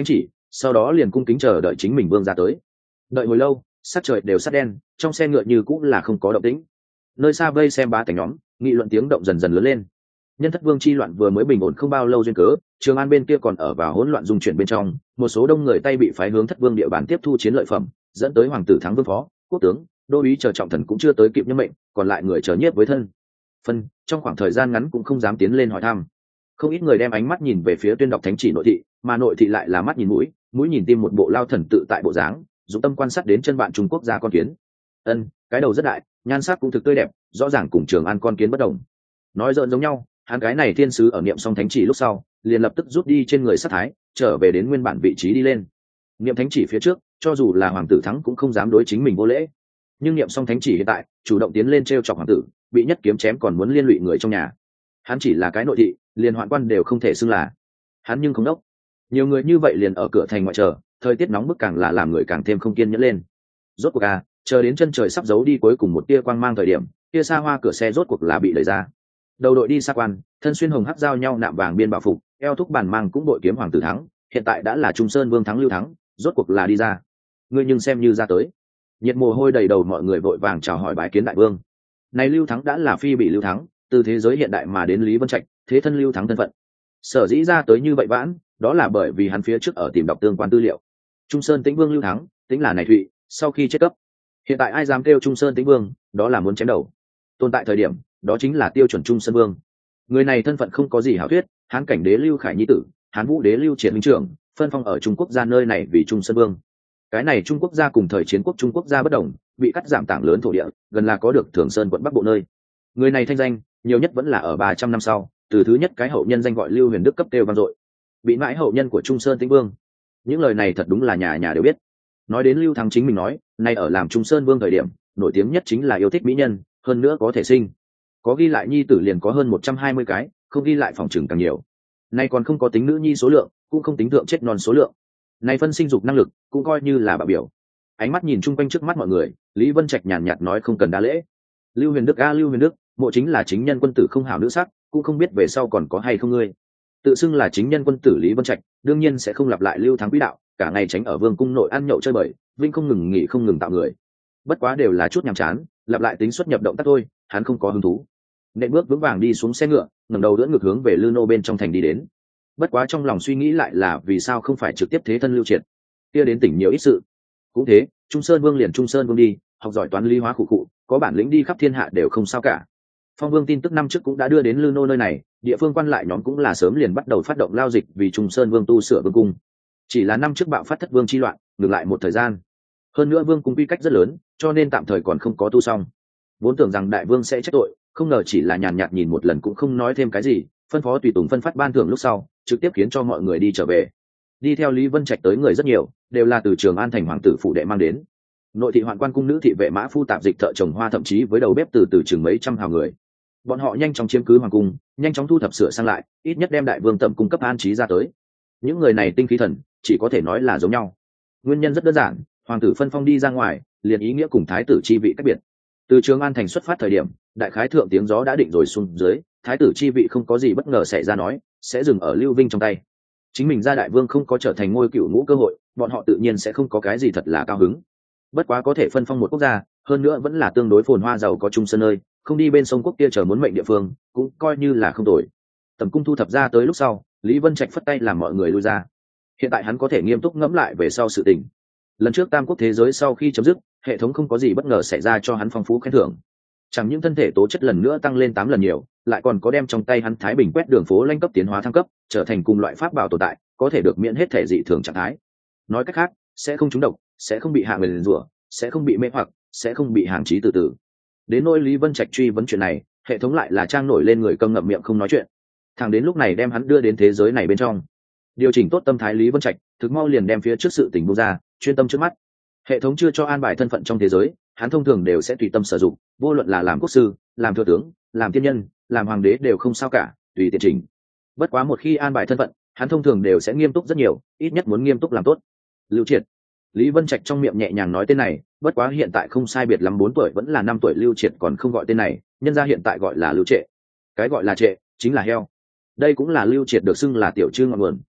sau đó liền cung kính chờ đợi chính mình vương ra tới. Đợi hồi lâu, sắc trời đều sắt đen, trong xe ngựa như cũng là không có động tĩnh. Nơi xa vây xem bá tánh nhóm, nghị luận tiếng động dần dần lớn lên. Nhân thất vương chi loạn vừa mới bình ổn không bao lâu duyên cớ, Trường An bên kia còn ở vào hỗn loạn dung chuyển bên trong, một số đông người tay bị phái hướng thất vương địa bàn tiếp thu chiến lợi phẩm, dẫn tới hoàng tử thắng vương phó, quốc tướng, đô úy chờ trọng thần cũng chưa tới kịp nhân mệnh, còn lại người chờ nhiếp với thân. Phân, trong khoảng thời gian ngắn cũng không dám tiến lên hỏi thăm. Không ít người đem ánh mắt nhìn về phía tuyên đọc thánh chỉ nội thị, mà nội thị lại là mắt nhìn mũi, mũi nhìn tim, một bộ lao thần tự tại bộ dáng, dụng tâm quan sát đến chân bạn Trung Quốc gia con kiến. Ân, cái đầu rất đại, nhan sắc cũng thực tươi đẹp, rõ ràng cùng Trường An con kiến bất đồng. Nói giỡn giống nhau, hắn cái này thiên sứ ở niệm xong thánh chỉ lúc sau, liền lập tức rút đi trên người sát thái, trở về đến nguyên bản vị trí đi lên. Niệm thánh chỉ phía trước, cho dù là hoàng tử thắng cũng không dám đối chính mình vô lễ. Nhưng niệm xong thánh chỉ hiện tại, chủ động tiến lên trêu chọc hoàng tử, bị nhất kiếm chém còn muốn liên lụy người trong nhà. Hắn chỉ là cái nội thị, liền hoạn quan đều không thể xưng là. Hắn nhưng không đốc. Nhiều người như vậy liền ở cửa thành ngoại chờ, thời tiết nóng bức càng là làm người càng thêm không kiên nhẫn lên. Rốt cuộc à, chờ đến chân trời sắp giấu đi cuối cùng một tia quang mang thời điểm, tia xa hoa cửa xe rốt cuộc là bị đẩy ra. Đầu đội đi xa quan, thân xuyên hồng hắc giao nhau nạm vàng biên bảo phục, eo thúc bàn mang cũng đội kiếm hoàng tử thắng, hiện tại đã là Trung Sơn Vương Thắng Lưu Thắng, rốt cuộc là đi ra. Ngươi nhưng xem như ra tới. Nhiệt mồ hôi đầy đầu mọi người vội vàng chào hỏi bái kiến đại vương. Này Lưu Thắng đã là phi bị Lưu Thắng, từ thế giới hiện đại mà đến Lý Vân Trạch, thế thân Lưu Thắng thân phận. Sở dĩ ra tới như vậy vãn, đó là bởi vì hắn phía trước ở tìm đọc tương quan tư liệu. Trung Sơn Tĩnh Vương Lưu Thắng, tính là này Thụy, sau khi chết cấp. Hiện tại ai dám kêu Trung Sơn Tĩnh Vương, đó là muốn chém đầu. Tồn tại thời điểm, đó chính là tiêu chuẩn Trung Sơn Vương. Người này thân phận không có gì hảo thuyết, Hán cảnh đế Lưu Khải nhi tử, Hán Vũ đế Lưu Triệt minh trưởng, phân phong ở Trung Quốc gia nơi này vì Trung Sơn Vương. Cái này Trung Quốc gia cùng thời chiến quốc Trung Quốc gia bất đồng, bị cắt giảm tảng lớn thổ địa, gần là có được Thường Sơn quận Bắc Bộ nơi. Người này thanh danh, nhiều nhất vẫn là ở ba trăm năm sau, từ thứ nhất cái hậu nhân danh gọi Lưu Huyền Đức cấp kêu vang dội. Bị mãi hậu nhân của Trung Sơn Tĩnh Vương. Những lời này thật đúng là nhà nhà đều biết. Nói đến Lưu Thắng chính mình nói, nay ở làm Trung Sơn Vương thời điểm, nổi tiếng nhất chính là yêu thích mỹ nhân, hơn nữa có thể sinh. Có ghi lại nhi tử liền có hơn một trăm hai mươi cái, không ghi lại phòng trừng càng nhiều. Nay còn không có tính nữ nhi số lượng, cũng không tính thượng chết non số lượng. Nay phân sinh dục năng lực, cũng coi như là bảo biểu. Ánh mắt nhìn chung quanh trước mắt mọi người, Lý Vân Trạch nhàn nhạt nói không cần đa lễ. Lưu Huyền Đức a Lưu Huyền Đức, mộ chính là chính nhân quân tử không hảo nữ sắc, cũng không biết về sau còn có hay không ngươi. Tự xưng là chính nhân quân tử Lý Vân Trạch, đương nhiên sẽ không lặp lại Lưu Thắng quý đạo, cả ngày tránh ở vương cung nội ăn nhậu chơi bời, vinh không ngừng nghỉ không ngừng tạo người. Bất quá đều là chút nhàm chán, lặp lại tính xuất nhập động tác thôi, hắn không có hứng thú. Nện bước vững vàng đi xuống xe ngựa, ngẩng đầu đỡ ngược hướng về Lư Nô bên trong thành đi đến. Bất quá trong lòng suy nghĩ lại là vì sao không phải trực tiếp thế thân Lưu Triệt, kia đến tỉnh nhiều ít sự. Cũng thế, Trung Sơn Vương liền Trung Sơn Vương đi, học giỏi toán lý hóa khụ khụ, có bản lĩnh đi khắp thiên hạ đều không sao cả. Phong Vương tin tức năm trước cũng đã đưa đến Lư Nô nơi này, địa phương quan lại nhóm cũng là sớm liền bắt đầu phát động lao dịch vì Trung Sơn Vương tu sửa vương cung. Chỉ là năm trước bạo phát thất vương chi loạn, ngừng lại một thời gian. Hơn nữa vương cung quy cách rất lớn, cho nên tạm thời còn không có tu xong. Vốn tưởng rằng đại vương sẽ trách tội, không ngờ chỉ là nhàn nhạt nhìn một lần cũng không nói thêm cái gì, phân phó tùy tùng phân phát ban thưởng lúc sau, trực tiếp khiến cho mọi người đi trở về. Đi theo Lý Vân Trạch tới người rất nhiều, đều là từ Trường An thành hoàng tử phủ đệ mang đến. Nội thị hoạn quan cung nữ thị vệ mã phu tạp dịch thợ trồng hoa thậm chí với đầu bếp từ từ chừng mấy trăm hào người. Bọn họ nhanh chóng chiếm cứ hoàng cung, nhanh chóng thu thập sửa sang lại, ít nhất đem đại vương tẩm cung cấp an trí ra tới. Những người này tinh khí thần, chỉ có thể nói là giống nhau. Nguyên nhân rất đơn giản, hoàng tử phân phong đi ra ngoài, liền ý nghĩa cùng thái tử chi vị cách biệt. Từ Trường An thành xuất phát thời điểm, đại khái thượng tiếng gió đã định rồi xuống dưới, thái tử chi vị không có gì bất ngờ xảy ra nói, sẽ dừng ở Lưu Vinh trong tay. Chính mình ra đại vương không có trở thành ngôi cựu ngũ cơ hội, bọn họ tự nhiên sẽ không có cái gì thật là cao hứng. Bất quá có thể phân phong một quốc gia, hơn nữa vẫn là tương đối phồn hoa giàu có Trung Sơn nơi, không đi bên sông quốc kia chờ muốn mệnh địa phương, cũng coi như là không tồi. Tầm cung thu thập ra tới lúc sau, Lý Vân Trạch phất tay làm mọi người lui ra. Hiện tại hắn có thể nghiêm túc ngẫm lại về sau sự tình. Lần trước tam quốc thế giới sau khi chấm dứt, hệ thống không có gì bất ngờ xảy ra cho hắn phong phú khen thưởng. Chẳng những thân thể tố chất lần nữa tăng lên tám lần nhiều, lại còn có đem trong tay hắn Thái Bình quét đường phố lãnh cấp tiến hóa thăng cấp, trở thành cùng loại pháp bảo tồn tại, có thể được miễn hết thể dị thường trạng thái. Nói cách khác, sẽ không trúng độc, sẽ không bị hạ người liền rủa, sẽ không bị mê hoặc, sẽ không bị hàng trí từ từ. Đến nỗi Lý Vân Trạch truy vấn chuyện này, hệ thống lại là trang nổi lên người câm ngậm miệng không nói chuyện. Thằng đến lúc này đem hắn đưa đến thế giới này bên trong. Điều chỉnh tốt tâm thái Lý Vân Trạch, thực mau liền đem phía trước sự tình buông ra, chuyên tâm trước mắt. Hệ thống chưa cho an bài thân phận trong thế giới, hắn thông thường đều sẽ tùy tâm sử dụng, vô luận là làm quốc sư, làm thừa tướng, làm tiên nhân, làm hoàng đế đều không sao cả, tùy tiện chỉnh. Bất quá một khi an bài thân phận, hắn thông thường đều sẽ nghiêm túc rất nhiều, ít nhất muốn nghiêm túc làm tốt. Lưu Triệt. Lý Vân Trạch trong miệng nhẹ nhàng nói tên này, bất quá hiện tại không sai biệt lắm bốn tuổi vẫn là năm tuổi Lưu Triệt còn không gọi tên này, nhân ra hiện tại gọi là Lưu Trệ. Cái gọi là trệ, chính là heo. Đây cũng là Lưu Triệt được xưng là tiểu trư ngọn nguồn.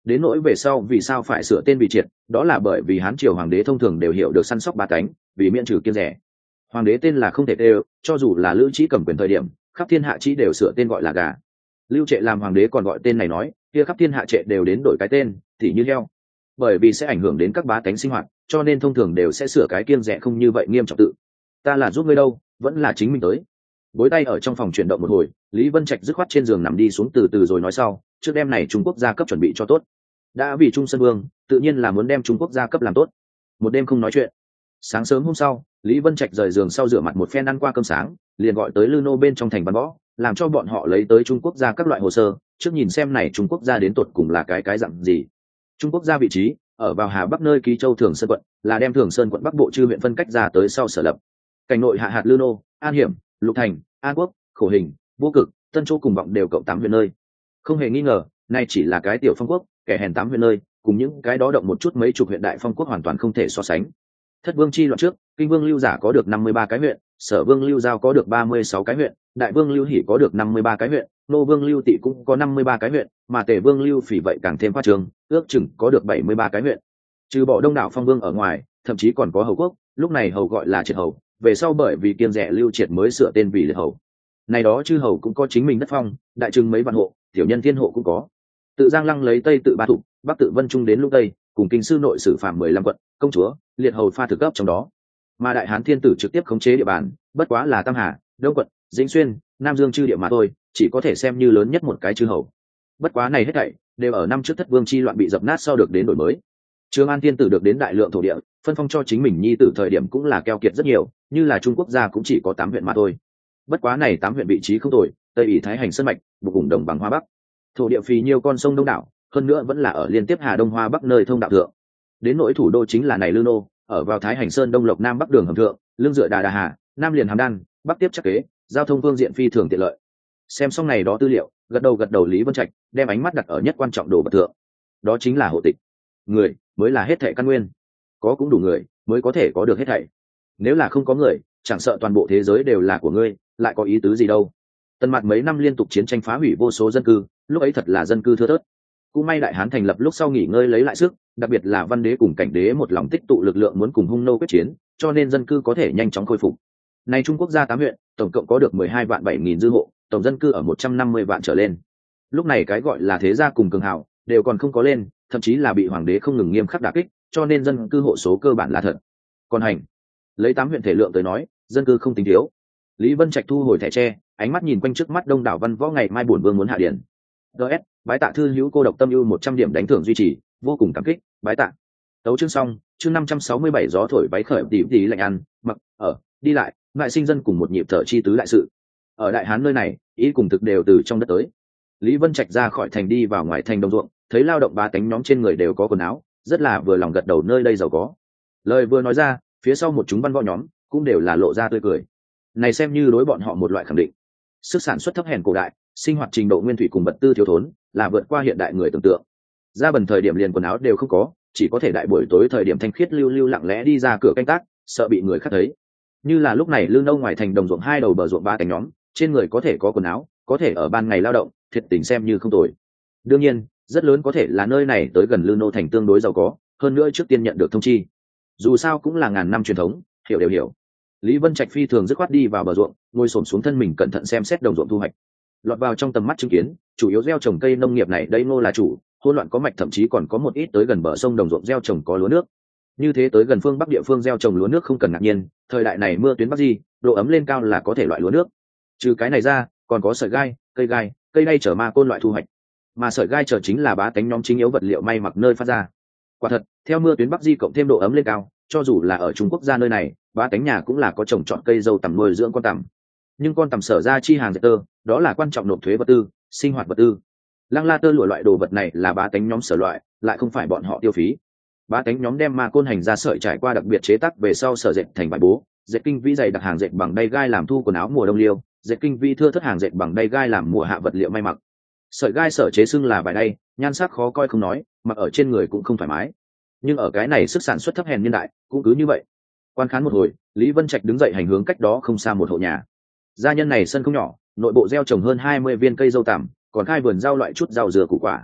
Đến nỗi về sau vì sao phải sửa tên vì triệt, đó là bởi vì hán triều hoàng đế thông thường đều hiểu được săn sóc ba cánh, vì miễn trừ kiêng rẻ. Hoàng đế tên là không thể đều, cho dù là Lữ Trí cầm quyền thời điểm, khắp thiên hạ trí đều sửa tên gọi là gà. Lưu Trệ làm hoàng đế còn gọi tên này nói, kia khắp thiên hạ trệ đều đến đổi cái tên, thì như heo. Bởi vì sẽ ảnh hưởng đến các bá tánh sinh hoạt, cho nên thông thường đều sẽ sửa cái kiêng rẻ không như vậy nghiêm trọng tự. Ta là giúp ngươi đâu, vẫn là chính mình tới. Bối tay ở trong phòng chuyển động một hồi, Lý Vân Trạch dứt khoát trên giường nằm đi xuống từ từ rồi nói sau, trước đêm này Trung Quốc gia cấp chuẩn bị cho tốt. Đã vì Trung Sơn Vương, tự nhiên là muốn đem Trung Quốc gia cấp làm tốt. Một đêm không nói chuyện. Sáng sớm hôm sau, Lý Vân Trạch rời giường sau rửa mặt một phen ăn qua cơm sáng, liền gọi tới Lư Nô bên trong thành Văn Võ, làm cho bọn họ lấy tới Trung Quốc gia các loại hồ sơ, trước nhìn xem này Trung Quốc gia đến tột cùng là cái cái dạng gì. Trung Quốc gia vị trí ở vào Hà Bắc nơi Ký Châu Thường Sơn quận, là đem Thường Sơn quận Bắc Bộ chư huyện phân cách ra tới sau sở lập. Cảnh nội hạ hạt Lư Nô, An Hiểm, Lục Thành, An Quốc, Khổ Hình, Vô Cực, Tân Châu cùng vọng đều cộng tám huyện nơi. Không hề nghi ngờ, nay chỉ là cái tiểu phong quốc, kẻ hèn tám huyện nơi, cùng những cái đó động một chút mấy chục huyện đại phong quốc hoàn toàn không thể so sánh. Thất vương chi loạn trước, Kinh vương Lưu Giả có được năm mươi ba cái huyện, Sở vương Lưu Giao có được ba mươi sáu cái huyện, Đại vương Lưu Hỷ có được năm mươi ba cái huyện, Nô vương Lưu Tị cũng có năm mươi ba cái huyện, mà Tề vương Lưu Phỉ vậy càng thêm khoa trương, ước chừng có được bảy mươi ba cái huyện. Trừ bỏ đông đảo phong vương ở ngoài, thậm chí còn có hầu quốc, lúc này hầu gọi là triệt hầu, về sau bởi vì kiêng rẻ Lưu Triệt mới sửa tên vì liệt hầu. Này đó chư hầu cũng có chính mình đất phong, đại trừng mấy vạn hộ, tiểu nhân thiên hộ cũng có. Tự Giang Lăng lấy Tây tự Ba Thục, Bắc tự Vân Trung đến lúc Tây, cùng kinh sư nội sử phạm mười lăm quận, công chúa, liệt hầu pha thực cấp trong đó. Mà đại hán thiên tử trực tiếp khống chế địa bàn, bất quá là Tam Hà, Đông quận, Dĩnh Xuyên, Nam Dương chư địa mà thôi, chỉ có thể xem như lớn nhất một cái chư hầu. Bất quá này hết thảy đều ở năm trước Thất vương chi loạn bị dập nát sau được đến đổi mới. Trường An thiên tử được đến đại lượng thổ địa, phân phong cho chính mình nhi tử thời điểm cũng là keo kiệt rất nhiều, như là Trung Quốc gia cũng chỉ có tám huyện mà thôi. Bất quá này tám huyện vị trí không tồi, Tây ỷ Thái Hành Sơn mạch, một vùng đồng bằng Hoa Bắc. Thổ địa phì nhiều con sông đông đảo, hơn nữa vẫn là ở liên tiếp Hà Đông Hoa Bắc nơi thông đạo thượng. Đến nỗi thủ đô chính là này Lư Nô, ở vào Thái Hành Sơn Đông Lộc Nam Bắc đường hầm thượng, lưng dựa Đà Đà Hà, Nam liền Hàm Đan, Bắc tiếp chắc kế, giao thông phương diện phi thường tiện lợi. Xem xong này đó tư liệu, gật đầu gật đầu Lý Vân Trạch, đem ánh mắt đặt ở nhất quan trọng đồ vật thượng. Đó chính là hộ tịch. Người mới là hết thảy căn nguyên, có cũng đủ người mới có thể có được hết thảy. Nếu là không có người, chẳng sợ toàn bộ thế giới đều là của ngươi, lại có ý tứ gì đâu. Tần Mạt mấy năm liên tục chiến tranh phá hủy vô số dân cư, lúc ấy thật là dân cư thưa thớt. Cũng may đại hán thành lập lúc sau nghỉ ngơi lấy lại sức, đặc biệt là văn đế cùng cảnh đế một lòng tích tụ lực lượng muốn cùng hung nô quyết chiến, cho nên dân cư có thể nhanh chóng khôi phục. Nay Trung Quốc gia tám huyện, tổng cộng có được mười hai vạn bảy nghìn dư hộ, tổng dân cư ở một trăm năm mươi vạn trở lên. Lúc này cái gọi là thế gia cùng cường hào đều còn không có lên, thậm chí là bị hoàng đế không ngừng nghiêm khắc đả kích, cho nên dân cư hộ số cơ bản là thật. Còn hành, lấy tám huyện thể lượng tới nói, dân cư không tính thiếu. Lý Vân Trạch thu hồi thẻ tre, ánh mắt nhìn quanh trước mắt đông đảo văn võ, ngày mai bổn vương muốn hạ điển. ds bái tạ thư hữu cô độc tâm ưu một trăm điểm đánh thưởng duy trì, vô cùng cảm kích, bái tạ. Tấu chương xong, chương năm trăm sáu mươi bảy gió thổi váy khởi tỉ tỉ lạnh ăn, mặc, ở, đi lại, ngại sinh dân cùng một nhịp thở chi tứ đại sự. Ở đại hán nơi này, ý cùng thực đều từ trong đất tới. Lý Vân Trạch ra khỏi thành đi vào ngoài thành đồng ruộng, thấy lao động ba tánh nhóm trên người đều có quần áo, rất là vừa lòng gật đầu, nơi đây giàu có. Lời vừa nói ra, phía sau một chúng văn võ nhóm cũng đều là lộ ra tươi cười. Này xem như đối bọn họ một loại khẳng định. Sức sản xuất thấp hèn cổ đại, sinh hoạt trình độ nguyên thủy cùng vật tư thiếu thốn, là vượt qua hiện đại người tưởng tượng. Ra bần thời điểm liền quần áo đều không có, chỉ có thể đại buổi tối thời điểm thanh khiết lưu lưu lặng lẽ đi ra cửa canh tác, sợ bị người khác thấy. Như là lúc này lương nâu ngoài thành đồng ruộng hai đầu bờ ruộng ba tánh nhóm, trên người có thể có quần áo, có thể ở ban ngày lao động, thiệt tình xem như không tồi. Đương nhiên, rất lớn có thể là nơi này tới gần lương nô thành tương đối giàu có, hơn nữa trước tiên nhận được thông chi. Dù sao cũng là ngàn năm truyền thống, hiểu đều hiểu. Lý Vân Trạch phi thường dứt khoát đi vào bờ ruộng, ngồi xổm xuống thân mình cẩn thận xem xét đồng ruộng thu hoạch. Lọt vào trong tầm mắt chứng kiến, chủ yếu gieo trồng cây nông nghiệp này đây ngô là chủ, hỗn loạn có mạch, thậm chí còn có một ít tới gần bờ sông đồng ruộng gieo trồng có lúa nước. Như thế tới gần phương Bắc địa phương gieo trồng lúa nước không cần ngạc nhiên, thời đại này mưa tuyến Bắc di, độ ấm lên cao là có thể loại lúa nước. Trừ cái này ra, còn có sợi gai, cây gai, cây đay chở ma côn loại thu hoạch. Mà sợi gai chở chính là bá tánh nhóm chính yếu vật liệu may mặc nơi phát ra. Quả thật, theo mưa tuyến Bắc di cộng thêm độ ấm lên cao, cho dù là ở Trung Quốc gia nơi này, bá tánh nhà cũng là có trồng trọt cây dâu tằm nuôi dưỡng con tằm. Nhưng con tằm sở ra chi hàng dệt tơ, đó là quan trọng nộp thuế vật tư, sinh hoạt vật tư. Lăng la tơ lụa loại đồ vật này là bá tánh nhóm sở loại, lại không phải bọn họ tiêu phí. Bá tánh nhóm đem ma côn hành ra sợi trải qua đặc biệt chế tác về sau sở dệt thành vải bố, dệt kinh vĩ dày đặc hàng dệt bằng đay gai làm thu quần áo mùa đông liêu, dệt kinh vĩ thưa thất hàng dệt bằng đay gai làm mùa hạ vật liệu may mặc. Sợi gai sở chế xưng là vải đay, nhan sắc khó coi không nói, mặc ở trên người cũng không thoải mái. Nhưng ở cái này sức sản xuất thấp hèn niên đại, cũng cứ như vậy. Quan khán một hồi, Lý Vân Trạch đứng dậy hành hướng cách đó không xa một hộ nhà. Gia nhân này sân không nhỏ, nội bộ gieo trồng hơn hai mươi viên cây dâu tằm, còn khai vườn rau loại chút rau dừa củ quả.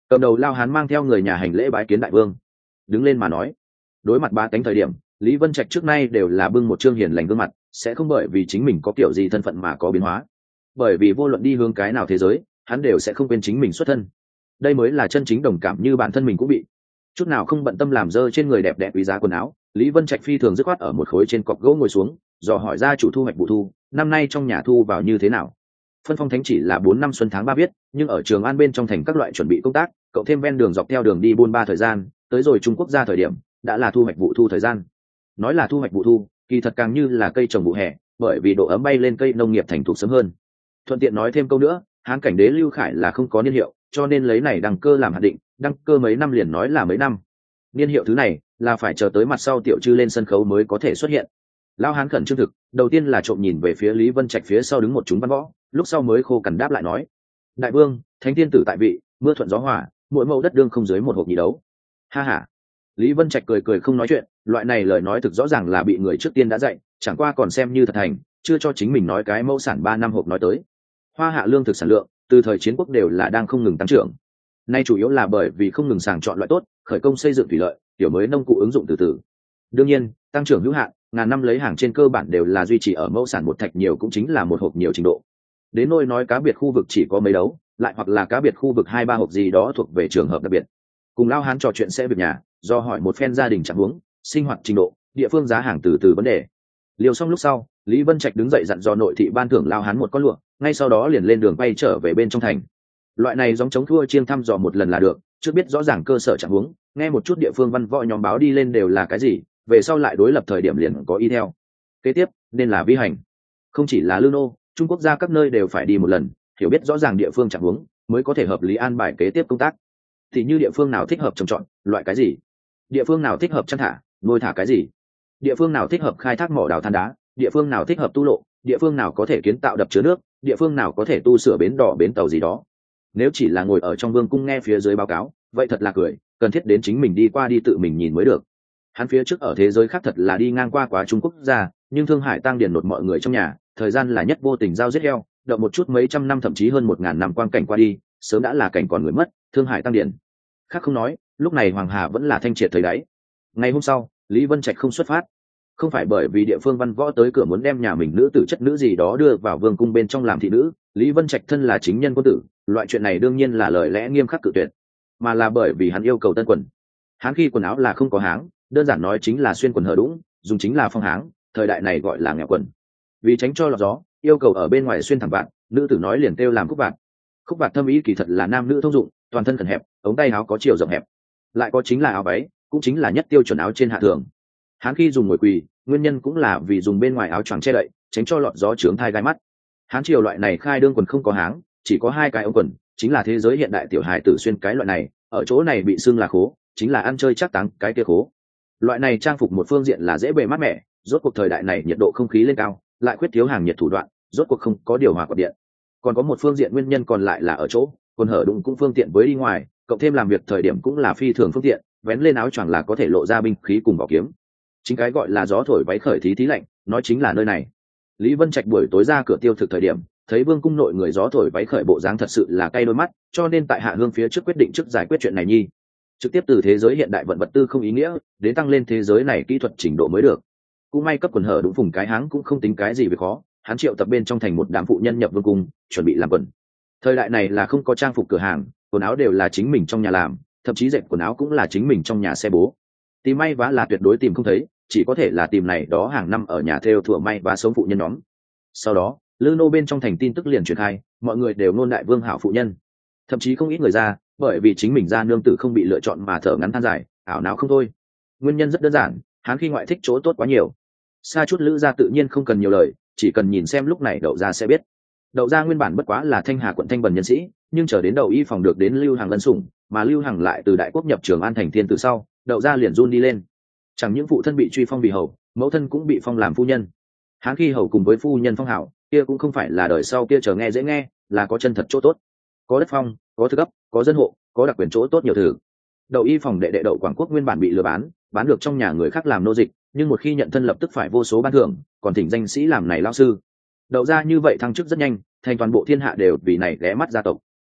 Cầm đầu lao hán mang theo người nhà hành lễ bái kiến đại vương, đứng lên mà nói. Đối mặt ba cánh thời điểm, Lý Vân Trạch trước nay đều là bưng một trương hiền lành gương mặt, sẽ không bởi vì chính mình có kiểu gì thân phận mà có biến hóa. Bởi vì vô luận đi hướng cái nào thế giới, hắn đều sẽ không quên chính mình xuất thân. Đây mới là chân chính đồng cảm, như bản thân mình cũng bị chút nào không bận tâm làm dơ trên người đẹp đẽ quý giá quần áo. Lý Vân Trạch phi thường dứt khoát ở một khối trên cọc gỗ ngồi xuống, dò hỏi ra chủ thu hoạch vụ thu, năm nay trong nhà thu vào như thế nào. Phân phong thánh chỉ là bốn năm xuân tháng ba biết, nhưng ở Trường An bên trong thành các loại chuẩn bị công tác, cậu thêm ven đường dọc theo đường đi buôn ba thời gian, tới rồi Trung Quốc ra thời điểm, đã là thu hoạch vụ thu thời gian. Nói là thu hoạch vụ thu, kỳ thật càng như là cây trồng vụ hè, bởi vì độ ấm bay lên cây nông nghiệp thành thục sớm hơn. Thuận tiện nói thêm câu nữa, Hán cảnh đế Lưu Khải là không có niên hiệu, cho nên lấy này đăng cơ làm hạn định, đăng cơ mấy năm liền nói là mấy năm. Niên hiệu thứ này là phải chờ tới mặt sau Tiểu Trư lên sân khấu mới có thể xuất hiện. Lão Hán khẩn trương thực, đầu tiên là trộm nhìn về phía Lý Vân Trạch phía sau đứng một chúng văn võ, lúc sau mới khô cằn đáp lại nói: đại vương, thánh thiên tử tại vị, mưa thuận gió hòa, mỗi mẫu đất đương không dưới một hộp nhị đấu. Ha ha. Lý Vân Trạch cười cười không nói chuyện, loại này lời nói thực rõ ràng là bị người trước tiên đã dạy, chẳng qua còn xem như thật thành, chưa cho chính mình nói cái mẫu sản ba năm hộp nói tới. Hoa hạ lương thực sản lượng từ thời chiến quốc đều là đang không ngừng tăng trưởng, nay chủ yếu là bởi vì không ngừng sàng chọn loại tốt, khởi công xây dựng thủy lợi, tiểu mới nông cụ ứng dụng từ từ. Đương nhiên, tăng trưởng hữu hạn, ngàn năm lấy hàng trên cơ bản đều là duy trì ở mẫu sản một thạch nhiều cũng chính là một hộp nhiều trình độ. Đến nôi nói cá biệt khu vực chỉ có mấy đấu, lại hoặc là cá biệt khu vực hai ba hộp gì đó thuộc về trường hợp đặc biệt. Cùng Lao Hán trò chuyện sẽ việc nhà, do hỏi một phen gia đình trạng huống, sinh hoạt trình độ, địa phương giá hàng từ từ vấn đề. Liều xong lúc sau, Lý Vân Trạch đứng dậy dặn dò nội thị ban thưởng Lao Hán một con lụa, ngay sau đó liền lên đường bay trở về bên trong thành. Loại này giống chống thua chiêng thăm dò một lần là được, trước biết rõ ràng cơ sở trạng huống, nghe một chút địa phương văn võ nhóm báo đi lên đều là cái gì, về sau lại đối lập thời điểm liền có y theo. Kế tiếp nên là vi hành, không chỉ là Lư Nô, Trung Quốc gia các nơi đều phải đi một lần, hiểu biết rõ ràng địa phương trạng huống, mới có thể hợp lý an bài kế tiếp công tác. Thì như địa phương nào thích hợp trồng trọt, loại cái gì, địa phương nào thích hợp chăn thả, nuôi thả cái gì, địa phương nào thích hợp khai thác mỏ đào than đá, địa phương nào thích hợp tu lộ, địa phương nào có thể kiến tạo đập chứa nước, địa phương nào có thể tu sửa bến đỏ bến tàu gì đó. Nếu chỉ là ngồi ở trong vương cung nghe phía dưới báo cáo, vậy thật là cười, cần thiết đến chính mình đi qua đi tự mình nhìn mới được. Hắn phía trước ở thế giới khác thật là đi ngang qua quá Trung Quốc gia, nhưng Thương Hải tăng điển nột mọi người trong nhà, thời gian là nhất vô tình giao giết heo, động một chút mấy trăm năm thậm chí hơn một ngàn năm quang cảnh qua đi, sớm đã là cảnh còn người mất. Thương Hải tăng điển khác không nói, lúc này Hoàng Hà vẫn là thanh triệt thời đáy. Ngày hôm sau, Lý Vân Trạch không xuất phát, không phải bởi vì địa phương văn võ tới cửa muốn đem nhà mình nữ tử chất nữ gì đó đưa vào vương cung bên trong làm thị nữ. Lý Vân Trạch thân là chính nhân quân tử, loại chuyện này đương nhiên là lời lẽ nghiêm khắc cự tuyệt, mà là bởi vì hắn yêu cầu tân quần. Hắn khi quần áo là không có háng, đơn giản nói chính là xuyên quần hở đũng, dùng chính là phong háng, thời đại này gọi là nghèo quần. Vì tránh cho lọt gió, yêu cầu ở bên ngoài xuyên thẳng vạt, nữ tử nói liền kêu làm khúc vạt. Khúc vạt thâm ý kỳ thật là nam nữ thông dụng, toàn thân cần hẹp, ống tay áo có chiều rộng hẹp, lại có chính là áo váy, cũng chính là nhất tiêu chuẩn áo trên hạ thường. Hắn khi dùng ngồi quỳ, nguyên nhân cũng là vì dùng bên ngoài áo choàng che đậy, tránh cho lọt gió chướng thai gai mắt. Hắn triều loại này khai đương quần không có háng, chỉ có hai cái ống quần, chính là thế giới hiện đại tiểu hài tử xuyên cái loại này, ở chỗ này bị xưng là khố, chính là ăn chơi chắc táng cái kia khố. Loại này trang phục một phương diện là dễ bề mát mẻ, rốt cuộc thời đại này nhiệt độ không khí lên cao, lại khuyết thiếu hàng nhiệt thủ đoạn, rốt cuộc không có điều hòa quạt điện. Còn có một phương diện nguyên nhân còn lại là ở chỗ quần hở đụng cũng phương tiện với đi ngoài, cộng thêm làm việc thời điểm cũng là phi thường phương tiện, vén lên áo choàng là có thể lộ ra binh khí cùng bảo kiếm. Chính cái gọi là gió thổi váy khởi thí thí lạnh, nói chính là nơi này. Lý Vân Trạch buổi tối ra cửa tiêu thực thời điểm, thấy vương cung nội người gió thổi váy khởi bộ dáng thật sự là cay đôi mắt, cho nên tại hạ hương phía trước quyết định trước giải quyết chuyện này nhi. Trực tiếp từ thế giới hiện đại vận vật tư không ý nghĩa, đến tăng lên thế giới này kỹ thuật trình độ mới được. Cũng may cấp quần hở đúng vùng cái háng cũng không tính cái gì về khó, hắn triệu tập bên trong thành một đám phụ nhân nhập vương cung, chuẩn bị làm quần. Thời đại này là không có trang phục cửa hàng, quần áo đều là chính mình trong nhà làm, thậm chí dệt quần áo cũng là chính mình trong nhà xe bố. Tìm may vá là tuyệt đối tìm không thấy, chỉ có thể là tìm này đó hàng năm ở nhà thêu thủa may vá sống phụ nhân nhóm. Sau đó, Lư Nô bên trong thành tin tức liền truyền khai, mọi người đều nôn đại vương hảo phụ nhân, thậm chí không ít người ra, bởi vì chính mình ra nương tử không bị lựa chọn mà thở ngắn than dài, ảo não không thôi. Nguyên nhân rất đơn giản, hắn khi ngoại thích chỗ tốt quá nhiều. Xa chút Lữ gia tự nhiên không cần nhiều lời, chỉ cần nhìn xem lúc này Đậu gia sẽ biết. Đậu gia nguyên bản bất quá là Thanh Hà quận Thanh Bần nhân sĩ, nhưng chờ đến Đậu y phòng được đến Lưu Hằng lân sủng, mà Lưu Hằng lại từ đại quốc nhập Trường An thành thiên tử sau, Đậu gia liền run đi lên. Chẳng những phụ thân bị truy phong vì hầu, mẫu thân cũng bị phong làm phu nhân. Hắn khi hầu cùng với phu nhân phong hảo, kia cũng không phải là đời sau kia chờ nghe dễ nghe, là có chân thật chỗ tốt, có đất phong, có thứ cấp, có dân hộ, có đặc quyền chỗ tốt nhiều thử. Đậu y phòng đệ đệ Đậu Quảng Quốc nguyên bản bị lừa bán, bán được trong nhà người khác làm nô dịch, nhưng một khi nhận thân lập tức phải vô số ban thưởng, còn thỉnh danh sĩ làm này lao sư. Đậu gia như vậy thăng chức rất nhanh, thành toàn bộ thiên hạ đều vì này ghé mắt gia tộc.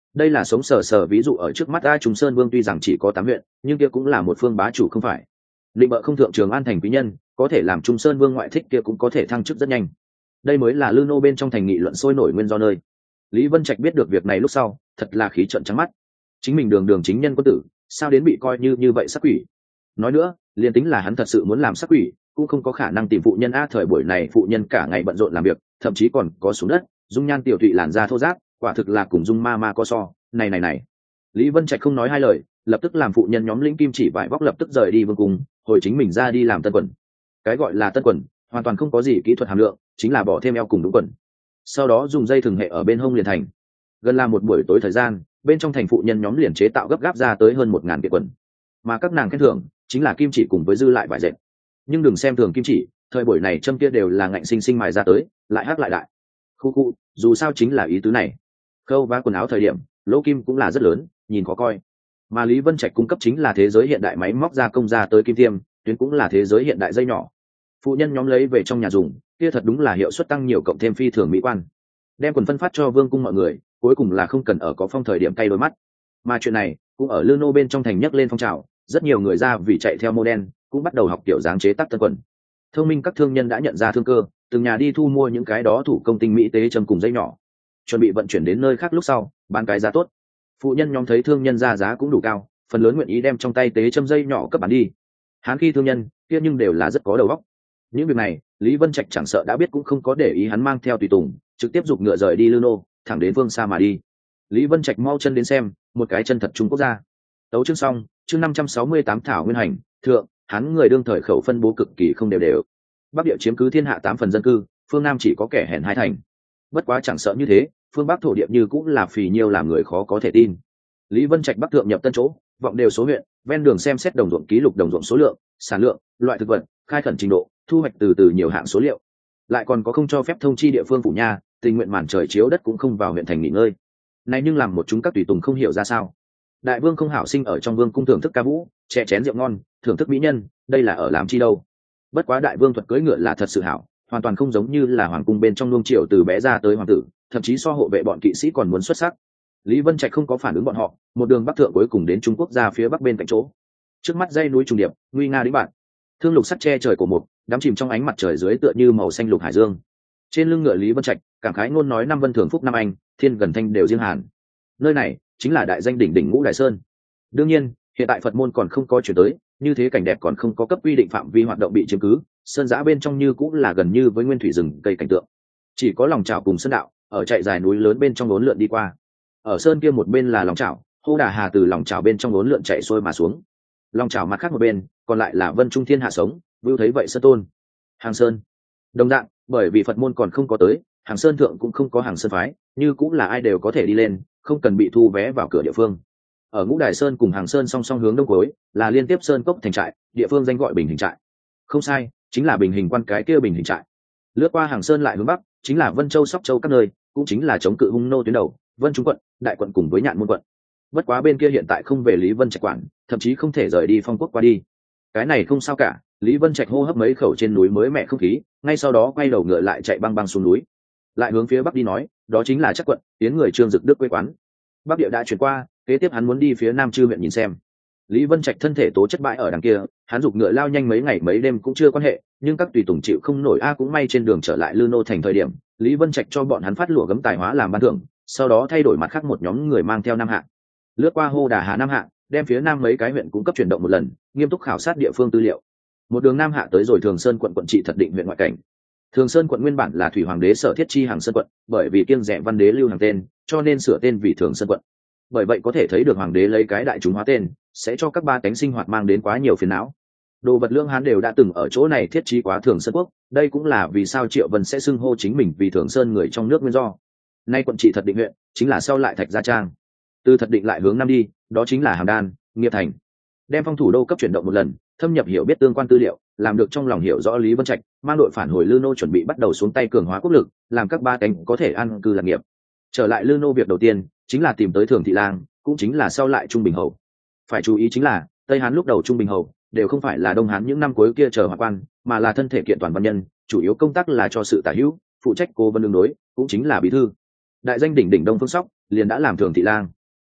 Đây là sống sờ sờ ví dụ ở trước mắt. A Trung Sơn Vương tuy rằng chỉ có tám huyện, nhưng kia cũng là một phương bá chủ không phải. Định bợ không thượng Trường An thành quý nhân, có thể làm Trung Sơn Vương ngoại thích kia cũng có thể thăng chức rất nhanh. Đây mới là Lư Nô bên trong thành nghị luận sôi nổi nguyên do nơi. Lý Vân Trạch biết được việc này lúc sau, thật là khí trợn trắng mắt. Chính mình đường đường chính nhân quân tử, sao đến bị coi như như vậy sắc quỷ? Nói nữa, liền tính là hắn thật sự muốn làm sắc quỷ, cũng không có khả năng tìm phụ nhân. A thời buổi này phụ nhân cả ngày bận rộn làm việc, thậm chí còn có xuống đất, dung nhan tiểu thụy làn da thô ráp, quả thực là cùng dung ma ma có so. Này này này, Lý Vân Trạch không nói hai lời, lập tức làm phụ nhân nhóm lĩnh kim chỉ vải vóc lập tức rời đi vương cung, hồi chính mình ra đi làm tân quần. Cái gọi là tân quần, hoàn toàn không có gì kỹ thuật hàm lượng, chính là bỏ thêm eo cùng đúng quần, sau đó dùng dây thừng hệ ở bên hông liền thành. Gần là một buổi tối thời gian, bên trong thành phụ nhân nhóm liền chế tạo gấp gáp ra tới hơn một ngàn kiện quần, mà các nàng khen thưởng chính là kim chỉ cùng với dư lại vải dệt. Nhưng đừng xem thường kim chỉ, thời buổi này châm kia đều là ngạnh sinh sinh mài ra tới, lại hắc lại đại. Khu khu, dù sao chính là ý tứ này. Khâu vá quần áo thời điểm, lỗ kim cũng là rất lớn, nhìn khó coi. Mà Lý Vân Trạch cung cấp chính là thế giới hiện đại máy móc gia công ra tới kim tiêm, tuyến cũng là thế giới hiện đại dây nhỏ. Phụ nhân nhóm lấy về trong nhà dùng, kia thật đúng là hiệu suất tăng nhiều cộng thêm phi thường mỹ quan. Đem quần phân phát cho vương cung mọi người, cuối cùng là không cần ở có phong thời điểm cay đôi mắt. Mà chuyện này cũng ở Lư Nô bên trong thành nhấc lên phong trào, rất nhiều người ra vì chạy theo mô đen, cũng bắt đầu học kiểu dáng chế tác tân quần. Thông minh các thương nhân đã nhận ra thương cơ, từng nhà đi thu mua những cái đó thủ công tinh mỹ tế châm cùng dây nhỏ, chuẩn bị vận chuyển đến nơi khác lúc sau bán cái giá tốt. Phụ nhân nhóm thấy thương nhân ra giá cũng đủ cao, phần lớn nguyện ý đem trong tay tế châm dây nhỏ cấp bán đi. Hán khi thương nhân kia nhưng đều là rất có đầu óc. Những việc này Lý Vân Trạch chẳng sợ đã biết cũng không có để ý, hắn mang theo tùy tùng trực tiếp giục ngựa rời đi Lư Nô, thẳng đến phương xa mà đi. Lý Vân Trạch mau chân đến xem một cái chân thật Trung Quốc gia. Tấu chương xong, chương năm trăm sáu mươi tám thảo nguyên hành thượng. Hắn người đương thời khẩu phân bố cực kỳ không đều đều. Bắc địa chiếm cứ thiên hạ tám phần dân cư, phương Nam chỉ có kẻ hèn hai thành. Bất quá chẳng sợ như thế, phương Bắc thổ địa như cũng là phì nhiêu làm người khó có thể tin. Lý Vân Trạch bắc thượng nhập tân chỗ, vọng đều số huyện, ven đường xem xét đồng ruộng ký lục đồng ruộng số lượng, sản lượng, loại thực vật, khai khẩn trình độ, thu hoạch từ từ nhiều hạng số liệu. Lại còn có không cho phép thông chi địa phương phủ nha, tình nguyện màn trời chiếu đất cũng không vào huyện thành nghỉ ngơi. Này nhưng làm một chúng các tùy tùng không hiểu ra sao. Đại vương không hảo sinh ở trong vương cung thưởng thức ca vũ, chè chén rượu ngon, thưởng thức mỹ nhân, đây là ở làm chi đâu? Bất quá đại vương thuật cưỡi ngựa là thật sự hảo, hoàn toàn không giống như là hoàng cung bên trong nuông chiều từ bé ra tới hoàng tử, thậm chí so hộ vệ bọn kỵ sĩ còn muốn xuất sắc. Lý Vân Trạch không có phản ứng bọn họ, một đường bắc thượng cuối cùng đến Trung Quốc ra phía bắc bên cạnh chỗ. Trước mắt dãy núi trùng điệp, nguy nga đĩnh bạn, thương lục sắt che trời của một, đắm chìm trong ánh mặt trời dưới tựa như màu xanh lục hải dương. Trên lưng ngựa Lý Vân Trạch, cảm khái ngôn nói năm vân thường phúc năm anh, thiên gần thanh đều riêng hàn. Nơi này chính là đại danh đỉnh đỉnh Ngũ Đài Sơn. Đương nhiên, hiện tại Phật môn còn không có chuyển tới, như thế cảnh đẹp còn không có cấp quy định phạm vi hoạt động bị chiếm cứ, sơn giã bên trong như cũng là gần như với nguyên thủy rừng cây cảnh tượng. Chỉ có lòng chảo cùng sơn đạo, ở chạy dài núi lớn bên trong uốn lượn đi qua. Ở sơn kia một bên là lòng chảo, hô đà hà từ lòng chảo bên trong uốn lượn chạy xuôi mà xuống. Lòng chảo mặt khác một bên, còn lại là Vân Trung Thiên hạ sống, vưu thấy vậy sơn tôn. Hàng Sơn. Đồng dạng, bởi vì Phật môn còn không có tới, Hàng Sơn thượng cũng không có Hàng Sơn phái, như cũng là ai đều có thể đi lên, không cần bị thu vé vào cửa địa phương. Ở Ngũ Đài Sơn cùng Hàng Sơn song song hướng đông cuối, là liên tiếp sơn cốc thành trại, địa phương danh gọi Bình Hình trại. Không sai, chính là Bình Hình quan cái kia Bình Hình trại. Lướt qua Hàng Sơn lại hướng bắc, chính là Vân Châu Sóc Châu các nơi, cũng chính là chống cự hung nô tuyến đầu, Vân Trung quận, Đại quận cùng với Nhạn Môn quận. Bất quá bên kia hiện tại không về Lý Vân Trạch quản, thậm chí không thể rời đi Phong Quốc qua đi. Cái này không sao cả, Lý Vân Trạch hô hấp mấy khẩu trên núi mới mẻ không khí, ngay sau đó quay đầu ngựa lại chạy băng băng xuống núi. Lại hướng phía bắc đi nói, đó chính là Chắc quận, tiến người Trương Dực Đức quê quán. Bắc địa đã chuyển qua, kế tiếp hắn muốn đi phía Nam Chư huyện nhìn xem. Lý Vân Trạch thân thể tố chất bại ở đằng kia, hắn giục ngựa lao nhanh mấy ngày mấy đêm cũng chưa quan hệ, nhưng các tùy tùng chịu không nổi a cũng may trên đường trở lại Lư Nô thành thời điểm, Lý Vân Trạch cho bọn hắn phát lụa gấm tài hóa làm ban thưởng, sau đó thay đổi mặt khác một nhóm người mang theo Nam Hạ. Lướt qua hô đà hà Nam Hạ, đem phía Nam mấy cái huyện cũng cấp chuyển động một lần, nghiêm túc khảo sát địa phương tư liệu. Một đường Nam Hạ tới rồi Thường Sơn quận quận trị Thật Định huyện ngoại cảnh. Thường Sơn quận nguyên bản là thủy hoàng đế sở thiết chi Hàng Sơn quận, bởi vì kiêng dè văn đế lưu hàng tên, cho nên sửa tên vì Thường Sơn quận. Bởi vậy có thể thấy được hoàng đế lấy cái đại chúng hóa tên, sẽ cho các ba cánh sinh hoạt mang đến quá nhiều phiền não. Đồ vật lương hán đều đã từng ở chỗ này thiết trí quá Thường Sơn quốc, đây cũng là vì sao Triệu Vân sẽ xưng hô chính mình vì Thường Sơn người trong nước nguyên do. Nay quận trị Thật Định huyện, chính là sau lại Thạch Gia Trang. Từ Thật Định lại hướng nam đi, đó chính là Hàm Đan, Nghiệp Thành. Đem phong thủ đô cấp chuyển động một lần, thâm nhập hiểu biết tương quan tư liệu, làm được trong lòng hiểu rõ Lý Vân Trạch, mang đội phản hồi Lư Nô chuẩn bị bắt đầu xuống tay cường hóa quốc lực, làm các ba cánh có thể an cư lạc nghiệp. Trở lại Lư Nô việc đầu tiên chính là tìm tới Thường Thị Lang, cũng chính là sau lại Trung Bình Hầu. Phải chú ý chính là Tây Hán lúc đầu Trung Bình Hầu đều không phải là Đông Hán những năm cuối kia chờ hòa quan, mà là thân thể kiện toàn văn nhân, chủ yếu công tác là cho sự tả hữu, phụ trách cố vấn đường đối, cũng chính là bí thư. Đại danh đỉnh đỉnh Đông Phương Sóc liền đã làm Thường Thị Lang.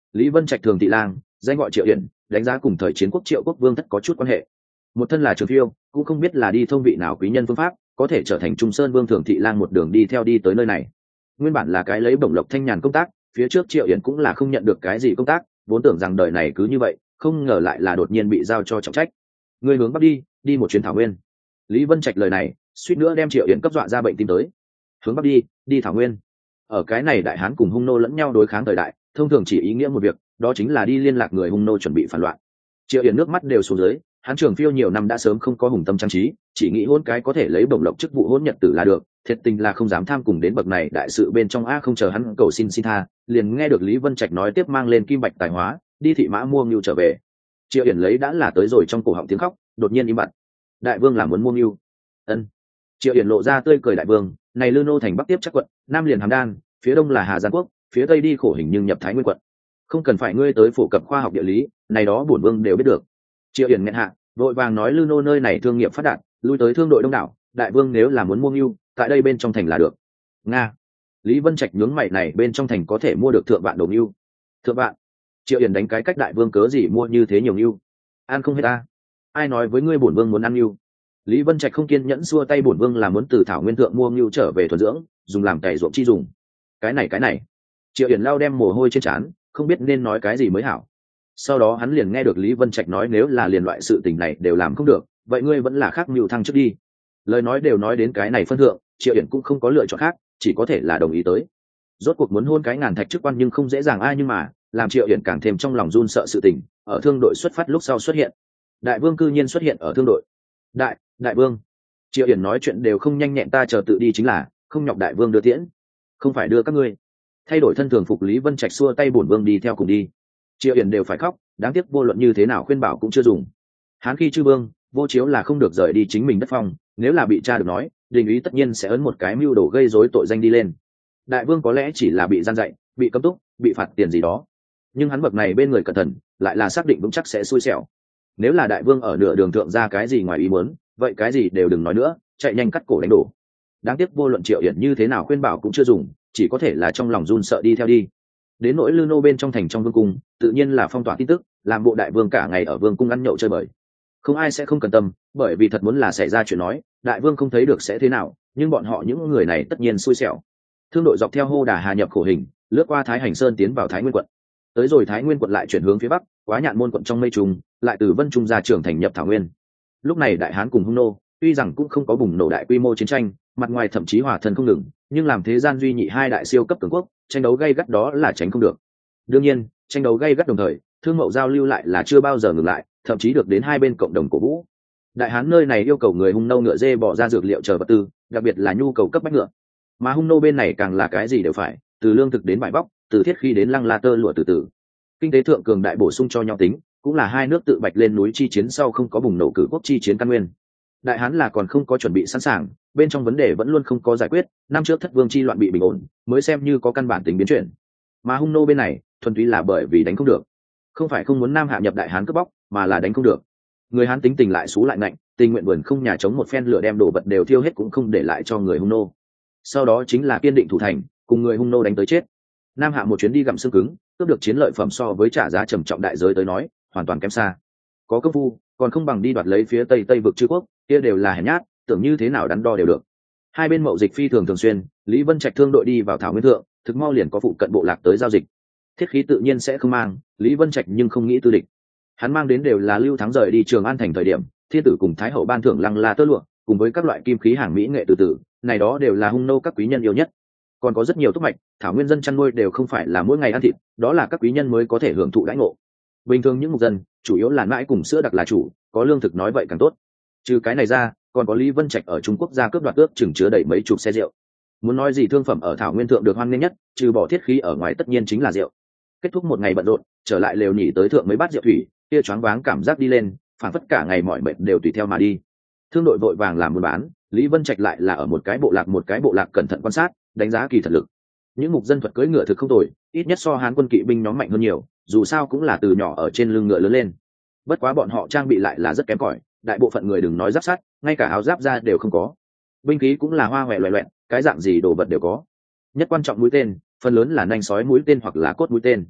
Lý Vân Trạch thường thị lang, danh gọi Triệu Yển, đánh giá cùng thời chiến quốc Triệu quốc vương thất có chút quan hệ. Một thân là trường phiêu, cũng không biết là đi thông vị nào quý nhân phương pháp, có thể trở thành Trung Sơn Vương thường thị lang một đường đi theo đi tới nơi này. Nguyên bản là cái lấy bổng lộc thanh nhàn công tác, phía trước Triệu Yển cũng là không nhận được cái gì công tác, vốn tưởng rằng đời này cứ như vậy, không ngờ lại là đột nhiên bị giao cho trọng trách. Người hướng bắc đi, đi một chuyến thảo nguyên. Lý Vân Trạch lời này, suýt nữa đem Triệu Yển cấp dọa ra bệnh tim tới. Hướng bắc đi, đi thảo nguyên. Ở cái này đại hán cùng hung nô lẫn nhau đối kháng thời đại, thông thường chỉ ý nghĩa một việc, đó chính là đi liên lạc người hung nô chuẩn bị phản loạn. Triệu Yển nước mắt đều xuống dưới, hắn trường phiêu nhiều năm đã sớm không có hùng tâm trang trí, chỉ nghĩ hôn cái có thể lấy bổng lộc chức vụ hôn nhật tử là được, thiệt tình là không dám tham cùng đến bậc này đại sự bên trong. A không chờ hắn cầu xin xin tha, liền nghe được Lý Vân Trạch nói tiếp mang lên kim bạch tài hóa, đi thị mã mua ngưu trở về. Triệu Yển lấy đã là tới rồi trong cổ họng tiếng khóc, đột nhiên im bặt. Đại vương là muốn mua ngưu? Ân. Triệu Yển lộ ra tươi cười. Đại vương, này Lư Nô thành bắc tiếp chắc quận, nam liền Hàm Đan, phía đông là Hà Giang quốc, phía tây đi khổ hình nhưng nhập Thái Nguyên quận. Không cần phải ngươi tới phổ cập khoa học địa lý, này đó bổn vương đều biết được. Triệu Yển nghẹn hạ, vội vàng nói Lư Nô nơi này thương nghiệp phát đạt, lui tới thương đội đông đảo, đại vương nếu là muốn mua ngưu, tại đây bên trong thành là được. Nga. Lý Vân Trạch nhướng mày, này bên trong thành có thể mua được thượng vạn đồng ngưu? Thượng vạn? Triệu Yển đánh cái cách, đại vương cớ gì mua như thế nhiều ngưu? Ăn không hết ta. Ai nói với ngươi bổn vương muốn ăn ngưu? Lý Vân Trạch không kiên nhẫn xua tay, bổn vương là muốn từ thảo nguyên thượng mua ngưu trở về thuần dưỡng, dùng làm cày ruộng chi dùng. Cái này cái này. Triệu Yển lao đem mồ hôi trên trán, không biết nên nói cái gì mới hảo. Sau đó hắn liền nghe được Lý Vân Trạch nói, nếu là liền loại sự tình này đều làm không được, vậy ngươi vẫn là khác mưu thăng trước đi. Lời nói đều nói đến cái này phân thượng, Triệu Yển cũng không có lựa chọn khác, chỉ có thể là đồng ý tới. Rốt cuộc muốn hôn cái ngàn thạch chức quan nhưng không dễ dàng ai, nhưng mà làm Triệu Yển càng thêm trong lòng run sợ sự tình ở thương đội xuất phát lúc sau xuất hiện. Đại vương cư nhiên xuất hiện ở thương đội. Đại, đại vương. Triệu Yển nói chuyện đều không nhanh nhẹn, ta chờ tự đi chính là, không nhọc đại vương đưa tiễn. Không phải đưa các ngươi. Thay đổi thân thường phục, Lý Vân Trạch xua tay, bổn vương đi theo cùng đi. Triệu Yển đều phải khóc, đáng tiếc vô luận như thế nào khuyên bảo cũng chưa dùng. Hán khi chư vương, vô chiếu là không được rời đi chính mình đất phong, nếu là bị cha được nói, đình ý tất nhiên sẽ ấn một cái mưu đồ gây rối tội danh đi lên. Đại vương có lẽ chỉ là bị gian dạy, bị cấm túc, bị phạt tiền gì đó, nhưng hắn bậc này bên người cẩn thận, lại là xác định vững chắc sẽ xui xẻo. Nếu là đại vương ở nửa đường thượng ra cái gì ngoài ý muốn, vậy cái gì đều đừng nói nữa, chạy nhanh cắt cổ đánh đổ. Đáng tiếc vô luận Triệu Yển như thế nào khuyên bảo cũng chưa dùng, chỉ có thể là trong lòng run sợ đi theo đi. Đến nỗi Lư Nô bên trong thành trong vương cung, tự nhiên là phong tỏa tin tức, làm bộ đại vương cả ngày ở vương cung ăn nhậu chơi bời. Không ai sẽ không cần tâm, bởi vì thật muốn là xảy ra chuyện nói, đại vương không thấy được sẽ thế nào, nhưng bọn họ những người này tất nhiên xui xẻo. Thương đội dọc theo hô đà hà nhập khổ hình, lướt qua Thái Hành Sơn tiến vào Thái Nguyên quận. Tới rồi Thái Nguyên quận lại chuyển hướng phía bắc, quá Nhạn Môn quận trong mây trùng, lại từ Vân Trung ra trưởng thành nhập Thảo Nguyên. Lúc này đại hán cùng hung nô, tuy rằng cũng không có bùng nổ đại quy mô chiến tranh, mặt ngoài thậm chí hòa thân không ngừng, nhưng làm thế gian duy nhị hai đại siêu cấp cường quốc, tranh đấu gay gắt đó là tránh không được. Đương nhiên, tranh đấu gay gắt đồng thời, thương mậu giao lưu lại là chưa bao giờ ngừng lại, thậm chí được đến hai bên cộng đồng cổ vũ. Đại hán nơi này yêu cầu người hung nô ngựa dê bỏ ra dược liệu chờ vật tư, đặc biệt là nhu cầu cấp bách ngựa. Mà hung nô bên này càng là cái gì đều phải, từ lương thực đến vải vóc, từ thiết khí đến lăng la tơ lụa từ từ. Kinh tế thượng cường đại bổ sung cho nhau tính, cũng là hai nước tự bạch lên núi chi chiến sau không có bùng nổ cử quốc chi chiến căn nguyên. Đại hán là còn không có chuẩn bị sẵn sàng, bên trong vấn đề vẫn luôn không có giải quyết, năm trước thất vương chi loạn bị bình ổn, mới xem như có căn bản tính biến chuyển. Mà hung nô bên này, thuần túy là bởi vì đánh không được, không phải không muốn nam hạ nhập đại hán cướp bóc, mà là đánh không được. Người hán tính tình lại xú lại nạnh, tình nguyện vườn không nhà chống một phen lửa đem đồ vật đều thiêu hết cũng không để lại cho người hung nô. Sau đó chính là kiên định thủ thành, cùng người hung nô đánh tới chết. Nam hạ một chuyến đi gặm xương cứng, cướp được chiến lợi phẩm so với trả giá trầm trọng đại giới tới nói, hoàn toàn kém xa. Có công phu, còn không bằng đi đoạt lấy phía tây tây vực chư quốc, kia đều là hèn nhát, tưởng như thế nào đắn đo đều được. Hai bên mậu dịch phi thường thường xuyên, Lý Vân Trạch thương đội đi vào Thảo Nguyên thượng, thực mau liền có phụ cận bộ lạc tới giao dịch. Thiết khí tự nhiên sẽ không mang, Lý Vân Trạch nhưng không nghĩ tư địch. Hắn mang đến đều là Lưu Thắng rời đi Trường An thành thời điểm, thiên tử cùng thái hậu ban thưởng lăng la tơ lụa, cùng với các loại kim khí hàng mỹ nghệ từ từ, này đó đều là hung nô các quý nhân yêu nhất. Còn có rất nhiều túc mạch, Thảo Nguyên dân chăn nuôi đều không phải là mỗi ngày ăn thịt, đó là các quý nhân mới có thể hưởng thụ đãi ngộ. Bình thường những mục dân, chủ yếu là mãi cùng sữa đặc là chủ, có lương thực nói vậy càng tốt. Trừ cái này ra, còn có Lý Vân Trạch ở Trung Quốc ra cướp đoạt ước chừng chứa đầy mấy chục xe rượu. Muốn nói gì thương phẩm ở Thảo Nguyên thượng được hoan nghênh nhất, trừ bỏ thiết khí ở ngoài tất nhiên chính là rượu. Kết thúc một ngày bận rộn, trở lại lều nhỉ tới thượng mấy bát rượu thủy, kia choáng váng cảm giác đi lên, phản phất cả ngày mọi bệnh đều tùy theo mà đi. Thương đội vội vàng làm buôn bán, Lý Vân Trạch lại là ở một cái bộ lạc một cái bộ lạc cẩn thận quan sát, đánh giá kỳ thật lực. Những mục dân thuật cưỡi ngựa thực không tồi, ít nhất so Hán quân kỵ binh nhóm mạnh hơn nhiều, dù sao cũng là từ nhỏ ở trên lưng ngựa lớn lên. Bất quá bọn họ trang bị lại là rất kém cỏi, đại bộ phận người đừng nói giáp sắt, ngay cả áo giáp ra đều không có. Binh khí cũng là hoa hoẹ loẹ loẹt, cái dạng gì đồ vật đều có. Nhất quan trọng mũi tên, phần lớn là nanh sói mũi tên hoặc là cốt mũi tên.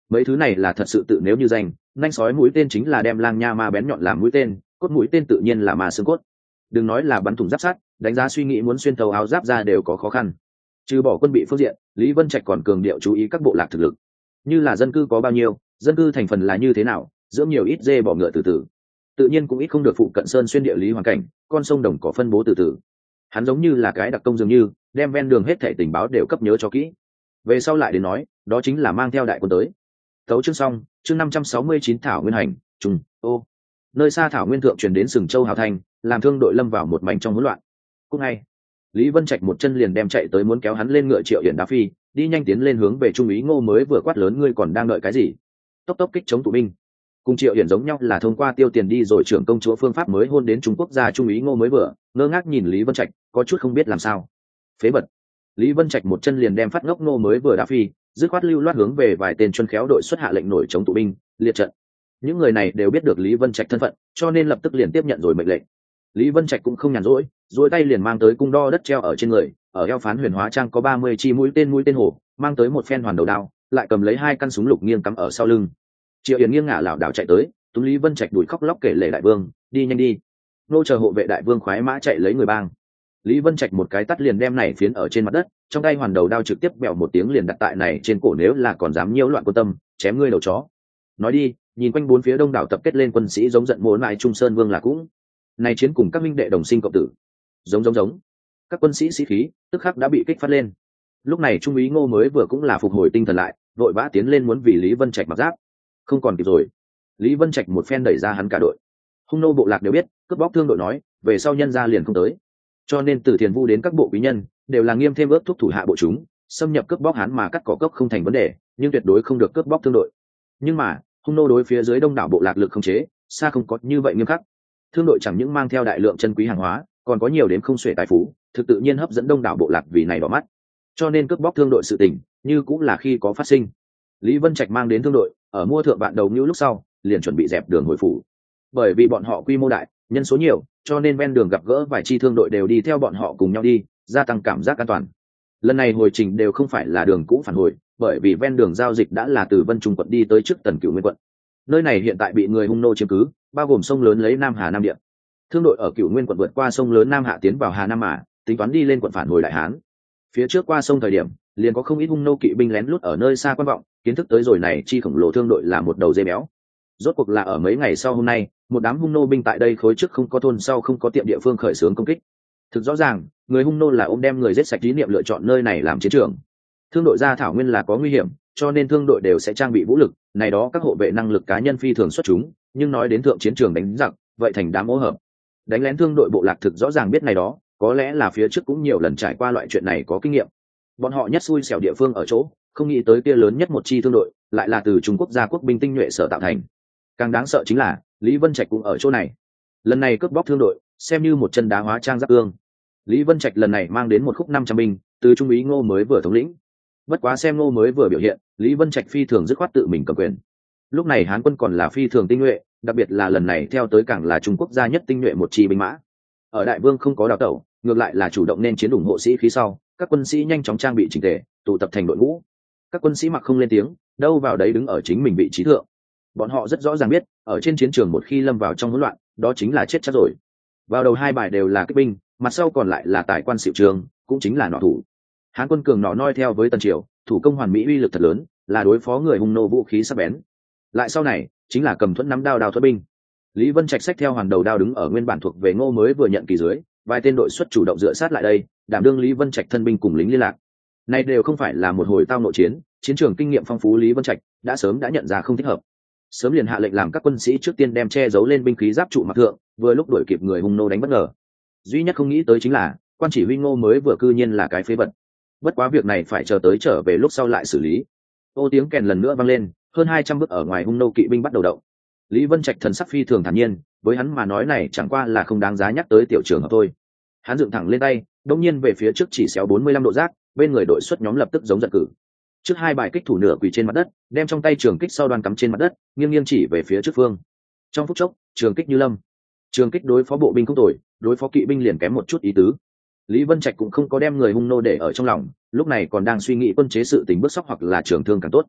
mấy thứ này là thật sự tự nếu như danh, nanh sói mũi tên chính là đem lang nha ma bén nhọn làm mũi tên, cốt mũi tên tự nhiên là ma xương cốt. Đừng nói là bắn thủng giáp sắt, đánh giá suy nghĩ muốn xuyên thấu áo giáp ra đều có khó khăn. Trừ bỏ quân bị phương diện, Lý Vân Trạch còn cường điệu chú ý các bộ lạc thực lực, như là dân cư có bao nhiêu, dân cư thành phần là như thế nào, dưỡng nhiều ít dê bỏ ngựa từ từ, tự nhiên cũng ít không được phụ cận sơn xuyên địa lý hoàn cảnh, con sông đồng có phân bố từ từ. Hắn giống như là cái đặc công dường như đem ven đường hết thảy tình báo đều cấp nhớ cho kỹ. Về sau lại đến nói, đó chính là mang theo đại quân tới. Tấu chương xong, chương năm trăm sáu mươi chín thảo nguyên hành, trùng, ô. Nơi xa thảo nguyên thượng truyền đến sừng châu hào thanh, làm thương đội lâm vào một mảnh trong hỗn loạn. Cũng ngay, Lý Vân Trạch một chân liền đem chạy tới muốn kéo hắn lên ngựa Triệu Hiển đá phi, đi nhanh tiến lên hướng về trung úy Ngô mới vừa quát lớn ngươi còn đang đợi cái gì? Tốc tốc kích chống tụ binh. Cùng Triệu Hiển giống nhau là thông qua tiêu tiền đi rồi trưởng công chúa phương pháp mới hôn đến Trung Quốc gia trung úy Ngô mới vừa, ngơ ngác nhìn Lý Vân Trạch, có chút không biết làm sao. Phế bật. Lý Vân Trạch một chân liền đem phát ngốc Ngô mới vừa đá phi, dứt khoát lưu loát hướng về vài tên chuân khéo đội xuất hạ lệnh nổi chống tụ binh, liệt trận. Những người này đều biết được Lý Vân Trạch thân phận, cho nên lập tức liền tiếp nhận rồi mệnh lệnh. Lý Vân Trạch cũng không nhàn rỗi, duỗi tay liền mang tới cung đo đất treo ở trên người, ở eo phán huyền hóa trang có ba mươi chi mũi tên mũi tên hổ, mang tới một phen hoàn đầu đao, lại cầm lấy hai căn súng lục nghiêng cắm ở sau lưng. Triệu Yến nghiêng ngả lảo đảo chạy tới, túm Lý Vân Trạch đuổi khóc lóc kể lể đại vương, đi nhanh đi. Nô chờ hộ vệ đại vương khoái mã chạy lấy người bang. Lý Vân Trạch một cái tắt liền đem này phiến ở trên mặt đất, trong tay hoàn đầu đao trực tiếp bèo một tiếng liền đặt tại này trên cổ, nếu là còn dám nhiễu loạn quân tâm, chém ngươi đầu chó. Nói đi, nhìn quanh bốn phía đông đảo tập kết lên quân sĩ giống giận muốn lại Trung Sơn Vương là cũng. Này chiến cùng các minh đệ đồng sinh cộng tử. Giống giống giống. Các quân sĩ sĩ khí tức khắc đã bị kích phát lên. Lúc này trung úy Ngô mới vừa cũng là phục hồi tinh thần lại, vội vã tiến lên muốn vì Lý Vân Trạch mặc giáp. Không còn kịp rồi. Lý Vân Trạch một phen đẩy ra hắn cả đội. Hung nô bộ lạc đều biết, cướp bóc thương đội nói, về sau nhân ra liền không tới. Cho nên từ Thiền Vu đến các bộ quý nhân đều là nghiêm thêm ước thúc thủ hạ bộ chúng, xâm nhập cướp bóc hắn mà cắt cỏ cốc không thành vấn đề, nhưng tuyệt đối không được cướp bóc thương đội. Nhưng mà, hung nô đối phía dưới đông đảo bộ lạc lực không chế, xa không có như vậy nghiêm khắc. Thương đội chẳng những mang theo đại lượng chân quý hàng hóa, còn có nhiều đến không xuể tài phú, thực tự nhiên hấp dẫn đông đảo bộ lạc vì này đỏ mắt. Cho nên cướp bóc thương đội sự tình, như cũng là khi có phát sinh. Lý Vân Trạch mang đến thương đội, ở mua thượng vạn đầu như lúc sau, liền chuẩn bị dẹp đường hồi phủ. Bởi vì bọn họ quy mô đại, nhân số nhiều, cho nên ven đường gặp gỡ vài chi thương đội đều đi theo bọn họ cùng nhau đi, gia tăng cảm giác an toàn. Lần này hồi trình đều không phải là đường cũ phản hồi, bởi vì ven đường giao dịch đã là từ Vân Trung quận đi tới trước Tần Cửu Nguyên quận. Nơi này hiện tại bị người hung nô chiếm cứ, bao gồm sông lớn lấy Nam Hà Nam Địa. Thương đội ở Cửu Nguyên quận vượt qua sông lớn Nam Hạ tiến vào Hà Nam mà, tính toán đi lên quận phản hồi Đại Hán. Phía trước qua sông thời điểm, liền có không ít hung nô kỵ binh lén lút ở nơi xa quan vọng, kiến thức tới rồi này chi khổng lồ thương đội là một đầu dê béo. Rốt cuộc là ở mấy ngày sau hôm nay, một đám hung nô binh tại đây khối trước không có thôn sau không có tiệm địa phương khởi xướng công kích. Thực rõ ràng, người hung nô là ôm đem người giết sạch ý niệm lựa chọn nơi này làm chiến trường. Thương đội ra thảo nguyên là có nguy hiểm, cho nên thương đội đều sẽ trang bị vũ lực, này đó các hộ vệ năng lực cá nhân phi thường xuất chúng, nhưng nói đến thượng chiến trường đánh giặc, vậy thành đám ô hợp. Đánh lén thương đội bộ lạc thực rõ ràng biết này đó, có lẽ là phía trước cũng nhiều lần trải qua loại chuyện này có kinh nghiệm. Bọn họ nhất xui xẻo địa phương ở chỗ, không nghĩ tới kia lớn nhất một chi thương đội, lại là từ Trung Quốc gia quốc binh tinh nhuệ sở tạo thành. Càng đáng sợ chính là, Lý Vân Trạch cũng ở chỗ này. Lần này cướp bóc thương đội, xem như một chân đá hóa trang giáp ương. Lý Vân Trạch lần này mang đến một khúc năm trăm binh, từ trung úy Ngô mới vừa thống lĩnh. Bất quá xem Ngô mới vừa biểu hiện, Lý Vân Trạch phi thường dứt khoát tự mình cầm quyền. Lúc này Hán quân còn là phi thường tinh nhuệ, đặc biệt là lần này theo tới càng là Trung Quốc gia nhất tinh nhuệ một chi binh mã. Ở Đại Vương không có đào tẩu, ngược lại là chủ động nên chiến ủng hộ sĩ khí sau, các quân sĩ nhanh chóng trang bị chỉnh tề, tụ tập thành đội ngũ. Các quân sĩ mặc không lên tiếng, đâu vào đấy đứng ở chính mình vị trí thượng. Bọn họ rất rõ ràng biết, ở trên chiến trường một khi lâm vào trong hỗn loạn, đó chính là chết chắc rồi. Vào đầu hai bài đều là kích binh, mặt sau còn lại là tài quan xịu trường, cũng chính là nỏ thủ. Hán quân cường nỏ noi theo với Tần Triều, thủ công hoàn mỹ uy lực thật lớn, là đối phó người hung nô vũ khí sắc bén. Lại sau này, chính là cầm thuẫn nắm đao đao thuẫn binh. Lý Vân Trạch xách theo hoàn đầu đao đứng ở nguyên bản thuộc về Ngô mới vừa nhận kỳ dưới, vài tên đội xuất chủ động dựa sát lại đây, đảm đương Lý Vân Trạch thân binh cùng lính liên lạc. Này đều không phải là một hồi tao nội chiến, chiến trường kinh nghiệm phong phú Lý Vân Trạch đã sớm đã nhận ra không thích hợp. Sớm liền hạ lệnh làm các quân sĩ trước tiên đem che giấu lên binh khí giáp trụ mặc thượng, vừa lúc đuổi kịp người hung nô đánh bất ngờ. Duy nhất không nghĩ tới chính là, quan chỉ huy Ngô mới vừa cư nhiên là cái phế vật. Bất quá việc này phải chờ tới trở về lúc sau lại xử lý. Ô tiếng kèn lần nữa vang lên, hơn hai trăm bước ở ngoài hung nô kỵ binh bắt đầu động. Lý Vân Trạch thần sắc phi thường thản nhiên, với hắn mà nói này chẳng qua là không đáng giá nhắc tới tiểu trường hợp thôi. Hắn dựng thẳng lên tay, đống nhiên về phía trước chỉ xéo bốn mươi lăm độ giác, bên người đội xuất nhóm lập tức giống giận cử. Trước hai bài kích thủ nửa quỳ trên mặt đất, đem trong tay trường kích sau đoan cắm trên mặt đất, nghiêng nghiêng chỉ về phía trước phương. Trong phút chốc, trường kích như lâm. Trường kích đối phó bộ binh không tồi, đối phó kỵ binh liền kém một chút ý tứ. Lý Vân Trạch cũng không có đem người hung nô để ở trong lòng, lúc này còn đang suy nghĩ quân chế sự tình bước sóc hoặc là trường thương càng tốt.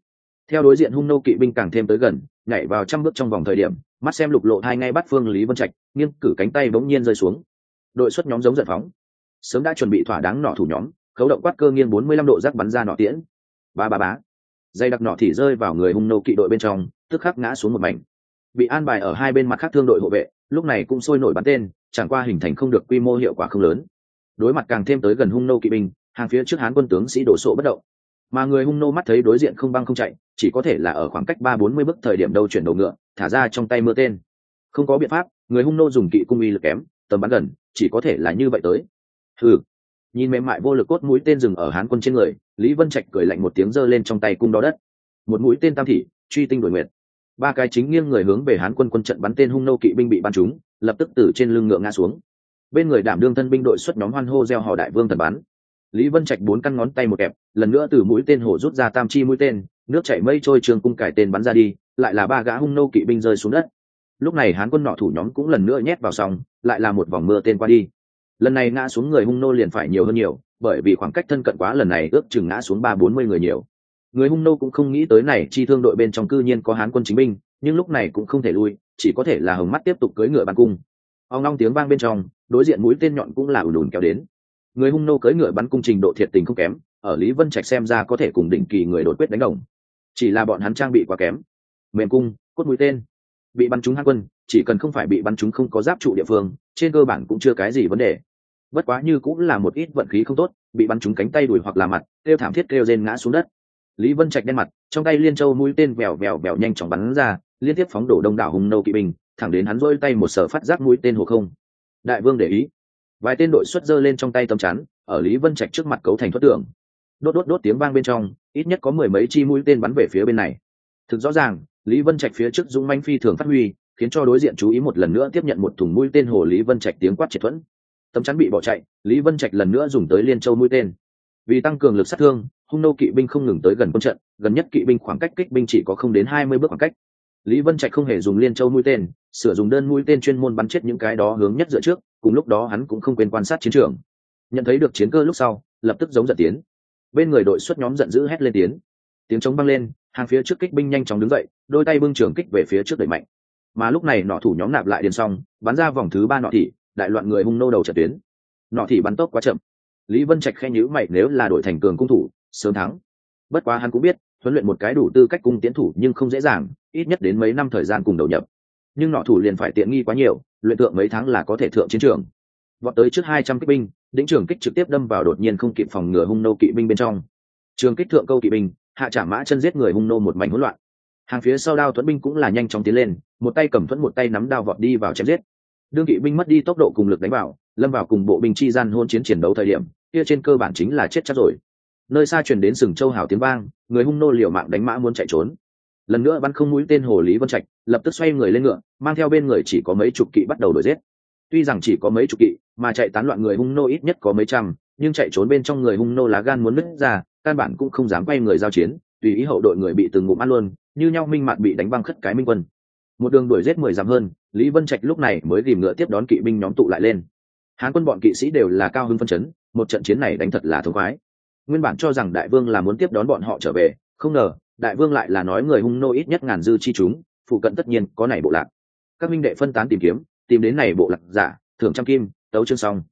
Theo đối diện hung nô kỵ binh càng thêm tới gần, nhảy vào trăm bước trong vòng thời điểm, mắt xem lục lộ hai ngay bắt phương Lý Vân Trạch, nghiêng cử cánh tay bỗng nhiên rơi xuống. Đội xuất nhóm giống giận phóng, sớm đã chuẩn bị thỏa đáng nỏ thủ nhóm, khấu động quát cơ nghiêng bốn mươi lăm độ rắc bắn ra nỏ tiễn. Ba ba bá, dây đặc nỏ thì rơi vào người hung nô kỵ đội bên trong, tức khắc ngã xuống một mảnh. Bị an bài ở hai bên mặt khác thương đội hộ vệ, lúc này cũng sôi nổi bắn tên, chẳng qua hình thành không được quy mô hiệu quả không lớn. Đối mặt càng thêm tới gần hung nô kỵ binh, hàng phía trước Hán quân tướng sĩ đổ sộ bất động, mà người hung nô mắt thấy đối diện không băng không chạy, chỉ có thể là ở khoảng cách ba bốn mươi bước thời điểm đâu chuyển đầu ngựa, thả ra trong tay mưa tên. Không có biện pháp, người hung nô dùng kỵ cung uy lực kém, tầm bắn gần, chỉ có thể là như vậy tới. Hừ, nhìn mềm mại vô lực cốt mũi tên dừng ở Hán quân trên người, Lý Vân Trạch cười lạnh một tiếng giơ lên trong tay cung đo đất. Một mũi tên tam thị, truy tinh đổi nguyệt. Ba cái chính nghiêng người hướng về Hán quân quân trận bắn tên hung nô kỵ binh bị bắn trúng, lập tức từ trên lưng ngựa ngã xuống. Bên người đảm đương thân binh đội xuất nhóm hoan hô reo hò đại vương thần bắn. Lý Vân Trạch bốn căn ngón tay một kẹp, lần nữa từ mũi tên hổ rút ra tam chi mũi tên, nước chảy mây trôi trường cung cải tên bắn ra đi, lại là ba gã hung nô kỵ binh rơi xuống đất. Lúc này Hán quân nọ thủ nhóm cũng lần nữa nhét vào xong, lại là một vòng mưa tên qua đi. Lần này ngã xuống người hung nô liền phải nhiều hơn nhiều, bởi vì khoảng cách thân cận quá, lần này ước chừng ngã xuống ba bốn mươi người nhiều. Người hung nô cũng không nghĩ tới này chi thương đội bên trong cư nhiên có Hán quân chính binh, nhưng lúc này cũng không thể lui, chỉ có thể là hồng mắt tiếp tục cưỡi ngựa bắn cung. Ong long tiếng vang bên trong, đối diện mũi tên nhọn cũng là ùn ùn kéo đến. Người hung nô cưỡi ngựa bắn cung trình độ thiệt tình không kém, ở Lý Vân Trạch xem ra có thể cùng đỉnh kỳ người đột quyết đánh đồng. Chỉ là bọn hắn trang bị quá kém, mềm cung, cốt mũi tên, bị bắn trúng Hán quân, chỉ cần không phải bị bắn trúng không có giáp trụ địa phương, trên cơ bản cũng chưa cái gì vấn đề. Bất quá như cũng là một ít vận khí không tốt, bị bắn trúng cánh tay đùi hoặc là mặt, kêu thảm thiết kêu rên ngã xuống đất. Lý Vân Trạch đen mặt, trong tay liên châu mũi tên vèo vèo vèo nhanh chóng bắn ra, liên tiếp phóng đổ đông đảo hung nô kỵ binh, thẳng đến hắn rôi tay một sở phát giác mũi tên hồ không. Đại vương để ý, vài tên đội xuất giơ lên trong tay tấm chắn, ở Lý Vân Trạch trước mặt cấu thành thoát tượng. Đốt đốt đốt tiếng vang bên trong, ít nhất có mười mấy chi mũi tên bắn về phía bên này. Thực rõ ràng, Lý Vân Trạch phía trước dũng manh phi thường phát huy, khiến cho đối diện chú ý một lần nữa tiếp nhận một thùng mũi tên hồ. Lý Vân Trạch tiếng quát triệt thuẫn, tấm chắn bị bỏ chạy, Lý Vân Trạch lần nữa dùng tới liên châu mũi tên. Vì tăng cường lực sát thương, hung nô kỵ binh không ngừng tới gần quân trận, gần nhất kỵ binh khoảng cách kích binh chỉ có không đến hai mươi bước khoảng cách. Lý Vân Trạch không hề dùng liên châu mũi tên, sửa dùng đơn mũi tên chuyên môn bắn chết những cái đó hướng nhất dựa trước, cùng lúc đó hắn cũng không quên quan sát chiến trường. Nhận thấy được chiến cơ lúc sau, lập tức giống giận tiến. Bên người đội xuất nhóm giận dữ hét lên tiến. Tiếng trống vang lên, hàng phía trước kích binh nhanh chóng đứng dậy, đôi tay bưng trường kích về phía trước đẩy mạnh. Mà lúc này nọ thủ nhóm nạp lại điền xong, bắn ra vòng thứ ba nọ thị, đại loạn người hung nô đầu trận tuyến. Nọ thị bắn tốc quá chậm. Lý Vân Trạch khe nhíu mày, nếu là đội thành cường cung thủ, sớm thắng. Bất quá hắn cũng biết, huấn luyện một cái đủ tư cách cung tiến thủ nhưng không dễ dàng, ít nhất đến mấy năm thời gian cùng đầu nhập. Nhưng nọ thủ liền phải tiện nghi quá nhiều, luyện tượng mấy tháng là có thể thượng chiến trường. Vọt tới trước hai trăm kích binh, đỉnh trường kích trực tiếp đâm vào đột nhiên không kịp phòng ngừa hung nô kỵ binh bên trong. Trường kích thượng câu kỵ binh, hạ chạm mã chân giết người hung nô một mảnh hỗn loạn. Hàng phía sau đao thuẫn binh cũng là nhanh chóng tiến lên, một tay cầm thuẫn một tay nắm đao vọt đi vào chém giết. Đương kỵ binh mất đi tốc độ cùng lực đánh vào, lâm vào cùng bộ binh chi gian hôn chiến chiến đấu thời điểm, kia trên cơ bản chính là chết chắc rồi. Nơi xa truyền đến sừng châu hào tiếng vang, người hung nô liều mạng đánh mã muốn chạy trốn. Lần nữa bắn không mũi tên hồ. Lý Vân Trạch lập tức xoay người lên ngựa, mang theo bên người chỉ có mấy chục kỵ bắt đầu đuổi giết. Tuy rằng chỉ có mấy chục kỵ, mà chạy tán loạn người hung nô ít nhất có mấy trăm, nhưng chạy trốn bên trong người hung nô lá gan muốn nứt ra, căn bản cũng không dám quay người giao chiến, tùy ý hậu đội người bị từng ngụm ăn luôn, như nhau minh mạt bị đánh băng khất cái minh quân. Một đường đuổi giết mười dặm hơn, Lý Vân Trạch lúc này mới ghìm ngựa tiếp đón kỵ binh nhóm tụ lại lên. Hán quân bọn kỵ sĩ đều là cao hứng phân chấn, một trận chiến này đánh thật là thống khoái. Nguyên bản cho rằng đại vương là muốn tiếp đón bọn họ trở về, không ngờ đại vương lại là nói người hung nô ít nhất ngàn dư chi chúng, phụ cận tất nhiên có này bộ lạc. Các minh đệ phân tán tìm kiếm, tìm đến này bộ lạc giả, thưởng trăm kim, tấu chương xong.